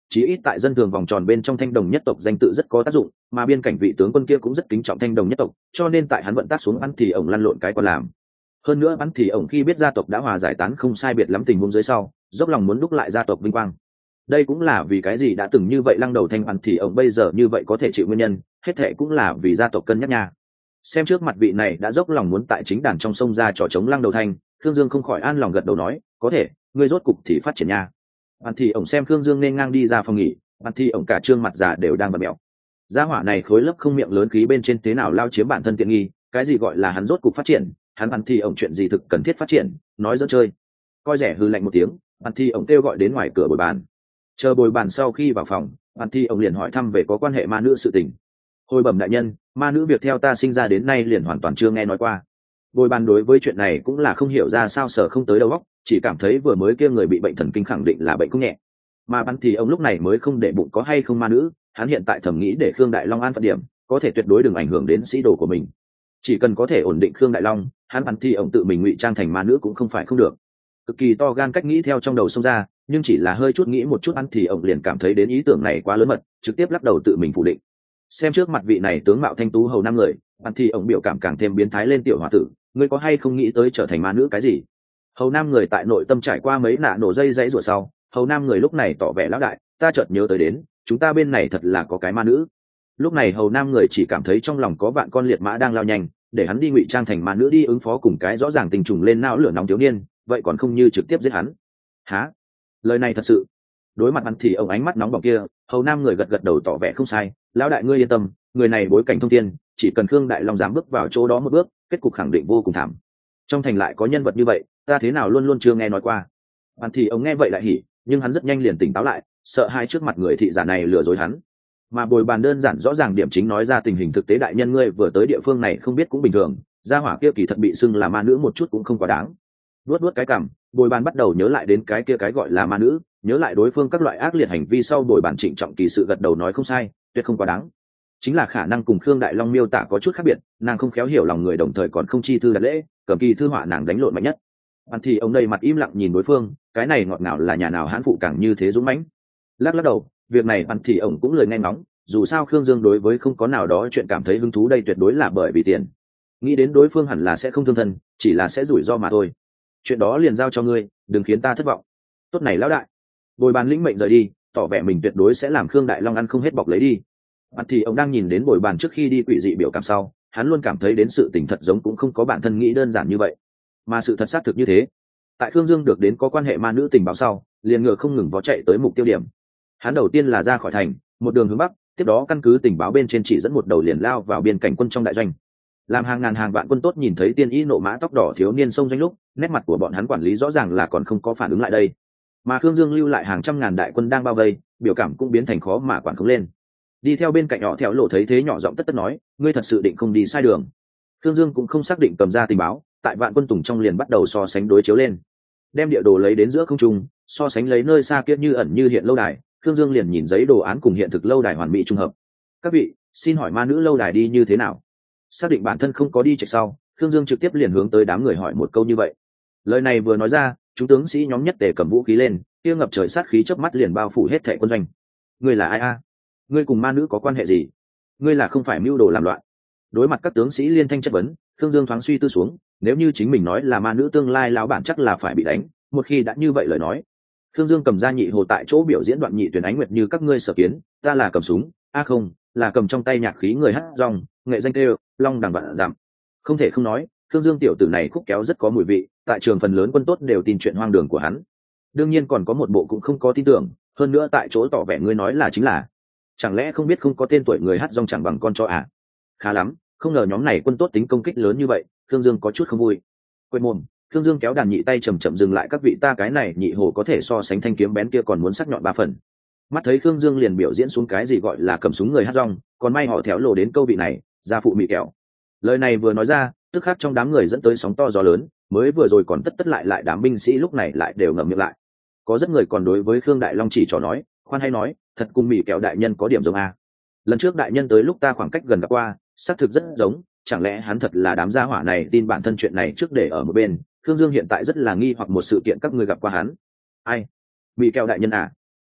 chí ít tại dân thường vòng tròn bên trong thanh đồng nhất tộc danh tự rất có tác dụng, mà biên cảnh vị tướng quân kia cũng rất kính trọng thanh đồng nhất tộc, cho nên tại hắn vận tác xuống bắn thì ổng lăn lộn cái còn làm. Hơn nữa bắn thì ổng khi biết gia tộc đã hòa giải tán không sai biệt lắm tình huống dưới sau, dốc lòng muốn đúc lại gia tộc vinh quang. Đây cũng là vì cái gì đã từng như vậy lăng đầu thanh bắn thì ổng bây giờ như vậy có thể chịu nguyên nhân, hết thệ cũng là vì gia tộc cân nhắc nha. Xem trước mặt vị này đã dốc lòng muốn tại chính đàn trong sông ra trò chống lăng đầu thanh, Khương Dương không khỏi an lòng gật đầu nói, có thể, ngươi rốt cục thì phát triển nha. Bạn thì ổng xem Khương Dương nên ngang đi ra phòng nghỉ, bạn thì ổng cả trương mặt già đều đang bật mẹo. Gia hỏa này khối lớp không miệng lớn khí bên trên thế nào lao chiếm bản thân tiện nghi, cái gì gọi là hắn rốt cục phát triển, hắn bạn thì ổng chuyện gì thực cần thiết phát triển, nói dỡ chơi. Coi rẻ hư lạnh một tiếng, bạn thì ổng kêu gọi đến ngoài cửa bồi bàn. Chờ bồi bàn sau khi vào phòng, bạn thì ổng liền hỏi thăm về có quan hệ ma nữ sự tình. Hồi bẩm đại nhân, ma nữ việc theo ta sinh ra đến nay liền hoàn toàn chưa nghe nói qua. Bồi bàn đối với chuyện này cũng là không hiểu ra sao sở không tới đầu óc, chỉ cảm thấy vừa mới kia người bị bệnh thần kinh khẳng định là bệnh không nhẹ. Mà bắn thì ông lúc này mới không để bụng có hay không ma nữ, hắn hiện tại thẩm nghĩ để Khương Đại Long an phận điểm, có thể tuyệt đối đừng ảnh hưởng đến sĩ đồ của mình. Chỉ cần có thể ổn định Khương Đại Long, hắn bắn thì ông tự mình ngụy trang thành ma nữ cũng không phải không được. Cực kỳ to gan cách nghĩ theo trong đầu xông ra, nhưng chỉ là hơi chút nghĩ một chút ăn thì ông liền cảm thấy đến ý tưởng này quá lớn mật, trực tiếp lắc đầu tự mình phủ định. Xem trước mặt vị này tướng mạo thanh tú hầu năm người, ăn thì ông biểu cảm càng thêm biến thái lên tiểu hòa tử, ngươi có hay không nghĩ tới trở thành ma nữ cái gì? Hầu nam người tại nội tâm trải qua mấy nạ nổ dây dãy rủa sau, hầu nam người lúc này tỏ vẻ lão đại, ta chợt nhớ tới đến, chúng ta bên này thật là có cái ma nữ. Lúc này hầu nam người chỉ cảm thấy trong lòng có vạn con liệt mã đang lao nhanh, để hắn đi ngụy trang thành ma nữ đi ứng phó cùng cái rõ ràng tình trùng lên não lửa nóng thiếu niên, vậy còn không như trực tiếp giết hắn. Hả? Lời này thật sự? Đối mặt hắn thì ông ánh mắt nóng bỏng kia, hầu nam người gật gật đầu tỏ vẻ không sai, lão đại ngươi yên tâm, người này bối cảnh thông thiên, chỉ cần Khương Đại Long dám bước vào chỗ đó một bước, kết cục khẳng định vô cùng thảm. Trong thành lại có nhân vật như vậy, ta thế nào luôn luôn chưa nghe nói qua. Hắn thì ông nghe vậy lại hỉ, nhưng hắn rất nhanh liền tỉnh táo lại, sợ hai trước mặt người thị giả này lừa dối hắn. Mà bồi bàn đơn giản rõ ràng điểm chính nói ra tình hình thực tế, đại nhân ngươi vừa tới địa phương này không biết cũng bình thường, gia hỏa kia kỳ thật bị xưng là ma nữ một chút cũng không quá đáng. Luốt cái cằm, bồi bàn bắt đầu nhớ lại đến cái kia cái gọi là ma nữ, nhớ lại đối phương các loại ác liệt hành vi sau, bồi bàn trịnh trọng kỳ sự gật đầu nói không sai, tuyệt không quá đáng. Chính là khả năng cùng Khương Đại Long miêu tả có chút khác biệt, nàng không khéo hiểu lòng người, đồng thời còn không chi thư đặt lễ, cầm kỳ thư họa nàng đánh lộn mạnh nhất. Bạn thì ông đây mặt im lặng nhìn đối phương, cái này ngọt ngào là nhà nào hãn phụ càng như thế dũng mãnh. Lắc đầu, việc này bạn thì ông cũng lời nghe ngóng, dù sao Khương Dương đối với không có nào đó chuyện cảm thấy hứng thú đây tuyệt đối là bởi vì tiền. Nghĩ đến đối phương hẳn là sẽ không thương thân, chỉ là sẽ rủi ro mà thôi. Chuyện đó liền giao cho ngươi, đừng khiến ta thất vọng. Tốt này lão đại. Bồi bàn lĩnh mệnh rời đi, tỏ vẻ mình tuyệt đối sẽ làm Khương Đại Long ăn không hết bọc lấy đi. Bạn thì ông đang nhìn đến bồi bàn trước khi đi quỷ dị biểu cảm sau, hắn luôn cảm thấy đến sự tình thật giống cũng không có bản thân nghĩ đơn giản như vậy, mà sự thật xác thực như thế. Tại Khương Dương được đến có quan hệ ma nữ tình báo sau, liền ngựa không ngừng vó chạy tới mục tiêu điểm. Hắn đầu tiên là ra khỏi thành, một đường hướng bắc, tiếp đó căn cứ tình báo bên trên chỉ dẫn một đầu liền lao vào biên cảnh quân trong đại doanh. Làm hàng ngàn hàng vạn quân tốt nhìn thấy tiên y nộ mã tóc đỏ thiếu niên xông doanh lúc, nét mặt của bọn hắn quản lý rõ ràng là còn không có phản ứng lại đây. Mà Khương Dương lưu lại hàng trăm ngàn đại quân đang bao vây, biểu cảm cũng biến thành khó mà quản khống lên. Đi theo bên cạnh họ theo lộ thấy thế nhỏ giọng tất tất nói, ngươi thật sự định không đi sai đường. Khương Dương cũng không xác định cầm ra tình báo, tại vạn quân tùng trong liền bắt đầu so sánh đối chiếu lên, đem địa đồ lấy đến giữa không trung, so sánh lấy nơi xa kia như ẩn như hiện lâu đài. Khương Dương liền nhìn giấy đồ án cùng hiện thực lâu đài hoàn mỹ trùng hợp. Các vị, xin hỏi ma nữ lâu đài đi như thế nào? Xác định bản thân không có đi chạy sau, Khương Dương trực tiếp liền hướng tới đám người hỏi một câu như vậy. Lời này vừa nói ra, chúng tướng sĩ nhóm nhất tề cầm vũ khí lên, kia ngập trời sát khí chớp mắt liền bao phủ hết thảy quân doanh. Ngươi là ai a? Ngươi cùng ma nữ có quan hệ gì? Ngươi là không phải mưu đồ làm loạn? Đối mặt các tướng sĩ liên thanh chất vấn, Khương Dương thoáng suy tư xuống, nếu như chính mình nói là ma nữ tương lai lão bản chắc là phải bị đánh, một khi đã như vậy lời nói. Khương Dương cầm ra nhị hồ tại chỗ biểu diễn đoạn nhị tuyển ánh nguyệt như các ngươi sở kiến, ta là cầm súng, không, là cầm trong tay nhạc khí người hát rong, nghệ danh kêu, long đằng vạn giảm. Không thể không nói, Khương Dương tiểu tử này khúc kéo rất có mùi vị, tại trường phần lớn quân tốt đều tin chuyện hoang đường của hắn. Đương nhiên còn có một bộ cũng không có tin tưởng, hơn nữa tại chỗ tỏ vẻ ngươi nói là chính là. Chẳng lẽ không biết không có tên tuổi người hát rong chẳng bằng con chó à? Khá lắm, không ngờ nhóm này quân tốt tính công kích lớn như vậy. Khương Dương có chút không vui. Quên mồm, Khương Dương kéo đàn nhị tay chậm chậm dừng lại, các vị, ta cái này nhị hồ có thể so sánh thanh kiếm bén kia còn muốn sắc nhọn 3 phần. Mắt thấy Khương Dương liền biểu diễn xuống cái gì gọi là cầm súng người hát rong, còn may họ théo lộ đến câu vị này, gia phụ mị kẹo. Lời này vừa nói ra, tức khắc trong đám người dẫn tới sóng to gió lớn, mới vừa rồi còn tất lại đám binh sĩ lúc này lại đều ngậm miệng lại. Có rất người còn đối với Khương Đại Long chỉ trỏ nói, khoan hay nói, thật cùng mị kẹo đại nhân có điểm giống a. Lần trước đại nhân tới lúc ta khoảng cách gần gặp qua, xác thực rất giống, chẳng lẽ hắn thật là đám gia hỏa này tin bản thân chuyện này trước để ở một bên. Khương Dương hiện tại rất là nghi hoặc một sự kiện, các ngươi gặp qua hắn. Ai? Mị kẹo đại nhân à?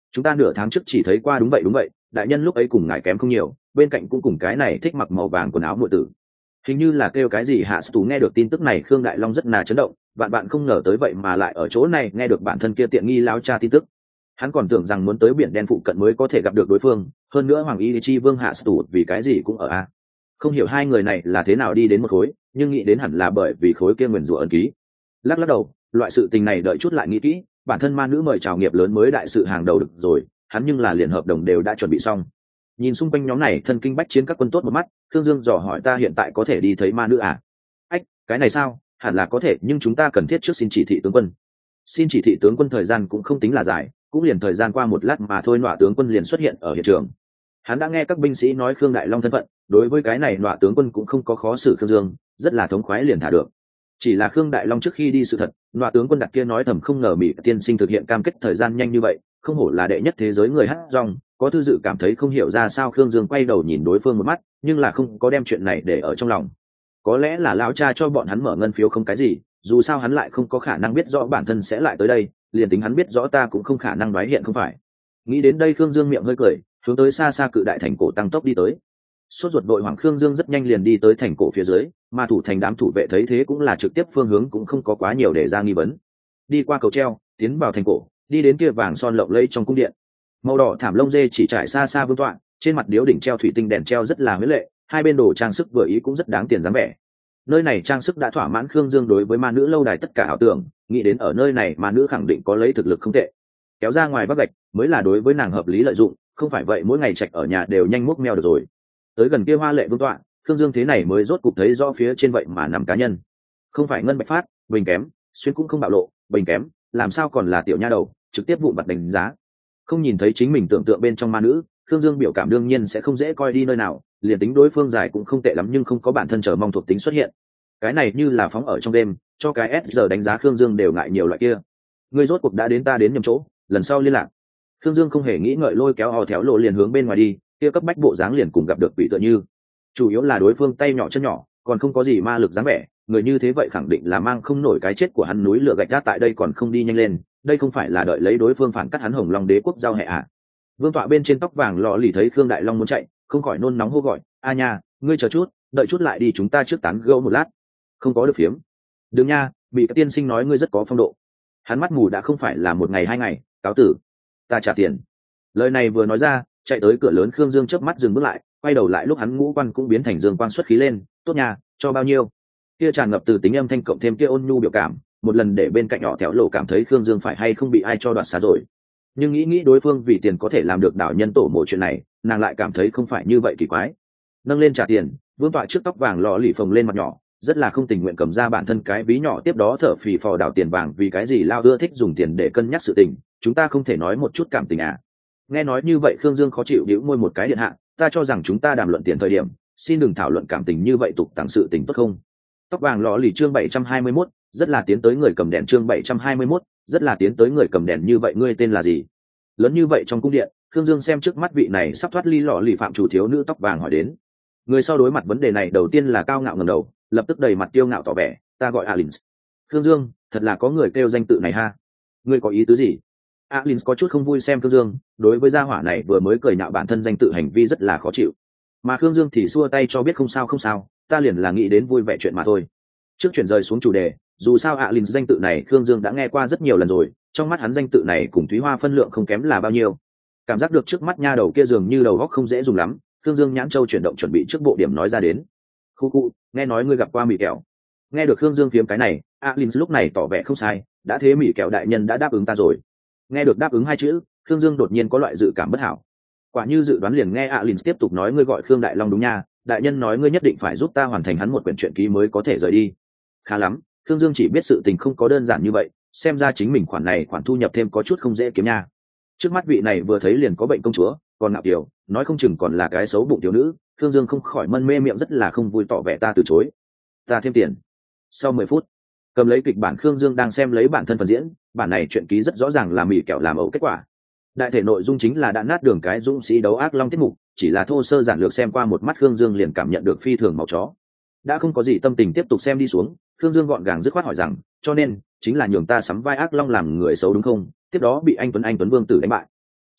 chúng ta nửa tháng trước chỉ thấy qua, đúng vậy, đại nhân lúc ấy cùng ngài kém không nhiều, bên cạnh cũng cùng cái này thích mặc màu vàng quần áo muội tử, hình như là kêu cái gì Hạ Tú. Nghe được tin tức này Khương Đại Long rất là chấn động, bạn không ngờ tới vậy mà lại ở chỗ này nghe được bản thân kia tiện nghi láo cha tin tức. Hắn còn tưởng rằng muốn tới biển đen phụ cận mới có thể gặp được đối phương, hơn nữa Hoàng Y Chi Vương Hạ Tú vì cái gì cũng ở a. Không hiểu hai người này là thế nào đi đến một khối, nhưng nghĩ đến hẳn là bởi vì khối kia nguyền rủa ấn ký. Lắc đầu, loại sự tình này đợi chút lại nghĩ kỹ, bản thân ma nữ mời chào nghiệp lớn mới đại sự hàng đầu được rồi, hắn nhưng là liền hợp đồng đều đã chuẩn bị xong. Nhìn xung quanh nhóm này thân kinh bách chiến các quân tốt một mắt, Thương Dương dò hỏi ta hiện tại có thể đi thấy ma nữ à? Ách, cái này sao? Hẳn là có thể, nhưng chúng ta cần thiết trước xin chỉ thị tướng quân. Xin chỉ thị tướng quân thời gian cũng không tính là dài, cũng liền thời gian qua một lát mà thôi, nọa tướng quân liền xuất hiện ở hiện trường. Hắn đã nghe các binh sĩ nói Khương Đại Long thân phận, đối với cái này nọa tướng quân cũng không có khó xử Khương Dương, rất là thống khoái liền thả được. Chỉ là Khương Đại Long trước khi đi sự thật, nọa tướng quân đặt kia nói thầm không ngờ Mỹ tiên sinh thực hiện cam kết thời gian nhanh như vậy, không hổ là đệ nhất thế giới người hát rong. Có thư dự cảm thấy không hiểu ra sao Khương Dương quay đầu nhìn đối phương một mắt, nhưng là không có đem chuyện này để ở trong lòng. Có lẽ là lão cha cho bọn hắn mở ngân phiếu không cái gì, dù sao hắn lại không có khả năng biết rõ bản thân sẽ lại tới đây, liền tính hắn biết rõ ta cũng không khả năng đoái hiện không phải. Nghĩ đến đây Khương Dương miệng hơi cười, hướng tới xa xa cự đại thành cổ tăng tốc đi tới. Sốt ruột đội hoàng Khương Dương rất nhanh liền đi tới thành cổ phía dưới, mà thủ thành đám thủ vệ thấy thế cũng là trực tiếp phương hướng cũng không có quá nhiều để ra nghi vấn. Đi qua cầu treo, tiến vào thành cổ, đi đến kia vàng son lộng lẫy trong cung điện. Màu đỏ thảm lông dê chỉ trải xa xa vương tọa, trên mặt điếu đỉnh treo thủy tinh đèn treo rất là mỹ lệ, hai bên đồ trang sức vừa ý cũng rất đáng tiền dáng vẻ. Nơi này trang sức đã thỏa mãn Khương Dương đối với ma nữ lâu đài tất cả ảo tưởng, nghĩ đến ở nơi này ma nữ khẳng định có lấy thực lực không tệ. Kéo ra ngoài bắc gạch mới là đối với nàng hợp lý lợi dụng, không phải vậy mỗi ngày trạch ở nhà đều nhanh múc mèo được rồi. Tới gần kia hoa lệ vương tọa, Khương Dương thế này mới rốt cục thấy rõ phía trên vậy mà nằm cá nhân. Không phải ngân bạch phát, bình kém, xuyên cũng không bạo lộ, bình kém, làm sao còn là tiểu nha đầu, trực tiếp vụn vặt đánh giá. Không nhìn thấy chính mình tưởng tượng bên trong ma nữ, Khương Dương biểu cảm đương nhiên sẽ không dễ coi đi nơi nào, liền tính đối phương dài cũng không tệ lắm nhưng không có bản thân chờ mong thuộc tính xuất hiện. Cái này như là phóng ở trong đêm, cho cái S giờ đánh giá Khương Dương đều ngại nhiều loại kia. Ngươi rốt cuộc đã đến, ta đến nhầm chỗ, lần sau liên lạc. Khương Dương không hề nghĩ ngợi lôi kéo hò théo lộ liền hướng bên ngoài đi, kia cấp bách bộ dáng liền cùng gặp được quỷ tựa như. Chủ yếu là đối phương tay nhỏ chân nhỏ, còn không có gì ma lực dáng vẻ, người như thế vậy khẳng định là mang không nổi cái chết của hắn, núi lửa gạch đá tại đây còn không đi nhanh lên, đây không phải là đợi lấy đối phương phản cắt hắn Hồng Long Đế quốc giao hệ à? Vương tọa bên trên tóc vàng lọ lì thấy Khương Đại Long muốn chạy, không khỏi nôn nóng hô gọi, a nha, ngươi chờ chút, đợi chút lại đi, chúng ta trước tán gẫu một lát. Không có được phiếm. Đừng nha, bị các tiên sinh nói ngươi rất có phong độ. Hắn mắt mù đã không phải là một ngày hai ngày, cáo tử, ta trả tiền. Lời này vừa nói ra, chạy tới cửa lớn Khương Dương chớp mắt dừng bước lại, quay đầu lại lúc hắn ngũ quan cũng biến thành dương quang xuất khí lên, tốt nha, cho bao nhiêu? Kia tràn ngập từ tính âm thanh cộng thêm kia ôn nhu biểu cảm, một lần để bên cạnh nhỏ thẻo lộ cảm thấy Khương Dương phải hay không bị ai cho đoạt xá rồi. Nhưng nghĩ đối phương vì tiền có thể làm được đảo nhân tổ mộ chuyện này, nàng lại cảm thấy không phải như vậy kỳ quái. Nâng lên trả tiền, vương tọa trước tóc vàng lọ lì phồng lên mặt nhỏ, rất là không tình nguyện cầm ra bản thân cái ví nhỏ, tiếp đó thở phì phò đảo tiền vàng, vì cái gì lao ưa thích dùng tiền để cân nhắc sự tình, chúng ta không thể nói một chút cảm tình à? Nghe nói như vậy Khương Dương khó chịu đĩu môi một cái, điện hạ, ta cho rằng chúng ta đàm luận tiền thời điểm, xin đừng thảo luận cảm tình như vậy, tục tặng sự tình tốt không? Tóc vàng lọ lì chương 721, rất là tiến tới người cầm đèn chương 721, rất là tiến tới người cầm đèn, như vậy ngươi tên là gì? Lớn như vậy trong cung điện, Khương Dương xem trước mắt vị này sắp thoát ly lọ lì phạm chủ thiếu nữ tóc vàng hỏi đến. Người sau đối mặt vấn đề này đầu tiên là cao ngạo ngẩng đầu, lập tức đầy mặt kiêu ngạo tỏ vẻ, ta gọi Alins. Khương Dương, thật là có người kêu danh tự này ha. Ngươi có ý tứ gì? Alins có chút không vui xem Khương Dương, đối với gia hỏa này vừa mới cười nhạo bản thân danh tự hành vi rất là khó chịu. Mà Khương Dương thì xua tay cho biết không sao, ta liền là nghĩ đến vui vẻ chuyện mà thôi. Trước chuyển rời xuống chủ đề, dù sao Alins danh tự này Khương Dương đã nghe qua rất nhiều lần rồi, trong mắt hắn danh tự này cùng Thúy Hoa phân lượng không kém là bao nhiêu. Cảm giác được trước mắt nha đầu kia dường như đầu óc không dễ dùng lắm, Khương Dương nhãn châu chuyển động chuẩn bị trước bộ điểm nói ra đến. Khu, nghe nói ngươi gặp qua Mị Kẹo. Nghe được Khương Dương phiếm cái này, Alins lúc này tỏ vẻ không sai, đã thế Mị Kẹo đại nhân đã đáp ứng ta rồi. Nghe được đáp ứng hai chữ, Khương Dương đột nhiên có loại dự cảm bất hảo. Quả như dự đoán liền nghe Alins tiếp tục nói, ngươi gọi Khương Đại Long đúng nha, đại nhân nói ngươi nhất định phải giúp ta hoàn thành hắn một quyển truyện ký mới có thể rời đi. Khá lắm, Khương Dương chỉ biết sự tình không có đơn giản như vậy, xem ra chính mình khoản này khoản thu nhập thêm có chút không dễ kiếm nha. Trước mắt vị này vừa thấy liền có bệnh công chúa, còn ngạo kiều, nói không chừng còn là cái xấu bụng thiếu nữ, Khương Dương không khỏi mân mê miệng, rất là không vui tỏ vẻ ta từ chối. Ta thêm tiền. Sau 10 phút, cầm lấy kịch bản Khương Dương đang xem lấy bản thân phần diễn, bản này truyện ký rất rõ ràng là Mị Kẹo làm ẩu kết quả. Đại thể nội dung chính là đã nát đường cái dũng sĩ đấu ác long tiết mục, chỉ là thô sơ giản lược xem qua một mắt Khương Dương liền cảm nhận được phi thường máu chó. Đã không có gì tâm tình tiếp tục xem đi xuống, Khương Dương gọn gàng dứt khoát hỏi rằng, cho nên chính là nhường ta sắm vai ác long làm người xấu đúng không? Tiếp đó bị anh Tuấn Vương tử đánh bại.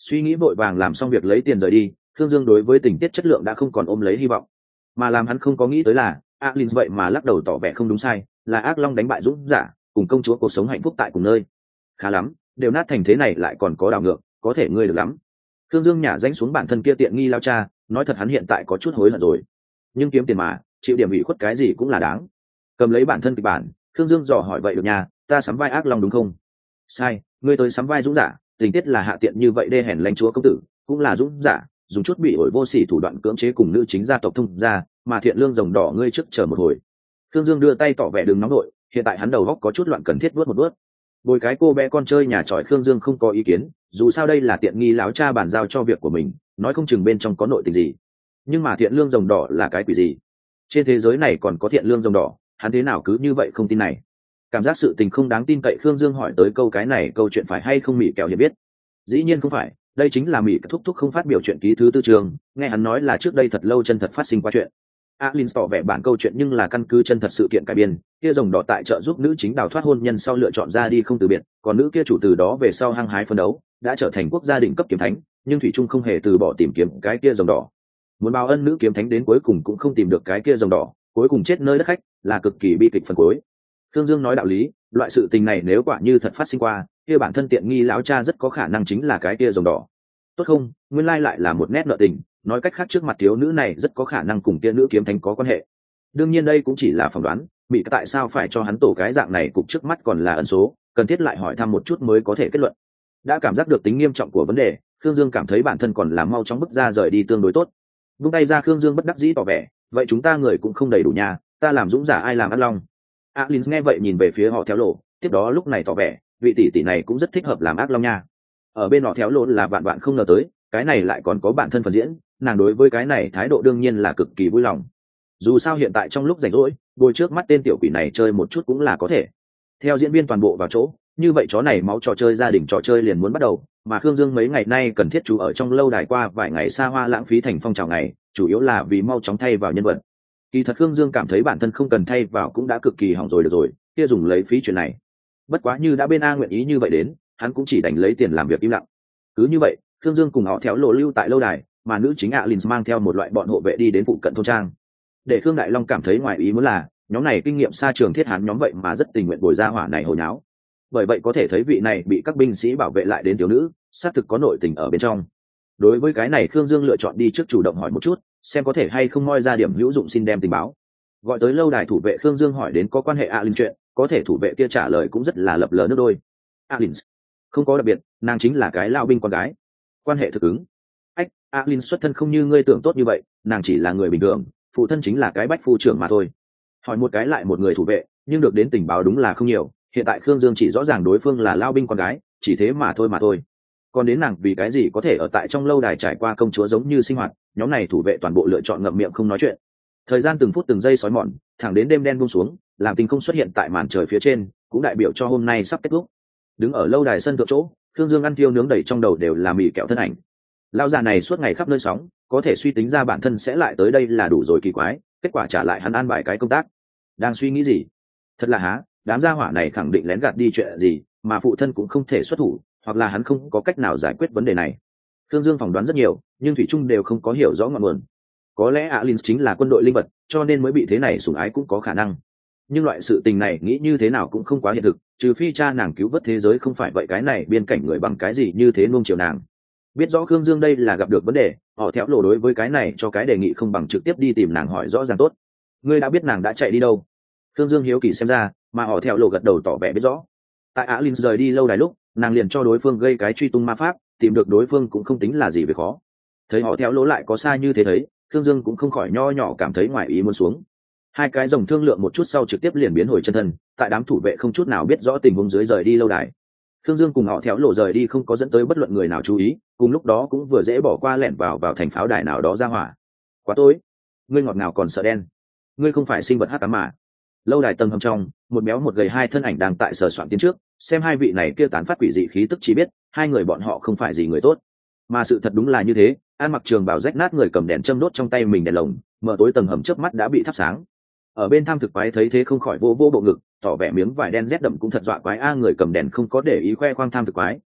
Suy nghĩ vội vàng làm xong việc lấy tiền rời đi, Khương Dương đối với tình tiết chất lượng đã không còn ôm lấy hy vọng, mà làm hắn không có nghĩ tới là Alin vậy mà lắc đầu tỏ vẻ không đúng sai, là ác long đánh bại dũng giả, cùng công chúa cuộc sống hạnh phúc tại cùng nơi. Khá lắm, đều nát thành thế này lại còn có đảo ngược, có thể ngươi được lắm. Khương Dương nhả danh xuống bản thân kia tiện nghi lao cha, nói thật hắn hiện tại có chút hối hận rồi, nhưng kiếm tiền mà, chịu điểm ủy khuất cái gì cũng là đáng. Cầm lấy bản thân kịch bản, Khương Dương dò hỏi vậy được nhà, ta sắm vai ác long đúng không? Sai, ngươi tới sắm vai dũng giả, tình tiết là hạ tiện như vậy đê hèn lãnh chúa công tử, cũng là dũng giả, dùng chút bị ổi vô sỉ thủ đoạn cưỡng chế cùng nữ chính gia tộc thông gia, mà thiện lương rồng đỏ ngươi trước chờ một hồi. Khương Dương đưa tay tỏ vẻ đừng nóng nội, hiện tại hắn đầu óc có chút loạn cần thiết vuốt một vuốt. Bồi cái cô bé con chơi nhà tròi Khương Dương không có ý kiến, dù sao đây là tiện nghi láo cha bàn giao cho việc của mình, nói không chừng bên trong có nội tình gì. Nhưng mà thiện lương rồng đỏ là cái quỷ gì? Trên thế giới này còn có thiện lương rồng đỏ, hắn thế nào cứ như vậy không tin này? Cảm giác sự tình không đáng tin cậy, Khương Dương hỏi tới câu cái này câu chuyện phải hay không Mỹ kẹo hiểu biết. Dĩ nhiên không phải, đây chính là Mỹ thúc thúc không phát biểu chuyện ký thứ tư trường, nghe hắn nói là trước đây thật lâu chân thật phát sinh qua chuyện. Alin tỏ vẻ bản câu chuyện nhưng là căn cứ chân thật sự kiện cải biên, kia rồng đỏ tại trợ giúp nữ chính đào thoát hôn nhân sau lựa chọn ra đi không từ biệt, còn nữ kia chủ từ đó về sau hăng hái phấn đấu, đã trở thành quốc gia đỉnh cấp kiếm thánh, nhưng thủy trung không hề từ bỏ tìm kiếm cái kia rồng đỏ. Muốn báo ân nữ kiếm thánh đến cuối cùng cũng không tìm được cái kia rồng đỏ, cuối cùng chết nơi đất khách, là cực kỳ bi kịch phần cuối. Khương Dương nói đạo lý, loại sự tình này nếu quả như thật phát sinh qua, kia bản thân tiện nghi lão cha rất có khả năng chính là cái kia rồng đỏ. Tốt không, nguyên lai lại là một nét nợ tình, nói cách khác trước mặt thiếu nữ này rất có khả năng cùng kia nữ kiếm thánh có quan hệ. Đương nhiên đây cũng chỉ là phỏng đoán, bị tại sao phải cho hắn tổ cái dạng này cục trước mắt còn là ẩn số, cần thiết lại hỏi thăm một chút mới có thể kết luận. Đã cảm giác được tính nghiêm trọng của vấn đề, Khương Dương cảm thấy bản thân còn là mau chóng bước ra rời đi tương đối tốt. Vung tay ra, Khương Dương bất đắc dĩ tỏ vẻ, vậy chúng ta người cũng không đầy đủ nhà, ta làm dũng giả ai làm ác long? Alin nghe vậy nhìn về phía họ Theo Lộ, tiếp đó lúc này tỏ vẻ, vị tỷ tỷ này cũng rất thích hợp làm ác long nha. Ở bên họ Theo Lộ là bạn bạn không ngờ tới, cái này lại còn có bản thân phần diễn, nàng đối với cái này thái độ đương nhiên là cực kỳ vui lòng. Dù sao hiện tại trong lúc rảnh rỗi, ngồi trước mắt tên tiểu quỷ này chơi một chút cũng là có thể. Theo diễn viên toàn bộ vào chỗ, như vậy chó này máu trò chơi gia đình trò chơi liền muốn bắt đầu, mà Khương Dương mấy ngày nay cần thiết trú ở trong lâu đài qua vài ngày xa hoa lãng phí thành phong trào ngày, chủ yếu là vì mau chóng thay vào nhân vật. Kỳ thật Khương Dương cảm thấy bản thân không cần thay vào cũng đã cực kỳ hỏng rồi được rồi, kia dùng lấy phí chuyện này. Bất quá như đã bên A nguyện ý như vậy đến, hắn cũng chỉ đành lấy tiền làm việc im lặng. Cứ như vậy, Khương Dương cùng họ Theo Lộ lưu tại lâu đài, mà nữ chính Alin mang theo một loại bọn hộ vệ đi đến phụ cận thôn trang. Để Khương Đại Long cảm thấy ngoài ý muốn là, nhóm này kinh nghiệm xa trường thiết hán nhóm vậy mà rất tình nguyện bồi ra hỏa này hồi nháo. Bởi vậy có thể thấy vị này bị các binh sĩ bảo vệ lại đến thiếu nữ, xác thực có nội tình ở bên trong. Đối với cái này Khương Dương lựa chọn đi trước chủ động hỏi một chút, xem có thể hay không moi ra điểm hữu dụng xin đem tình báo. Gọi tới lâu đài thủ vệ Khương Dương hỏi đến có quan hệ Alin chuyện, có thể thủ vệ kia trả lời cũng rất là lập lờ nước đôi. Alin không có đặc biệt, nàng chính là cái lao binh con gái. Quan hệ thực ứng. Alin xuất thân không như ngươi tưởng tốt như vậy, nàng chỉ là người bình thường, phụ thân chính là cái bách phu trưởng mà thôi. Hỏi một cái lại một người thủ vệ, nhưng được đến tình báo đúng là không nhiều. Hiện tại Khương Dương chỉ rõ ràng đối phương là lao binh con gái, chỉ thế mà thôi. Còn đến nàng vì cái gì có thể ở tại trong lâu đài trải qua công chúa giống như sinh hoạt, nhóm này thủ vệ toàn bộ lựa chọn ngậm miệng không nói chuyện. Thời gian từng phút từng giây sói mòn, thẳng đến đêm đen buông xuống, làm tình không xuất hiện tại màn trời phía trên, cũng đại biểu cho hôm nay sắp kết thúc. Đứng ở lâu đài sân thượng chỗ, Khương Dương ăn thiêu nướng đầy trong đầu đều là mì kẹo thân ảnh. Lão già này suốt ngày khắp nơi sóng, có thể suy tính ra bản thân sẽ lại tới đây là đủ rồi kỳ quái, kết quả trả lại hắn an bài cái công tác. Đang suy nghĩ gì? Thật là há, đám gia hỏa này khẳng định lén gạt đi chuyện gì, mà phụ thân cũng không thể xuất thủ, hoặc là hắn không có cách nào giải quyết vấn đề này. Khương Dương phỏng đoán rất nhiều, nhưng thủy chung đều không có hiểu rõ ngọn nguồn. Có lẽ Alin chính là quân đội linh vật, cho nên mới bị thế này sủng ái cũng có khả năng. Nhưng loại sự tình này nghĩ như thế nào cũng không quá hiện thực, trừ phi cha nàng cứu vớt thế giới, không phải vậy cái này biên cảnh người bằng cái gì như thế nuông chiều nàng. Biết rõ Khương Dương đây là gặp được vấn đề, họ Theo Lộ đối với cái này cho cái đề nghị không bằng trực tiếp đi tìm nàng hỏi rõ ràng tốt. Ngươi đã biết nàng đã chạy đi đâu? Khương Dương hiếu kỳ xem ra, mà họ Theo Lộ gật đầu tỏ vẻ biết rõ. Tại Alin rời đi lâu đài lúc, nàng liền cho đối phương gây cái truy tung ma pháp, tìm được đối phương cũng không tính là gì về khó. Thấy họ Theo Lộ lại có xa như thế thấy, Khương Dương cũng không khỏi nho nhỏ cảm thấy ngoài ý muốn xuống. Hai cái rồng thương lượng một chút sau trực tiếp liền biến hồi chân thân, tại đám thủ vệ không chút nào biết rõ tình huống dưới rời đi lâu đài. Khương Dương cùng họ Theo Lộ rời đi không có dẫn tới bất luận người nào chú ý, cùng lúc đó cũng vừa dễ bỏ qua lẻn vào thành pháo đài nào đó ra hỏa. Quá tối, ngươi ngọt ngào còn sợ đen, ngươi không phải sinh vật hắc ám mà. Lâu đài tầng hầm trong, một béo một gầy hai thân ảnh đang tại sờ soạn tiến trước, xem hai vị này kia tán phát quỷ dị khí tức chỉ biết hai người bọn họ không phải gì người tốt. Mà sự thật đúng là như thế, ăn mặc trường bào rách nát người cầm đèn châm đốt trong tay mình đèn lồng, mở tối tầng hầm chớp mắt đã bị thắp sáng. Ở bên tham thực quái thấy thế không khỏi vô bộ ngực, tỏ vẻ miếng vải đen rét đậm cũng thật dọa quái a. Người cầm đèn không có để ý khoe khoang tham thực quái,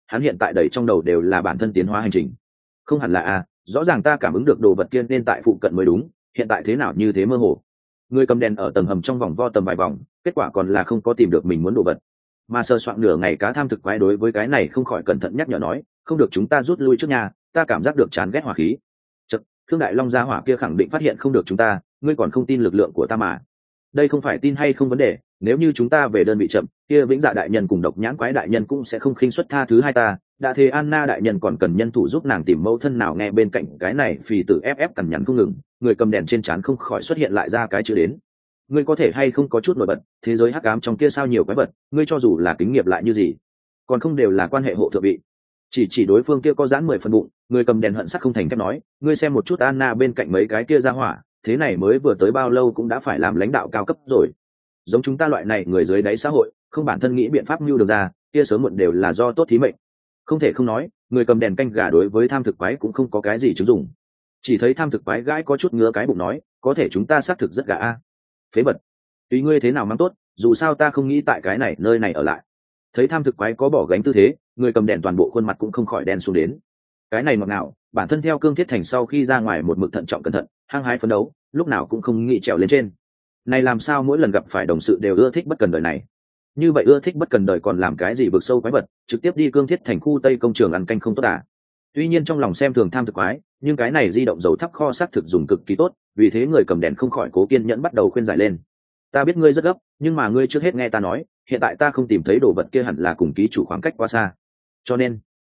hắn hiện tại đầy trong đầu đều là bản thân tiến hóa hành trình. Không hẳn là rõ ràng ta cảm ứng được đồ vật kia nên tại phụ cận mới đúng, hiện tại thế nào như thế mơ hồ. Người cầm đèn ở tầng hầm trong vòng vo tầm vài vòng, kết quả còn là không có tìm được mình muốn đồ vật. Mà sơ soạn nửa ngày cá tham thực quái đối với cái này không khỏi cẩn thận nhắc nhở nói, không được, chúng ta rút lui trước nhà, ta cảm giác được chán ghét hỏa khí. Chật, Thương Đại Long gia hỏa kia khẳng định phát hiện không được chúng ta, ngươi còn không tin lực lượng của ta mà. Đây không phải tin hay không vấn đề, nếu như chúng ta về đơn vị chậm, kia Vĩnh Dạ đại nhân cùng Độc Nhãn quái đại nhân cũng sẽ không khinh suất tha thứ hai ta. Đã thế Anna đại nhân còn cần nhân thủ giúp nàng tìm mẫu thân nào. Nghe bên cạnh cái này phì tử ép cằn nhằn không ngừng, người cầm đèn trên trán không khỏi xuất hiện lại ra cái chữ đến. Ngươi có thể hay không có chút nổi bật, thế giới hắc ám trong kia sao nhiều quái vật, ngươi cho dù là kính nghiệp lại như gì, còn không đều là quan hệ hộ thượng vị. Chỉ đối phương kia có dán 10 phần bụng, người cầm đèn hận sắc không thành thép nói, ngươi xem một chút Anna bên cạnh mấy cái kia ra hỏa, thế này mới vừa tới bao lâu cũng đã phải làm lãnh đạo cao cấp rồi. Giống chúng ta loại này người dưới đáy xã hội, không bản thân nghĩ biện pháp mưu được ra, kia sớm muộn đều là do tốt thí mệnh. Không thể không nói, người cầm đèn canh gà đối với tham thực quái cũng không có cái gì chứng dụng. Chỉ thấy tham thực quái gãi có chút ngứa cái bụng nói, có thể chúng ta xác thực rất gà phế vật. Tùy ngươi thế nào mang tốt, dù sao ta không nghĩ tại cái này nơi này ở lại. Thấy tham thực quái có bỏ gánh tư thế, người cầm đèn toàn bộ khuôn mặt cũng không khỏi đen xuống đến. Cái này ngọt ngào, bản thân theo Cương Thiết Thành sau khi ra ngoài một mực thận trọng cẩn thận, hăng hái phấn đấu, lúc nào cũng không nghĩ trèo lên trên. Này làm sao mỗi lần gặp phải đồng sự đều ưa thích bất cần đời này. Như vậy ưa thích bất cần đời còn làm cái gì vực sâu quái vật, trực tiếp đi Cương Thiết Thành khu Tây công trường ăn canh không tốt à. Tuy nhiên trong lòng xem thường tham thực quái, nhưng cái này di động dầu thắp kho xác thực dùng cực kỳ tốt, vì thế người cầm đèn không khỏi cố kiên nhẫn bắt đầu khuyên giải lên. Ta biết ngươi rất gấp, nhưng mà ngươi trước hết nghe ta nói, hiện tại ta không tìm thấy đồ vật kia hẳn là cùng ký chủ khoảng cách quá xa. Cho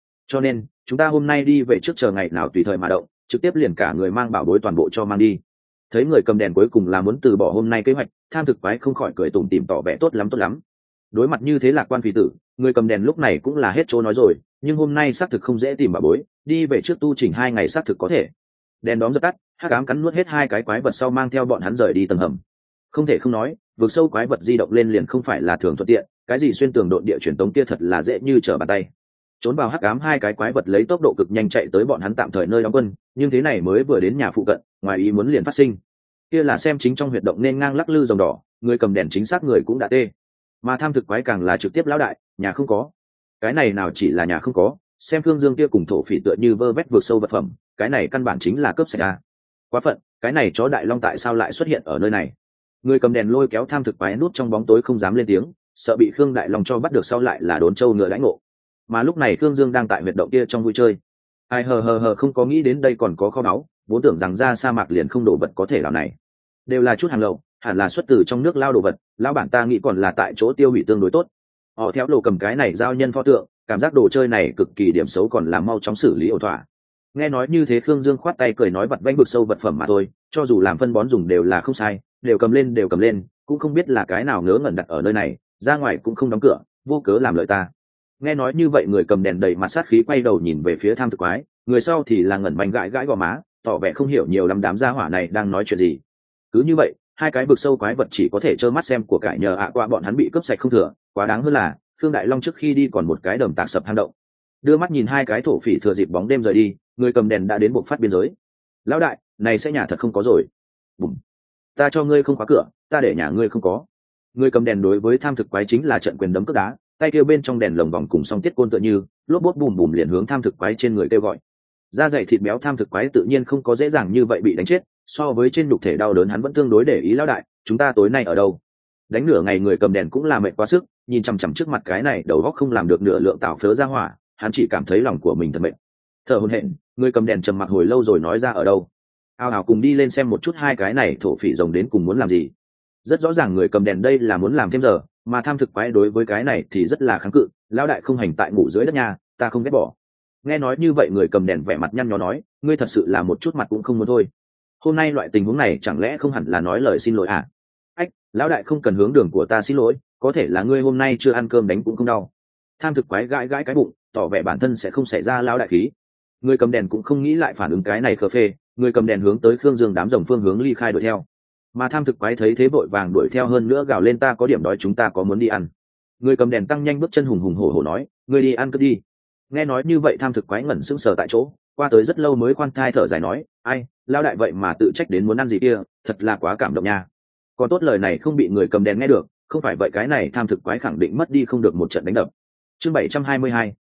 nên chúng ta hôm nay đi về trước, chờ ngày nào tùy thời mà động, trực tiếp liền cả người mang bảo bối toàn bộ cho mang đi. Thấy người cầm đèn cuối cùng là muốn từ bỏ hôm nay kế hoạch, tham thực quái không khỏi cười tủm tỉm tỏ vẻ tốt lắm. Đối mặt như thế lạc quan phi tử, người cầm đèn lúc này cũng là hết chỗ nói rồi, nhưng hôm nay xác thực không dễ tìm bảo bối, đi về trước tu chỉnh 2 ngày xác thực có thể. Đèn đóm dập tắt, hắc ám cắn nuốt hết 2 cái quái vật sau mang theo bọn hắn rời đi tầng hầm. Không thể không nói, vượt sâu quái vật di động lên liền không phải là thường thuận tiện, cái gì xuyên tường độn địa truyền tống kia thật là dễ như trở bàn tay. Trốn vào hắc ám 2 cái quái vật lấy tốc độ cực nhanh chạy tới bọn hắn tạm thời nơi đóng quân, nhưng thế này mới vừa đến nhà phụ cận, ngoài ý muốn liền phát sinh. Kia là xem chính trong huyệt động nên ngang lắc lư rồng đỏ, người cầm đèn chính xác người cũng đã tê. Mà tham thực quái càng là trực tiếp lão đại, nhà không có. Cái này nào chỉ là nhà không có, xem Thương Dương kia cùng thổ phỉ tựa như vơ vét vượt sâu vật phẩm, cái này căn bản chính là cướp sạch ra. Quá phận, cái này chó đại long tại sao lại xuất hiện ở nơi này? Người cầm đèn lôi kéo tham thực quái nút trong bóng tối không dám lên tiếng, sợ bị Khương Đại Long cho bắt được sau lại là đốn trâu ngựa lãnh ngộ. Mà lúc này Khương Dương đang tại huyệt động kia trong vui chơi. Ai hờ không có nghĩ đến đây còn có kho báu, vốn tưởng rằng ra sa mạc liền không đồ vật có thể làm này. Đều là chút hàng lậu, hẳn là xuất từ trong nước lao đồ vật, lão bản ta nghĩ còn là tại chỗ tiêu hủy tương đối tốt. Họ theo lộ cầm cái này giao nhân pho tượng, cảm giác đồ chơi này cực kỳ điểm xấu, còn làm mau chóng xử lý ổn thỏa. Nghe nói như thế Khương Dương khoát tay cười nói vật vãnh vực sâu vật phẩm mà thôi, cho dù làm phân bón dùng đều là không sai, đều cầm lên, cũng không biết là cái nào ngớ ngẩn đặt ở nơi này, ra ngoài cũng không đóng cửa, vô cớ làm lợi ta. Nghe nói như vậy người cầm đèn đầy mặt sát khí quay đầu nhìn về phía tham thực quái, người sau thì là ngẩn bánh gãi gõ má, tỏ vẻ không hiểu nhiều lắm đám gia hỏa này đang nói chuyện gì. Cứ như vậy 2 cái vực sâu quái vật chỉ có thể trơ mắt xem của cải nhờ qua bọn hắn bị cướp sạch không thừa. Quá đáng hơn là Khương Đại Long trước khi đi còn một cái đầm tạc sập hang động. Đưa mắt nhìn 2 cái thổ phỉ thừa dịp bóng đêm rời đi, người cầm đèn đã đến buộc phát biên giới. Lão đại, này sẽ nhà thật không có rồi. Bùm. Ta cho ngươi không khóa cửa, ta để nhà ngươi không có. Người cầm đèn đối với tham thực quái chính là trận quyền đấm cước đá, tay kia bên trong đèn lồng vòng cùng song tiết côn tựa như lốp bốt bùm bùm liền hướng tham thực quái trên người kêu gọi. Da dày thịt béo tham thực quái tự nhiên không có dễ dàng như vậy bị đánh chết, so với trên nhục thể đau đớn hắn vẫn tương đối để ý. Lão đại, chúng ta tối nay ở đâu? Đánh nửa ngày người cầm đèn cũng là mệt quá sức, nhìn chằm chằm trước mặt cái này đầu óc không làm được nửa lượng tảo phớ ra hỏa, hắn chỉ cảm thấy lòng của mình thật mệt. Thở hổn hển, người cầm đèn trầm mặc hồi lâu rồi nói ra ở đâu. Ào cùng đi lên xem một chút 2 cái này thổ phỉ rồng đến cùng muốn làm gì. Rất rõ ràng người cầm đèn đây là muốn làm thêm giờ, mà tham thực quái đối với cái này thì rất là kháng cự. Lão đại không hành tại ngủ dưới đất nhà, ta không ghét bỏ. Nghe nói như vậy người cầm đèn vẻ mặt nhăn nhó nói, ngươi thật sự là một chút mặt cũng không muốn thôi. Hôm nay loại tình huống này chẳng lẽ không hẳn là nói lời xin lỗi à? Ách, lão đại không cần hướng đường của ta xin lỗi, có thể là ngươi hôm nay chưa ăn cơm đánh cũng không đau. Tham thực quái gãi cái bụng, tỏ vẻ bản thân sẽ không xảy ra lão đại khí. Người cầm đèn cũng không nghĩ lại phản ứng cái này khờ phê, người cầm đèn hướng tới Khương Dương đám rồng phương hướng ly khai đuổi theo. Mà tham thực quái thấy thế vội vàng đuổi theo hơn nữa gào lên, ta có điểm đói, chúng ta có muốn đi ăn. Người cầm đèn tăng nhanh bước chân hùng hùng hổ hổ nói, ngươi đi ăn cứ đi. Nghe nói như vậy tham thực quái ngẩn sững sờ tại chỗ, qua tới rất lâu mới khoan thai thở dài nói, ai, lão đại vậy mà tự trách đến muốn ăn gì kia, thật là quá cảm động nha. Còn tốt lời này không bị người cầm đèn nghe được, không phải vậy cái này tham thực quái khẳng định mất đi không được một trận đánh đập. Chương 722,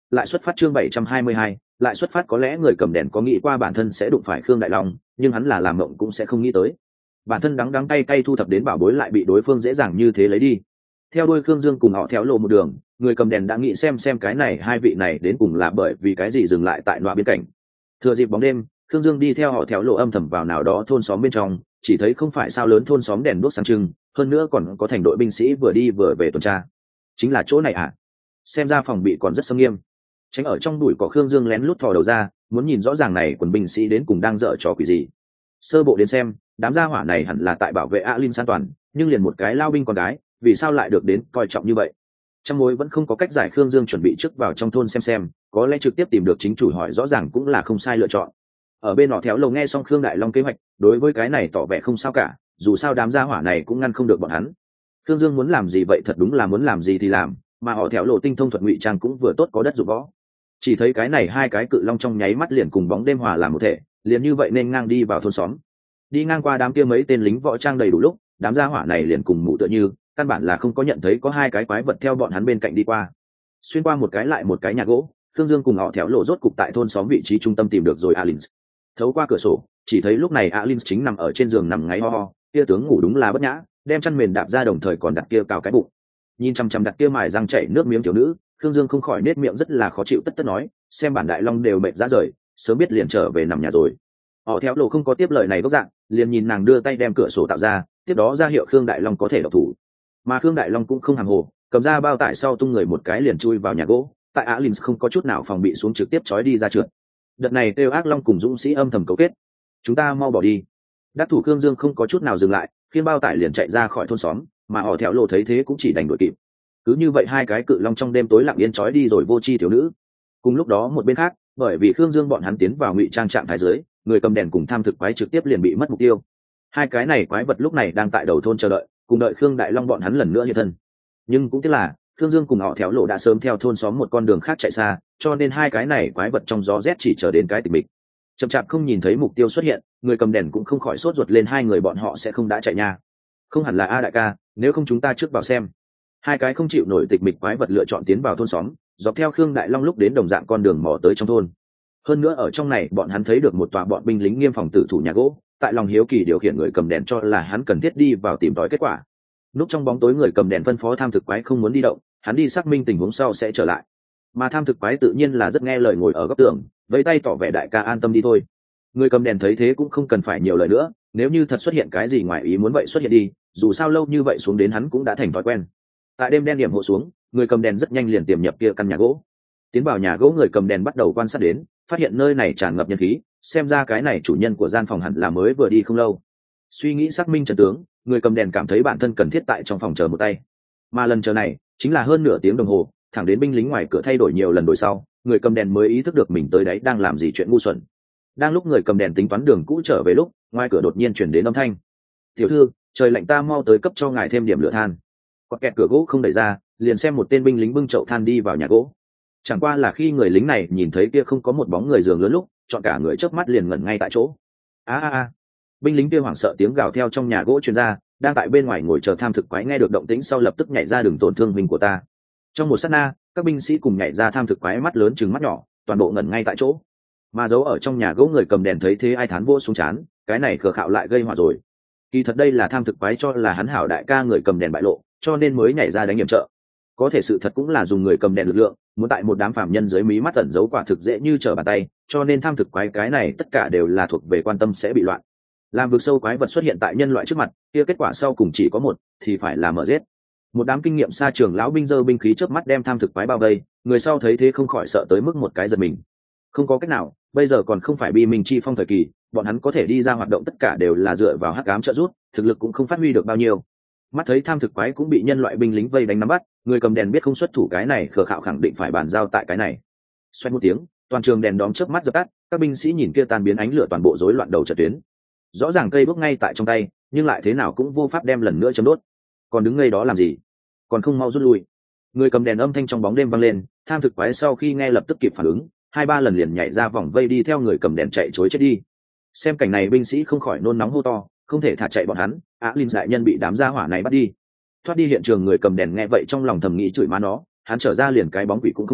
lại xuất phát chương 722, lại xuất phát. Có lẽ người cầm đèn có nghĩ qua bản thân sẽ đụng phải Khương Đại Long, nhưng hắn là làm mộng cũng sẽ không nghĩ tới bản thân đắng đắng cay cay thu thập đến bảo bối lại bị đối phương dễ dàng như thế lấy đi. Theo đuôi Khương Dương cùng họ theo lộ một đường, người cầm đèn đã nghĩ xem cái này hai vị này đến cùng là bởi vì cái gì dừng lại tại nọa biên cảnh. Thừa dịp bóng đêm, Khương Dương đi theo họ theo lộ âm thầm vào nào đó thôn xóm bên trong, chỉ thấy không phải sao lớn thôn xóm đèn đuốc sáng trưng, hơn nữa còn có thành đội binh sĩ vừa đi vừa về tuần tra. Chính là chỗ này à? Xem ra phòng bị còn rất nghiêm nghiêm. Tránh ở trong bụi cỏ, Khương Dương lén lút thò đầu ra, muốn nhìn rõ ràng này quần binh sĩ đến cùng đang dở trò quỷ gì. Sơ bộ đến xem, đám gia hỏa này hẳn là tại bảo vệ Alin an toàn, nhưng liền một cái lao binh con gái, vì sao lại được đến coi trọng như vậy? Trong mối vẫn không có cách giải. Khương Dương chuẩn bị trước vào trong thôn xem, có lẽ trực tiếp tìm được chính chủ hỏi rõ ràng cũng là không sai lựa chọn. Ở bên nọ theo lầu nghe xong Khương Đại Long kế hoạch, đối với cái này tỏ vẻ không sao cả, dù sao đám gia hỏa này cũng ngăn không được bọn hắn. Khương Dương muốn làm gì vậy thật đúng là muốn làm gì thì làm, mà họ theo lộ tinh thông thuật ngụy trang cũng vừa tốt có đất dụng võ. Chỉ thấy cái này hai cái cự long trong nháy mắt liền cùng bóng đêm hòa làm một thể, liền như vậy nên ngang đi vào thôn xóm. Đi ngang qua đám kia mấy tên lính võ trang đầy đủ lúc, đám gia hỏa này liền cùng mụ tựa như, căn bản là không có nhận thấy có hai cái quái vật theo bọn hắn bên cạnh đi qua. Xuyên qua một cái lại một cái nhà gỗ, Khương Dương cùng họ theo lộ rốt cục tại thôn xóm vị trí trung tâm tìm được rồi Alin. Thấu qua cửa sổ, chỉ thấy lúc này Alin chính nằm ở trên giường nằm ngáy ho ho, kia tướng ngủ đúng là bất nhã, đem chăn mền đạp ra đồng thời còn đặt kia cào cái bụng. Nhìn chăm chăm đặt kia mài răng chảy nước miếng tiểu nữ, Khương Dương không khỏi nết miệng rất là khó chịu tất nói, xem bản Đại Long đều mệt ra rời, sớm biết liền trở về nằm nhà rồi. Họ theo lộ không có tiếp lời này gốc dạng, liền nhìn nàng đưa tay đem cửa sổ tạo ra, tiếp đó ra hiệu Khương Đại Long có thể độc thủ. Mà Khương Đại Long cũng không hàm hồ, cầm ra bao tải sau tung người một cái liền chui vào nhà gỗ, tại Alin không có chút nào phòng bị xuống trực tiếp trói đi ra trượt. Đợt này kêu ác long cùng dũng sĩ âm thầm cấu kết, chúng ta mau bỏ đi. Đắc thủ Khương Dương không có chút nào dừng lại, khiêng bao tải liền chạy ra khỏi thôn xóm, mà họ theo lộ thấy thế cũng chỉ đành đuổi kịp. Cứ như vậy hai cái cự long trong đêm tối lặng yên trói đi rồi vô tri thiếu nữ. Cùng lúc đó một bên khác, bởi vì Khương Dương bọn hắn tiến vào ngụy trang trạng thái dưới, người cầm đèn cùng tham thực quái trực tiếp liền bị mất mục tiêu. Hai cái này quái vật lúc này đang tại đầu thôn chờ đợi, cùng đợi Khương Đại Long bọn hắn lần nữa hiện thân. Nhưng cũng tiếc là Khương Dương cùng họ theo lộ đã sớm theo thôn xóm một con đường khác chạy xa, cho nên hai cái này quái vật trong gió rét chỉ chờ đến cái tịch mịch. Chậm chạp không nhìn thấy mục tiêu xuất hiện, người cầm đèn cũng không khỏi sốt ruột lên, hai người bọn họ sẽ không đã chạy nha. Không hẳn là A đại ca, nếu không chúng ta trước vào xem. Hai cái không chịu nổi tịch mịch quái vật lựa chọn tiến vào thôn xóm, dọc theo Khương Đại Long lúc đến đồng dạng con đường mò tới trong thôn. Hơn nữa ở trong này bọn hắn thấy được một tòa bọn binh lính nghiêm phòng tử thủ nhà gỗ, tại lòng hiếu kỳ điều khiển người cầm đèn cho là hắn cần thiết đi vào tìm tòi kết quả. Núp trong bóng tối, người cầm đèn phân phó tham thực quái không muốn đi động, hắn đi xác minh tình huống sau sẽ trở lại. Mà tham thực quái tự nhiên là rất nghe lời, ngồi ở góc tường vẫy tay tỏ vẻ đại ca an tâm đi thôi. Người cầm đèn thấy thế cũng không cần phải nhiều lời nữa, nếu như thật xuất hiện cái gì ngoài ý muốn vậy xuất hiện đi, dù sao lâu như vậy xuống đến hắn cũng đã thành thói quen. Tại đêm đen điểm hộ xuống, người cầm đèn rất nhanh liền tiềm nhập kia căn nhà gỗ. Tiến vào nhà gỗ, người cầm đèn bắt đầu quan sát đến, phát hiện nơi này tràn ngập nhân khí, xem ra cái này chủ nhân của gian phòng hẳn là mới vừa đi không lâu. Suy nghĩ xác minh trận tướng, người cầm đèn cảm thấy bản thân cần thiết tại trong phòng chờ một tay. Mà lần chờ này chính là hơn nửa tiếng đồng hồ, thẳng đến binh lính ngoài cửa thay đổi nhiều lần đổi sau, người cầm đèn mới ý thức được mình tới đấy đang làm gì chuyện ngu xuẩn. Đang lúc người cầm đèn tính toán đường cũ trở về lúc, ngoài cửa đột nhiên chuyển đến âm thanh: tiểu thư, trời lạnh, ta mau tới cấp cho ngài thêm điểm lửa than. Quạt kẹt cửa gỗ không đẩy ra, liền xem một tên binh lính bưng chậu than đi vào nhà gỗ. Chẳng qua là khi người lính này nhìn thấy kia không có một bóng người giường lớn lúc, chọn cả người chớp mắt liền ngẩn ngay tại chỗ. A! Binh lính kia hoảng sợ tiếng gào theo trong nhà gỗ truyền ra, đang tại bên ngoài ngồi chờ tham thực quái nghe được động tĩnh sau lập tức nhảy ra, đừng tổn thương mình của ta. Trong một sát na, các binh sĩ cùng nhảy ra, tham thực quái mắt lớn chừng mắt nhỏ, toàn bộ ngẩn ngay tại chỗ. Mà giấu ở trong nhà gỗ người cầm đèn thấy thế ai thán vô xuống chán, cái này khờ khạo lại gây họa rồi. Kỳ thật đây là tham thực quái cho là hắn hảo đại ca người cầm đèn bại lộ, cho nên mới nhảy ra đánh nhiệm trợ. Có thể sự thật cũng là dùng người cầm đèn lực lượng, muốn tại một đám phàm nhân dưới mí mắt tẩn giấu quả thực dễ như trở bàn tay, cho nên tham thực quái cái này tất cả đều là thuộc về quan tâm sẽ bị loạn. Làm vực sâu quái vật xuất hiện tại nhân loại trước mặt, kia kết quả sau cùng chỉ có một, thì phải là mở giết. Một đám kinh nghiệm xa trường lão binh giơ binh khí chớp mắt đem tham thực quái bao vây, người sau thấy thế không khỏi sợ tới mức một cái giật mình. Không có cách nào, bây giờ còn không phải bi minh chi phong thời kỳ, bọn hắn có thể đi ra hoạt động tất cả đều là dựa vào hắc ám trợ giúp, thực lực cũng không phát huy được bao nhiêu. Mắt thấy tham thực quái cũng bị nhân loại binh lính vây đánh nắm bắt, người cầm đèn biết không xuất thủ cái này khờ khạo khẳng định phải bàn giao tại cái này. Xoay một tiếng, toàn trường đèn đóm chớp mắt dập tắt, các binh sĩ nhìn kia tan biến ánh lửa toàn bộ rối loạn đầu trận tuyến. Rõ ràng cây đuốc ngay tại trong tay, nhưng lại thế nào cũng vô pháp đem lần nữa châm đốt. Còn đứng ngây đó làm gì? Còn không mau rút lui. Người cầm đèn âm thanh trong bóng đêm vang lên, tham thực quái sau khi nghe lập tức kịp phản ứng, 2-3 lần liền nhảy ra vòng vây đi theo người cầm đèn chạy trối chết đi. Xem cảnh này binh sĩ không khỏi nôn nóng hô to, không thể thả chạy bọn hắn, Linh đại nhân bị đám gia hỏa này bắt đi. Thoát đi hiện trường, người cầm đèn nghe vậy trong lòng thầm nghĩ chửi má nó, hắn trở ra liền cái bóng quỷ cũng không thấy,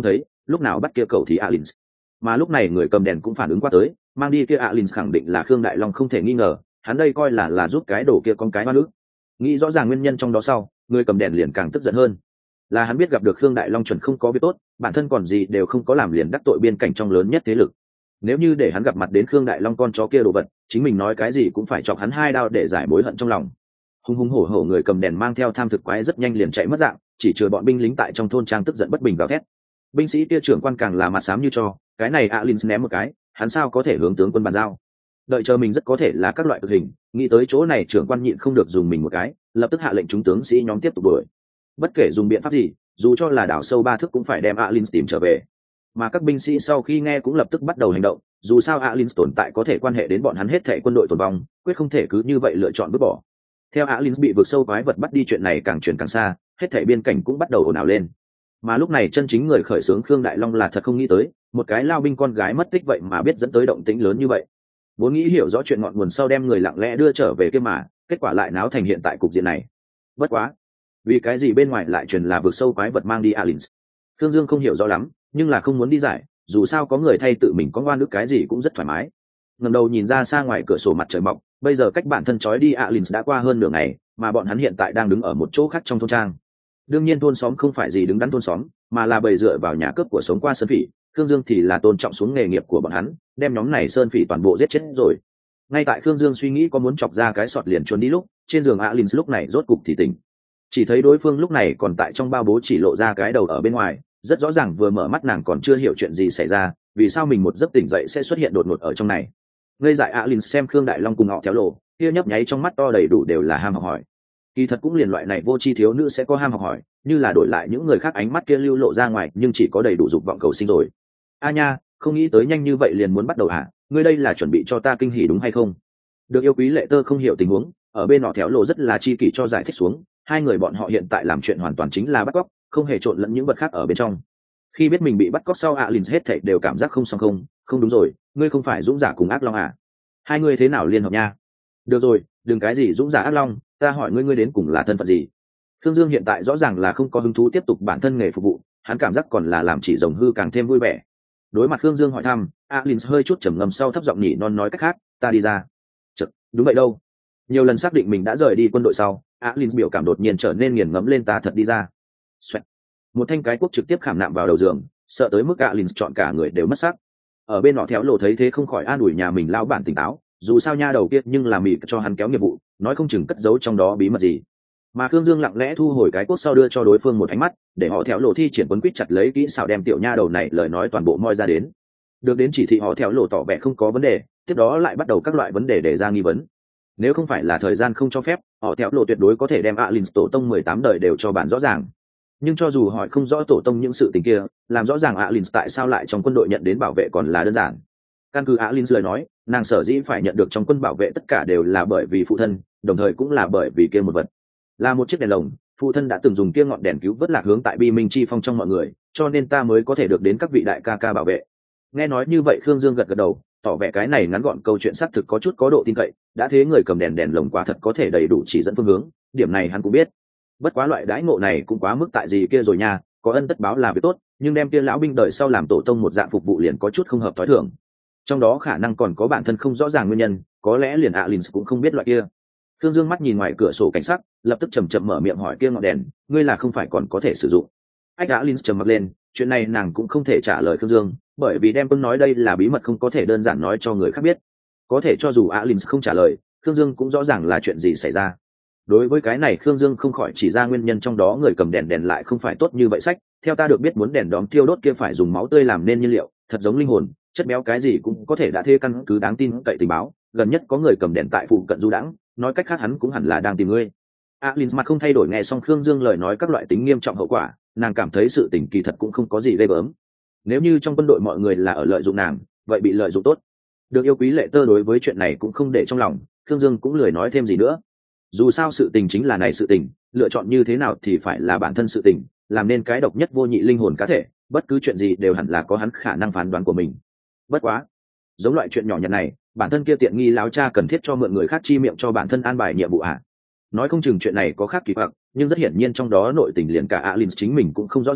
lúc nào bắt kia cầu thì Alins. Mà lúc này người cầm đèn cũng phản ứng qua tới, mang đi kia Alins khẳng định là Khương Đại Long không thể nghi ngờ, hắn đây coi là giúp cái đồ kia con cái hoa nữ. Nghĩ rõ ràng nguyên nhân trong đó sau, người cầm đèn liền càng tức giận hơn. Là hắn biết gặp được Khương Đại Long chuẩn không có việc tốt, bản thân còn gì đều không có làm liền đắc tội biên cảnh trong lớn nhất thế lực. Nếu như để hắn gặp mặt đến Khương Đại Long con chó kia đồ vật, chính mình nói cái gì cũng phải chọc hắn 2 đao để giải mối hận trong lòng. Hung hung hổ hổ người cầm đèn mang theo tham thực quái rất nhanh liền chạy mất dạng, chỉ chừa bọn binh lính tại trong thôn trang tức giận bất bình gào thét. Binh sĩ kia trưởng quan càng là mặt xám như cho, cái này Alins ném một cái, hắn sao có thể hướng tướng quân bàn giao. Đợi chờ mình rất có thể là các loại cực hình, nghĩ tới chỗ này trưởng quan nhịn không được dùng mình một cái, lập tức hạ lệnh chúng tướng sĩ nhóm tiếp tục đuổi. Bất kể dùng biện pháp gì, dù cho là đảo sâu 3 thước cũng phải đem Alins tìm trở về. Mà các binh sĩ sau khi nghe cũng lập tức bắt đầu hành động, dù sao Alins tồn tại có thể quan hệ đến bọn hắn hết thảy quân đội tồn vong, quyết không thể cứ như vậy lựa chọn vứt bỏ. Theo Alins bị vượt sâu quái vật bắt đi chuyện này càng chuyển càng xa, hết thảy biên cảnh cũng bắt đầu ồn ào lên. Mà lúc này chân chính người khởi xướng Khương Đại Long là thật không nghĩ tới, một cái lao binh con gái mất tích vậy mà biết dẫn tới động tĩnh lớn như vậy. Vốn nghĩ hiểu rõ chuyện ngọn nguồn sau đem người lặng lẽ đưa trở về kia mà, kết quả lại náo thành hiện tại cục diện này. Bất quá, vì cái gì bên ngoài lại truyền là vượt sâu quái vật mang đi Alins? Khương Dương không hiểu rõ lắm, nhưng là không muốn đi giải, dù sao có người thay tự mình có ngoan nước cái gì cũng rất thoải mái. Ngẩng đầu nhìn ra xa ngoài cửa sổ mặt trời mọc, bây giờ cách bản thân trói đi Alins đã qua hơn nửa ngày, mà bọn hắn hiện tại đang đứng ở một chỗ khác trong thôn trang. Đương nhiên thôn xóm không phải gì đứng đắn thôn xóm, mà là bầy dựa vào nhà cướp của sống qua sơn phỉ. Khương Dương thì là tôn trọng xuống nghề nghiệp của bọn hắn, đem nhóm này sơn phỉ toàn bộ giết chết rồi. Ngay tại Khương Dương suy nghĩ có muốn chọc ra cái sọt liền trốn đi lúc, trên giường Alins lúc này rốt cục thì tỉnh. Chỉ thấy đối phương lúc này còn tại trong bao bố chỉ lộ ra cái đầu ở bên ngoài, rất rõ ràng vừa mở mắt nàng còn chưa hiểu chuyện gì xảy ra, vì sao mình một giấc tỉnh dậy sẽ xuất hiện đột ngột ở trong này. Ngây dại Alins xem Khương Đại Long cùng họ Theo Lộ, kia nhấp nháy trong mắt to đầy đủ đều là ham học hỏi. Kỳ thật cũng liền loại này vô tri thiếu nữ sẽ có ham học hỏi, như là đổi lại những người khác ánh mắt kia lưu lộ ra ngoài nhưng chỉ có đầy đủ dục vọng cầu sinh rồi. A nha, không nghĩ tới nhanh như vậy liền muốn bắt đầu hả? Ngươi đây là chuẩn bị cho ta kinh hỉ đúng hay không? Được yêu quý Lệ Tơ không hiểu tình huống, ở bên họ Theo Lộ rất là chi kỷ cho giải thích xuống, hai người bọn họ hiện tại làm chuyện hoàn toàn chính là bắt cóc, không hề trộn lẫn những vật khác ở bên trong. Khi biết mình bị bắt cóc sau Alins hết thảy đều cảm giác không xong không đúng rồi, ngươi không phải Dũng Giả cùng Ác Long à? Hai ngươi thế nào liên hợp nha? Được rồi, đừng cái gì Dũng Giả Ác Long, ta hỏi ngươi đến cùng là thân phận gì? Khương Dương hiện tại rõ ràng là không có hứng thú tiếp tục bản thân nghề phục vụ, hắn cảm giác còn là làm chỉ rồng hư càng thêm vui vẻ. Đối mặt Khương Dương hỏi thăm, Alins hơi chút trầm ngâm sau thấp giọng nhỉ non nói cách khác, ta đi ra. Chật, đúng vậy đâu. Nhiều lần xác định mình đã rời đi quân đội sau, Alins biểu cảm đột nhiên trở nên nghiền ngẫm lên ta thật đi ra. Xoẹt. Một thanh cái cuốc trực tiếp khảm nạm vào đầu giường, sợ tới mức Alins chọn cả người đều mất sắc. Ở bên nọ Theo Lộ thấy thế không khỏi an ủi nhà mình lão bản tỉnh táo, dù sao nha đầu kia nhưng làm mị cho hắn kéo nghiệp vụ, nói không chừng cất giấu trong đó bí mật gì. Mà Khương Dương lặng lẽ thu hồi cái cuốc sau đưa cho đối phương một ánh mắt, để họ Theo Lộ thi triển quấn quýt chặt lấy kỹ xảo đem tiểu nha đầu này lời nói toàn bộ moi ra đến. Được đến chỉ thị họ Theo Lộ tỏ vẻ không có vấn đề, tiếp đó lại bắt đầu các loại vấn đề để ra nghi vấn. Nếu không phải là thời gian không cho phép, họ Theo Lộ tuyệt đối có thể đem Alins tổ tông 18 đời đều cho bản rõ ràng. Nhưng cho dù hỏi không rõ tổ tông những sự tình kia, làm rõ ràng Alins tại sao lại trong quân đội nhận đến bảo vệ còn là đơn giản. Căn cứ Alins lời nói, nàng sở dĩ phải nhận được trong quân bảo vệ tất cả đều là bởi vì phụ thân, đồng thời cũng là bởi vì kia một vật. Là một chiếc đèn lồng, phụ thân đã từng dùng kia ngọn đèn cứu vớt lạc hướng tại Bi Minh Chi Phong trong mọi người, cho nên ta mới có thể được đến các vị đại ca ca bảo vệ. Nghe nói như vậy Khương Dương gật gật đầu, tỏ vẻ cái này ngắn gọn câu chuyện xác thực có chút có độ tin cậy, đã thế người cầm đèn lồng quả thật có thể đầy đủ chỉ dẫn phương hướng, điểm này hắn cũng biết. Bất quá loại đãi ngộ này cũng quá mức tại gì kia rồi nha, có ân tất báo là việc tốt, nhưng đem kia lão binh đời sau làm tổ tông một dạng phục vụ liền có chút không hợp thói thường. Trong đó khả năng còn có bản thân không rõ ràng nguyên nhân, có lẽ liền Alins cũng không biết loại kia. Khương Dương mắt nhìn ngoài cửa sổ cảnh sắc, lập tức chậm chậm mở miệng hỏi kia ngọn đèn, ngươi là không phải còn có thể sử dụng? Ách Alins trầm mặc lên, chuyện này nàng cũng không thể trả lời Khương Dương, bởi vì đem quân nói đây là bí mật không có thể đơn giản nói cho người khác biết. Có thể cho dù Alins không trả lời, Khương Dương cũng rõ ràng là chuyện gì xảy ra. Đối với cái này Khương Dương không khỏi chỉ ra nguyên nhân trong đó người cầm đèn lại không phải tốt như vậy sách. Theo ta được biết muốn đèn đóm tiêu đốt kia phải dùng máu tươi làm nên nhiên liệu, thật giống linh hồn, chất béo cái gì cũng có thể đã thê căn cứ đáng tin cậy tình báo. Gần nhất có người cầm đèn tại phụ cận du đãng, nói cách khác hắn cũng hẳn là đang tìm ngươi. Alins mặt không thay đổi nghe xong Khương Dương lời nói các loại tính nghiêm trọng hậu quả, nàng cảm thấy sự tình kỳ thật cũng không có gì ghê gớm. Nếu như trong quân đội mọi người là ở lợi dụng nàng, vậy bị lợi dụng tốt. Được yêu quý Lệ Tơ đối với chuyện này cũng không để trong lòng, Khương Dương cũng lười nói thêm gì nữa. Dù sao sự tình chính là này sự tình, lựa chọn như thế nào thì phải là bản thân sự tình, làm nên cái độc nhất vô nhị linh hồn cá thể, bất cứ chuyện gì đều hẳn là có hắn khả năng phán đoán của mình. Bất quá, giống loại chuyện nhỏ nhặt này, bản thân kia tiện nghi láo cha cần thiết cho mượn người khác chi miệng cho bản thân an bài nhiệm vụ à? Nói không chừng chuyện này có khác kỳ quặc, nhưng rất hiển nhiên trong đó nội tình liền cả Alins chính mình cũng không rõ ràng,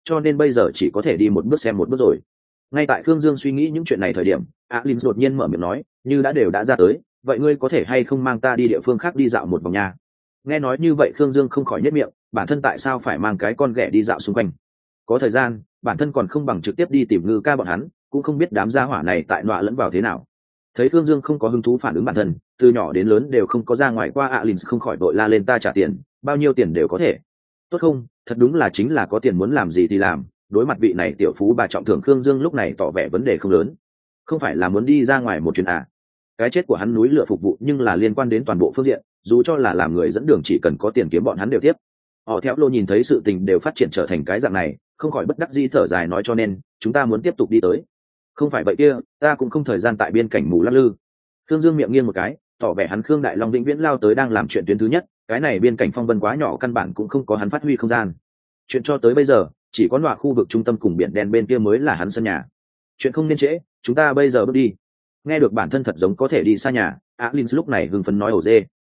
cho nên bây giờ chỉ có thể đi một bước xem một bước rồi. Ngay tại Khương Dương suy nghĩ những chuyện này thời điểm, Alin đột nhiên mở miệng nói, như đã ra tới, vậy ngươi có thể hay không mang ta đi địa phương khác đi dạo một vòng nha? Nghe nói như vậy Khương Dương không khỏi nhếch miệng, bản thân tại sao phải mang cái con ghẻ đi dạo xung quanh? Có thời gian, bản thân còn không bằng trực tiếp đi tìm Ngư Ca bọn hắn, cũng không biết đám gia hỏa này tại nọa lẫn vào thế nào. Thấy Khương Dương không có hứng thú phản ứng bản thân, từ nhỏ đến lớn đều không có ra ngoài qua Alin không khỏi vội la lên, ta trả tiền, bao nhiêu tiền đều có thể. Tốt không, thật đúng là chính là có tiền muốn làm gì thì làm. Đối mặt vị này tiểu phú bà trọng thưởng, Khương Dương lúc này tỏ vẻ vấn đề không lớn. Không phải là muốn đi ra ngoài một chuyến à? Cái chết của hắn núi lửa phục vụ nhưng là liên quan đến toàn bộ phương diện, dù cho là làm người dẫn đường chỉ cần có tiền kiếm bọn hắn đều tiếp. Họ theo lô nhìn thấy sự tình đều phát triển trở thành cái dạng này, không khỏi bất đắc dĩ thở dài nói, cho nên chúng ta muốn tiếp tục đi tới. Không phải vậy kia, ta cũng không thời gian tại biên cảnh mù lắc lư. Khương Dương miệng nghiêng một cái, tỏ vẻ hắn Khương Đại Long vĩnh viễn lao tới đang làm chuyện tuyến thứ nhất, cái này biên cảnh phong vân quá nhỏ, căn bản cũng không có hắn phát huy không gian. Chuyện cho tới bây giờ, chỉ có nọa khu vực trung tâm cùng biển đen bên kia mới là hắn sân nhà. Chuyện không nên trễ, chúng ta bây giờ bước đi. Nghe được bản thân thật giống có thể đi xa nhà, Alin lúc này hưng phấn nói, ổ dê,